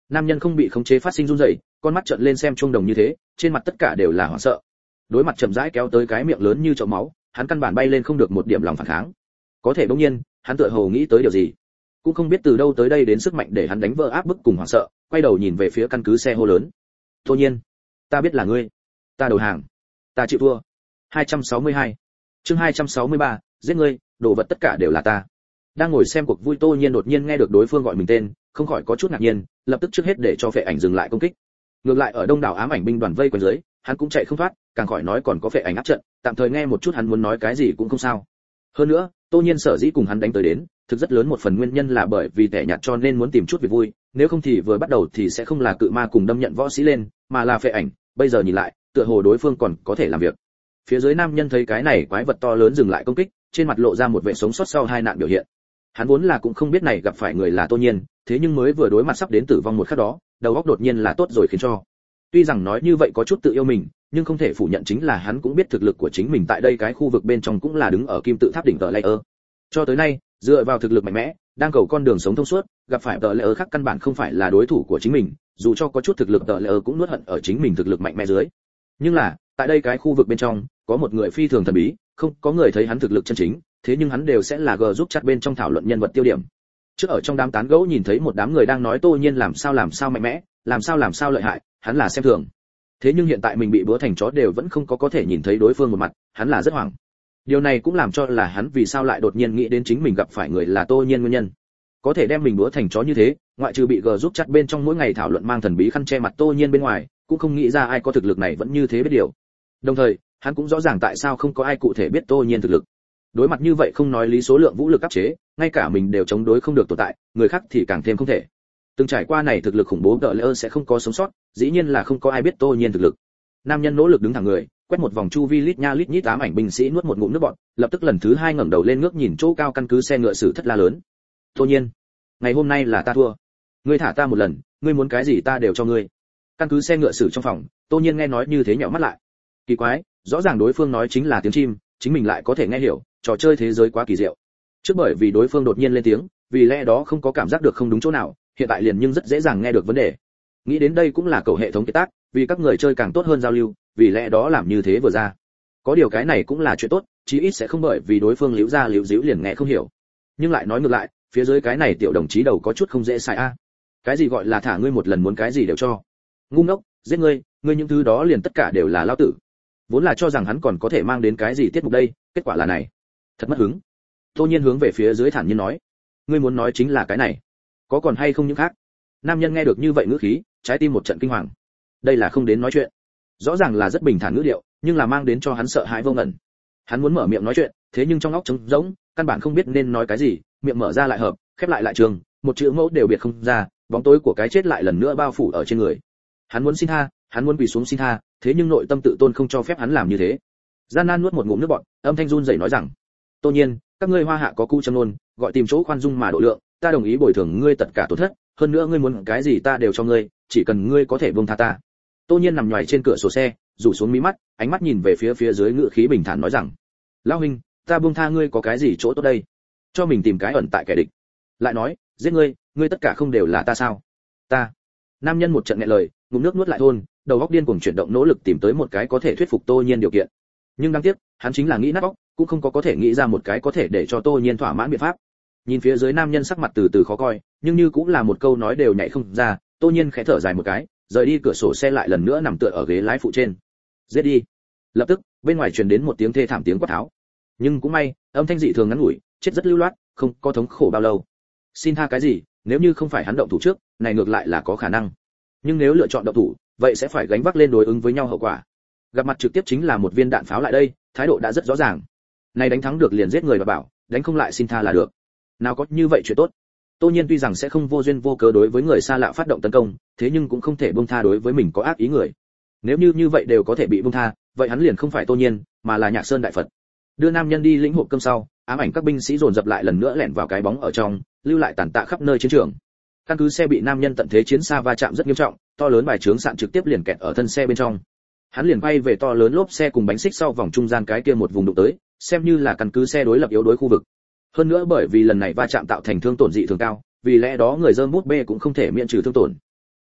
Nam nhân không bị khống chế phát sinh run rẩy, con mắt trợn lên xem chuông đồng như thế, trên mặt tất cả đều là hoảng sợ. Đối mặt chậm rãi kéo tới cái miệng lớn như chậu máu, hắn căn bản bay lên không được một điểm lòng phản kháng. Có thể bỗng nhiên, hắn tựa hồ nghĩ tới điều gì, cũng không biết từ đâu tới đây đến sức mạnh để hắn đánh vỡ áp bức cùng hoảng sợ, quay đầu nhìn về phía căn cứ xe hô lớn. Tô Nhiên, ta biết là ngươi, ta đầu hàng, ta chịu thua. hai trăm sáu mươi hai Chương hai trăm sáu mươi ba giết ngươi, đồ vật tất cả đều là ta. Đang ngồi xem cuộc vui Tô Nhiên đột nhiên nghe được đối phương gọi mình tên, không khỏi có chút ngạc nhiên, lập tức trước hết để cho phệ ảnh dừng lại công kích. Ngược lại ở đông đảo ám ảnh binh đoàn vây quanh dưới, hắn cũng chạy không thoát, càng khỏi nói còn có phệ ảnh áp trận, tạm thời nghe một chút hắn muốn nói cái gì cũng không sao. Hơn nữa, Tô Nhiên sở dĩ cùng hắn đánh tới đến, thực rất lớn một phần nguyên nhân là bởi vì tẻ nhạt cho nên muốn tìm chút việc vui, nếu không thì vừa bắt đầu thì sẽ không là cự ma cùng đâm nhận võ sĩ lên, mà là phệ ảnh, bây giờ nhìn lại, tựa hồ đối phương còn có thể làm việc. Phía dưới nam nhân thấy cái này quái vật to lớn dừng lại công kích, trên mặt lộ ra một vẻ sống sót sau hai nạn biểu hiện. Hắn vốn là cũng không biết này gặp phải người là Tô Nhiên, thế nhưng mới vừa đối mặt sắp đến tử vong một khắc đó, đầu óc đột nhiên là tốt rồi khiến cho. Tuy rằng nói như vậy có chút tự yêu mình, nhưng không thể phủ nhận chính là hắn cũng biết thực lực của chính mình tại đây cái khu vực bên trong cũng là đứng ở kim tự tháp đỉnh tờ layer. Cho tới nay, dựa vào thực lực mạnh mẽ, đang cầu con đường sống thông suốt, gặp phải tờ layer khác căn bản không phải là đối thủ của chính mình, dù cho có chút thực lực tờ layer cũng nuốt hận ở chính mình thực lực mạnh mẽ dưới. Nhưng là, tại đây cái khu vực bên trong, có một người phi thường thần bí, không có người thấy hắn thực lực chân chính, thế nhưng hắn đều sẽ là g giúp chat bên trong thảo luận nhân vật tiêu điểm. Trước ở trong đám tán gẫu nhìn thấy một đám người đang nói Tô Nhiên làm sao làm sao mạnh mẽ, làm sao làm sao lợi hại, hắn là xem thường. Thế nhưng hiện tại mình bị búa thành chó đều vẫn không có có thể nhìn thấy đối phương một mặt, hắn là rất hoảng. Điều này cũng làm cho là hắn vì sao lại đột nhiên nghĩ đến chính mình gặp phải người là Tô Nhiên nguyên nhân. Có thể đem mình búa thành chó như thế, ngoại trừ bị g giúp chat bên trong mỗi ngày thảo luận mang thần bí khăn che mặt Tô Nhiên bên ngoài, cũng không nghĩ ra ai có thực lực này vẫn như thế biết điều. Đồng thời, hắn cũng rõ ràng tại sao không có ai cụ thể biết Tô Nhiên thực lực. Đối mặt như vậy không nói lý số lượng vũ lực áp chế, ngay cả mình đều chống đối không được tồn tại, người khác thì càng thêm không thể. Từng trải qua này thực lực khủng bố đợi lỡ sẽ không có sống sót, dĩ nhiên là không có ai biết Tô Nhiên thực lực. Nam nhân nỗ lực đứng thẳng người, quét một vòng chu vi lít nha lít nhít ám ảnh binh sĩ nuốt một ngụm nước bọt, lập tức lần thứ hai ngẩng đầu lên ngước nhìn chỗ cao căn cứ xe ngựa sử thất la lớn. Tô Nhiên, ngày hôm nay là ta thua. Ngươi thả ta một lần, ngươi muốn cái gì ta đều cho ngươi. Căn cứ xe ngựa sử trong phòng, Tô Nhiên nghe nói như thế nhẽo mắt lại. Kỳ quái, rõ ràng đối phương nói chính là tiếng chim, chính mình lại có thể nghe hiểu, trò chơi thế giới quá kỳ diệu. Trước bởi vì đối phương đột nhiên lên tiếng, vì lẽ đó không có cảm giác được không đúng chỗ nào, hiện tại liền nhưng rất dễ dàng nghe được vấn đề. Nghĩ đến đây cũng là cầu hệ thống kết tác, vì các người chơi càng tốt hơn giao lưu, vì lẽ đó làm như thế vừa ra. Có điều cái này cũng là chuyện tốt, chí ít sẽ không bởi vì đối phương liễu ra liễu díu liền nghe không hiểu. Nhưng lại nói ngược lại, phía dưới cái này tiểu đồng chí đầu có chút không dễ xài a. Cái gì gọi là thả ngươi một lần muốn cái gì đều cho? Ngu ngốc, giết ngươi, ngươi những thứ đó liền tất cả đều là lao tử. Vốn là cho rằng hắn còn có thể mang đến cái gì tiết mục đây, kết quả là này. Thật mất hứng. Tô Nhiên hướng về phía dưới thản nhiên nói, ngươi muốn nói chính là cái này, có còn hay không những khác? Nam nhân nghe được như vậy ngữ khí, trái tim một trận kinh hoàng. Đây là không đến nói chuyện, rõ ràng là rất bình thản ngữ điệu, nhưng là mang đến cho hắn sợ hãi vô ngần. Hắn muốn mở miệng nói chuyện, thế nhưng trong óc trống rỗng, căn bản không biết nên nói cái gì, miệng mở ra lại hợp, khép lại lại trường, một chữ mẫu đều biệt không ra, bóng tối của cái chết lại lần nữa bao phủ ở trên người. Hắn muốn xin tha, hắn muốn quỳ xuống xin tha, thế nhưng nội tâm tự tôn không cho phép hắn làm như thế. Gian nan nuốt một ngụm nước bọt, âm thanh run rẩy nói rằng, Tô Nhiên, các ngươi hoa hạ có cu châm luôn, gọi tìm chỗ khoan dung mà độ lượng, ta đồng ý bồi thường ngươi tất cả tổn thất, hơn nữa ngươi muốn cái gì ta đều cho ngươi, chỉ cần ngươi có thể buông tha ta. Tô Nhiên nằm nhòi trên cửa sổ xe, rủ xuống mí mắt, ánh mắt nhìn về phía phía dưới ngự khí bình thản nói rằng, lão huynh, ta buông tha ngươi có cái gì chỗ tốt đây? Cho mình tìm cái ẩn tại kẻ địch. Lại nói, giết ngươi, ngươi tất cả không đều là ta sao? Ta. Nam nhân một trận nghẹn lời, ngụm nước nuốt lại thôn, đầu óc điên cuồng chuyển động nỗ lực tìm tới một cái có thể thuyết phục Tô Nhiên điều kiện. Nhưng đáng tiếc, hắn chính là nghĩ nát óc, cũng không có có thể nghĩ ra một cái có thể để cho Tô Nhiên thỏa mãn biện pháp. Nhìn phía dưới nam nhân sắc mặt từ từ khó coi, nhưng như cũng là một câu nói đều nhảy không ra, Tô Nhiên khẽ thở dài một cái, rời đi cửa sổ xe lại lần nữa nằm tựa ở ghế lái phụ trên. Giết đi. Lập tức, bên ngoài truyền đến một tiếng thê thảm tiếng quát tháo. Nhưng cũng may, âm thanh dị thường ngắn ngủi, chết rất lưu loát, không có thống khổ bao lâu. Xin tha cái gì, nếu như không phải hắn động thủ trước, này ngược lại là có khả năng. Nhưng nếu lựa chọn động thủ, vậy sẽ phải gánh vác lên đối ứng với nhau hậu quả. Gặp mặt trực tiếp chính là một viên đạn pháo lại đây, thái độ đã rất rõ ràng. Này đánh thắng được liền giết người và bảo, đánh không lại xin tha là được. Nào có như vậy chuyện tốt. Tô Nhiên tuy rằng sẽ không vô duyên vô cớ đối với người xa lạ phát động tấn công, thế nhưng cũng không thể buông tha đối với mình có ác ý người. Nếu như như vậy đều có thể bị buông tha, vậy hắn liền không phải Tô Nhiên, mà là Nhạc Sơn đại Phật. Đưa nam nhân đi lĩnh hộp cơm sau, ám ảnh các binh sĩ dồn dập lại lần nữa lẻn vào cái bóng ở trong, lưu lại tàn tạ khắp nơi chiến trường. Căn cứ xe bị nam nhân tận thế chiến xa va chạm rất nghiêm trọng, to lớn bài trướng sạn trực tiếp liền kẹt ở thân xe bên trong. Hắn liền bay về to lớn lốp xe cùng bánh xích sau vòng trung gian cái kia một vùng đụng tới, xem như là căn cứ xe đối lập yếu đối khu vực. Hơn nữa bởi vì lần này va chạm tạo thành thương tổn dị thường cao, vì lẽ đó người dơm bút bê cũng không thể miễn trừ thương tổn.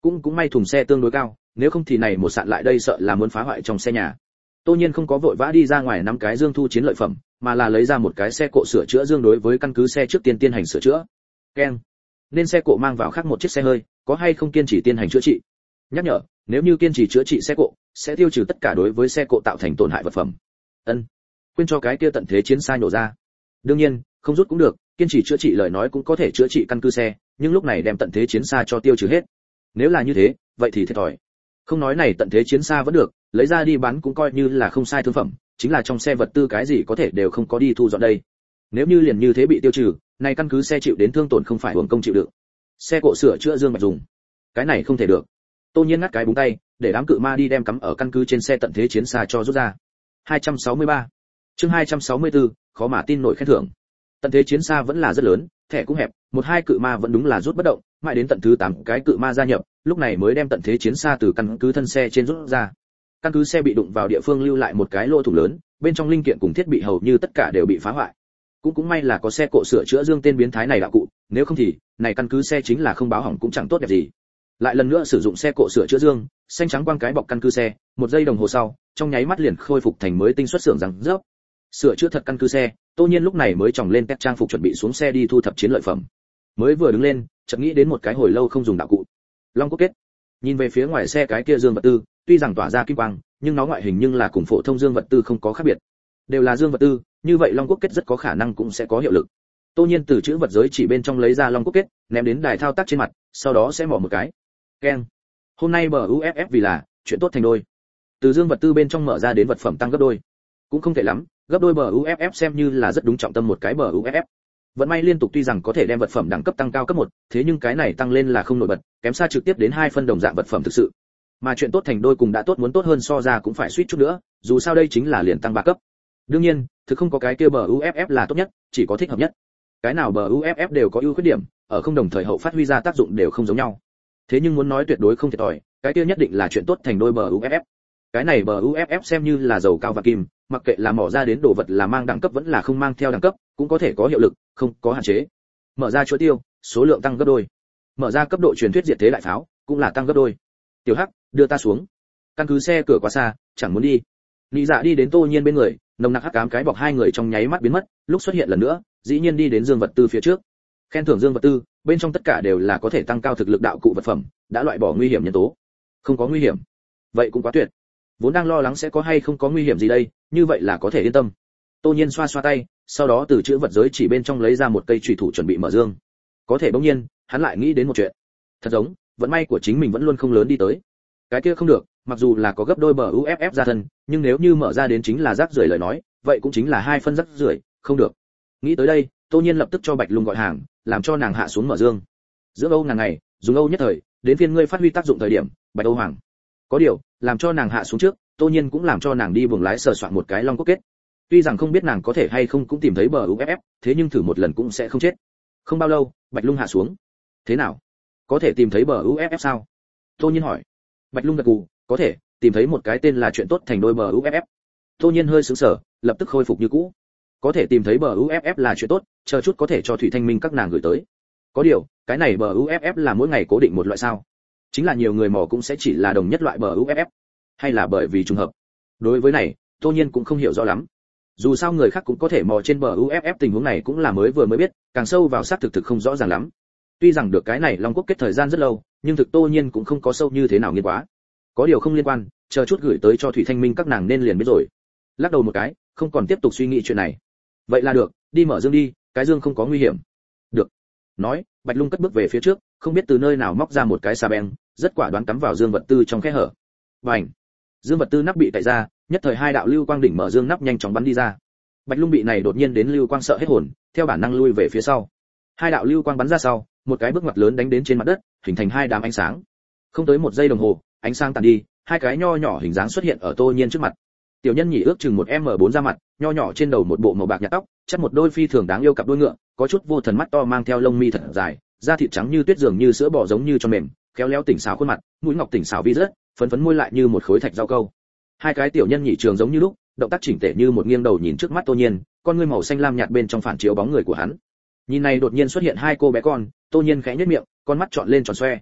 cũng cũng may thùng xe tương đối cao, nếu không thì này một sạn lại đây sợ là muốn phá hoại trong xe nhà. Tô Nhiên không có vội vã đi ra ngoài năm cái dương thu chiến lợi phẩm, mà là lấy ra một cái xe cộ sửa chữa dương đối với căn cứ xe trước tiên tiến hành sửa chữa. Keng. Nên xe cộ mang vào khác một chiếc xe hơi, có hay không kiên trì tiến hành chữa trị? Nhắc nhở, nếu như kiên trì chữa trị xe cộ, sẽ tiêu trừ tất cả đối với xe cộ tạo thành tổn hại vật phẩm. Ân. Quên cho cái kia tận thế chiến xa nổ ra. Đương nhiên, không rút cũng được, kiên trì chữa trị lời nói cũng có thể chữa trị căn cứ xe, nhưng lúc này đem tận thế chiến xa cho tiêu trừ hết. Nếu là như thế, vậy thì thiệt thòi. Không nói này tận thế chiến xa vẫn được, lấy ra đi bán cũng coi như là không sai thương phẩm, chính là trong xe vật tư cái gì có thể đều không có đi thu dọn đây. Nếu như liền như thế bị tiêu trừ, này căn cứ xe chịu đến thương tổn không phải hưởng công chịu đựng. Xe cộ sửa chữa dương bạch dùng, cái này không thể được. Tô Nhiên ngắt cái búng tay, để đám cự ma đi đem cắm ở căn cứ trên xe tận thế chiến xa cho rút ra. hai trăm sáu mươi ba. Chương hai trăm sáu mươi tư, khó mà tin nổi khen thưởng. Tận thế chiến xa vẫn là rất lớn, thẻ cũng hẹp, một hai cự ma vẫn đúng là rút bất động, mãi đến tận thứ tám cái cự ma gia nhập, lúc này mới đem tận thế chiến xa từ căn cứ thân xe trên rút ra. Căn cứ xe bị đụng vào địa phương lưu lại một cái lỗ thủng lớn, bên trong linh kiện cùng thiết bị hầu như tất cả đều bị phá hoại. Cũng cũng may là có xe cộ sửa chữa dương tên biến thái này đạo cụ, nếu không thì này căn cứ xe chính là không báo hỏng cũng chẳng tốt đẹp gì. Lại lần nữa sử dụng xe cộ sửa chữa dương, xanh trắng quang cái bọc căn cứ xe, một giây đồng hồ sau, trong nháy mắt liền khôi phục thành mới tinh xuất xưởng rằng rớp. Sửa chữa thật căn cứ xe, Tô Nhiên lúc này mới chòng lên tét trang phục chuẩn bị xuống xe đi thu thập chiến lợi phẩm. Mới vừa đứng lên, chợt nghĩ đến một cái hồi lâu không dùng đạo cụ. Long cốt kết. Nhìn về phía ngoài xe cái kia dương vật tư, tuy rằng tỏa ra kim quang, nhưng nó ngoại hình nhưng là cùng phổ thông dương vật tư không có khác biệt. Đều là dương vật tư, như vậy long cốt kết rất có khả năng cũng sẽ có hiệu lực. Tô Nhiên từ chữ vật giới chỉ bên trong lấy ra long cốt kết, ném đến đài thao tác trên mặt, sau đó sẽ mỏ một cái. Keng. Hôm nay bờ u ép ép vì là chuyện tốt thành đôi. Từ dương vật tư bên trong mở ra đến vật phẩm tăng gấp đôi. Cũng không tệ lắm, gấp đôi bờ u ép ép xem như là rất đúng trọng tâm một cái bờ u ép ép. Vận may liên tục tuy rằng có thể đem vật phẩm đẳng cấp tăng cao cấp một, thế nhưng cái này tăng lên là không nổi bật, kém xa trực tiếp đến hai phân đồng dạng vật phẩm thực sự. Mà chuyện tốt thành đôi cùng đã tốt muốn tốt hơn so ra cũng phải suýt chút nữa, dù sao đây chính là liền tăng ba cấp. Đương nhiên, thực không có cái kia bờ u ép ép là tốt nhất, chỉ có thích hợp nhất. Cái nào bờ u ép ép đều có ưu khuyết điểm, ở không đồng thời hậu phát huy ra tác dụng đều không giống nhau. Thế nhưng muốn nói tuyệt đối không thiệt thòi, cái kia nhất định là chuyện tốt thành đôi bờ u ép ép. Cái này bờ u ép ép xem như là dầu cao và kim, mặc kệ là mỏ ra đến đồ vật là mang đẳng cấp vẫn là không mang theo đẳng cấp, cũng có thể có hiệu lực, không có hạn chế. Mở ra chuỗi tiêu, số lượng tăng gấp đôi. Mở ra cấp độ truyền thuyết diệt thế đại pháo, cũng là tăng gấp đôi. Tiểu Hắc, đưa ta xuống. Căn cứ xe cửa quá xa, chẳng muốn đi. Lý Dạ đi đến Tô Nhiên bên người, nồng nặc hắc ám cái bọc hai người trong nháy mắt biến mất, lúc xuất hiện lần nữa, dĩ nhiên đi đến dương vật tư phía trước. Khen thưởng dương vật tư, bên trong tất cả đều là có thể tăng cao thực lực đạo cụ vật phẩm, đã loại bỏ nguy hiểm nhân tố. Không có nguy hiểm. Vậy cũng quá tuyệt. Vốn đang lo lắng sẽ có hay không có nguy hiểm gì đây, như vậy là có thể yên tâm. Tô Nhiên xoa xoa tay, sau đó từ chữ vật giới chỉ bên trong lấy ra một cây chùy thủ chuẩn bị mở dương. Có thể bỗng nhiên, hắn lại nghĩ đến một chuyện. Thật giống, vận may của chính mình vẫn luôn không lớn đi tới. Cái kia không được, mặc dù là có gấp đôi bờ u ép ép ra thân, nhưng nếu như mở ra đến chính là rác rưởi lời nói, vậy cũng chính là hai phân rác rưởi, không được. Nghĩ tới đây, Tô Nhiên lập tức cho Bạch Lung gọi hàng, làm cho nàng hạ xuống mở dương. Dưỡng Âu ngàn ngày, dùng Âu nhất thời, đến phiên ngươi phát huy tác dụng thời điểm, Bạch Âu Hoàng. Có điều, làm cho nàng hạ xuống trước, Tô Nhiên cũng làm cho nàng đi buồng lái sờ soạn một cái long cốt kết. Tuy rằng không biết nàng có thể hay không cũng tìm thấy bờ u ép ép, thế nhưng thử một lần cũng sẽ không chết. Không bao lâu, Bạch Lung hạ xuống. Thế nào? Có thể tìm thấy bờ u ép ép sao? Tô Nhiên hỏi. Bạch Lung gật gù, có thể, tìm thấy một cái tên là chuyện tốt thành đôi bờ u ép ép. Tô Nhiên hơi sững sờ, lập tức khôi phục như cũ. Có thể tìm thấy bờ u ép ép là chuyện tốt, chờ chút có thể cho Thủy Thanh Minh các nàng gửi tới. Có điều, cái này bờ u ép ép là mỗi ngày cố định một loại sao? Chính là nhiều người mò cũng sẽ chỉ là đồng nhất loại bờ u ép ép, hay là bởi vì trùng hợp? Đối với này, Tô Nhiên cũng không hiểu rõ lắm. Dù sao người khác cũng có thể mò trên bờ u ép ép, tình huống này cũng là mới vừa mới biết, càng sâu vào xác thực thực không rõ ràng lắm. Tuy rằng được cái này long cốt kết thời gian rất lâu, nhưng thực Tô Nhiên cũng không có sâu như thế nào nghiên quá. Có điều không liên quan, chờ chút gửi tới cho Thủy Thanh Minh các nàng nên liền biết rồi. Lắc đầu một cái, không còn tiếp tục suy nghĩ chuyện này. Vậy là được, đi mở dương đi, cái dương không có nguy hiểm. Được. Nói, Bạch Lung cất bước về phía trước, không biết từ nơi nào móc ra một cái xà beng, rất quả đoán cắm vào dương vật tư trong khe hở. Bành. Dương vật tư nắp bị tẩy ra, nhất thời hai đạo lưu quang đỉnh mở dương nắp nhanh chóng bắn đi ra. Bạch Lung bị này đột nhiên đến lưu quang sợ hết hồn, theo bản năng lui về phía sau. Hai đạo lưu quang bắn ra sau, một cái bước ngoặt lớn đánh đến trên mặt đất, hình thành hai đám ánh sáng. Không tới một giây đồng hồ, ánh sáng tàn đi, hai cái nho nhỏ hình dáng xuất hiện ở Tô Nhiên trước mặt. Tiểu nhân nhỉ ước chừng một em bốn ra mặt, nho nhỏ trên đầu một bộ màu bạc nhạt tóc, chắc một đôi phi thường đáng yêu cặp đuôi ngựa, có chút vô thần mắt to mang theo lông mi thật dài, da thịt trắng như tuyết dường như sữa bò giống như cho mềm, khéo léo tỉnh xảo khuôn mặt, mũi ngọc tỉnh xảo vi rất, phấn phấn môi lại như một khối thạch rau câu. Hai cái tiểu nhân nhị trường giống như lúc, động tác chỉnh tề như một nghiêng đầu nhìn trước mắt Tô Nhiên, con ngươi màu xanh lam nhạt bên trong phản chiếu bóng người của hắn. Nhìn này đột nhiên xuất hiện hai cô bé con, Tô Nhiên khẽ nhếch miệng, con mắt trọn lên tròn xoe.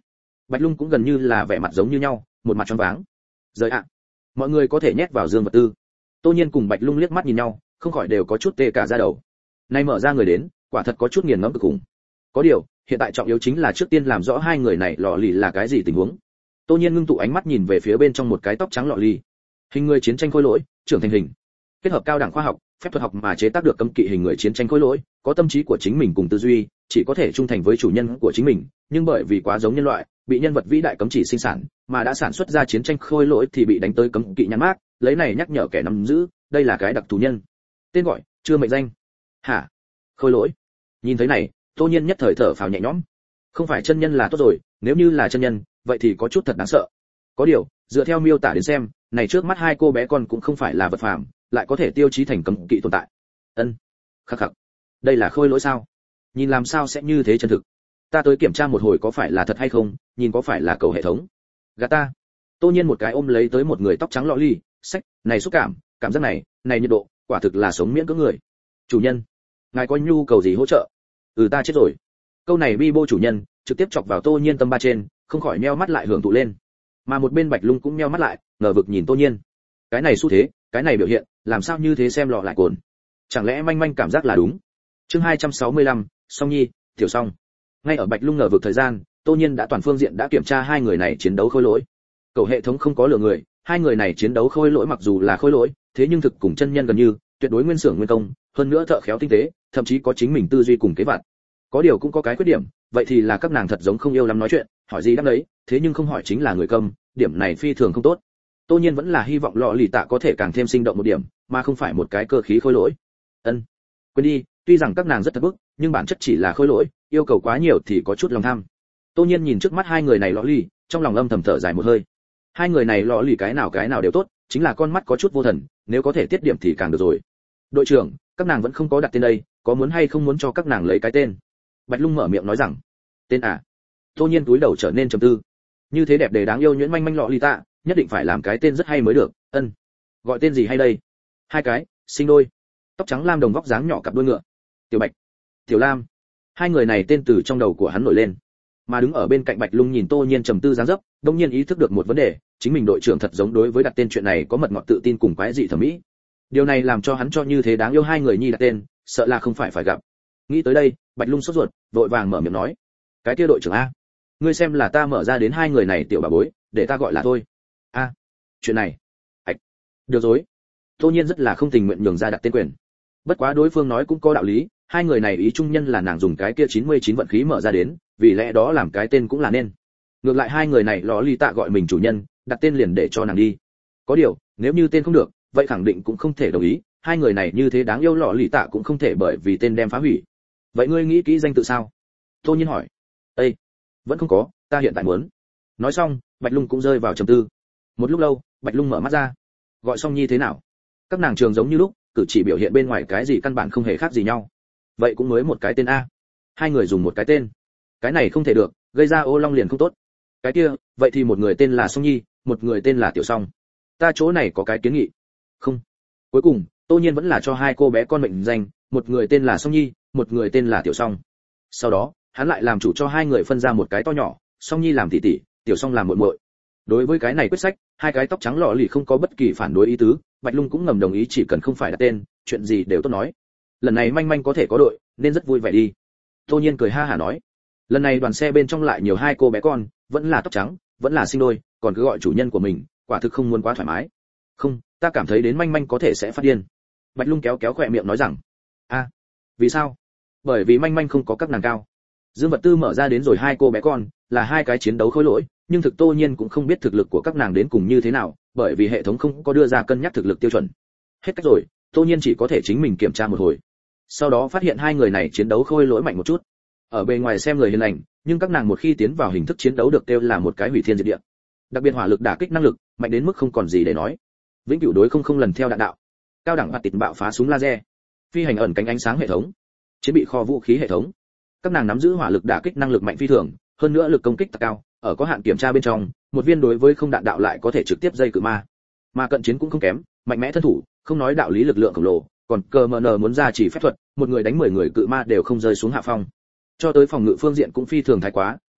Bạch Lung cũng gần như là vẻ mặt giống như nhau, một mặt choáng váng. Rời ạ, mọi người có thể nhét vào dương vật tư. Tô Nhiên cùng Bạch Lung liếc mắt nhìn nhau, không khỏi đều có chút tê cả da đầu. Nay mở ra người đến, quả thật có chút nghiền ngẫm cực khủng. Có điều, hiện tại trọng yếu chính là trước tiên làm rõ hai người này lọ lì là cái gì tình huống. Tô Nhiên ngưng tụ ánh mắt nhìn về phía bên trong một cái tóc trắng lọ lì. Hình người chiến tranh khối lỗi, trưởng thành hình. Kết hợp cao đẳng khoa học, phép thuật học mà chế tác được cấm kỵ hình người chiến tranh khối lỗi, có tâm trí của chính mình cùng tư duy, chỉ có thể trung thành với chủ nhân của chính mình, nhưng bởi vì quá giống nhân loại, bị nhân vật vĩ đại cấm chỉ sinh sản, mà đã sản xuất ra chiến tranh khối lỗi thì bị đánh tới cấm kỵ nhãn mác, lấy này nhắc nhở kẻ nắm giữ, đây là cái đặc thù nhân. Tên gọi, chưa mệnh danh. Hả? Khối lỗi. Nhìn thấy này, Tô Nhiên nhất thời thở phào nhẹ nhõm. Không phải chân nhân là tốt rồi, nếu như là chân nhân, vậy thì có chút thật đáng sợ. Có điều, dựa theo miêu tả đến xem, này trước mắt hai cô bé con cũng không phải là vật phàm, lại có thể tiêu chí thành cấm kỵ tồn tại. Ân, khắc khắc, đây là khôi lỗi sao? Nhìn làm sao sẽ như thế chân thực? Ta tới kiểm tra một hồi có phải là thật hay không, nhìn có phải là cầu hệ thống. Gạt ta. Tô Nhiên một cái ôm lấy tới một người tóc trắng lọ ly, sách, này xúc cảm, cảm giác này, này nhiệt độ, quả thực là sống miễn cưỡng người. Chủ nhân, ngài có nhu cầu gì hỗ trợ? Ừ ta chết rồi. Câu này bi bô chủ nhân, trực tiếp chọc vào Tô Nhiên tâm ba trên, không khỏi nheo mắt lại hưởng thụ lên. Mà một bên Bạch Lung cũng nheo mắt lại, ngờ vực nhìn Tô Nhiên. Cái này xu thế, cái này biểu hiện, làm sao như thế xem lọ lại cồn. Chẳng lẽ manh manh cảm giác là đúng? Chương hai trăm sáu mươi lăm, Song Nhi, Tiểu Song. Ngay ở Bạch Lung ngờ vực thời gian, Tô Nhiên đã toàn phương diện đã kiểm tra hai người này chiến đấu khôi lỗi. Cầu hệ thống không có lừa người, hai người này chiến đấu khôi lỗi mặc dù là khôi lỗi, thế nhưng thực cùng chân nhân gần như, tuyệt đối nguyên xưởng nguyên công, hơn nữa thợ khéo tinh tế, thậm chí có chính mình tư duy cùng kế vật. Có điều cũng có cái khuyết điểm, vậy thì là các nàng thật giống không yêu lắm nói chuyện, hỏi gì đáp đấy, thế nhưng không hỏi chính là người câm, điểm này phi thường không tốt. Tô Nhiên vẫn là hy vọng lọ lì tạ có thể càng thêm sinh động một điểm, mà không phải một cái cơ khí khôi lỗi. Ân, quên đi, tuy rằng các nàng rất thật bức, nhưng bản chất chỉ là khôi lỗi, yêu cầu quá nhiều thì có chút lòng tham. Tô Nhiên nhìn trước mắt hai người này lọ lì, trong lòng âm thầm thở dài một hơi. Hai người này lọ lì cái nào cái nào đều tốt, chính là con mắt có chút vô thần, nếu có thể tiết điểm thì càng được rồi. Đội trưởng, các nàng vẫn không có đặt tên đây, có muốn hay không muốn cho các nàng lấy cái tên? Bạch Lung mở miệng nói rằng, tên à? Tô Nhiên túi đầu trở nên trầm tư. Như thế đẹp để đáng yêu nhuyễn manh manh lọ lì tạ, nhất định phải làm cái tên rất hay mới được. Ân, gọi tên gì hay đây? Hai cái, sinh đôi. Tóc trắng lam đồng vóc dáng nhỏ cặp đuôi ngựa. Tiểu Bạch, Tiểu Lam. Hai người này tên từ trong đầu của hắn nổi lên. Mà đứng ở bên cạnh Bạch Lung nhìn Tô Nhiên trầm tư dáng dấp, đột nhiên ý thức được một vấn đề, chính mình đội trưởng thật giống đối với đặt tên chuyện này có mật ngọt tự tin cùng quái dị thẩm mỹ. Điều này làm cho hắn cho như thế đáng yêu hai người nhi đặt tên, sợ là không phải phải gặp. Nghĩ tới đây, Bạch Lung sốt ruột, vội vàng mở miệng nói: "Cái kia đội trưởng a, ngươi xem là ta mở ra đến hai người này tiểu bà bối, để ta gọi là thôi." "A, chuyện này." "Ảch, được rồi." Tô Nhiên rất là không tình nguyện nhường ra đặt tên quyền. Bất quá đối phương nói cũng có đạo lý, hai người này ý trung nhân là nàng dùng cái kia chín mươi chín vận khí mở ra đến, vì lẽ đó làm cái tên cũng là nên. Ngược lại hai người này lọ ly tạ gọi mình chủ nhân, đặt tên liền để cho nàng đi. Có điều, nếu như tên không được, vậy khẳng định cũng không thể đồng ý, hai người này như thế đáng yêu lọ lì tạ cũng không thể bởi vì tên đem phá hủy. Vậy ngươi nghĩ kỹ danh tự sao? Tô Nhiên hỏi. Ê, vẫn không có, ta hiện tại muốn. Nói xong, Bạch Lung cũng rơi vào trầm tư. Một lúc lâu, Bạch Lung mở mắt ra. Gọi Song Nhi thế nào? Các nàng trường giống như lúc, cử chỉ biểu hiện bên ngoài cái gì căn bản không hề khác gì nhau. Vậy cũng mới một cái tên a. Hai người dùng một cái tên. Cái này không thể được, gây ra ô long liền không tốt. Cái kia, vậy thì một người tên là Song Nhi, một người tên là Tiểu Song. Ta chỗ này có cái kiến nghị. Không. Cuối cùng, Tô Nhiên vẫn là cho hai cô bé con mệnh danh, một người tên là Song Nhi, một người tên là Tiểu Song. Sau đó, hắn lại làm chủ cho hai người phân ra một cái to nhỏ, Song Nhi làm tỷ tỷ, Tiểu Song làm muội muội. Đối với cái này quyết sách, hai cái tóc trắng lọ lì không có bất kỳ phản đối ý tứ, Bạch Lung cũng ngầm đồng ý chỉ cần không phải đặt tên, chuyện gì đều tốt nói. Lần này manh manh có thể có đội, nên rất vui vẻ đi. Tô Nhiên cười ha hả nói. Lần này đoàn xe bên trong lại nhiều hai cô bé con, vẫn là tóc trắng, vẫn là sinh đôi, còn cứ gọi chủ nhân của mình, quả thực không muốn quá thoải mái. Không, ta cảm thấy đến manh manh có thể sẽ phát điên. Bạch Lung kéo kéo khỏe miệng nói rằng, a, vì sao? Bởi vì manh manh không có các nàng cao. Dương vật tư mở ra đến rồi hai cô bé con, là hai cái chiến đấu khối lỗi, nhưng thực Tô Nhiên cũng không biết thực lực của các nàng đến cùng như thế nào, bởi vì hệ thống không có đưa ra cân nhắc thực lực tiêu chuẩn. Hết cách rồi, Tô Nhiên chỉ có thể chính mình kiểm tra một hồi. Sau đó phát hiện hai người này chiến đấu khôi lỗi mạnh một chút. Ở bề ngoài xem người hiền lành, nhưng các nàng một khi tiến vào hình thức chiến đấu được tiêu là một cái hủy thiên diệt địa. Đặc biệt hỏa lực đả kích năng lực, mạnh đến mức không còn gì để nói. Vĩnh cửu đối không không lần theo đạn đạo. Cao đẳng hoạt tịt bạo phá súng laser. Phi hành ẩn cánh ánh sáng hệ thống. Chiến bị kho vũ khí hệ thống. Các nàng nắm giữ hỏa lực đả kích năng lực mạnh phi thường, hơn nữa lực công kích cao, ở có hạn kiểm tra bên trong, một viên đối với không đạn đạo lại có thể trực tiếp dây cự ma. Mà cận chiến cũng không kém, mạnh mẽ thân thủ, không nói đạo lý lực lượng khổng lồ, còn cờ mờ nờ muốn ra chỉ phép thuật, một người đánh mười người cự ma đều không rơi xuống hạ phong. Cho tới phòng ngự phương diện cũng phi thường thái quá,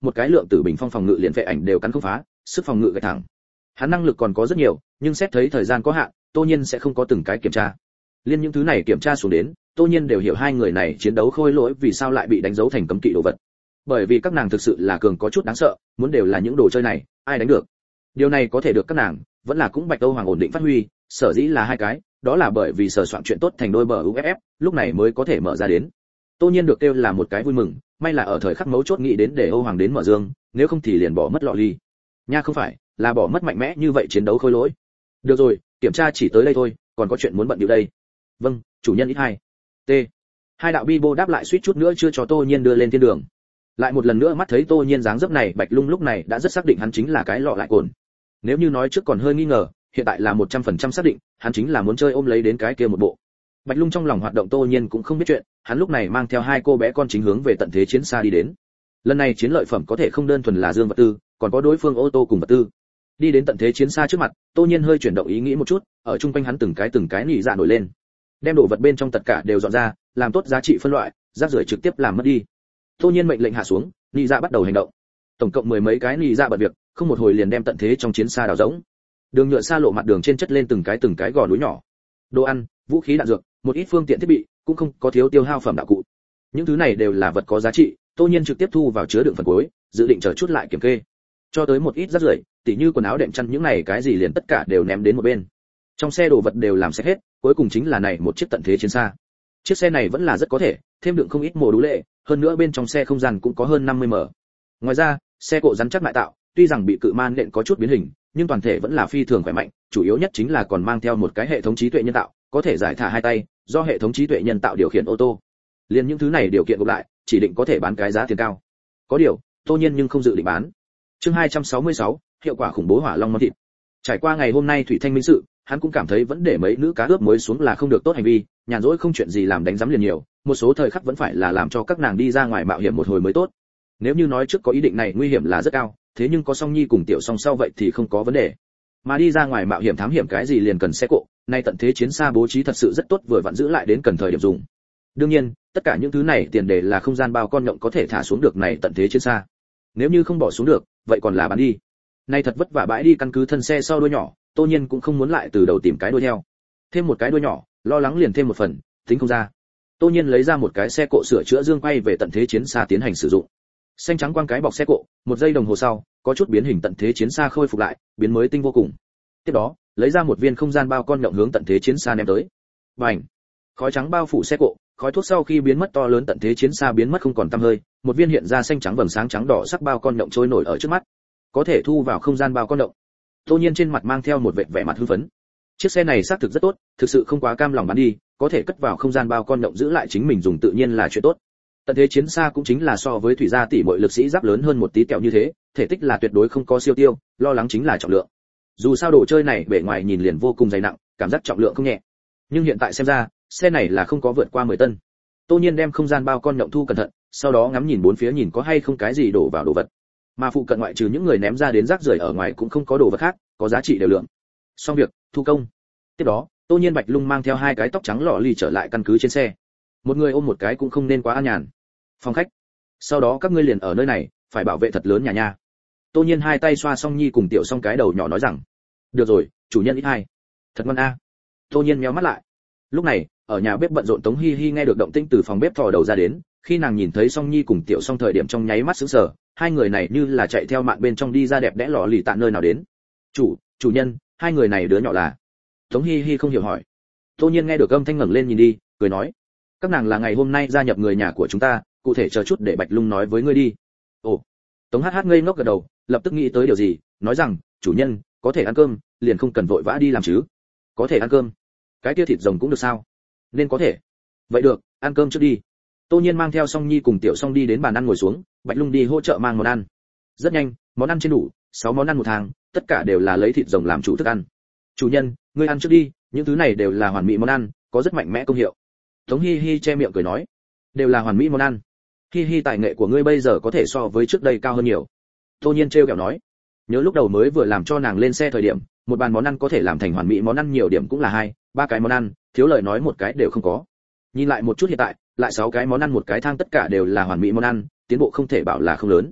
một cái lượng tử bình phong phòng ngự liền vệ ảnh đều cắn không phá, sức phòng ngự gạch thẳng. Hắn năng lực còn có rất nhiều, nhưng xét thấy thời gian có hạn, Tô Nhiên sẽ không có từng cái kiểm tra. Liên những thứ này kiểm tra xuống đến, Tô Nhiên đều hiểu hai người này chiến đấu khôi lỗi vì sao lại bị đánh dấu thành cấm kỵ đồ vật. Bởi vì các nàng thực sự là cường có chút đáng sợ, muốn đều là những đồ chơi này, ai đánh được. Điều này có thể được các nàng, vẫn là cũng Bạch Âu Hoàng ổn định phát huy, sở dĩ là hai cái, đó là bởi vì sở soạn chuyện tốt thành đôi bờ u ép ép, lúc này mới có thể mở ra đến. Tô Nhiên được kêu là một cái vui mừng, may là ở thời khắc mấu chốt nghĩ đến để Âu Hoàng đến mở dương, nếu không thì liền bỏ mất lọ ly. Nha không phải, là bỏ mất mạnh mẽ như vậy chiến đấu khôi lỗi. Được rồi, kiểm tra chỉ tới đây thôi, còn có chuyện muốn bận điệu đây. Vâng, chủ nhân ít hai. T. Hai đạo bi bô đáp lại suýt chút nữa chưa cho Tô Nhiên đưa lên thiên đường. Lại một lần nữa mắt thấy Tô Nhiên dáng dấp này, Bạch Lung lúc này đã rất xác định hắn chính là cái lọ lại cồn. Nếu như nói trước còn hơi nghi ngờ, hiện tại là một trăm phần trăm xác định, hắn chính là muốn chơi ôm lấy đến cái kia một bộ. Bạch Lung trong lòng hoạt động Tô Nhiên cũng không biết chuyện, hắn lúc này mang theo hai cô bé con chính hướng về tận thế chiến xa đi đến. Lần này chiến lợi phẩm có thể không đơn thuần là dương vật tư, còn có đối phương ô tô cùng vật tư. Đi đến tận thế chiến xa trước mặt, Tô Nhiên hơi chuyển động ý nghĩ một chút, ở chung quanh hắn từng cái từng cái nỉ dạ nổi lên. Đem đồ vật bên trong tất cả đều dọn ra, làm tốt giá trị phân loại, rác rưởi trực tiếp làm mất đi. Tô Nhiên mệnh lệnh hạ xuống, nỉ dạ bắt đầu hành động. Tổng cộng mười mấy cái nỉ dạ bận việc, không một hồi liền đem tận thế trong chiến xa đào rỗng. Đường nhựa xa lộ mặt đường trên chất lên từng cái từng cái gò núi nhỏ. Đồ ăn, vũ khí đạn dược, một ít phương tiện thiết bị, cũng không có thiếu tiêu hao phẩm đạo cụ. Những thứ này đều là vật có giá trị, Tô Nhiên trực tiếp thu vào chứa đựng phần cuối, dự định chờ chút lại kiểm kê. Cho tới một ít rác rưởi, tỉ như quần áo đệm chăn những này cái gì liền tất cả đều ném đến một bên. Trong xe đồ vật đều làm sạch hết, cuối cùng chính là này một chiếc tận thế chiến xa. Chiếc xe này vẫn là rất có thể, thêm đựng không ít mồ đú lệ, hơn nữa bên trong xe không gian cũng có hơn năm mươi mét. Ngoài ra, xe cộ rắn chắc mại tạo, tuy rằng bị cự man nện có chút biến hình, nhưng toàn thể vẫn là phi thường khỏe mạnh, chủ yếu nhất chính là còn mang theo một cái hệ thống trí tuệ nhân tạo, có thể giải thả hai tay, do hệ thống trí tuệ nhân tạo điều khiển ô tô. Liên những thứ này điều kiện gộp lại, chỉ định có thể bán cái giá tiền cao. Có điều, Tô Nhiên nhưng không dự định bán. Chương hai trăm sáu mươi sáu, hiệu quả khủng bố hỏa long món thịt. Trải qua ngày hôm nay thủy thanh minh sự, hắn cũng cảm thấy vẫn để mấy nữ cá ướp muối xuống là không được tốt hành vi, nhàn rỗi không chuyện gì làm đánh giấm liền nhiều, một số thời khắc vẫn phải là làm cho các nàng đi ra ngoài mạo hiểm một hồi mới tốt. Nếu như nói trước có ý định này nguy hiểm là rất cao, thế nhưng có Song Nhi cùng Tiểu Song sau vậy thì không có vấn đề. Mà đi ra ngoài mạo hiểm thám hiểm cái gì liền cần xe cộ, nay tận thế chiến xa bố trí thật sự rất tốt, vừa vặn giữ lại đến cần thời điểm dùng. Đương nhiên, tất cả những thứ này tiền đề là không gian bao con nhộng có thể thả xuống được này tận thế chiến xa. Nếu như không bỏ xuống được, vậy còn là bán đi. Nay thật vất vả bãi đi căn cứ thân xe sau đuôi nhỏ, Tô Nhiên cũng không muốn lại từ đầu tìm cái đuôi theo. Thêm một cái đuôi nhỏ, lo lắng liền thêm một phần, tính không ra. Tô Nhiên lấy ra một cái xe cộ sửa chữa dương quay về tận thế chiến xa tiến hành sử dụng. Xanh trắng quang cái bọc xe cộ, một giây đồng hồ sau, có chút biến hình tận thế chiến xa khôi phục lại, biến mới tinh vô cùng. Tiếp đó, lấy ra một viên không gian bao con nhộng hướng tận thế chiến xa ném tới. Bành! Khói trắng bao phủ xe cộ, khói thuốc sau khi biến mất to lớn tận thế chiến xa biến mất không còn tăm hơi, một viên hiện ra xanh trắng vầng sáng trắng đỏ sắc bao con nhộng trôi nổi ở trước mắt. Có thể thu vào không gian bao con nhộng. Tô Nhiên trên mặt mang theo một vẻ vẻ mặt hưng phấn. Chiếc xe này xác thực rất tốt, thực sự không quá cam lòng bán đi, có thể cất vào không gian bao con nhộng giữ lại chính mình dùng tự nhiên là chuyện tốt. Tận thế chiến xa cũng chính là so với thủy gia tỷ muội lực sĩ giáp lớn hơn một tí kẹo như thế, thể tích là tuyệt đối không có siêu tiêu, lo lắng chính là trọng lượng. Dù sao đồ chơi này bề ngoài nhìn liền vô cùng dày nặng, cảm giác trọng lượng không nhẹ. Nhưng hiện tại xem ra, xe này là không có vượt qua mười tấn. Tô Nhiên đem không gian bao con nhộng thu cẩn thận, sau đó ngắm nhìn bốn phía nhìn có hay không cái gì đổ vào đồ vật. Mà phụ cận ngoại trừ những người ném ra đến rác rưởi ở ngoài cũng không có đồ vật khác, có giá trị đều lượng. Xong việc, thu công. Tiếp đó, Tô Nhiên Bạch Lung mang theo hai cái tóc trắng lọ lì trở lại căn cứ trên xe. Một người ôm một cái cũng không nên quá an nhàn. Phòng khách. Sau đó các ngươi liền ở nơi này, phải bảo vệ thật lớn nhà nha. Tô Nhiên hai tay xoa Song Nhi cùng Tiểu Song cái đầu nhỏ nói rằng. Được rồi, chủ nhân ít hai. Thật ngoan a. Tô Nhiên méo mắt lại. Lúc này, ở nhà bếp bận rộn Tống Hi Hi nghe được động tĩnh từ phòng bếp thò đầu ra đến, khi nàng nhìn thấy Song Nhi cùng Tiểu Song thời điểm trong nháy mắt sững sờ, hai người này như là chạy theo mạn bên trong đi ra đẹp đẽ lọ lì tạ nơi nào đến. Chủ, chủ nhân, hai người này đứa nhỏ là? Tống Hi Hi không hiểu hỏi. Tô Nhiên nghe được âm thanh ngẩng lên nhìn đi, cười nói, các nàng là ngày hôm nay gia nhập người nhà của chúng ta, cụ thể chờ chút để Bạch Lung nói với ngươi đi. Ồ. Tống Hát Hát ngây ngốc gật đầu, lập tức nghĩ tới điều gì, nói rằng, chủ nhân, có thể ăn cơm, liền không cần vội vã đi làm chứ? Có thể ăn cơm? Cái kia thịt rồng cũng được sao? Nên có thể. Vậy được, ăn cơm trước đi. Tô Nhiên mang theo Song Nhi cùng Tiểu Song đi đến bàn ăn ngồi xuống, Bạch Lung đi hỗ trợ mang món ăn. Rất nhanh, món ăn trên đủ, sáu món ăn một hàng, tất cả đều là lấy thịt rồng làm chủ thức ăn. Chủ nhân, ngươi ăn trước đi, những thứ này đều là hoàn mỹ món ăn, có rất mạnh mẽ công hiệu. Tống Hi Hi che miệng cười nói, đều là hoàn mỹ món ăn. Hi Hi, tài nghệ của ngươi bây giờ có thể so với trước đây cao hơn nhiều. Tô Nhiên trêu ghẹo nói, nhớ lúc đầu mới vừa làm cho nàng lên xe thời điểm, một bàn món ăn có thể làm thành hoàn mỹ món ăn nhiều điểm cũng là hai, ba cái món ăn, thiếu lời nói một cái đều không có. Nhìn lại một chút hiện tại, lại sáu cái món ăn một cái thang tất cả đều là hoàn mỹ món ăn, tiến bộ không thể bảo là không lớn.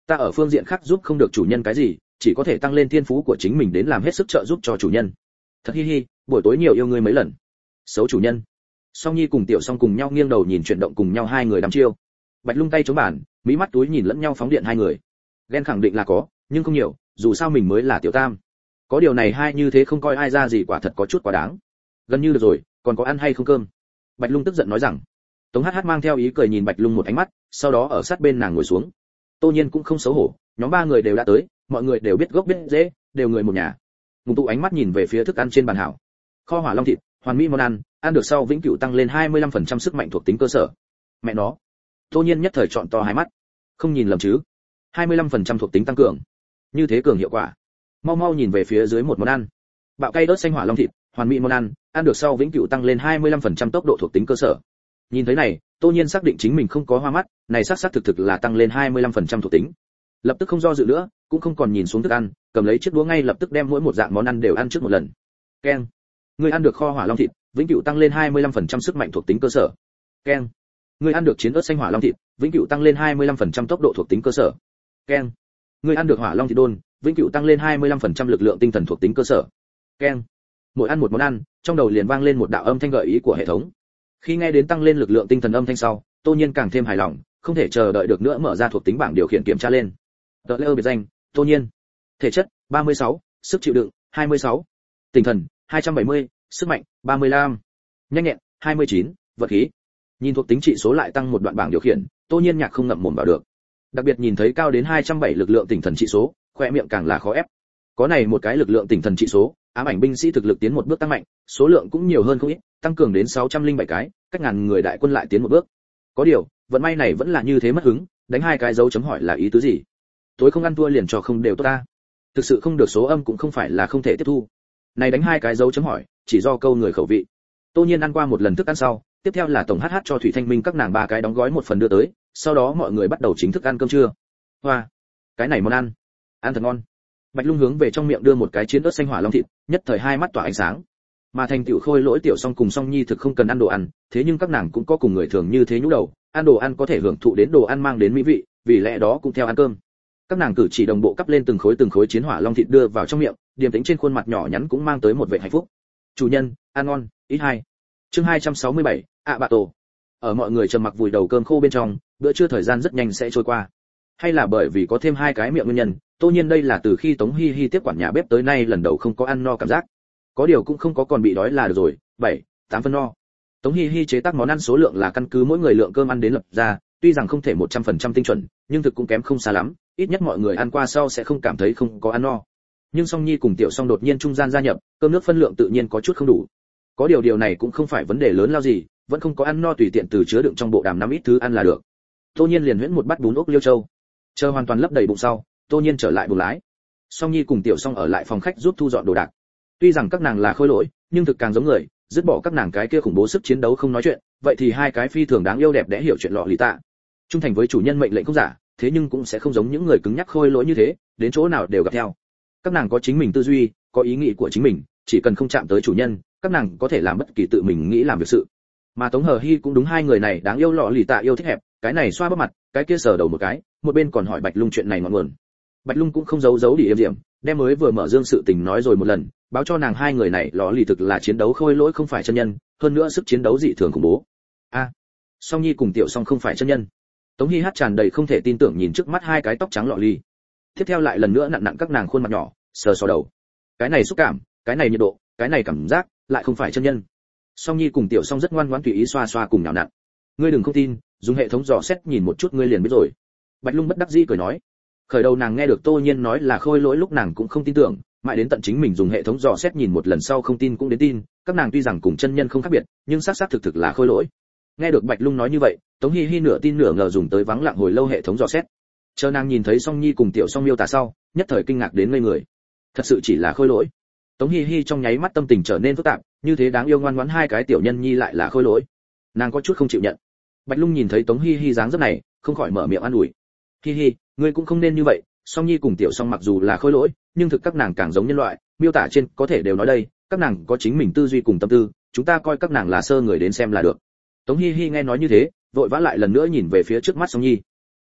Ta ở phương diện khác giúp không được chủ nhân cái gì, chỉ có thể tăng lên thiên phú của chính mình đến làm hết sức trợ giúp cho chủ nhân. Thật hi hi, buổi tối nhiều yêu ngươi mấy lần. Xấu chủ nhân. Song Nhi cùng Tiểu Song cùng nhau nghiêng đầu nhìn chuyển động cùng nhau hai người đắm chiêu. Bạch Lung tay chống bàn, mí mắt túi nhìn lẫn nhau phóng điện hai người. Ghen khẳng định là có, nhưng không nhiều, dù sao mình mới là tiểu tam. Có điều này hai như thế không coi ai ra gì quả thật có chút quá đáng. Gần như được rồi, còn có ăn hay không cơm? Bạch Lung tức giận nói rằng. Tống Hát Hát mang theo ý cười nhìn Bạch Lung một ánh mắt, sau đó ở sát bên nàng ngồi xuống. Tô Nhiên cũng không xấu hổ, nhóm ba người đều đã tới, mọi người đều biết gốc biết rễ, đều người một nhà. Ngùng tụ ánh mắt nhìn về phía thức ăn trên bàn hảo. Kho hỏa long thịt, hoàn mỹ món ăn, ăn được sau vĩnh cửu tăng lên hai mươi lăm phần trăm sức mạnh thuộc tính cơ sở. Mẹ nó. Tô Nhiên nhất thời trọn to hai mắt. Không nhìn lầm chứ? hai mươi lăm phần trăm thuộc tính tăng cường. Như thế cường hiệu quả. Mau mau nhìn về phía dưới một món ăn. Bạo cay đớt xanh hỏa long thịt, hoàn mỹ món ăn, ăn được sau vĩnh cửu tăng lên hai mươi lăm phần trăm tốc độ thuộc tính cơ sở. Nhìn thấy này, Tô Nhiên xác định chính mình không có hoa mắt, này xác xác thực thực là tăng lên hai mươi lăm phần trăm thuộc tính. Lập tức không do dự nữa, cũng không còn nhìn xuống thức ăn, cầm lấy chiếc đũa ngay lập tức đem mỗi một dạng món ăn đều ăn trước một lần. Keng. Người ăn được kho hỏa long thịt, vĩnh cửu tăng lên hai mươi lăm phần trăm sức mạnh thuộc tính cơ sở. Keng. Người ăn được chiến ớt xanh hỏa long thịt, vĩnh cửu tăng lên hai mươi lăm phần trăm tốc độ thuộc tính cơ sở. Keng. Người ăn được hỏa long thịt đôn, vĩnh cửu tăng lên hai mươi lăm phần trăm lực lượng tinh thần thuộc tính cơ sở. Keng. Mỗi ăn một món ăn, trong đầu liền vang lên một đạo âm thanh gợi ý của hệ thống. Khi nghe đến tăng lên lực lượng tinh thần âm thanh sau, Tô Nhiên càng thêm hài lòng, không thể chờ đợi được nữa mở ra thuộc tính bảng điều khiển kiểm tra lên. Tờ lơ biệt danh, Tô Nhiên. Thể chất, ba mươi sáu, sức chịu đựng, hai mươi sáu. Tinh thần, hai trăm bảy mươi, sức mạnh, ba mươi lăm. Nhanh nhẹn, hai mươi chín, vật khí. Nhìn thuộc tính trị số lại tăng một đoạn bảng điều khiển, Tô Nhiên nhạc không ngậm mồm vào được. Đặc biệt nhìn thấy cao đến hai trăm bảy lực lượng tinh thần trị số, khoe miệng càng là khó ép. Có này một cái lực lượng tinh thần trị số, ám ảnh binh sĩ thực lực tiến một bước tăng mạnh, số lượng cũng nhiều hơn không ít, tăng cường đến sáu trăm lẻ bảy cái, cách ngàn người đại quân lại tiến một bước. Có điều, vận may này vẫn là như thế mất hứng, đánh hai cái dấu chấm hỏi là ý tứ gì? Tối không ăn thua liền cho không đều tốt ta. Thực sự không được số âm cũng không phải là không thể tiếp thu. Này đánh hai cái dấu chấm hỏi, chỉ do câu người khẩu vị. Tô Nhiên ăn qua một lần thức ăn sau, tiếp theo là tổng hát hát cho Thủy Thanh Minh các nàng ba cái đóng gói một phần đưa tới, sau đó mọi người bắt đầu chính thức ăn cơm trưa. Hoa, cái này món ăn, ăn thật ngon. Bạch Lung hướng về trong miệng đưa một cái chiến ớt xanh hỏa long thịt, nhất thời hai mắt tỏa ánh sáng. Mà thành tiểu khôi lỗi Tiểu Song cùng Song Nhi thực không cần ăn đồ ăn, thế nhưng các nàng cũng có cùng người thường như thế nhũ đầu, ăn đồ ăn có thể hưởng thụ đến đồ ăn mang đến mỹ vị, vì lẽ đó cũng theo ăn cơm. Các nàng cử chỉ đồng bộ cắp lên từng khối từng khối chiến hỏa long thịt đưa vào trong miệng, điềm tĩnh trên khuôn mặt nhỏ nhắn cũng mang tới một vẻ hạnh phúc. Chủ nhân, ăn ngon, ít hai. Chương hai trăm sáu mươi bảy, ạ bạ tổ. Ở mọi người trầm mặc vùi đầu cơm khô bên trong, bữa trưa thời gian rất nhanh sẽ trôi qua. Hay là bởi vì có thêm hai cái miệng nguyên nhân, Tô Nhiên đây là từ khi Tống Hi Hi tiếp quản nhà bếp tới nay lần đầu không có ăn no cảm giác. Có điều cũng không có còn bị đói là được rồi, bảy, tám phân no. Tống Hi Hi chế tác món ăn số lượng là căn cứ mỗi người lượng cơm ăn đến lập ra, tuy rằng không thể một trăm phần trăm tinh chuẩn, nhưng thực cũng kém không xa lắm, ít nhất mọi người ăn qua sau sẽ không cảm thấy không có ăn no. Nhưng Song Nhi cùng Tiểu Song đột nhiên trung gian gia nhập, cơm nước phân lượng tự nhiên có chút không đủ. Có điều điều này cũng không phải vấn đề lớn lao gì, vẫn không có ăn no tùy tiện từ chứa đựng trong bộ đàm năm ít thứ ăn là được. Tô Nhiên liền huyễn một bát bún ốc liêu châu. Chờ hoàn toàn lấp đầy bụng sau, Tô Nhiên trở lại buồng lái. Song Nhi cùng Tiểu Song ở lại phòng khách giúp thu dọn đồ đạc. Tuy rằng các nàng là khôi lỗi, nhưng thực càng giống người, dứt bỏ các nàng cái kia khủng bố sức chiến đấu không nói chuyện, vậy thì hai cái phi thường đáng yêu đẹp đẽ hiểu chuyện lọ lì tạ. Trung thành với chủ nhân mệnh lệnh không giả, thế nhưng cũng sẽ không giống những người cứng nhắc khôi lỗi như thế, đến chỗ nào đều gặp theo. Các nàng có chính mình tư duy, có ý nghĩ của chính mình, chỉ cần không chạm tới chủ nhân, các nàng có thể làm bất kỳ tự mình nghĩ làm việc sự. Mà Tống Hờ Hi cũng đúng hai người này đáng yêu lọ lì tạ yêu thích hẹp, cái này xoa bắp mặt, cái kia sờ đầu một cái, một bên còn hỏi Bạch Lung chuyện này ngọn nguồn. Bạch Lung cũng không giấu giấu đi im diệm, đem mới vừa mở dương sự tình nói rồi một lần, báo cho nàng hai người này lọ lì thực là chiến đấu khôi lỗi không phải chân nhân, hơn nữa sức chiến đấu dị thường khủng bố. A, à, Song Nhi cùng Tiểu Song không phải chân nhân. Tống Hi Hát tràn đầy không thể tin tưởng nhìn trước mắt hai cái tóc trắng lọ lì. Tiếp theo lại lần nữa nặn nặn các nàng khuôn mặt nhỏ, sờ sờ đầu. Cái này xúc cảm, cái này nhiệt độ, cái này cảm giác, lại không phải chân nhân. Song Nhi cùng Tiểu Song rất ngoan ngoãn tùy ý xoa xoa cùng nhào nặn. Ngươi đừng không tin, dùng hệ thống dò xét nhìn một chút ngươi liền biết rồi. Bạch Lung bất đắc dĩ cười nói. Khởi đầu nàng nghe được Tô Nhiên nói là khôi lỗi lúc nàng cũng không tin tưởng, mãi đến tận chính mình dùng hệ thống dò xét nhìn một lần sau không tin cũng đến tin, các nàng tuy rằng cùng chân nhân không khác biệt, nhưng xác xác thực thực là khôi lỗi. Nghe được Bạch Lung nói như vậy, Tống Hi Hi nửa tin nửa ngờ dùng tới vắng lặng hồi lâu hệ thống dò xét. Chờ nàng nhìn thấy Song Nhi cùng Tiểu Song miêu tả sau, nhất thời kinh ngạc đến ngây người. Thật sự chỉ là khôi lỗi. Tống Hi Hi trong nháy mắt tâm tình trở nên phức tạp, như thế đáng yêu ngoan ngoãn hai cái tiểu nhân nhi lại là khôi lỗi. Nàng có chút không chịu nhận. Bạch Lung nhìn thấy Tống Hi Hi dáng dấp này, không khỏi mở miệng an ủi. Hi Hi, ngươi cũng không nên như vậy, Song Nhi cùng Tiểu Song mặc dù là khôi lỗi, nhưng thực các nàng càng giống nhân loại, miêu tả trên có thể đều nói đây, các nàng có chính mình tư duy cùng tâm tư, chúng ta coi các nàng là sơ người đến xem là được. Tống Hi Hi nghe nói như thế, vội vã lại lần nữa nhìn về phía trước mắt Song Nhi.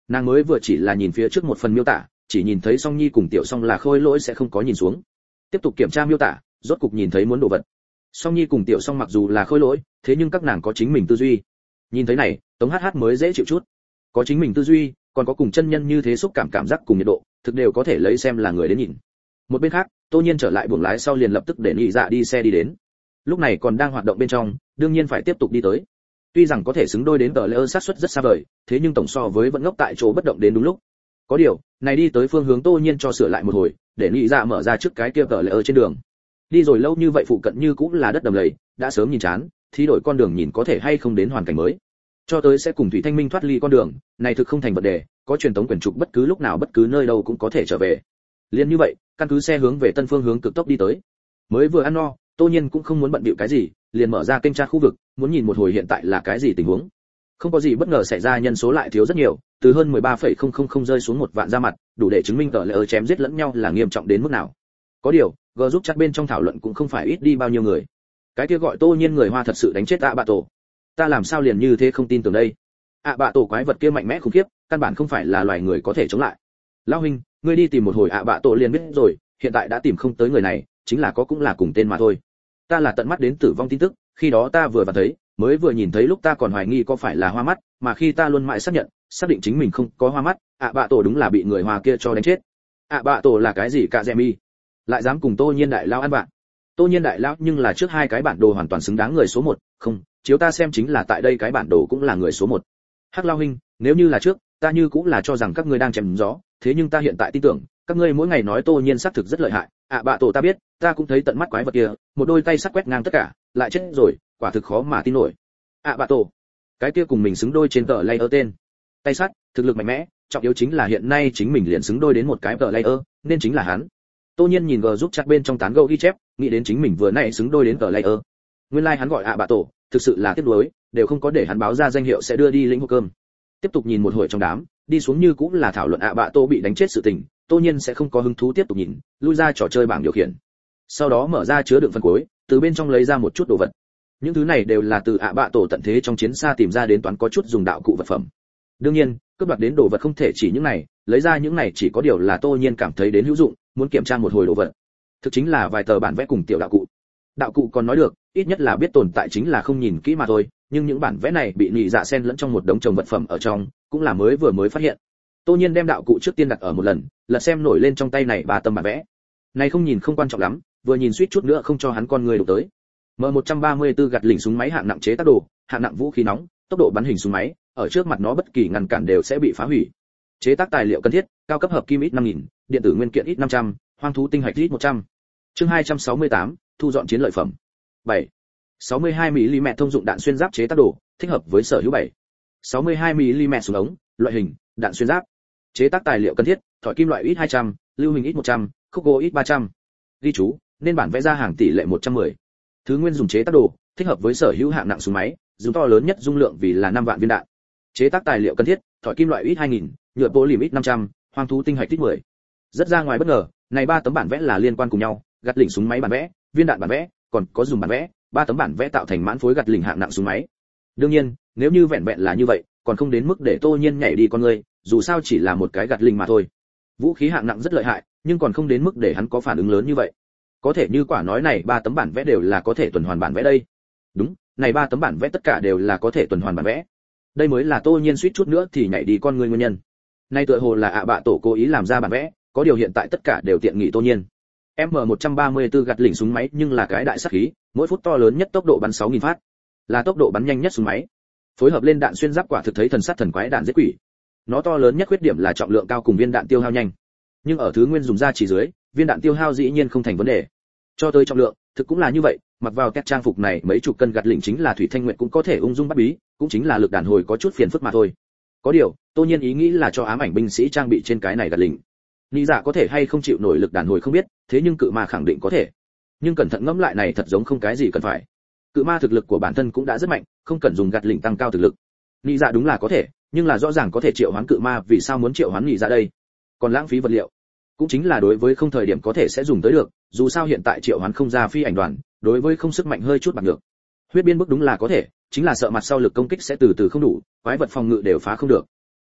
Nàng mới vừa chỉ là nhìn phía trước một phần miêu tả, chỉ nhìn thấy Song Nhi cùng Tiểu Song là khôi lỗi sẽ không có nhìn xuống. Tiếp tục kiểm tra miêu tả, rốt cục nhìn thấy muốn đồ vật. Song Nhi cùng Tiểu Song mặc dù là khôi lỗi, thế nhưng các nàng có chính mình tư duy. Nhìn thấy này, Tống Hát Hát mới dễ chịu chút. Có chính mình tư duy, còn có cùng chân nhân như thế xúc cảm cảm giác cùng nhiệt độ, thực đều có thể lấy xem là người đến nhìn. Một bên khác, Tô Nhiên trở lại buồng lái sau liền lập tức để Nghị Dạ đi xe đi đến. Lúc này còn đang hoạt động bên trong, đương nhiên phải tiếp tục đi tới. Tuy rằng có thể xứng đôi đến tờ lễ sát suất rất xa vời, thế nhưng tổng so với vẫn ngốc tại chỗ bất động đến đúng lúc. Có điều, này đi tới phương hướng Tô Nhiên cho sửa lại một hồi, để Nghị Dạ mở ra trước cái kia tờ lễ trên đường. Đi rồi lâu như vậy phụ cận như cũng là đất đầm lầy, đã sớm nhìn chán, thì đổi con đường nhìn có thể hay không đến hoàn cảnh mới. Cho tới sẽ cùng Thủy Thanh Minh thoát ly con đường, này thực không thành vấn đề, có truyền tống quyển trục bất cứ lúc nào bất cứ nơi đâu cũng có thể trở về. Liên như vậy, căn cứ xe hướng về tân phương hướng cực tốc đi tới. Mới vừa ăn no, Tô Nhiên cũng không muốn bận bịu cái gì, liền mở ra kênh tra khu vực, muốn nhìn một hồi hiện tại là cái gì tình huống. Không có gì bất ngờ xảy ra, nhân số lại thiếu rất nhiều, từ hơn mười ba phẩy không không không rơi xuống một vạn ra mặt, đủ để chứng minh tờ lệ chém giết lẫn nhau là nghiêm trọng đến mức nào. Có điều, G giúp chắc bên trong thảo luận cũng không phải ít đi bao nhiêu người. Cái kia gọi Tô Nhiên người Hoa thật sự đánh chết ạ bạ tổ. Ta làm sao liền như thế không tin tưởng đây? ạ bạ tổ quái vật kia mạnh mẽ khủng khiếp, căn bản không phải là loài người có thể chống lại. Lão huynh, ngươi đi tìm một hồi ạ bạ tổ liền biết rồi, hiện tại đã tìm không tới người này, chính là có cũng là cùng tên mà thôi. Ta là tận mắt đến tử vong tin tức, khi đó ta vừa vào thấy, mới vừa nhìn thấy lúc ta còn hoài nghi có phải là hoa mắt, mà khi ta luôn mãi xác nhận, xác định chính mình không có hoa mắt, ạ bạ tổ đúng là bị người Hoa kia cho đánh chết. ạ bạ tổ là cái gì cả dè mi? Lại dám cùng Tô Nhiên đại lão ăn bạn. Tô Nhiên đại lão nhưng là trước hai cái bản đồ hoàn toàn xứng đáng người số một, không, chiếu ta xem chính là tại đây cái bản đồ cũng là người số một. Hắc Lao huynh, nếu như là trước, ta như cũng là cho rằng các ngươi đang chém gió, thế nhưng ta hiện tại tin tưởng, các ngươi mỗi ngày nói Tô Nhiên xác thực rất lợi hại, ạ bạ tổ ta biết, ta cũng thấy tận mắt quái vật kia, một đôi tay sắc quét ngang tất cả, lại chết rồi, quả thực khó mà tin nổi. ạ bạ tổ, cái kia cùng mình xứng đôi trên tờ layer tên, tay sắt, thực lực mạnh mẽ, trọng yếu chính là hiện nay chính mình liền xứng đôi đến một cái tờ layer, nên chính là hắn. Tô Nhiên nhìn G giúp chat bên trong tán gẫu ghi chép, nghĩ đến chính mình vừa nãy xứng đôi đến tờ layer. Nguyên lai like hắn gọi ạ bạ tổ, thực sự là tiếc nuối, đều không có để hắn báo ra danh hiệu sẽ đưa đi lĩnh hộp cơm. Tiếp tục nhìn một hồi trong đám, đi xuống như cũng là thảo luận ạ bạ tổ bị đánh chết sự tình, Tô Nhiên sẽ không có hứng thú tiếp tục nhìn, lui ra trò chơi bảng điều khiển. Sau đó mở ra chứa đựng phần cuối, từ bên trong lấy ra một chút đồ vật. Những thứ này đều là từ ạ bạ tổ tận thế trong chiến xa tìm ra đến toán có chút dùng đạo cụ vật phẩm. Đương nhiên, cướp đoạt đến đồ vật không thể chỉ những này, lấy ra những này chỉ có điều là Tô Nhiên cảm thấy đến hữu dụng, muốn kiểm tra một hồi đồ vật. Thực chính là vài tờ bản vẽ cùng tiểu đạo cụ. Đạo cụ còn nói được, ít nhất là biết tồn tại chính là không nhìn kỹ mà thôi, nhưng những bản vẽ này bị nhị dạ xen lẫn trong một đống chồng vật phẩm ở trong, cũng là mới vừa mới phát hiện. Tô Nhiên đem đạo cụ trước tiên đặt ở một lần, lật xem nổi lên trong tay này ba tấm bản vẽ. Này không nhìn không quan trọng lắm, vừa nhìn suýt chút nữa không cho hắn con người đụng tới. M một trăm ba mươi tư gạt lỉnh súng máy hạng nặng chế tác đồ, hạng nặng vũ khí nóng, tốc độ bắn hình súng máy, ở trước mặt nó bất kỳ ngăn cản đều sẽ bị phá hủy. Chế tác tài liệu cần thiết, cao cấp hợp kim ít năm nghìn, điện tử nguyên kiện ít năm trăm, hoang thú tinh hạch ít một trăm. Chương hai trăm sáu mươi tám, thu dọn chiến lợi phẩm. bảy. sáu mươi hai mi li mét thông dụng đạn xuyên giáp chế tác đồ, thích hợp với sở hữu bảy. sáu mươi hai mi li mét súng ống, loại hình, đạn xuyên giáp. Chế tác tài liệu cần thiết, thỏi kim loại ít hai trăm, lưu huỳnh ít một trăm, khúc gỗ ít ba trăm. Ghi chú, nên bản vẽ ra hàng tỷ lệ một trăm mười. Thứ nguyên dùng chế tác đồ, thích hợp với sở hữu hạng nặng súng máy, dùng to lớn nhất dung lượng vì là năm vạn viên đạn. Chế tác tài liệu cần thiết, thỏi kim loại ít hai nghìn, nhựa polymer ít năm trăm, hoang thú tinh hạch ít mười. Rất ra ngoài bất ngờ, này ba tấm bản vẽ là liên quan cùng nhau, gạt lỉnh súng máy bản vẽ, viên đạn bản vẽ, còn có dùng bản vẽ, ba tấm bản vẽ tạo thành mãn phối gạt lỉnh hạng nặng súng máy. Đương nhiên, nếu như vẹn vẹn là như vậy, còn không đến mức để Tô Nhiên nhảy đi con người, dù sao chỉ là một cái gạt lỉnh mà thôi. Vũ khí hạng nặng rất lợi hại, nhưng còn không đến mức để hắn có phản ứng lớn như vậy. Có thể như quả nói này ba tấm bản vẽ đều là có thể tuần hoàn bản vẽ đây. Đúng, này ba tấm bản vẽ tất cả đều là có thể tuần hoàn bản vẽ. Đây mới là Tô Nhiên suýt chút nữa thì nhảy đi con người nguyên nhân. Nay tựa hồ là ạ bạ tổ cố ý làm ra bản vẽ, có điều hiện tại tất cả đều tiện nghị Tô Nhiên. M một trăm ba mươi tư gạt lỉnh súng máy nhưng là cái đại sát khí, mỗi phút to lớn nhất tốc độ bắn sáu nghìn phát, là tốc độ bắn nhanh nhất súng máy. Phối hợp lên đạn xuyên giáp quả thực thấy thần sát thần quái đạn giết quỷ. Nó to lớn nhất khuyết điểm là trọng lượng cao cùng viên đạn tiêu hao nhanh. Nhưng ở thứ nguyên dùng ra chỉ dưới, viên đạn tiêu hao dĩ nhiên không thành vấn đề. Cho tới trọng lượng, thực cũng là như vậy, mặc vào các trang phục này mấy chục cân gạt lỉnh chính là Thủy Thanh Nguyệt cũng có thể ung dung bắt bí, cũng chính là lực đàn hồi có chút phiền phức mà thôi. Có điều, Tô Nhiên ý nghĩ là cho ám ảnh binh sĩ trang bị trên cái này gạt lỉnh. Nghĩ dạ có thể hay không chịu nổi lực đàn hồi không biết, thế nhưng cự ma khẳng định có thể. Nhưng cẩn thận ngẫm lại này thật giống không cái gì cần phải. Cự ma thực lực của bản thân cũng đã rất mạnh, không cần dùng gạt lỉnh tăng cao thực lực. Nghĩ dạ đúng là có thể, nhưng là rõ ràng có thể triệu hoán cự ma, vì sao muốn triệu hoán nghĩ dạ đây? Còn lãng phí vật liệu. Cũng chính là đối với không thời điểm có thể sẽ dùng tới được, dù sao hiện tại triệu hoán không ra phi ảnh đoàn, đối với không sức mạnh hơi chút bạc được. Huyết biên bức đúng là có thể, chính là sợ mặt sau lực công kích sẽ từ từ không đủ, quái vật phòng ngự đều phá không được.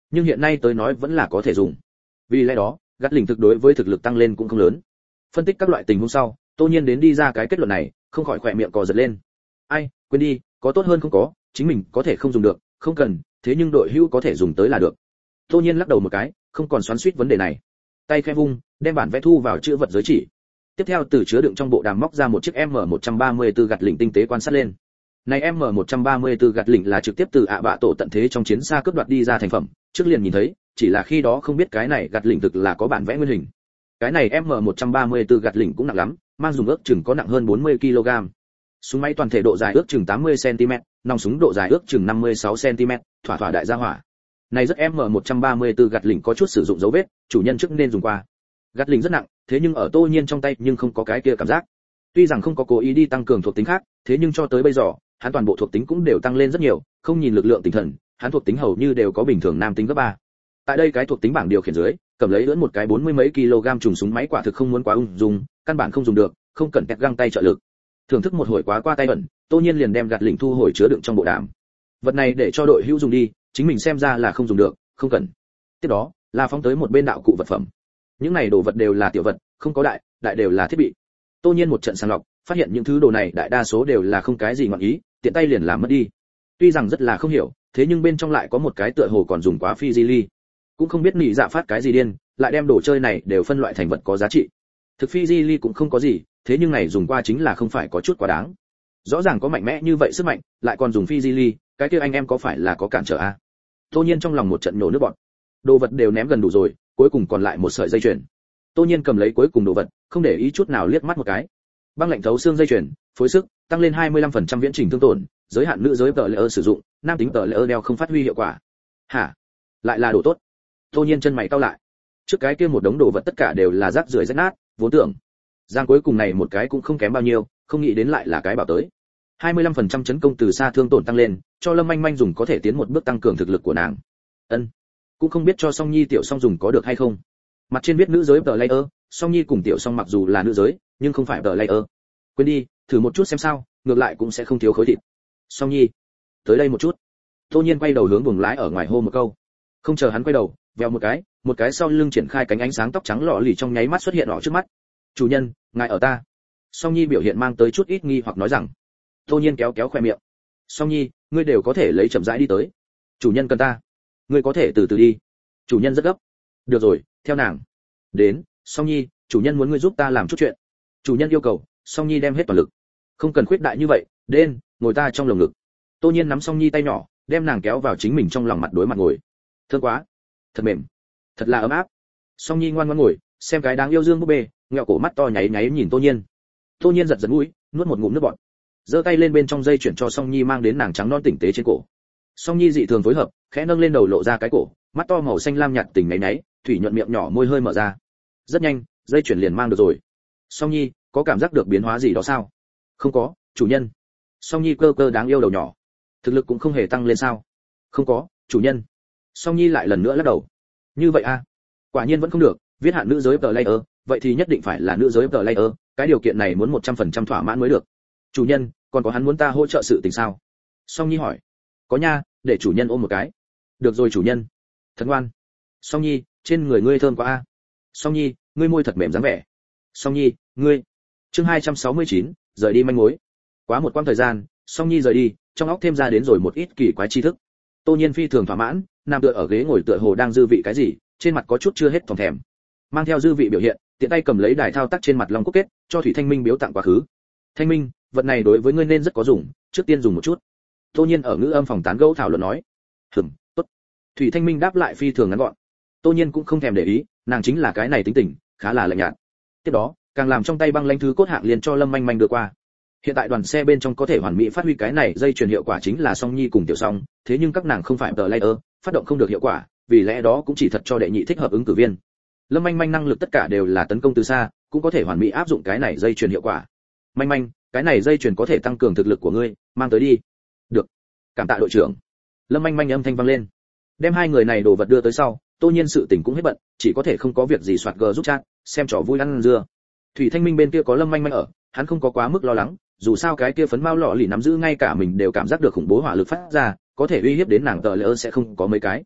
nhưng hiện nay tới nói vẫn là có thể dùng. Vì lẽ đó, gắt lỉnh thực đối với thực lực tăng lên cũng không lớn. Phân tích các loại tình huống sau, Tô Nhiên đến đi ra cái kết luận này, không khỏi khỏe miệng cò giật lên. Ai, quên đi, có tốt hơn không có, chính mình có thể không dùng được, không cần, thế nhưng đội hữu có thể dùng tới là được. Tô Nhiên lắc đầu một cái, không còn xoắn xuýt vấn đề này. Tay khẽ vung, đem bản vẽ thu vào chữ vật giới chỉ. Tiếp theo từ chứa đựng trong bộ đàm móc ra một chiếc M một ba tư gạt lỉnh tinh tế quan sát lên. Này M một ba tư gạt lỉnh là trực tiếp từ ạ bạ tổ tận thế trong chiến xa cướp đoạt đi ra thành phẩm, trước liền nhìn thấy, chỉ là khi đó không biết cái này gạt lỉnh thực là có bản vẽ nguyên hình. Cái này M một ba tư gạt lỉnh cũng nặng lắm, mang dùng ước chừng có nặng hơn bốn mươi ki lô gam. Súng máy toàn thể độ dài ước chừng tám mươi xăng ti mét, nòng súng độ dài ước chừng năm mươi sáu xăng ti mét, thỏa thỏa đại gia hỏa. Này rất M một ba tư gạt lỉnh có chút sử dụng dấu vết, chủ nhân trước nên dùng qua. Gạt lỉnh rất nặng, thế nhưng ở Tô Nhiên trong tay nhưng không có cái kia cảm giác. Tuy rằng không có cố ý đi tăng cường thuộc tính khác, thế nhưng cho tới bây giờ, hắn toàn bộ thuộc tính cũng đều tăng lên rất nhiều, không nhìn lực lượng tinh thần, hắn thuộc tính hầu như đều có bình thường nam tính cấp ba. Tại đây cái thuộc tính bảng điều khiển dưới, cầm lấy lưỡn một cái bốn mươi mấy kg trùng súng máy quả thực không muốn quá ung dung, căn bản không dùng được, không cần kẹt găng tay trợ lực. Thưởng thức một hồi quá qua tay bẩn, Tô Nhiên liền đem gạt lỉnh thu hồi chứa đựng trong bộ đàm. Vật này để cho đội hữu dùng đi, chính mình xem ra là không dùng được, không cần. Tiếp đó, là phóng tới một bên đạo cụ vật phẩm. Những này đồ vật đều là tiểu vật, không có đại, đại đều là thiết bị. Tô Nhiên một trận sàng lọc, phát hiện những thứ đồ này đại đa số đều là không cái gì ngọn ý, tiện tay liền làm mất đi. Tuy rằng rất là không hiểu, thế nhưng bên trong lại có một cái tựa hồ còn dùng quá phi di ly. Cũng không biết nị dạ phát cái gì điên, lại đem đồ chơi này đều phân loại thành vật có giá trị. Thực phi di ly cũng không có gì, thế nhưng này dùng qua chính là không phải có chút quá đáng. Rõ ràng có mạnh mẽ như vậy sức mạnh, lại còn dùng phi di ly, cái kia anh em có phải là có cản trở a? À? Tô Nhiên trong lòng một trận nổ nước bọt. Đồ vật đều ném gần đủ rồi, cuối cùng còn lại một sợi dây chuyền. Tô Nhiên cầm lấy cuối cùng đồ vật, không để ý chút nào liếc mắt một cái. Băng lạnh thấu xương dây chuyền, phối sức, tăng lên hai mươi lăm phần trăm viễn trình thương tổn, giới hạn nữ giới tờ layer sử dụng, nam tính tờ layer đeo không phát huy hiệu quả. Hả? Lại là đồ tốt. Tô Nhiên chân mày cau lại. Trước cái kia một đống đồ vật tất cả đều là rác rưởi rách nát, vốn tưởng giang cuối cùng này một cái cũng không kém bao nhiêu, không nghĩ đến lại là cái bảo tới. hai mươi lăm phần trăm chấn công từ xa thương tổn tăng lên, cho Lâm Manh Manh dùng có thể tiến một bước tăng cường thực lực của nàng. Ân, cũng không biết cho Song Nhi tiểu Song dùng có được hay không. Mặt trên viết nữ giới tờ layer, Song Nhi cùng tiểu Song mặc dù là nữ giới, nhưng không phải tờ layer. Quên đi, thử một chút xem sao, ngược lại cũng sẽ không thiếu khối thịt. Song Nhi, tới đây một chút. Tô Nhiên quay đầu hướng buồng lái ở ngoài hô một câu. Không chờ hắn quay đầu, vèo một cái, một cái sau lưng triển khai cánh ánh sáng tóc trắng lọ lì trong nháy mắt xuất hiện ở trước mắt. Chủ nhân, ngài ở ta. Song Nhi biểu hiện mang tới chút ít nghi hoặc nói rằng. Tô Nhiên kéo kéo khoe miệng. Song Nhi, ngươi đều có thể lấy chậm rãi đi tới. Chủ nhân cần ta. Ngươi có thể từ từ đi. Chủ nhân rất gấp. Được rồi, theo nàng. Đến, Song Nhi, chủ nhân muốn ngươi giúp ta làm chút chuyện. Chủ nhân yêu cầu. Song Nhi đem hết toàn lực. Không cần khuyết đại như vậy, đến, ngồi ta trong lồng ngực. Tô Nhiên nắm Song Nhi tay nhỏ, đem nàng kéo vào chính mình trong lòng mặt đối mặt ngồi. Thương quá, thật mềm, thật là ấm áp. Song Nhi ngoan ngoãn ngồi, xem cái đáng yêu dương búp bê, ngẹo cổ mắt to nháy nháy nhìn Tô Nhiên. Tô Nhiên giật giật mũi, nuốt một ngụm nước bọt. Giơ tay lên bên trong dây chuyển cho Song Nhi mang đến nàng trắng non tinh tế trên cổ. Song Nhi dị thường phối hợp, khẽ nâng lên đầu lộ ra cái cổ, mắt to màu xanh lam nhạt tình nháy nháy, thủy nhuận miệng nhỏ môi hơi mở ra. Rất nhanh, dây chuyển liền mang được rồi. Song Nhi, có cảm giác được biến hóa gì đó sao? Không có, chủ nhân. Song Nhi cơ cơ đáng yêu đầu nhỏ. Thực lực cũng không hề tăng lên sao? Không có, chủ nhân. Song Nhi lại lần nữa lắc đầu. Như vậy a? À? Quả nhiên vẫn không được, viết hạn nữ giới player, vậy thì nhất định phải là nữ giới player, cái điều kiện này muốn một trăm phần trăm thỏa mãn mới được. Chủ nhân, còn có hắn muốn ta hỗ trợ sự tình sao? Song Nhi hỏi. Có nha, để chủ nhân ôm một cái. Được rồi chủ nhân. Thật ngoan. Song Nhi, trên người ngươi thơm quá a. À? Song Nhi, ngươi môi thật mềm dáng vẻ. Song Nhi, ngươi. Chương hai trăm sáu mươi chín, rời đi manh mối. Quá một quãng thời gian, Song Nhi rời đi, trong óc thêm ra đến rồi một ít kỳ quái tri thức. Tô Nhiên phi thường thỏa mãn, nằm tựa ở ghế ngồi tựa hồ đang dư vị cái gì, trên mặt có chút chưa hết thòng thèm. Mang theo dư vị biểu hiện, tiện tay cầm lấy đài thao tác trên mặt long cúc kết, cho Thủy Thanh Minh biếu tặng quá khứ. Thanh Minh, vật này đối với ngươi nên rất có dùng, trước tiên dùng một chút. Tô Nhiên ở ngữ âm phòng tán gẫu thảo luận nói. Hừm, tốt. Thủy Thanh Minh đáp lại phi thường ngắn gọn. Tô Nhiên cũng không thèm để ý, nàng chính là cái này tính tình, khá là lạnh nhạt. Tiếp đó, càng làm trong tay băng lãnh thứ cốt hạng liền cho Lâm Manh Manh đưa qua. Hiện tại đoàn xe bên trong có thể hoàn mỹ phát huy cái này dây truyền hiệu quả chính là Song Nhi cùng Tiểu Song, thế nhưng các nàng không phải tờ layer, phát động không được hiệu quả, vì lẽ đó cũng chỉ thật cho đệ nhị thích hợp ứng cử viên. Lâm Manh Manh năng lực tất cả đều là tấn công từ xa, cũng có thể hoàn mỹ áp dụng cái này dây truyền hiệu quả. Manh Manh, cái này dây truyền có thể tăng cường thực lực của ngươi, mang tới đi. Được. Cảm tạ đội trưởng. Lâm Manh Manh âm thanh vang lên. Đem hai người này đồ vật đưa tới sau, Tô Nhiên sự tình cũng hết bận, chỉ có thể không có việc gì soạt g giúp chat, xem trò vui ăn dưa. Thủy Thanh Minh bên kia có Lâm Manh Manh ở, hắn không có quá mức lo lắng, dù sao cái kia phấn mao lọ lì nắm giữ ngay cả mình đều cảm giác được khủng bố hỏa lực phát ra, có thể uy hiếp đến nàng tờ lỡ sẽ không có mấy cái.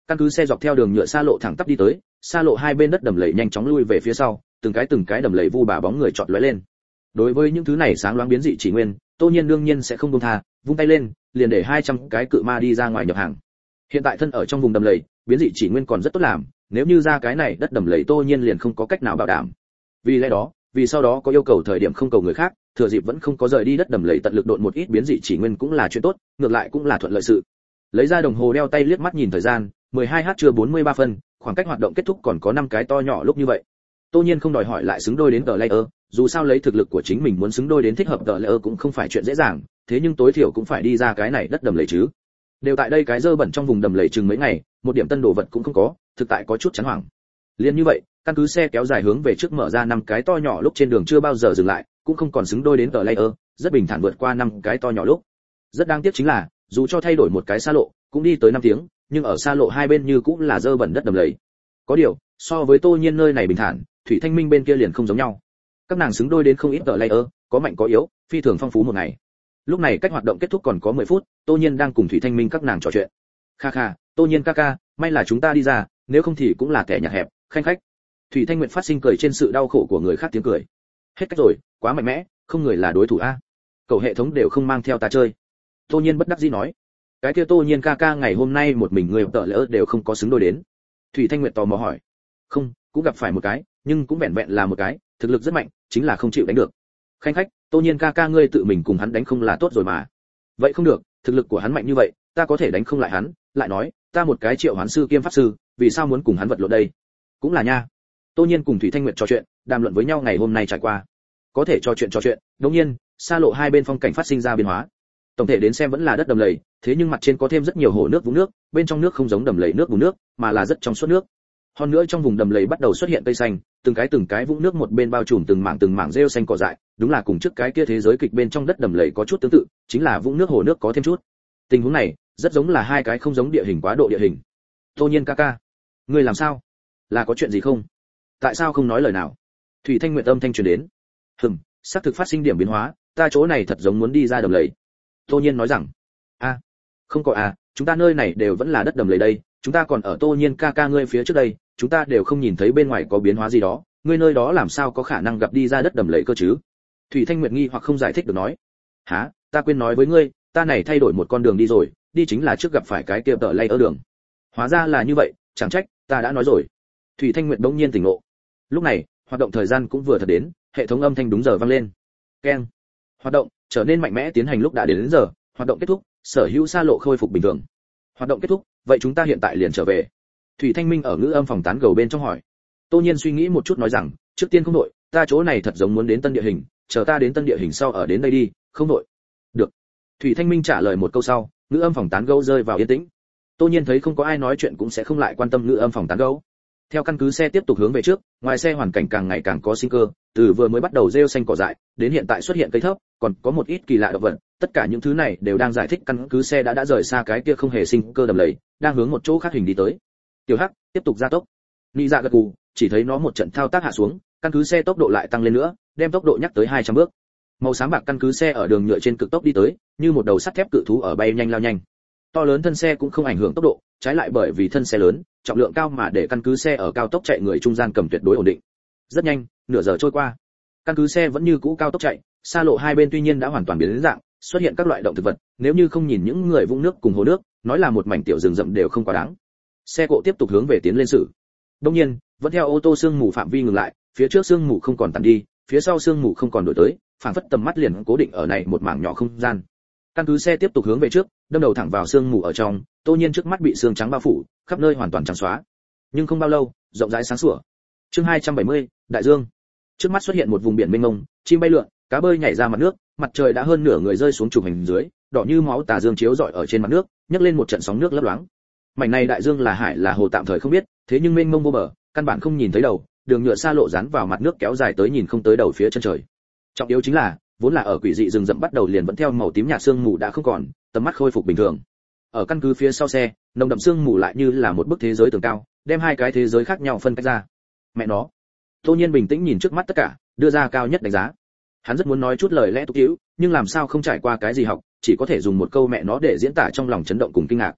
Căn cứ xe dọc theo đường nhựa xa lộ thẳng tắp đi tới, xa lộ hai bên đất đầm lầy nhanh chóng lui về phía sau, từng cái từng cái đầm lầy vu bà bóng người chọt lóe lên. Đối với những thứ này sáng loáng biến dị chỉ nguyên, Tô Nhiên đương nhiên sẽ không buông tha, vung tay lên, liền để hai trăm cái cự ma đi ra ngoài nhập hàng. Hiện tại thân ở trong vùng đầm lầy, biến dị chỉ nguyên còn rất tốt làm, nếu như ra cái này đất đầm lầy Tô Nhiên liền không có cách nào bảo đảm. Vì lẽ đó, vì sau đó có yêu cầu thời điểm không cầu người khác, thừa dịp vẫn không có rời đi đất đầm lầy tận lực độn một ít biến dị chỉ nguyên cũng là chuyện tốt, ngược lại cũng là thuận lợi sự. Lấy ra đồng hồ đeo tay liếc mắt nhìn thời gian, mười hai giờ trưa bốn mươi ba phân, khoảng cách hoạt động kết thúc còn có năm cái to nhỏ lúc như vậy. Tô Nhiên không đòi hỏi lại xứng đôi đến tờ layer, dù sao lấy thực lực của chính mình muốn xứng đôi đến thích hợp tờ layer cũng không phải chuyện dễ dàng, thế nhưng tối thiểu cũng phải đi ra cái này đất đầm lầy chứ. Đều tại đây cái dơ bẩn trong vùng đầm lầy chừng mấy ngày, một điểm tân đồ vật cũng không có, thực tại có chút chán hoảng. Liên như vậy, căn cứ xe kéo dài hướng về trước mở ra năm cái to nhỏ lúc trên đường chưa bao giờ dừng lại, cũng không còn xứng đôi đến tờ layer, rất bình thản vượt qua năm cái to nhỏ lúc. Rất đáng tiếc chính là, dù cho thay đổi một cái xa lộ, cũng đi tới năm tiếng, nhưng ở xa lộ hai bên như cũng là dơ bẩn đất đầm lầy. Có điều, so với Tô Nhiên nơi này bình thản, Thủy Thanh Minh bên kia liền không giống nhau. Các nàng xứng đôi đến không ít tờ layer, có mạnh có yếu, phi thường phong phú một ngày. Lúc này cách hoạt động kết thúc còn có mười phút, Tô Nhiên đang cùng Thủy Thanh Minh các nàng trò chuyện. Kha kha, Tô Nhiên ca ca, may là chúng ta đi ra, nếu không thì cũng là kẻ nhạt hẹp, khanh khách. Thủy Thanh Nguyệt phát sinh cười trên sự đau khổ của người khác tiếng cười. Hết cách rồi, quá mạnh mẽ, không người là đối thủ a. Cậu hệ thống đều không mang theo ta chơi. Tô Nhiên bất đắc dĩ nói. Cái kia Tô Nhiên ca ca ngày hôm nay một mình người tợ lỡ đều không có xứng đôi đến. Thủy Thanh Nguyệt tò mò hỏi. Không, cũng gặp phải một cái, nhưng cũng vẹn vẹn là một cái, thực lực rất mạnh, chính là không chịu đánh được. Khanh khách, Tô Nhiên ca ca ngươi tự mình cùng hắn đánh không là tốt rồi mà. Vậy không được, thực lực của hắn mạnh như vậy, ta có thể đánh không lại hắn, lại nói, ta một cái triệu hoán sư kiêm pháp sư, vì sao muốn cùng hắn vật lộn đây? Cũng là nha. Tô Nhiên cùng Thủy Thanh Nguyệt trò chuyện, đàm luận với nhau ngày hôm nay trải qua. Có thể trò chuyện trò chuyện, đương nhiên, xa lộ hai bên phong cảnh phát sinh ra biến hóa. Tổng thể đến xem vẫn là đất đầm lầy, thế nhưng mặt trên có thêm rất nhiều hồ nước vũng nước, bên trong nước không giống đầm lầy nước vùng nước, mà là rất trong suốt nước. Hơn nữa trong vùng đầm lầy bắt đầu xuất hiện cây xanh, từng cái từng cái vũng nước một bên bao trùm từng mảng từng mảng rêu xanh cỏ dại, đúng là cùng trước cái kia thế giới kịch bên trong đất đầm lầy có chút tương tự, chính là vũng nước hồ nước có thêm chút. Tình huống này, rất giống là hai cái không giống địa hình quá độ địa hình. Tô Nhiên ca ca, ngươi làm sao? Là có chuyện gì không? Tại sao không nói lời nào? Thủy Thanh Nguyệt âm thanh truyền đến. Hừm, xác thực phát sinh điểm biến hóa, ta chỗ này thật giống muốn đi ra đầm lầy. Tô Nhiên nói rằng, a, không có à, chúng ta nơi này đều vẫn là đất đầm lầy đây, chúng ta còn ở Tô Nhiên ca ca ngươi phía trước đây, chúng ta đều không nhìn thấy bên ngoài có biến hóa gì đó, ngươi nơi đó làm sao có khả năng gặp đi ra đất đầm lầy cơ chứ? Thủy Thanh Nguyệt nghi hoặc không giải thích được nói. Hả, ta quên nói với ngươi, ta này thay đổi một con đường đi rồi, đi chính là trước gặp phải cái kia tờ lay ở đường. Hóa ra là như vậy, chẳng trách, ta đã nói rồi. Thủy Thanh Nguyệt bỗng nhiên tỉnh ngộ. Lúc này, hoạt động thời gian cũng vừa thật đến, hệ thống âm thanh đúng giờ vang lên. Keng. Hoạt động trở nên mạnh mẽ tiến hành lúc đã đến, đến giờ, hoạt động kết thúc, sở hữu xa lộ khôi phục bình thường. Hoạt động kết thúc, vậy chúng ta hiện tại liền trở về. Thủy Thanh Minh ở ngữ âm phòng tán gẫu bên trong hỏi. Tô Nhiên suy nghĩ một chút nói rằng, trước tiên không đội, ta chỗ này thật giống muốn đến tân địa hình, chờ ta đến tân địa hình sau ở đến đây đi, không đội. Được. Thủy Thanh Minh trả lời một câu sau, ngữ âm phòng tán gẫu rơi vào yên tĩnh. Tô Nhiên thấy không có ai nói chuyện cũng sẽ không lại quan tâm ngữ âm phòng tán gẫu. Theo căn cứ xe tiếp tục hướng về trước, ngoài xe hoàn cảnh càng ngày càng có sinh cơ, từ vừa mới bắt đầu rêu xanh cỏ dại, đến hiện tại xuất hiện cây thấp, còn có một ít kỳ lạ động vật, tất cả những thứ này đều đang giải thích căn cứ xe đã đã rời xa cái kia không hề sinh cơ đầm lầy, đang hướng một chỗ khác hình đi tới. Tiểu Hắc tiếp tục gia tốc. Nị Dạ gật gù, chỉ thấy nó một trận thao tác hạ xuống, căn cứ xe tốc độ lại tăng lên nữa, đem tốc độ nhắc tới hai trăm bước. Màu xám bạc căn cứ xe ở đường nhựa trên cực tốc đi tới, như một đầu sắt thép cự thú ở bay nhanh lao nhanh. To lớn thân xe cũng không ảnh hưởng tốc độ, trái lại bởi vì thân xe lớn, trọng lượng cao mà để căn cứ xe ở cao tốc chạy người trung gian cầm tuyệt đối ổn định. Rất nhanh, nửa giờ trôi qua, căn cứ xe vẫn như cũ cao tốc chạy, xa lộ hai bên tuy nhiên đã hoàn toàn biến dạng, xuất hiện các loại động thực vật, nếu như không nhìn những người vũng nước cùng hồ nước, nói là một mảnh tiểu rừng rậm đều không quá đáng. Xe cộ tiếp tục hướng về tiến lên sử. Đương nhiên, vẫn theo ô tô sương mù phạm vi ngừng lại, phía trước sương mù không còn tàn đi, phía sau sương mù không còn đổi tới, phản phất tầm mắt liền cố định ở này một mảng nhỏ không gian. Căn cứ xe tiếp tục hướng về trước, đâm đầu thẳng vào sương mù ở trong, Tô Nhiên trước mắt bị sương trắng bao phủ, khắp nơi hoàn toàn trắng xóa. Nhưng không bao lâu, rộng rãi sáng sủa. Chương hai trăm bảy mươi, Đại Dương. Trước mắt xuất hiện một vùng biển mênh mông, chim bay lượn, cá bơi nhảy ra mặt nước, mặt trời đã hơn nửa người rơi xuống chụp hình dưới, đỏ như máu tà dương chiếu rọi ở trên mặt nước, nhấc lên một trận sóng nước lấp loáng. Mảnh này đại dương là hải là hồ tạm thời không biết, thế nhưng mênh mông vô bờ, căn bản không nhìn thấy đầu, đường nhựa xa lộ dán vào mặt nước kéo dài tới nhìn không tới đầu phía chân trời. Trọng yếu chính là, vốn là ở quỷ dị rừng rậm bắt đầu liền vẫn theo màu tím nhạt sương mù đã không còn, tầm mắt khôi phục bình thường. Ở căn cứ phía sau xe, nồng đậm sương mù lại như là một bức thế giới tường cao, đem hai cái thế giới khác nhau phân cách ra. Mẹ nó. Tô Nhiên bình tĩnh nhìn trước mắt tất cả, đưa ra cao nhất đánh giá. Hắn rất muốn nói chút lời lẽ tục tĩu, nhưng làm sao không trải qua cái gì học, chỉ có thể dùng một câu mẹ nó để diễn tả trong lòng chấn động cùng kinh ngạc.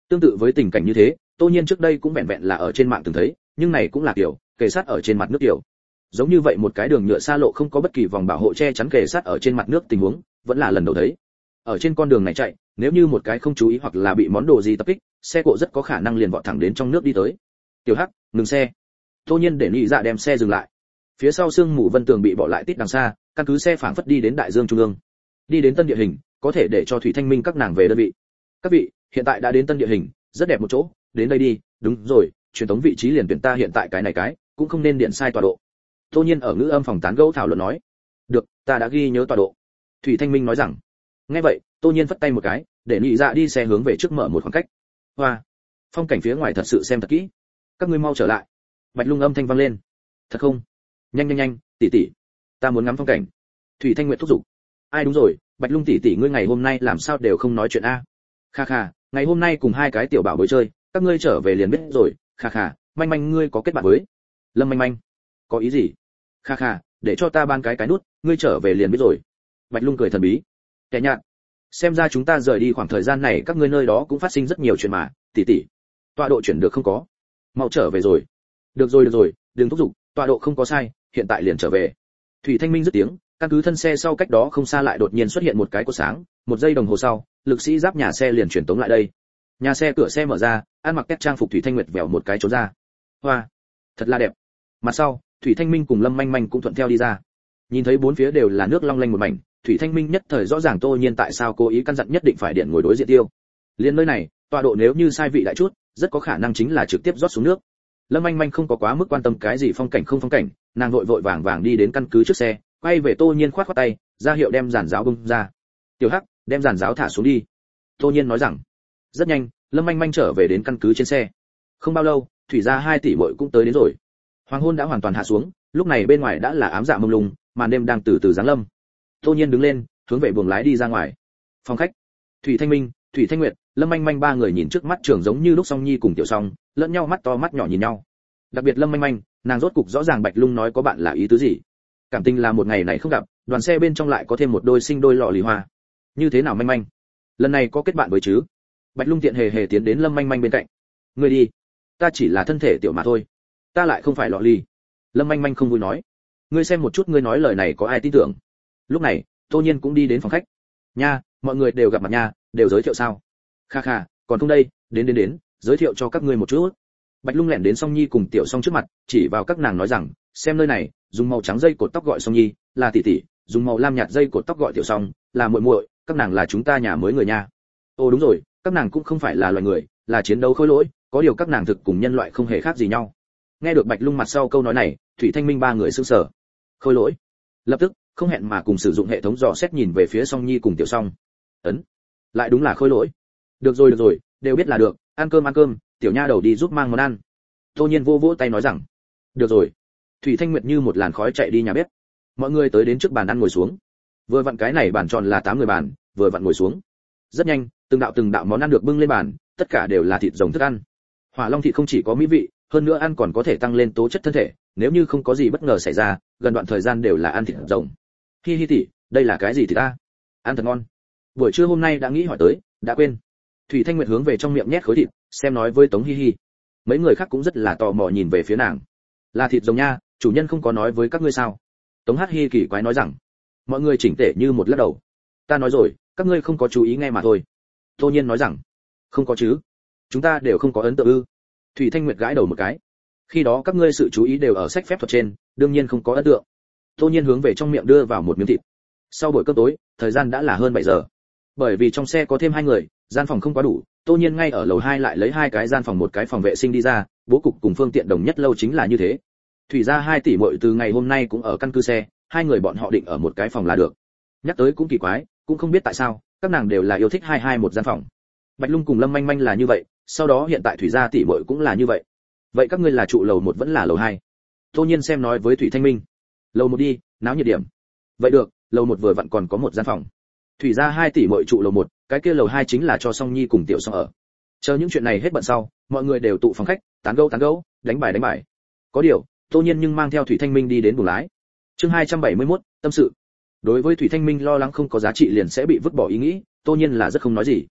Tương tự với tình cảnh như thế, Tô Nhiên trước đây cũng vẹn vẹn là ở trên mạng từng thấy, nhưng này cũng là kiểu kề sát ở trên mặt nước kiểu. Giống như vậy một cái đường nhựa xa lộ không có bất kỳ vòng bảo hộ che chắn kề sát ở trên mặt nước tình huống, vẫn là lần đầu thấy. Ở trên con đường này chạy, nếu như một cái không chú ý hoặc là bị món đồ gì tập kích, xe cộ rất có khả năng liền vọt thẳng đến trong nước đi tới. Tiểu Hắc, ngừng xe. Tô Nhiên để Nghị Dạ đem xe dừng lại. Phía sau sương mù vân tường bị bỏ lại tít đằng xa, căn cứ xe phảng phất đi đến đại dương trung ương. Đi đến tân địa hình, có thể để cho Thủy Thanh Minh các nàng về đơn vị. Các vị, hiện tại đã đến tân địa hình, rất đẹp một chỗ, đến đây đi, đúng rồi, truyền thống vị trí liền tuyển ta hiện tại cái này cái, cũng không nên điện sai tọa độ. Tô Nhiên ở ngữ âm phòng tán gẫu thảo luận nói. Được, ta đã ghi nhớ tọa độ. Thủy Thanh Minh nói rằng. Nghe vậy, Tô Nhiên phất tay một cái, để Nghị Dạ đi xe hướng về trước mở một khoảng cách. Hoa, phong cảnh phía ngoài thật sự xem thật kỹ. Các ngươi mau trở lại. Bạch Lung âm thanh vang lên. Thật không? Nhanh nhanh nhanh, tỷ tỷ, ta muốn ngắm phong cảnh. Thủy Thanh Nguyệt thúc giục. Ai đúng rồi, Bạch Lung tỷ tỷ ngươi ngày hôm nay làm sao đều không nói chuyện a? Kha kha, ngày hôm nay cùng hai cái tiểu bảo bối chơi, các ngươi trở về liền biết rồi. Kha kha, manh manh ngươi có kết bạn với Lâm Manh Manh. Có ý gì? Kha kha, để cho ta ban cái cái nút, ngươi trở về liền biết rồi. Bạch Lung cười thần bí. Kẻ nhạt, xem ra chúng ta rời đi khoảng thời gian này các ngươi nơi đó cũng phát sinh rất nhiều chuyện mà, tỷ tỷ. Tọa độ chuyển được không có? Mau trở về rồi. Được rồi được rồi, đừng thúc giục, tọa độ không có sai, hiện tại liền trở về. Thủy Thanh Minh dứt tiếng, căn cứ thân xe sau cách đó không xa lại đột nhiên xuất hiện một cái cột sáng, một giây đồng hồ sau, lực sĩ giáp nhà xe liền chuyển tống lại đây. Nhà xe cửa xe mở ra, ăn mặc kết trang phục Thủy Thanh Nguyệt vèo một cái trốn ra. Hoa, thật là đẹp. Mặt sau, Thủy Thanh Minh cùng Lâm Manh Manh cũng thuận theo đi ra. Nhìn thấy bốn phía đều là nước long lanh một mảnh, Thủy Thanh Minh nhất thời rõ ràng Tô Nhiên tại sao cố ý căn dặn nhất định phải điện ngồi đối diện tiêu. Liên nơi này, tọa độ nếu như sai vị đại chút, rất có khả năng chính là trực tiếp rót xuống nước. Lâm Manh Manh không có quá mức quan tâm cái gì phong cảnh không phong cảnh, nàng vội vội vàng vàng đi đến căn cứ trước xe, quay về Tô Nhiên khoát khoát tay, ra hiệu đem giàn giáo bung ra. Tiểu Hắc, đem giàn giáo thả xuống đi. Tô Nhiên nói rằng. Rất nhanh, Lâm Manh Manh trở về đến căn cứ trên xe. Không bao lâu, thủy gia hai tỷ muội cũng tới đến rồi. Hoàng hôn đã hoàn toàn hạ xuống, lúc này bên ngoài đã là ám dạ mông lung, màn đêm đang từ từ giáng lâm. Tô Nhiên đứng lên, hướng về buồng lái đi ra ngoài. Phòng khách. Thủy Thanh Minh, Thủy Thanh Nguyệt, Lâm Manh Manh ba người nhìn trước mắt trường giống như lúc Song Nhi cùng Tiểu Song, lẫn nhau mắt to mắt nhỏ nhìn nhau. Đặc biệt Lâm Manh Manh, nàng rốt cục rõ ràng Bạch Lung nói có bạn là ý tứ gì. Cảm tình là một ngày này không gặp, đoàn xe bên trong lại có thêm một đôi sinh đôi lọ lì hoa. Như thế nào Manh Manh? Lần này có kết bạn với chứ? Bạch Lung tiện hề hề tiến đến Lâm Manh Manh bên cạnh. Ngươi đi, ta chỉ là thân thể tiểu mà thôi, ta lại không phải lọ lì. Lâm Manh Manh không vui nói. Ngươi xem một chút ngươi nói lời này có ai tin tưởng? Lúc này, Tô Nhiên cũng đi đến phòng khách. Nha, mọi người đều gặp mặt nha, đều giới thiệu sao? Kha kha, còn không đây, đến đến đến, giới thiệu cho các ngươi một chút. Bạch Lung lẻn đến Song Nhi cùng Tiểu Song trước mặt, chỉ vào các nàng nói rằng, xem nơi này, dùng màu trắng dây cột tóc gọi Song Nhi, là tỷ tỷ, dùng màu lam nhạt dây cột tóc gọi Tiểu Song, là muội muội, các nàng là chúng ta nhà mới người nha. Ồ đúng rồi, các nàng cũng không phải là loài người, là chiến đấu khối lỗi, có điều các nàng thực cùng nhân loại không hề khác gì nhau. Nghe được Bạch Lung mặt sau câu nói này, Thủy Thanh Minh ba người sững sờ. Khối lỗi? Lập tức, không hẹn mà cùng sử dụng hệ thống dò xét nhìn về phía Song Nhi cùng Tiểu Song. Ấn, lại đúng là khối lỗi. Được rồi được rồi, đều biết là được, ăn cơm ăn cơm, tiểu nha đầu đi giúp mang món ăn. Tô Nhiên vô vỗ tay nói rằng. Được rồi. Thủy Thanh Nguyệt như một làn khói chạy đi nhà bếp. Mọi người tới đến trước bàn ăn ngồi xuống. Vừa vặn cái này bàn tròn là tám người bàn, vừa vặn ngồi xuống. Rất nhanh, từng đạo từng đạo món ăn được bưng lên bàn, tất cả đều là thịt rồng thức ăn. Hỏa long thịt không chỉ có mỹ vị, hơn nữa ăn còn có thể tăng lên tố chất thân thể, nếu như không có gì bất ngờ xảy ra, gần đoạn thời gian đều là ăn thịt rồng. Hi hi tỷ, đây là cái gì thì ta? Ăn thật ngon. Buổi trưa hôm nay đã nghĩ hỏi tới, đã quên. Thủy Thanh Nguyệt hướng về trong miệng nhét khối thịt, xem nói với Tống Hi Hi. Mấy người khác cũng rất là tò mò nhìn về phía nàng. Là thịt rồng nha, chủ nhân không có nói với các ngươi sao? Tống Hát Hi kỳ quái nói rằng. Mọi người chỉnh tề như một lắc đầu. Ta nói rồi, các ngươi không có chú ý nghe mà thôi. Tô Nhiên nói rằng. Không có chứ? Chúng ta đều không có ấn tượng ư? Thủy Thanh Nguyệt gãi đầu một cái. Khi đó các ngươi sự chú ý đều ở sách phép thuật trên, đương nhiên không có ấn tượng. Tô Nhiên hướng về trong miệng đưa vào một miếng thịt. Sau buổi cơm tối, thời gian đã là hơn bảy giờ. Bởi vì trong xe có thêm hai người, gian phòng không quá đủ, Tô Nhiên ngay ở lầu hai lại lấy hai cái gian phòng một cái phòng vệ sinh đi ra, bố cục cùng phương tiện đồng nhất lâu chính là như thế. Thủy gia hai tỷ muội từ ngày hôm nay cũng ở căn cứ xe, hai người bọn họ định ở một cái phòng là được. Nhắc tới cũng kỳ quái, cũng không biết tại sao, các nàng đều là yêu thích hai hai một gian phòng. Bạch Lung cùng Lâm Manh Manh là như vậy, sau đó hiện tại Thủy gia tỷ muội cũng là như vậy. Vậy các ngươi là trụ lầu một vẫn là lầu hai? Tô Nhiên xem nói với Thủy Thanh Minh. Lầu một đi, náo nhiệt điểm. Vậy được, lầu một vừa vặn còn có một gian phòng. Thủy gia hai tỷ muội trụ lầu một, cái kia lầu hai chính là cho Song Nhi cùng Tiểu Song ở. Chờ những chuyện này hết bận sau, mọi người đều tụ phòng khách, tán gẫu tán gẫu, đánh bài đánh bài. Có điều, Tô Nhiên nhưng mang theo Thủy Thanh Minh đi đến buồng lái. Chương hai trăm bảy mươi mốt, tâm sự. Đối với Thủy Thanh Minh lo lắng không có giá trị liền sẽ bị vứt bỏ ý nghĩ, Tô Nhiên là rất không nói gì.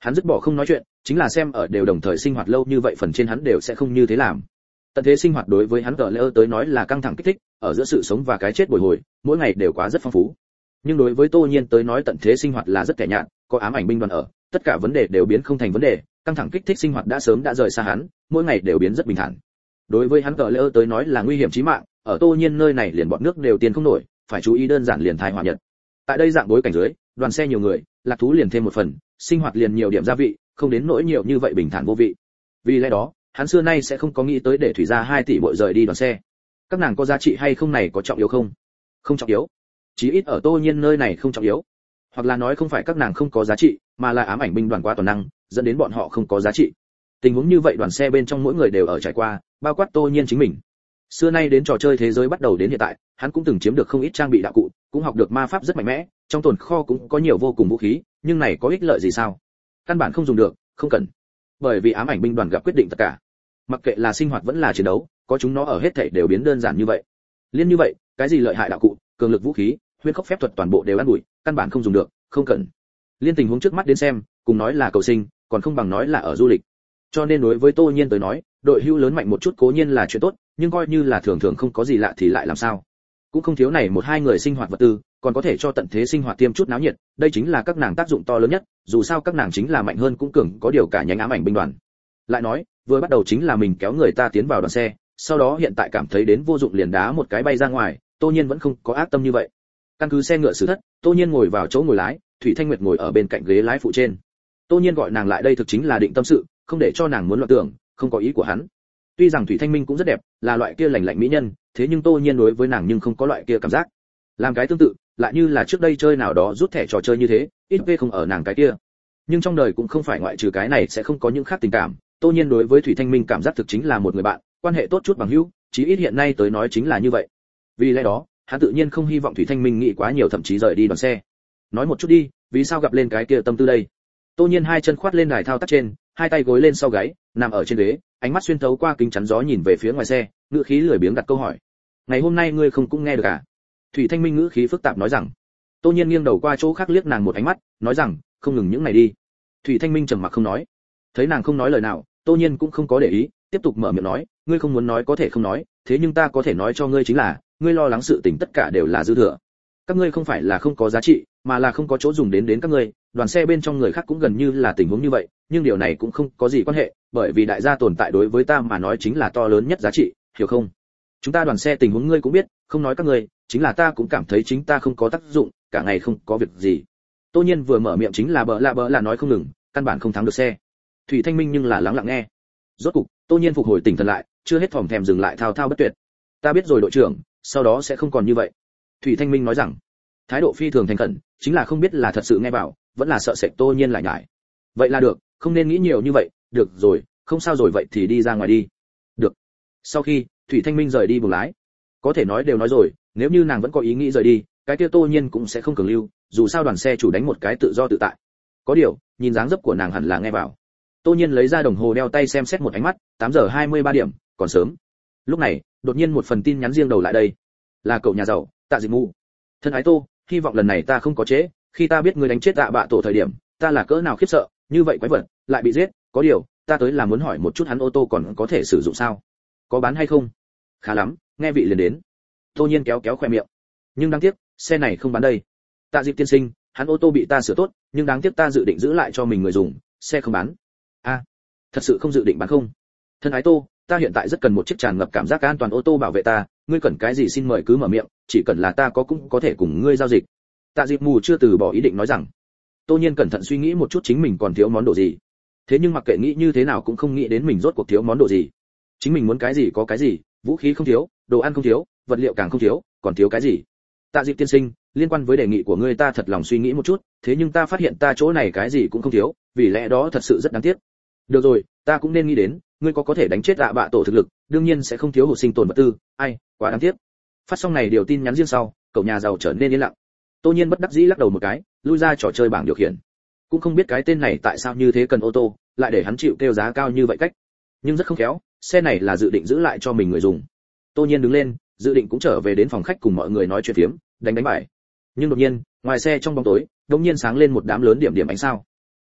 Hắn dứt bỏ không nói chuyện, chính là xem ở đều đồng thời sinh hoạt lâu như vậy phần trên hắn đều sẽ không như thế làm. Tận thế sinh hoạt đối với hắn cỡ lỡ tới nói là căng thẳng kích thích, ở giữa sự sống và cái chết bồi hồi, mỗi ngày đều quá rất phong phú. Nhưng đối với Tô Nhiên tới nói tận thế sinh hoạt là rất kẻ nhạt, có ám ảnh binh đoàn ở, tất cả vấn đề đều biến không thành vấn đề, căng thẳng kích thích sinh hoạt đã sớm đã rời xa hắn, mỗi ngày đều biến rất bình thản. Đối với hắn cỡ lỡ tới nói là nguy hiểm chí mạng, ở Tô Nhiên nơi này liền bọn nước đều tiền không nổi, phải chú ý đơn giản liền thai hòa nhật. Tại đây dạng bối cảnh dưới, đoàn xe nhiều người, lạc thú liền thêm một phần, sinh hoạt liền nhiều điểm gia vị, không đến nỗi nhiều như vậy bình thản vô vị. Vì lẽ đó, hắn xưa nay sẽ không có nghĩ tới để thủy ra hai tỷ bội rời đi đoàn xe. Các nàng có giá trị hay không này có trọng yếu không? Không trọng yếu. Chí ít ở Tô Nhiên nơi này không trọng yếu. Hoặc là nói không phải các nàng không có giá trị, mà là ám ảnh binh đoàn quá toàn năng, dẫn đến bọn họ không có giá trị. Tình huống như vậy đoàn xe bên trong mỗi người đều ở trải qua, bao quát Tô Nhiên chính mình. Xưa nay đến trò chơi thế giới bắt đầu đến hiện tại, hắn cũng từng chiếm được không ít trang bị đạo cụ, cũng học được ma pháp rất mạnh mẽ, trong tồn kho cũng có nhiều vô cùng vũ khí, nhưng này có ích lợi gì sao? Căn bản không dùng được, không cần. Bởi vì ám ảnh binh đoàn gặp quyết định tất cả. Mặc kệ là sinh hoạt vẫn là chiến đấu, có chúng nó ở hết thảy đều biến đơn giản như vậy. Liên như vậy, cái gì lợi hại đạo cụ, cường lực vũ khí, huyễn khốc phép thuật toàn bộ đều ăn bụi, căn bản không dùng được, không cần. Liên tình huống trước mắt đến xem, cùng nói là cầu sinh, còn không bằng nói là ở du lịch. Cho nên đối với Tô Nhiên tới nói, đội hưu lớn mạnh một chút cố nhiên là chuyện tốt, nhưng coi như là thường thường không có gì lạ thì lại làm sao? Cũng không thiếu này một hai người sinh hoạt vật tư, còn có thể cho tận thế sinh hoạt tiêm chút náo nhiệt, đây chính là các nàng tác dụng to lớn nhất, dù sao các nàng chính là mạnh hơn cũng cường có điều cả nhánh ám ảnh binh đoàn. Lại nói, vừa bắt đầu chính là mình kéo người ta tiến vào đoàn xe, sau đó hiện tại cảm thấy đến vô dụng liền đá một cái bay ra ngoài, Tô Nhiên vẫn không có ác tâm như vậy. Căn cứ xe ngựa xử thất, Tô Nhiên ngồi vào chỗ ngồi lái, Thủy Thanh Nguyệt ngồi ở bên cạnh ghế lái phụ trên. Tô Nhiên gọi nàng lại đây thực chính là định tâm sự, không để cho nàng muốn loạn tưởng, không có ý của hắn. Tuy rằng Thủy Thanh Minh cũng rất đẹp, là loại kia lành lạnh mỹ nhân, thế nhưng Tô Nhiên đối với nàng nhưng không có loại kia cảm giác. Làm cái tương tự, lại như là trước đây chơi nào đó rút thẻ trò chơi như thế, ít vê không ở nàng cái kia. Nhưng trong đời cũng không phải ngoại trừ cái này sẽ không có những khác tình cảm, Tô Nhiên đối với Thủy Thanh Minh cảm giác thực chính là một người bạn, quan hệ tốt chút bằng hữu, chí ít hiện nay tới nói chính là như vậy. Vì lẽ đó, hắn tự nhiên không hy vọng Thủy Thanh Minh nghĩ quá nhiều thậm chí rời đi đoàn xe. Nói một chút đi, vì sao gặp lên cái kia tâm tư đây? Tô Nhiên hai chân khoát lên đài thao tác trên, hai tay gối lên sau gáy, nằm ở trên ghế, ánh mắt xuyên thấu qua kính chắn gió nhìn về phía ngoài xe, ngữ khí lười biếng đặt câu hỏi. Ngày hôm nay ngươi không cũng nghe được à? Thủy Thanh Minh ngữ khí phức tạp nói rằng. Tô Nhiên nghiêng đầu qua chỗ khác liếc nàng một ánh mắt, nói rằng, không ngừng những này đi. Thủy Thanh Minh trầm mặc không nói. Thấy nàng không nói lời nào, Tô Nhiên cũng không có để ý, tiếp tục mở miệng nói, ngươi không muốn nói có thể không nói, thế nhưng ta có thể nói cho ngươi chính là, ngươi lo lắng sự tình tất cả đều là dư thừa. Các ngươi không phải là không có giá trị, mà là không có chỗ dùng đến đến các ngươi, đoàn xe bên trong người khác cũng gần như là tình huống như vậy, nhưng điều này cũng không có gì quan hệ, bởi vì đại gia tồn tại đối với ta mà nói chính là to lớn nhất giá trị, hiểu không? Chúng ta đoàn xe tình huống ngươi cũng biết, không nói các ngươi, chính là ta cũng cảm thấy chính ta không có tác dụng, cả ngày không có việc gì. Tô Nhiên vừa mở miệng chính là bỡ lạ bỡ là nói không ngừng, căn bản không thắng được xe. Thủy Thanh Minh nhưng là lắng lặng nghe. Rốt cục, Tô Nhiên phục hồi tỉnh thần lại, chưa hết thòm thèm dừng lại thao thao bất tuyệt. Ta biết rồi đội trưởng, sau đó sẽ không còn như vậy. Thủy Thanh Minh nói rằng, thái độ phi thường thành khẩn, chính là không biết là thật sự nghe vào, vẫn là sợ sệt Tô Nhiên lại nhải. Vậy là được, không nên nghĩ nhiều như vậy, được rồi, không sao rồi vậy thì đi ra ngoài đi. Được. Sau khi Thủy Thanh Minh rời đi buồng lái, có thể nói đều nói rồi, nếu như nàng vẫn có ý nghĩ rời đi, cái kia Tô Nhiên cũng sẽ không cường lưu, dù sao đoàn xe chủ đánh một cái tự do tự tại. Có điều, nhìn dáng dấp của nàng hẳn là nghe vào. Tô Nhiên lấy ra đồng hồ đeo tay xem xét một ánh mắt, tám giờ hai mươi ba điểm, còn sớm. Lúc này, đột nhiên một phần tin nhắn riêng đầu lại đây. Là cậu nhà giàu, Tạ Dịch Mù. Thân ái Tô, hy vọng lần này ta không có trễ, khi ta biết ngươi đánh chết Tạ Bạ Tổ thời điểm, ta là cỡ nào khiếp sợ, như vậy quái vật lại bị giết, có điều, ta tới là muốn hỏi một chút hắn ô tô còn có thể sử dụng sao? Có bán hay không? Khá lắm, nghe vị liền đến. Tô Nhiên kéo kéo khóe miệng. Nhưng đáng tiếc, xe này không bán đây. Tạ Diệp tiên sinh, hắn ô tô bị ta sửa tốt, nhưng đáng tiếc ta dự định giữ lại cho mình người dùng, xe không bán. A, à, thật sự không dự định bán không? Thân ái Tô, ta hiện tại rất cần một chiếc tràn ngập cảm giác an toàn ô tô bảo vệ ta, ngươi cần cái gì xin mời cứ mở miệng, chỉ cần là ta có cũng có thể cùng ngươi giao dịch. Tạ Diệp Mù chưa từ bỏ ý định nói rằng. Tô Nhiên cẩn thận suy nghĩ một chút chính mình còn thiếu món đồ gì. Thế nhưng mặc kệ nghĩ như thế nào cũng không nghĩ đến mình rốt cuộc thiếu món đồ gì. Chính mình muốn cái gì có cái gì, vũ khí không thiếu, đồ ăn không thiếu, vật liệu càng không thiếu, còn thiếu cái gì? Tạ Diệp tiên sinh, liên quan với đề nghị của ngươi ta thật lòng suy nghĩ một chút, thế nhưng ta phát hiện ta chỗ này cái gì cũng không thiếu, vì lẽ đó thật sự rất đáng tiếc. Được rồi, ta cũng nên nghĩ đến, ngươi có có thể đánh chết Tạ Bạ Tổ thực lực, đương nhiên sẽ không thiếu hụt sinh tồn vật tư, ai, quá đáng tiếc. Phát xong này điều tin nhắn riêng sau, cậu nhà giàu trở nên yên lặng. Tô Nhiên bất đắc dĩ lắc đầu một cái, lui ra trò chơi bảng điều khiển. Cũng không biết cái tên này tại sao như thế cần ô tô, lại để hắn chịu kêu giá cao như vậy cách. Nhưng rất không khéo, xe này là dự định giữ lại cho mình người dùng. Tô Nhiên đứng lên, dự định cũng trở về đến phòng khách cùng mọi người nói chuyện phiếm, đánh đánh bài. Nhưng đột nhiên, ngoài xe trong bóng tối, đột nhiên sáng lên một đám lớn điểm điểm ánh sao.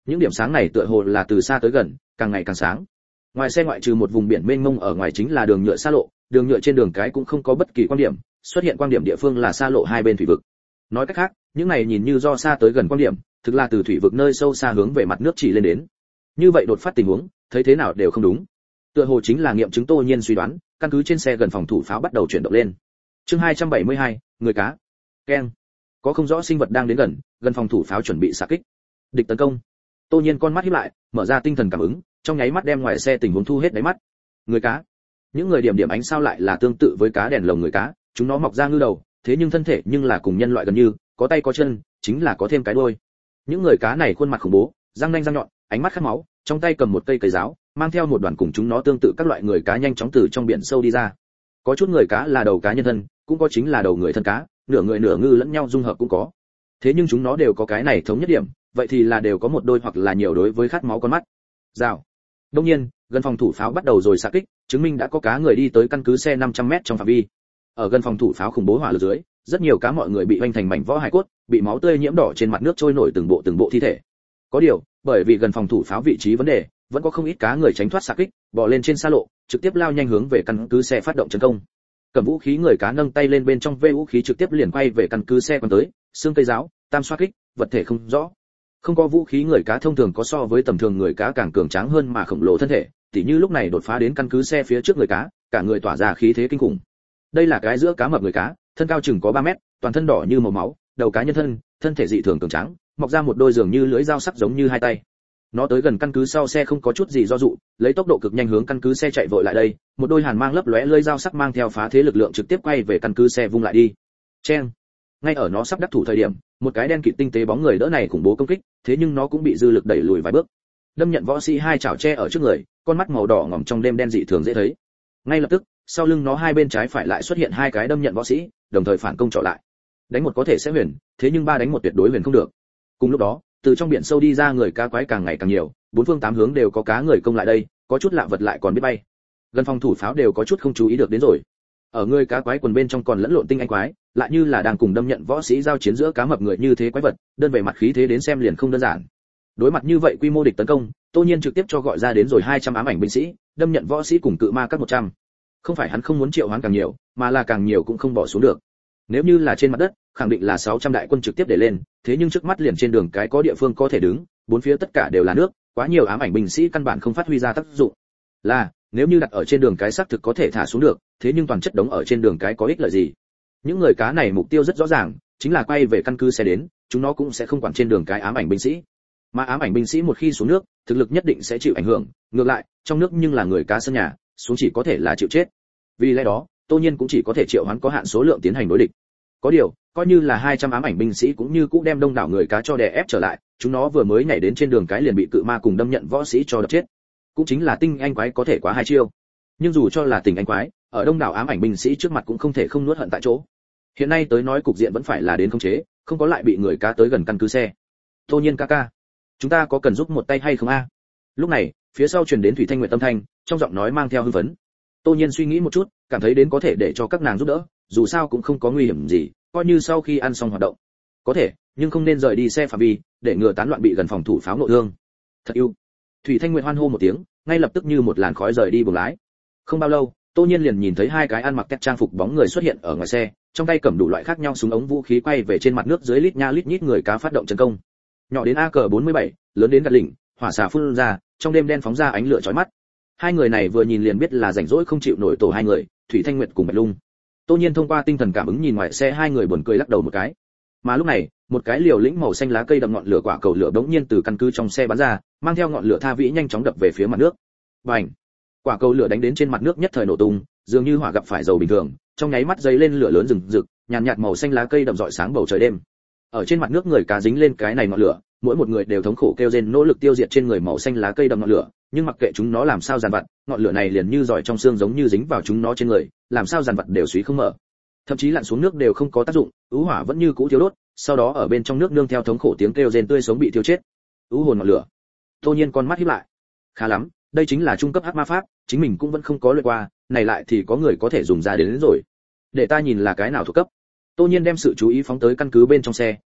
Những điểm sáng này tựa hồ là từ xa tới gần, càng ngày càng sáng. Ngoài xe ngoại trừ một vùng biển mênh mông ở ngoài chính là đường nhựa xa lộ, đường nhựa trên đường cái cũng không có bất kỳ quan điểm, xuất hiện quan điểm địa phương là xa lộ hai bên thủy vực. Nói cách khác, những này nhìn như do xa tới gần quan điểm, thực là từ thủy vực nơi sâu xa hướng về mặt nước chỉ lên đến. Như vậy đột phát tình huống, thấy thế nào đều không đúng. Tựa hồ chính là nghiệm chứng Tô Nhiên suy đoán, căn cứ trên xe gần phòng thủ pháo bắt đầu chuyển động lên. Chương hai trăm bảy mươi hai, người cá. Keng. Có không rõ sinh vật đang đến gần, gần phòng thủ pháo chuẩn bị xạ kích. Địch tấn công. Tô Nhiên con mắt híp lại, mở ra tinh thần cảm ứng, trong nháy mắt đem ngoài xe tình huống thu hết đáy mắt. Người cá. Những người điểm điểm ánh sao lại là tương tự với cá đèn lồng người cá, chúng nó mọc ra ngư đầu, thế nhưng thân thể nhưng là cùng nhân loại gần như, có tay có chân, chính là có thêm cái đuôi. Những người cá này khuôn mặt khủng bố, răng nanh răng nhọn, ánh mắt khát máu, trong tay cầm một cây cây giáo, mang theo một đoàn cùng chúng nó tương tự các loại người cá nhanh chóng từ trong biển sâu đi ra. Có chút người cá là đầu cá nhân thân, cũng có chính là đầu người thân cá, nửa người nửa ngư lẫn nhau dung hợp cũng có. Thế nhưng chúng nó đều có cái này thống nhất điểm, vậy thì là đều có một đôi hoặc là nhiều đối với khát máu con mắt. Rào. Đương nhiên, gần phòng thủ pháo bắt đầu rồi xạ kích, chứng minh đã có cá người đi tới căn cứ xe năm trăm mét trong phạm vi. Ở gần phòng thủ pháo khủng bố hỏa lực dưới, rất nhiều cá mọi người bị hoành thành mảnh vỡ hài cốt, bị máu tươi nhiễm đỏ trên mặt nước trôi nổi từng bộ từng bộ thi thể. Có điều, bởi vì gần phòng thủ pháo vị trí vấn đề, vẫn có không ít cá người tránh thoát xạ kích, bò lên trên xa lộ, trực tiếp lao nhanh hướng về căn cứ xe phát động tấn công. Cầm vũ khí người cá nâng tay lên bên trong vê vũ khí trực tiếp liền quay về căn cứ xe quan tới, xương cây giáo, tam xoa kích, vật thể không rõ. Không có vũ khí người cá thông thường có so với tầm thường người cá càng cường tráng hơn mà khổng lồ thân thể, tỉ như lúc này đột phá đến căn cứ xe phía trước người cá, cả người tỏa ra khí thế kinh khủng. Đây là cái giữa cá mập người cá, thân cao chừng có ba mét, toàn thân đỏ như màu máu, đầu cá nhân thân, thân thể dị thường cường tráng, mọc ra một đôi giường như lưỡi dao sắc giống như hai tay. Nó tới gần căn cứ sau xe không có chút gì do dụ, lấy tốc độ cực nhanh hướng căn cứ xe chạy vội lại đây, một đôi hàn mang lấp lóe lưỡi dao sắc mang theo phá thế lực lượng trực tiếp quay về căn cứ xe vung lại đi. Chen. Ngay ở nó sắp đắc thủ thời điểm, một cái đen kịt tinh tế bóng người đỡ này khủng bố công kích, thế nhưng nó cũng bị dư lực đẩy lùi vài bước. Đâm nhận võ sĩ hai chảo che ở trước người, con mắt màu đỏ ngòm trong đêm đen dị thường dễ thấy. Ngay lập tức, sau lưng nó hai bên trái phải lại xuất hiện hai cái đâm nhận võ sĩ, đồng thời phản công trở lại. Đánh một có thể sẽ huyền, thế nhưng ba đánh một tuyệt đối huyền không được. Cùng lúc đó, từ trong biển sâu đi ra người cá quái càng ngày càng nhiều, bốn phương tám hướng đều có cá người công lại đây, có chút lạ vật lại còn biết bay. Gần phòng thủ pháo đều có chút không chú ý được đến rồi. Ở người cá quái quần bên trong còn lẫn lộn tinh anh quái, lại như là đang cùng đâm nhận võ sĩ giao chiến giữa cá mập người như thế quái vật, đơn về mặt khí thế đến xem liền không đơn giản. Đối mặt như vậy quy mô địch tấn công, Tô Nhiên trực tiếp cho gọi ra đến rồi hai trăm ám ảnh binh sĩ, đâm nhận võ sĩ cùng cự ma các một trăm. Không phải hắn không muốn triệu hoán càng nhiều, mà là càng nhiều cũng không bỏ xuống được. Nếu như là trên mặt đất, khẳng định là sáu trăm đại quân trực tiếp để lên, thế nhưng trước mắt liền trên đường cái có địa phương có thể đứng, bốn phía tất cả đều là nước, quá nhiều ám ảnh binh sĩ căn bản không phát huy ra tác dụng. Là, nếu như đặt ở trên đường cái xác thực có thể thả xuống được, thế nhưng toàn chất đống ở trên đường cái có ích lợi gì? Những người cá này mục tiêu rất rõ ràng, chính là quay về căn cứ xe đến, chúng nó cũng sẽ không quản trên đường cái ám ảnh binh sĩ. Mà ám ảnh binh sĩ một khi xuống nước, thực lực nhất định sẽ chịu ảnh hưởng, ngược lại, trong nước nhưng là người cá sân nhà, xuống chỉ có thể là chịu chết. Vì lẽ đó, Tô Nhiên cũng chỉ có thể triệu hoán có hạn số lượng tiến hành đối địch. Có điều, coi như là hai trăm ám ảnh binh sĩ cũng như cũng đem đông đảo người cá cho đè ép trở lại, chúng nó vừa mới nhảy đến trên đường cái liền bị cự ma cùng đâm nhận võ sĩ cho đập chết. Cũng chính là tinh anh quái có thể quá hai chiêu. Nhưng dù cho là tình anh quái, ở đông đảo ám ảnh binh sĩ trước mặt cũng không thể không nuốt hận tại chỗ. Hiện nay tới nói cục diện vẫn phải là đến khống chế, không có lại bị người cá tới gần căn cứ xe. Tô Nhiên ca ca, chúng ta có cần giúp một tay hay không a? Lúc này, phía sau truyền đến Thủy Thanh Nguyệt tâm thanh, trong giọng nói mang theo hưng phấn. Tô Nhiên suy nghĩ một chút, cảm thấy đến có thể để cho các nàng giúp đỡ, dù sao cũng không có nguy hiểm gì, coi như sau khi ăn xong hoạt động. Có thể, nhưng không nên rời đi xe phạm vi, để ngừa tán loạn bị gần phòng thủ pháo nội thương. Thật yêu. Thủy Thanh Nguyệt hoan hô một tiếng, ngay lập tức như một làn khói rời đi buồng lái. Không bao lâu, Tô Nhiên liền nhìn thấy hai cái ăn mặc tech trang phục bóng người xuất hiện ở ngoài xe, trong tay cầm đủ loại khác nhau súng ống vũ khí quay về trên mặt nước dưới lít nha lít nhít người cá phát động tấn công. Nhỏ đến a cờ bốn mươi bảy, lớn đến gạt lỉnh, hỏa xà phun ra, trong đêm đen phóng ra ánh lửa chói mắt. Hai người này vừa nhìn liền biết là rảnh rỗi không chịu nổi tổ hai người, Thủy Thanh Nguyệt cùng Bạch Lung. Tô Nhiên thông qua tinh thần cảm ứng nhìn ngoài xe hai người buồn cười lắc đầu một cái. Mà lúc này, một cái liều lĩnh màu xanh lá cây đậm ngọn lửa quả cầu lửa bỗng nhiên từ căn cứ trong xe bắn ra, mang theo ngọn lửa tha vĩ nhanh chóng đập về phía mặt nước. Bành! Quả cầu lửa đánh đến trên mặt nước nhất thời nổ tung, dường như hỏa gặp phải dầu bình thường, trong nháy mắt dấy lên lửa lớn rừng rực, nhàn nhạt màu xanh lá cây đậm rọi sáng bầu trời đêm. Ở trên mặt nước người cá dính lên cái này ngọn lửa, mỗi một người đều thống khổ kêu rên nỗ lực tiêu diệt trên người màu xanh lá cây đậm ngọn lửa, nhưng mặc kệ chúng nó làm sao dàn vặt, ngọn lửa này liền như giỏi trong xương giống như dính vào chúng nó trên người, làm sao dàn vặt đều suý không mở. Thậm chí lặn xuống nước đều không có tác dụng, ứ hỏa vẫn như cũ thiêu đốt, sau đó ở bên trong nước nương theo thống khổ tiếng kêu rên tươi sống bị thiêu chết. Ứ hồn ngọn lửa. Tô Nhiên con mắt híp lại. Khá lắm, đây chính là trung cấp hắc ma pháp, chính mình cũng vẫn không có luyện qua, này lại thì có người có thể dùng ra đến, đến rồi. Để ta nhìn là cái nào thuộc cấp. Tô Nhiên đem sự chú ý phóng tới căn cứ bên trong xe,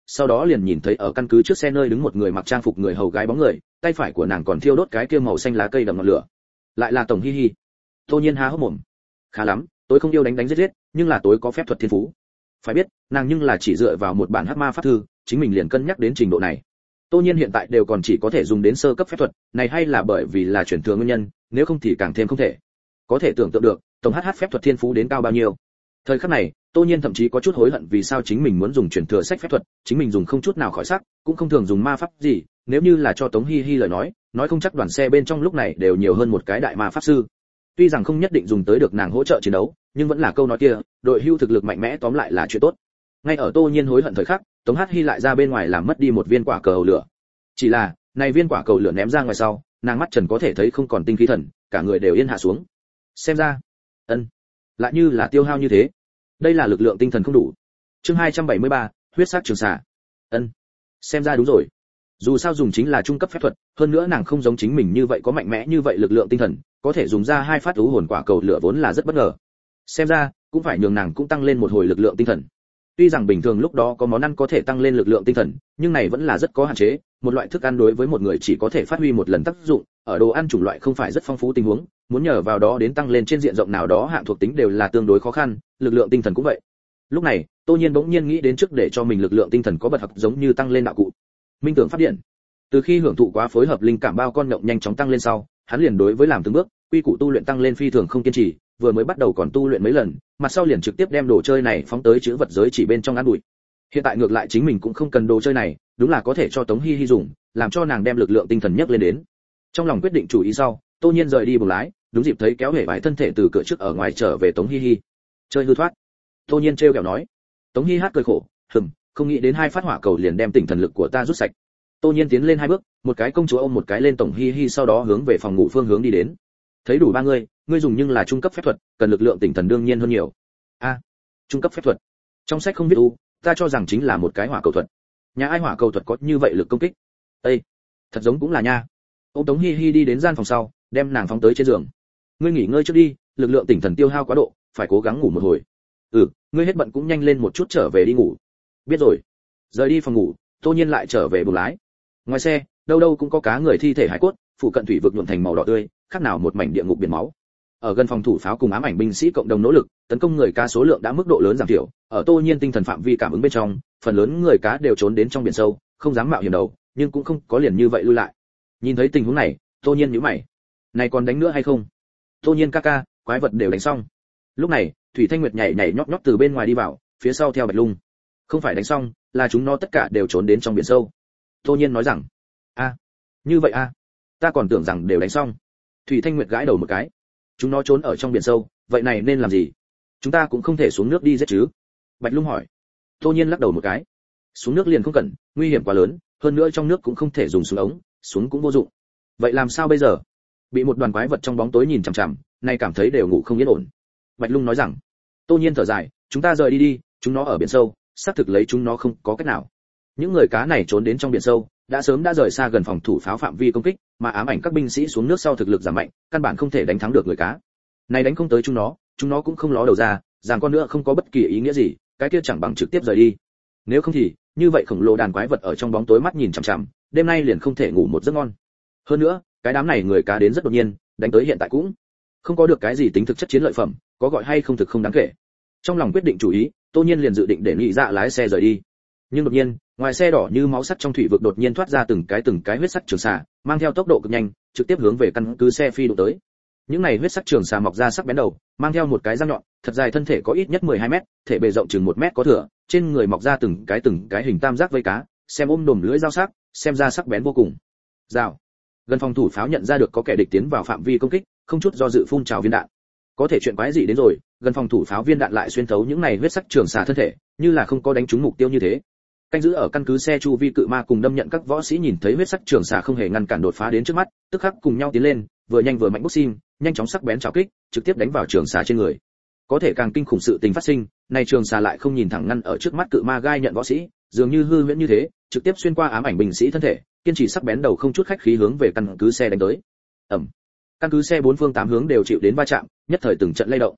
sau đó liền nhìn thấy ở căn cứ trước xe nơi đứng một người mặc trang phục người hầu gái bóng người, tay phải của nàng còn thiêu đốt cái kia màu xanh lá cây đậm ngọn lửa. Lại là Tổng Hi Hi. Tô Nhiên há hốc mồm. Khá lắm, tôi không yêu đánh đánh giết giết, nhưng là tôi có phép thuật thiên phú. Phải biết, nàng nhưng là chỉ dựa vào một bản hắc ma pháp thư, chính mình liền cân nhắc đến trình độ này. Tô Nhiên hiện tại đều còn chỉ có thể dùng đến sơ cấp phép thuật, này hay là bởi vì là chuyển thừa nguyên nhân, nếu không thì càng thêm không thể. Có thể tưởng tượng được, tổng hát hát phép thuật thiên phú đến cao bao nhiêu. Thời khắc này, Tô Nhiên thậm chí có chút hối hận vì sao chính mình muốn dùng chuyển thừa sách phép thuật, chính mình dùng không chút nào khỏi sắc, cũng không thường dùng ma pháp gì, nếu như là cho Tống Hi Hi lời nói, nói không chắc đoàn xe bên trong lúc này đều nhiều hơn một cái đại ma pháp sư. Tuy rằng không nhất định dùng tới được nàng hỗ trợ chiến đấu, nhưng vẫn là câu nói kia, đội hưu thực lực mạnh mẽ tóm lại là chuyện tốt. Ngay ở Tô Nhiên hối hận thời khắc, Tống Hát Hi lại ra bên ngoài làm mất đi một viên quả cầu lửa. Chỉ là, này viên quả cầu lửa ném ra ngoài sau, nàng mắt trần có thể thấy không còn tinh khí thần, cả người đều yên hạ xuống. Xem ra, ân, lại như là tiêu hao như thế. Đây là lực lượng tinh thần không đủ. Chương hai trăm bảy mươi ba, huyết sắc trường xà. Ân, xem ra đúng rồi. Dù sao dùng chính là trung cấp phép thuật, hơn nữa nàng không giống chính mình như vậy có mạnh mẽ như vậy lực lượng tinh thần, có thể dùng ra hai phát ú hồn quả cầu lửa vốn là rất bất ngờ. Xem ra, cũng phải nhường nàng cũng tăng lên một hồi lực lượng tinh thần. Tuy rằng bình thường lúc đó có món ăn có thể tăng lên lực lượng tinh thần, nhưng này vẫn là rất có hạn chế, một loại thức ăn đối với một người chỉ có thể phát huy một lần tác dụng, ở đồ ăn chủng loại không phải rất phong phú tình huống, muốn nhờ vào đó đến tăng lên trên diện rộng nào đó hạng thuộc tính đều là tương đối khó khăn, lực lượng tinh thần cũng vậy. Lúc này, Tô Nhiên bỗng nhiên nghĩ đến trước để cho mình lực lượng tinh thần có bật học giống như tăng lên đạo cụ. Minh tưởng pháp điện. Từ khi hưởng thụ quá phối hợp linh cảm bao con nhộng nhanh chóng tăng lên sau, hắn liền đối với làm từng bước, quy củ tu luyện tăng lên phi thường không kiên trì, vừa mới bắt đầu còn tu luyện mấy lần, mặt sau liền trực tiếp đem đồ chơi này phóng tới chữ vật giới chỉ bên trong ăn bụi. Hiện tại ngược lại chính mình cũng không cần đồ chơi này, đúng là có thể cho Tống Hi Hi dùng, làm cho nàng đem lực lượng tinh thần nhấc lên đến. Trong lòng quyết định chủ ý sau, Tô Nhiên rời đi buồng lái, đúng dịp thấy kéo hể vải thân thể từ cửa trước ở ngoài trở về Tống Hi Hi. Chơi hư thoát. Tô Nhiên trêu ghẹo nói. Tống Hi Hát cười khổ, hừm, không nghĩ đến hai phát hỏa cầu liền đem tinh thần lực của ta rút sạch. Tô Nhiên tiến lên hai bước, một cái công chúa ôm một cái lên Tổng Hi Hi sau đó hướng về phòng ngủ phương hướng đi đến. Thấy đủ ba người, ngươi dùng nhưng là trung cấp phép thuật, cần lực lượng tinh thần đương nhiên hơn nhiều. A, trung cấp phép thuật. Trong sách không viết u, ta cho rằng chính là một cái hỏa cầu thuật. Nhà ai hỏa cầu thuật có như vậy lực công kích? Ê, thật giống cũng là nha. Ông Tống Hi Hi đi đến gian phòng sau, đem nàng phóng tới trên giường. Ngươi nghỉ ngơi trước đi, lực lượng tinh thần tiêu hao quá độ, phải cố gắng ngủ một hồi. Ừ, ngươi hết bận cũng nhanh lên một chút trở về đi ngủ. Biết rồi. Rời đi phòng ngủ, Tô Nhiên lại trở về buồng lái. Ngoài xe, đâu đâu cũng có cá người thi thể hải cốt, phụ cận thủy vực nhuộm thành màu đỏ tươi, khác nào một mảnh địa ngục biển máu. Ở gần phòng thủ pháo cùng ám ảnh binh sĩ cộng đồng nỗ lực, tấn công người cá số lượng đã mức độ lớn giảm thiểu, ở Tô Nhiên tinh thần phạm vi cảm ứng bên trong, phần lớn người cá đều trốn đến trong biển sâu, không dám mạo hiểm đầu, nhưng cũng không có liền như vậy lui lại. Nhìn thấy tình huống này, Tô Nhiên nhíu mày. Này còn đánh nữa hay không? Tô Nhiên ca ca, quái vật đều đánh xong. Lúc này, Thủy Thanh Nguyệt nhảy nhảy nhót nhót từ bên ngoài đi vào, phía sau theo Bạch Lung. Không phải đánh xong, là chúng nó tất cả đều trốn đến trong biển sâu. Tô Nhiên nói rằng, a, như vậy a, ta còn tưởng rằng đều đánh xong. Thủy Thanh Nguyệt gãi đầu một cái. Chúng nó trốn ở trong biển sâu, vậy này nên làm gì? Chúng ta cũng không thể xuống nước đi giết chứ? Bạch Lung hỏi. Tô Nhiên lắc đầu một cái. Xuống nước liền không cần, nguy hiểm quá lớn, hơn nữa trong nước cũng không thể dùng xuống ống, xuống cũng vô dụng. Vậy làm sao bây giờ? Bị một đoàn quái vật trong bóng tối nhìn chằm chằm, nay cảm thấy đều ngủ không yên ổn. Bạch Lung nói rằng. Tô Nhiên thở dài, chúng ta rời đi đi, chúng nó ở biển sâu, xác thực lấy chúng nó không có cách nào. Những người cá này trốn đến trong biển sâu, đã sớm đã rời xa gần phòng thủ pháo phạm vi công kích, mà ám ảnh các binh sĩ xuống nước sau thực lực giảm mạnh, căn bản không thể đánh thắng được người cá. Này đánh không tới chúng nó, chúng nó cũng không ló đầu ra, rằng con nữa không có bất kỳ ý nghĩa gì, cái kia chẳng bằng trực tiếp rời đi. Nếu không thì, như vậy khổng lồ đàn quái vật ở trong bóng tối mắt nhìn chằm chằm, đêm nay liền không thể ngủ một giấc ngon. Hơn nữa, cái đám này người cá đến rất đột nhiên, đánh tới hiện tại cũng không có được cái gì tính thực chất chiến lợi phẩm, có gọi hay không thực không đáng kể. Trong lòng quyết định chủ ý, Tô Nhiên liền dự định để Nghị Dạ lái xe rời đi. Nhưng đột nhiên, ngoài xe đỏ như máu sắt trong thủy vực đột nhiên thoát ra từng cái từng cái huyết sắc trường xà, mang theo tốc độ cực nhanh, trực tiếp hướng về căn cứ xe phi đụng tới. Những này huyết sắc trường xà mọc ra sắc bén đầu, mang theo một cái răng nhọn, thật dài thân thể có ít nhất mười hai mét, thể bề rộng chừng một mét có thừa, trên người mọc ra từng cái từng cái hình tam giác vây cá, xem ôm đồm lưỡi dao sắc, xem ra sắc bén vô cùng. Rào. Gần phòng thủ pháo nhận ra được có kẻ địch tiến vào phạm vi công kích, không chút do dự phun trào viên đạn. Có thể chuyện quái gì đến rồi, gần phòng thủ pháo viên đạn lại xuyên thấu những này huyết sắc trường xà thân thể, như là không có đánh trúng mục tiêu như thế. Canh giữ ở căn cứ xe chu vi cự ma cùng đâm nhận các võ sĩ nhìn thấy huyết sắc trường xà không hề ngăn cản đột phá đến trước mắt, tức khắc cùng nhau tiến lên, vừa nhanh vừa mạnh boxing, nhanh chóng sắc bén chảo kích, trực tiếp đánh vào trường xà trên người. Có thể càng kinh khủng sự tình phát sinh, này trường xà lại không nhìn thẳng ngăn ở trước mắt cự ma gai nhận võ sĩ, dường như hư huyễn như thế, trực tiếp xuyên qua ám ảnh binh sĩ thân thể, kiên trì sắc bén đầu không chút khách khí hướng về căn cứ xe đánh tới. Ầm. Căn cứ xe bốn phương tám hướng đều chịu đến va chạm, nhất thời từng trận lay động.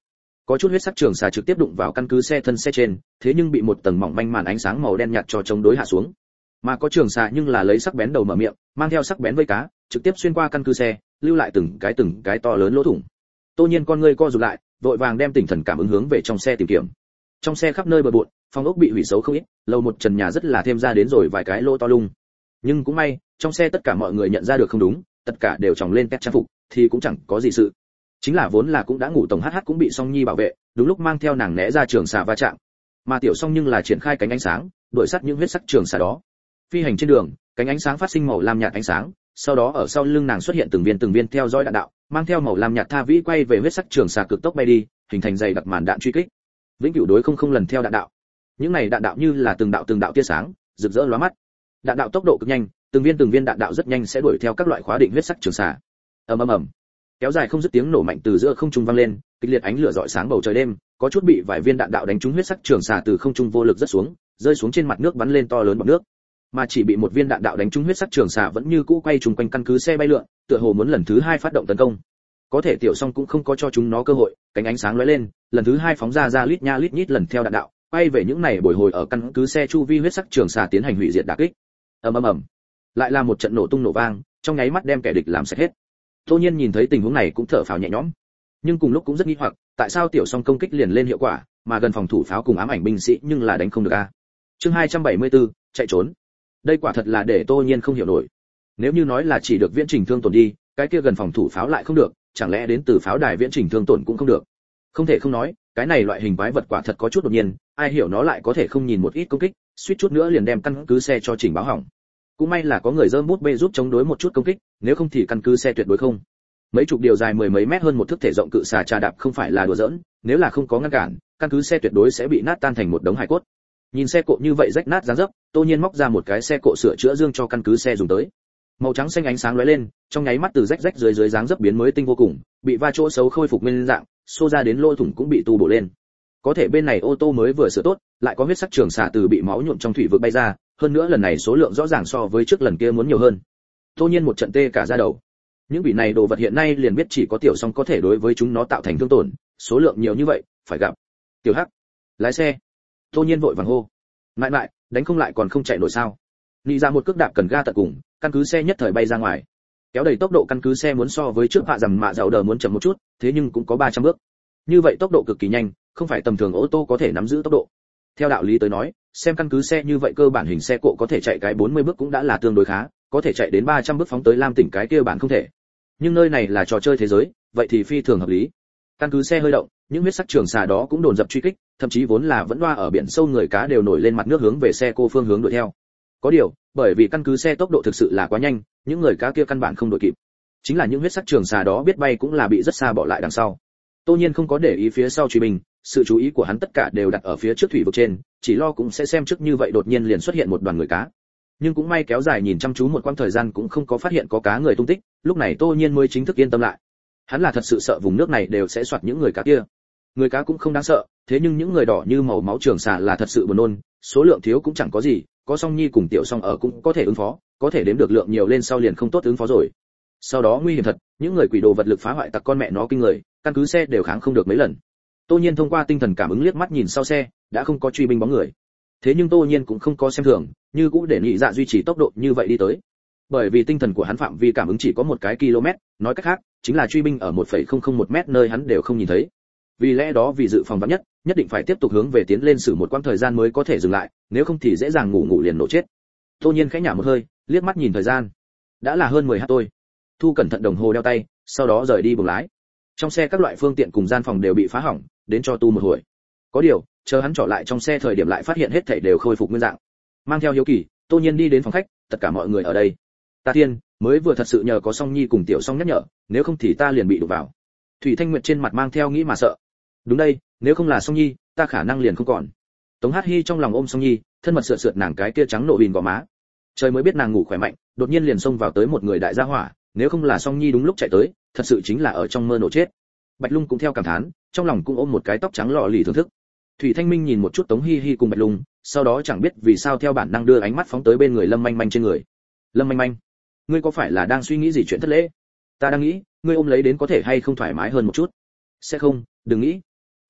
Có chút huyết sắc trường xà trực tiếp đụng vào căn cứ xe thân xe trên, thế nhưng bị một tầng mỏng manh màn ánh sáng màu đen nhạt cho chống đối hạ xuống. Mà có trường xà nhưng là lấy sắc bén đầu mở miệng, mang theo sắc bén vây cá, trực tiếp xuyên qua căn cứ xe, lưu lại từng cái từng cái to lớn lỗ thủng. Tô Nhiên con ngươi co rụt lại, vội vàng đem tinh thần cảm ứng hướng về trong xe tìm kiếm. Trong xe khắp nơi bừa bộn, phòng ốc bị hủy xấu không ít, lầu một trần nhà rất là thêm ra đến rồi vài cái lỗ to lung. Nhưng cũng may, trong xe tất cả mọi người nhận ra được không đúng, tất cả đều tròng lên két trang phục, thì cũng chẳng có gì sự. Chính là vốn là cũng đã ngủ tổng hát hát cũng bị Song Nhi bảo vệ, đúng lúc mang theo nàng né ra trường xà va chạm. Mà Tiểu Song nhưng là triển khai cánh ánh sáng, đuổi sát những huyết sắc trường xà đó. Phi hành trên đường, cánh ánh sáng phát sinh màu lam nhạt ánh sáng, sau đó ở sau lưng nàng xuất hiện từng viên từng viên theo dõi đạn đạo, mang theo màu lam nhạt tha vĩ quay về huyết sắc trường xà cực tốc bay đi, hình thành dày đặc màn đạn truy kích. Vĩnh cửu đối không không lần theo đạn đạo. Những này đạn đạo như là từng đạo từng đạo tia sáng, rực rỡ lóa mắt. Đạn đạo tốc độ cực nhanh, từng viên từng viên đạn đạo rất nhanh sẽ đuổi theo các loại khóa định huyết sắc trường xà. Ầm ầm ầm. Kéo dài không dứt tiếng nổ mạnh từ giữa không trung vang lên, kịch liệt ánh lửa rọi sáng bầu trời đêm, có chút bị vài viên đạn đạo đánh trúng huyết sắc trường xà từ không trung vô lực rất xuống, rơi xuống trên mặt nước bắn lên to lớn bọt nước. Mà chỉ bị một viên đạn đạo đánh trúng huyết sắc trường xà vẫn như cũ quay trùng quanh căn cứ xe bay lượn, tựa hồ muốn lần thứ hai phát động tấn công. Có thể Tiểu Song cũng không có cho chúng nó cơ hội, cánh ánh sáng lóe lên, lần thứ hai phóng ra ra lít nha lít nhít lần theo đạn đạo, quay về những này bồi hồi ở căn cứ xe chu vi huyết sắc trường xà tiến hành hủy diệt đả kích. Ầm ầm ầm. Lại là một trận nổ tung nổ vang, trong nháy mắt đem kẻ địch làm sạch hết. Tô Nhiên nhìn thấy tình huống này cũng thở phào nhẹ nhõm, nhưng cùng lúc cũng rất nghi hoặc, tại sao Tiểu Song công kích liền lên hiệu quả, mà gần phòng thủ pháo cùng ám ảnh binh sĩ nhưng là đánh không được a. Chương hai trăm bảy mươi tư, chạy trốn. Đây quả thật là để Tô Nhiên không hiểu nổi. Nếu như nói là chỉ được viễn trình thương tổn đi, cái kia gần phòng thủ pháo lại không được, chẳng lẽ đến từ pháo đài viễn trình thương tổn cũng không được. Không thể không nói, cái này loại hình quái vật quả thật có chút đột nhiên, ai hiểu nó lại có thể không nhìn một ít công kích, suýt chút nữa liền đem căn cứ xe cho chỉnh báo hỏng. Cũng may là có người dơ bút bê giúp chống đối một chút công kích, nếu không thì căn cứ xe tuyệt đối không. Mấy chục điều dài mười mấy mét hơn một thước thể rộng cự xà trà đạp không phải là đùa giỡn, nếu là không có ngăn cản, căn cứ xe tuyệt đối sẽ bị nát tan thành một đống hài cốt. Nhìn xe cộ như vậy rách nát dáng dấp, Tô Nhiên móc ra một cái xe cộ sửa chữa dương cho căn cứ xe dùng tới. Màu trắng xanh ánh sáng lóe lên, trong nháy mắt từ rách rách dưới dưới dáng dấp biến mới tinh vô cùng, bị va chỗ xấu khôi phục nguyên dạng, xô ra đến lỗ thủng cũng bị tu bổ lên. Có thể bên này ô tô mới vừa sửa tốt, lại có huyết sắc trường xả từ bị máu nhuộm trong thủy vực bay ra, hơn nữa lần này số lượng rõ ràng so với trước lần kia muốn nhiều hơn. Tô Nhiên một trận tê cả da đầu. Những vị này đồ vật hiện nay liền biết chỉ có Tiểu Song có thể đối với chúng nó tạo thành thương tổn, số lượng nhiều như vậy, phải gặp. Tiểu Hắc, lái xe. Tô Nhiên vội vàng hô. Mãi mãi, đánh không lại còn không chạy nổi sao? Nị ra một cước đạp cần ga tận cùng, căn cứ xe nhất thời bay ra ngoài. Kéo đầy tốc độ căn cứ xe muốn so với trước hạ dầm mạ dạo đờ muốn chậm một chút, thế nhưng cũng có ba trăm bước. Như vậy tốc độ cực kỳ nhanh, không phải tầm thường ô tô có thể nắm giữ tốc độ. Theo đạo lý tới nói, xem căn cứ xe như vậy cơ bản hình xe cộ có thể chạy cái bốn mươi bước cũng đã là tương đối khá, có thể chạy đến ba trăm bước phóng tới Lam tỉnh cái kia bản không thể. Nhưng nơi này là trò chơi thế giới, vậy thì phi thường hợp lý. Căn cứ xe hơi động, những huyết sắc trường xà đó cũng đồn dập truy kích, thậm chí vốn là vẫn loa ở biển sâu người cá đều nổi lên mặt nước hướng về xe cô phương hướng đuổi theo. Có điều, bởi vì căn cứ xe tốc độ thực sự là quá nhanh, những người cá kia căn bản không đuổi kịp. Chính là những huyết sắc trường xà đó biết bay cũng là bị rất xa bỏ lại đằng sau. Tô Nhiên không có để ý phía sau truy binh, sự chú ý của hắn tất cả đều đặt ở phía trước thủy vực trên, chỉ lo cũng sẽ xem trước như vậy đột nhiên liền xuất hiện một đoàn người cá. Nhưng cũng may kéo dài nhìn chăm chú một quãng thời gian cũng không có phát hiện có cá người tung tích, lúc này Tô Nhiên mới chính thức yên tâm lại. Hắn là thật sự sợ vùng nước này đều sẽ soạt những người cá kia. Người cá cũng không đáng sợ, thế nhưng những người đỏ như màu máu trường xà là thật sự buồn nôn, số lượng thiếu cũng chẳng có gì, có Song Nhi cùng Tiểu Song ở cũng có thể ứng phó, có thể đếm được lượng nhiều lên sau liền không tốt ứng phó rồi. Sau đó nguy hiểm thật, những người quỷ đồ vật lực phá hoại tặc con mẹ nó kinh người, căn cứ xe đều kháng không được mấy lần. Tô Nhiên thông qua tinh thần cảm ứng liếc mắt nhìn sau xe, đã không có truy binh bóng người. Thế nhưng Tô Nhiên cũng không có xem thường, như cũ để nhị dạ duy trì tốc độ như vậy đi tới. Bởi vì tinh thần của hắn phạm vi cảm ứng chỉ có một cái km, nói cách khác, chính là truy binh ở một phẩy không không một mét nơi hắn đều không nhìn thấy. Vì lẽ đó vì dự phòng vắn nhất, nhất định phải tiếp tục hướng về tiến lên xử một quãng thời gian mới có thể dừng lại, nếu không thì dễ dàng ngủ ngủ liền nổ chết. Tô Nhiên khẽ nhả một hơi, liếc mắt nhìn thời gian, đã là hơn mười h tôi. Thu cẩn thận đồng hồ đeo tay, sau đó rời đi buồng lái. Trong xe các loại phương tiện cùng gian phòng đều bị phá hỏng, đến cho tu một hồi. Có điều, chờ hắn trở lại trong xe thời điểm lại phát hiện hết thảy đều khôi phục nguyên dạng. Mang theo hiếu kỳ, Tô Nhiên đi đến phòng khách, tất cả mọi người ở đây. Ta thiên, mới vừa thật sự nhờ có Song Nhi cùng Tiểu Song nhắc nhở, nếu không thì ta liền bị đụng vào. Thủy Thanh Nguyệt trên mặt mang theo nghĩ mà sợ. Đúng đây, nếu không là Song Nhi, ta khả năng liền không còn. Tống Hát Hi trong lòng ôm Song Nhi, thân mật sượt sượt nàng cái kia trắng nộ huỳnh gò má. Trời mới biết nàng ngủ khỏe mạnh, đột nhiên liền xông vào tới một người đại gia hỏa, nếu không là Song Nhi đúng lúc chạy tới, thật sự chính là ở trong mơ nổ chết. Bạch Lung cũng theo cảm thán, trong lòng cũng ôm một cái tóc trắng lọ lì thưởng thức. Thủy Thanh Minh nhìn một chút Tống Hi Hi cùng Bạch Lung, sau đó chẳng biết vì sao theo bản năng đưa ánh mắt phóng tới bên người Lâm Manh Manh trên người. Lâm Manh Manh, ngươi có phải là đang suy nghĩ gì chuyện thất lễ? Ta đang nghĩ, ngươi ôm lấy đến có thể hay không thoải mái hơn một chút. Sẽ không, đừng nghĩ.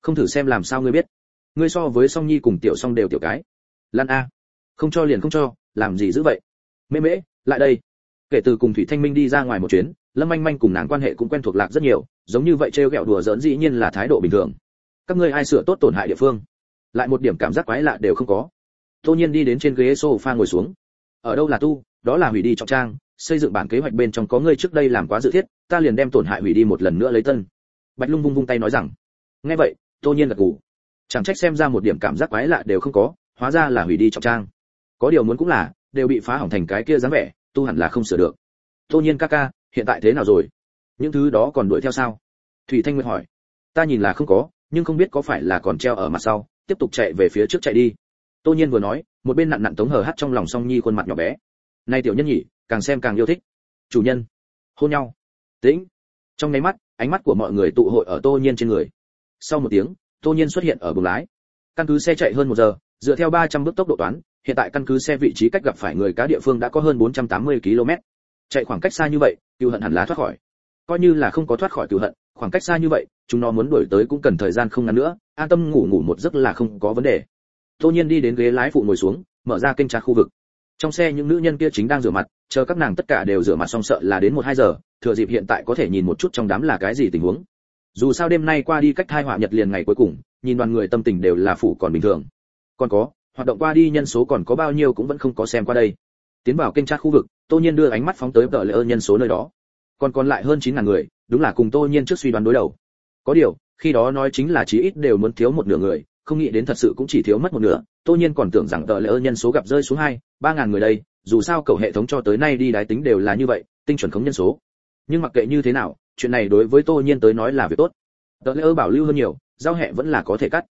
Không thử xem làm sao ngươi biết? Ngươi so với Song Nhi cùng Tiểu Song đều tiểu cái. Lan a, không cho liền không cho, làm gì giữ vậy? Mễ Mễ, lại đây. Kể từ cùng Thủy Thanh Minh đi ra ngoài một chuyến, Lâm Anh Manh cùng nàng quan hệ cũng quen thuộc lạc rất nhiều, giống như vậy trêu ghẹo đùa giỡn dĩ nhiên là thái độ bình thường. Các ngươi ai sửa tốt tổn hại địa phương? Lại một điểm cảm giác quái lạ đều không có. Tô Nhiên đi đến trên ghế sofa ngồi xuống. Ở đâu là tu, đó là hủy đi trọng trang, xây dựng bản kế hoạch bên trong có ngươi trước đây làm quá dự thiết, ta liền đem tổn hại hủy đi một lần nữa lấy tân. Bạch Lung vung vung tay nói rằng. Nghe vậy, Tô Nhiên gật gù. Chẳng trách xem ra một điểm cảm giác quái lạ đều không có, hóa ra là hủy đi trọng trang. Có điều muốn cũng là, đều bị phá hỏng thành cái kia dáng vẻ, tu hẳn là không sửa được. Tô Nhiên ca ca, hiện tại thế nào rồi? Những thứ đó còn đuổi theo sao? Thủy Thanh Nguyệt hỏi. Ta nhìn là không có, nhưng không biết có phải là còn treo ở mặt sau, tiếp tục chạy về phía trước chạy đi. Tô Nhiên vừa nói, một bên nặn nặn Tống Hờ Hát trong lòng Song Nhi khuôn mặt nhỏ bé. Này tiểu nhân nhỉ, càng xem càng yêu thích. Chủ nhân, hôn nhau. Tĩnh. Trong nháy mắt, ánh mắt của mọi người tụ hội ở Tô Nhiên trên người. Sau một tiếng, Tô Nhiên xuất hiện ở buồng lái. Căn cứ xe chạy hơn một giờ, dựa theo ba trăm bước tốc độ toán, hiện tại căn cứ xe vị trí cách gặp phải người cá địa phương đã có hơn bốn trăm tám mươi ki lô mét. Chạy khoảng cách xa như vậy, cừu hận hẳn là thoát khỏi. Coi như là không có thoát khỏi cừu hận, khoảng cách xa như vậy, chúng nó muốn đuổi tới cũng cần thời gian không ngắn nữa, an tâm ngủ ngủ một giấc là không có vấn đề. Tô Nhiên đi đến ghế lái phụ ngồi xuống, mở ra kênh chat khu vực. Trong xe những nữ nhân kia chính đang rửa mặt, chờ các nàng tất cả đều rửa mặt xong sợ là đến một hai giờ, thừa dịp hiện tại có thể nhìn một chút trong đám là cái gì tình huống. Dù sao đêm nay qua đi cách thai họa nhật liền ngày cuối cùng, nhìn đoàn người tâm tình đều là phụ còn bình thường. Còn có, hoạt động qua đi nhân số còn có bao nhiêu cũng vẫn không có xem qua đây. Tiến vào kênh chat khu vực, Tô Nhiên đưa ánh mắt phóng tới tờ lệ ơn nhân số nơi đó. Còn còn lại hơn chín ngàn người, đúng là cùng Tô Nhiên trước suy đoán đối đầu. Có điều, khi đó nói chính là chí ít đều muốn thiếu một nửa người, không nghĩ đến thật sự cũng chỉ thiếu mất một nửa. Tô Nhiên còn tưởng rằng tờ lệ ơn nhân số gặp rơi xuống hai, ba ngàn người đây, dù sao cầu hệ thống cho tới nay đi đái tính đều là như vậy, tinh chuẩn khống nhân số. Nhưng mặc kệ như thế nào, chuyện này đối với Tô Nhiên tới nói là việc tốt. Tờ lệ ơn bảo lưu hơn nhiều, giao hệ vẫn là có thể cắt.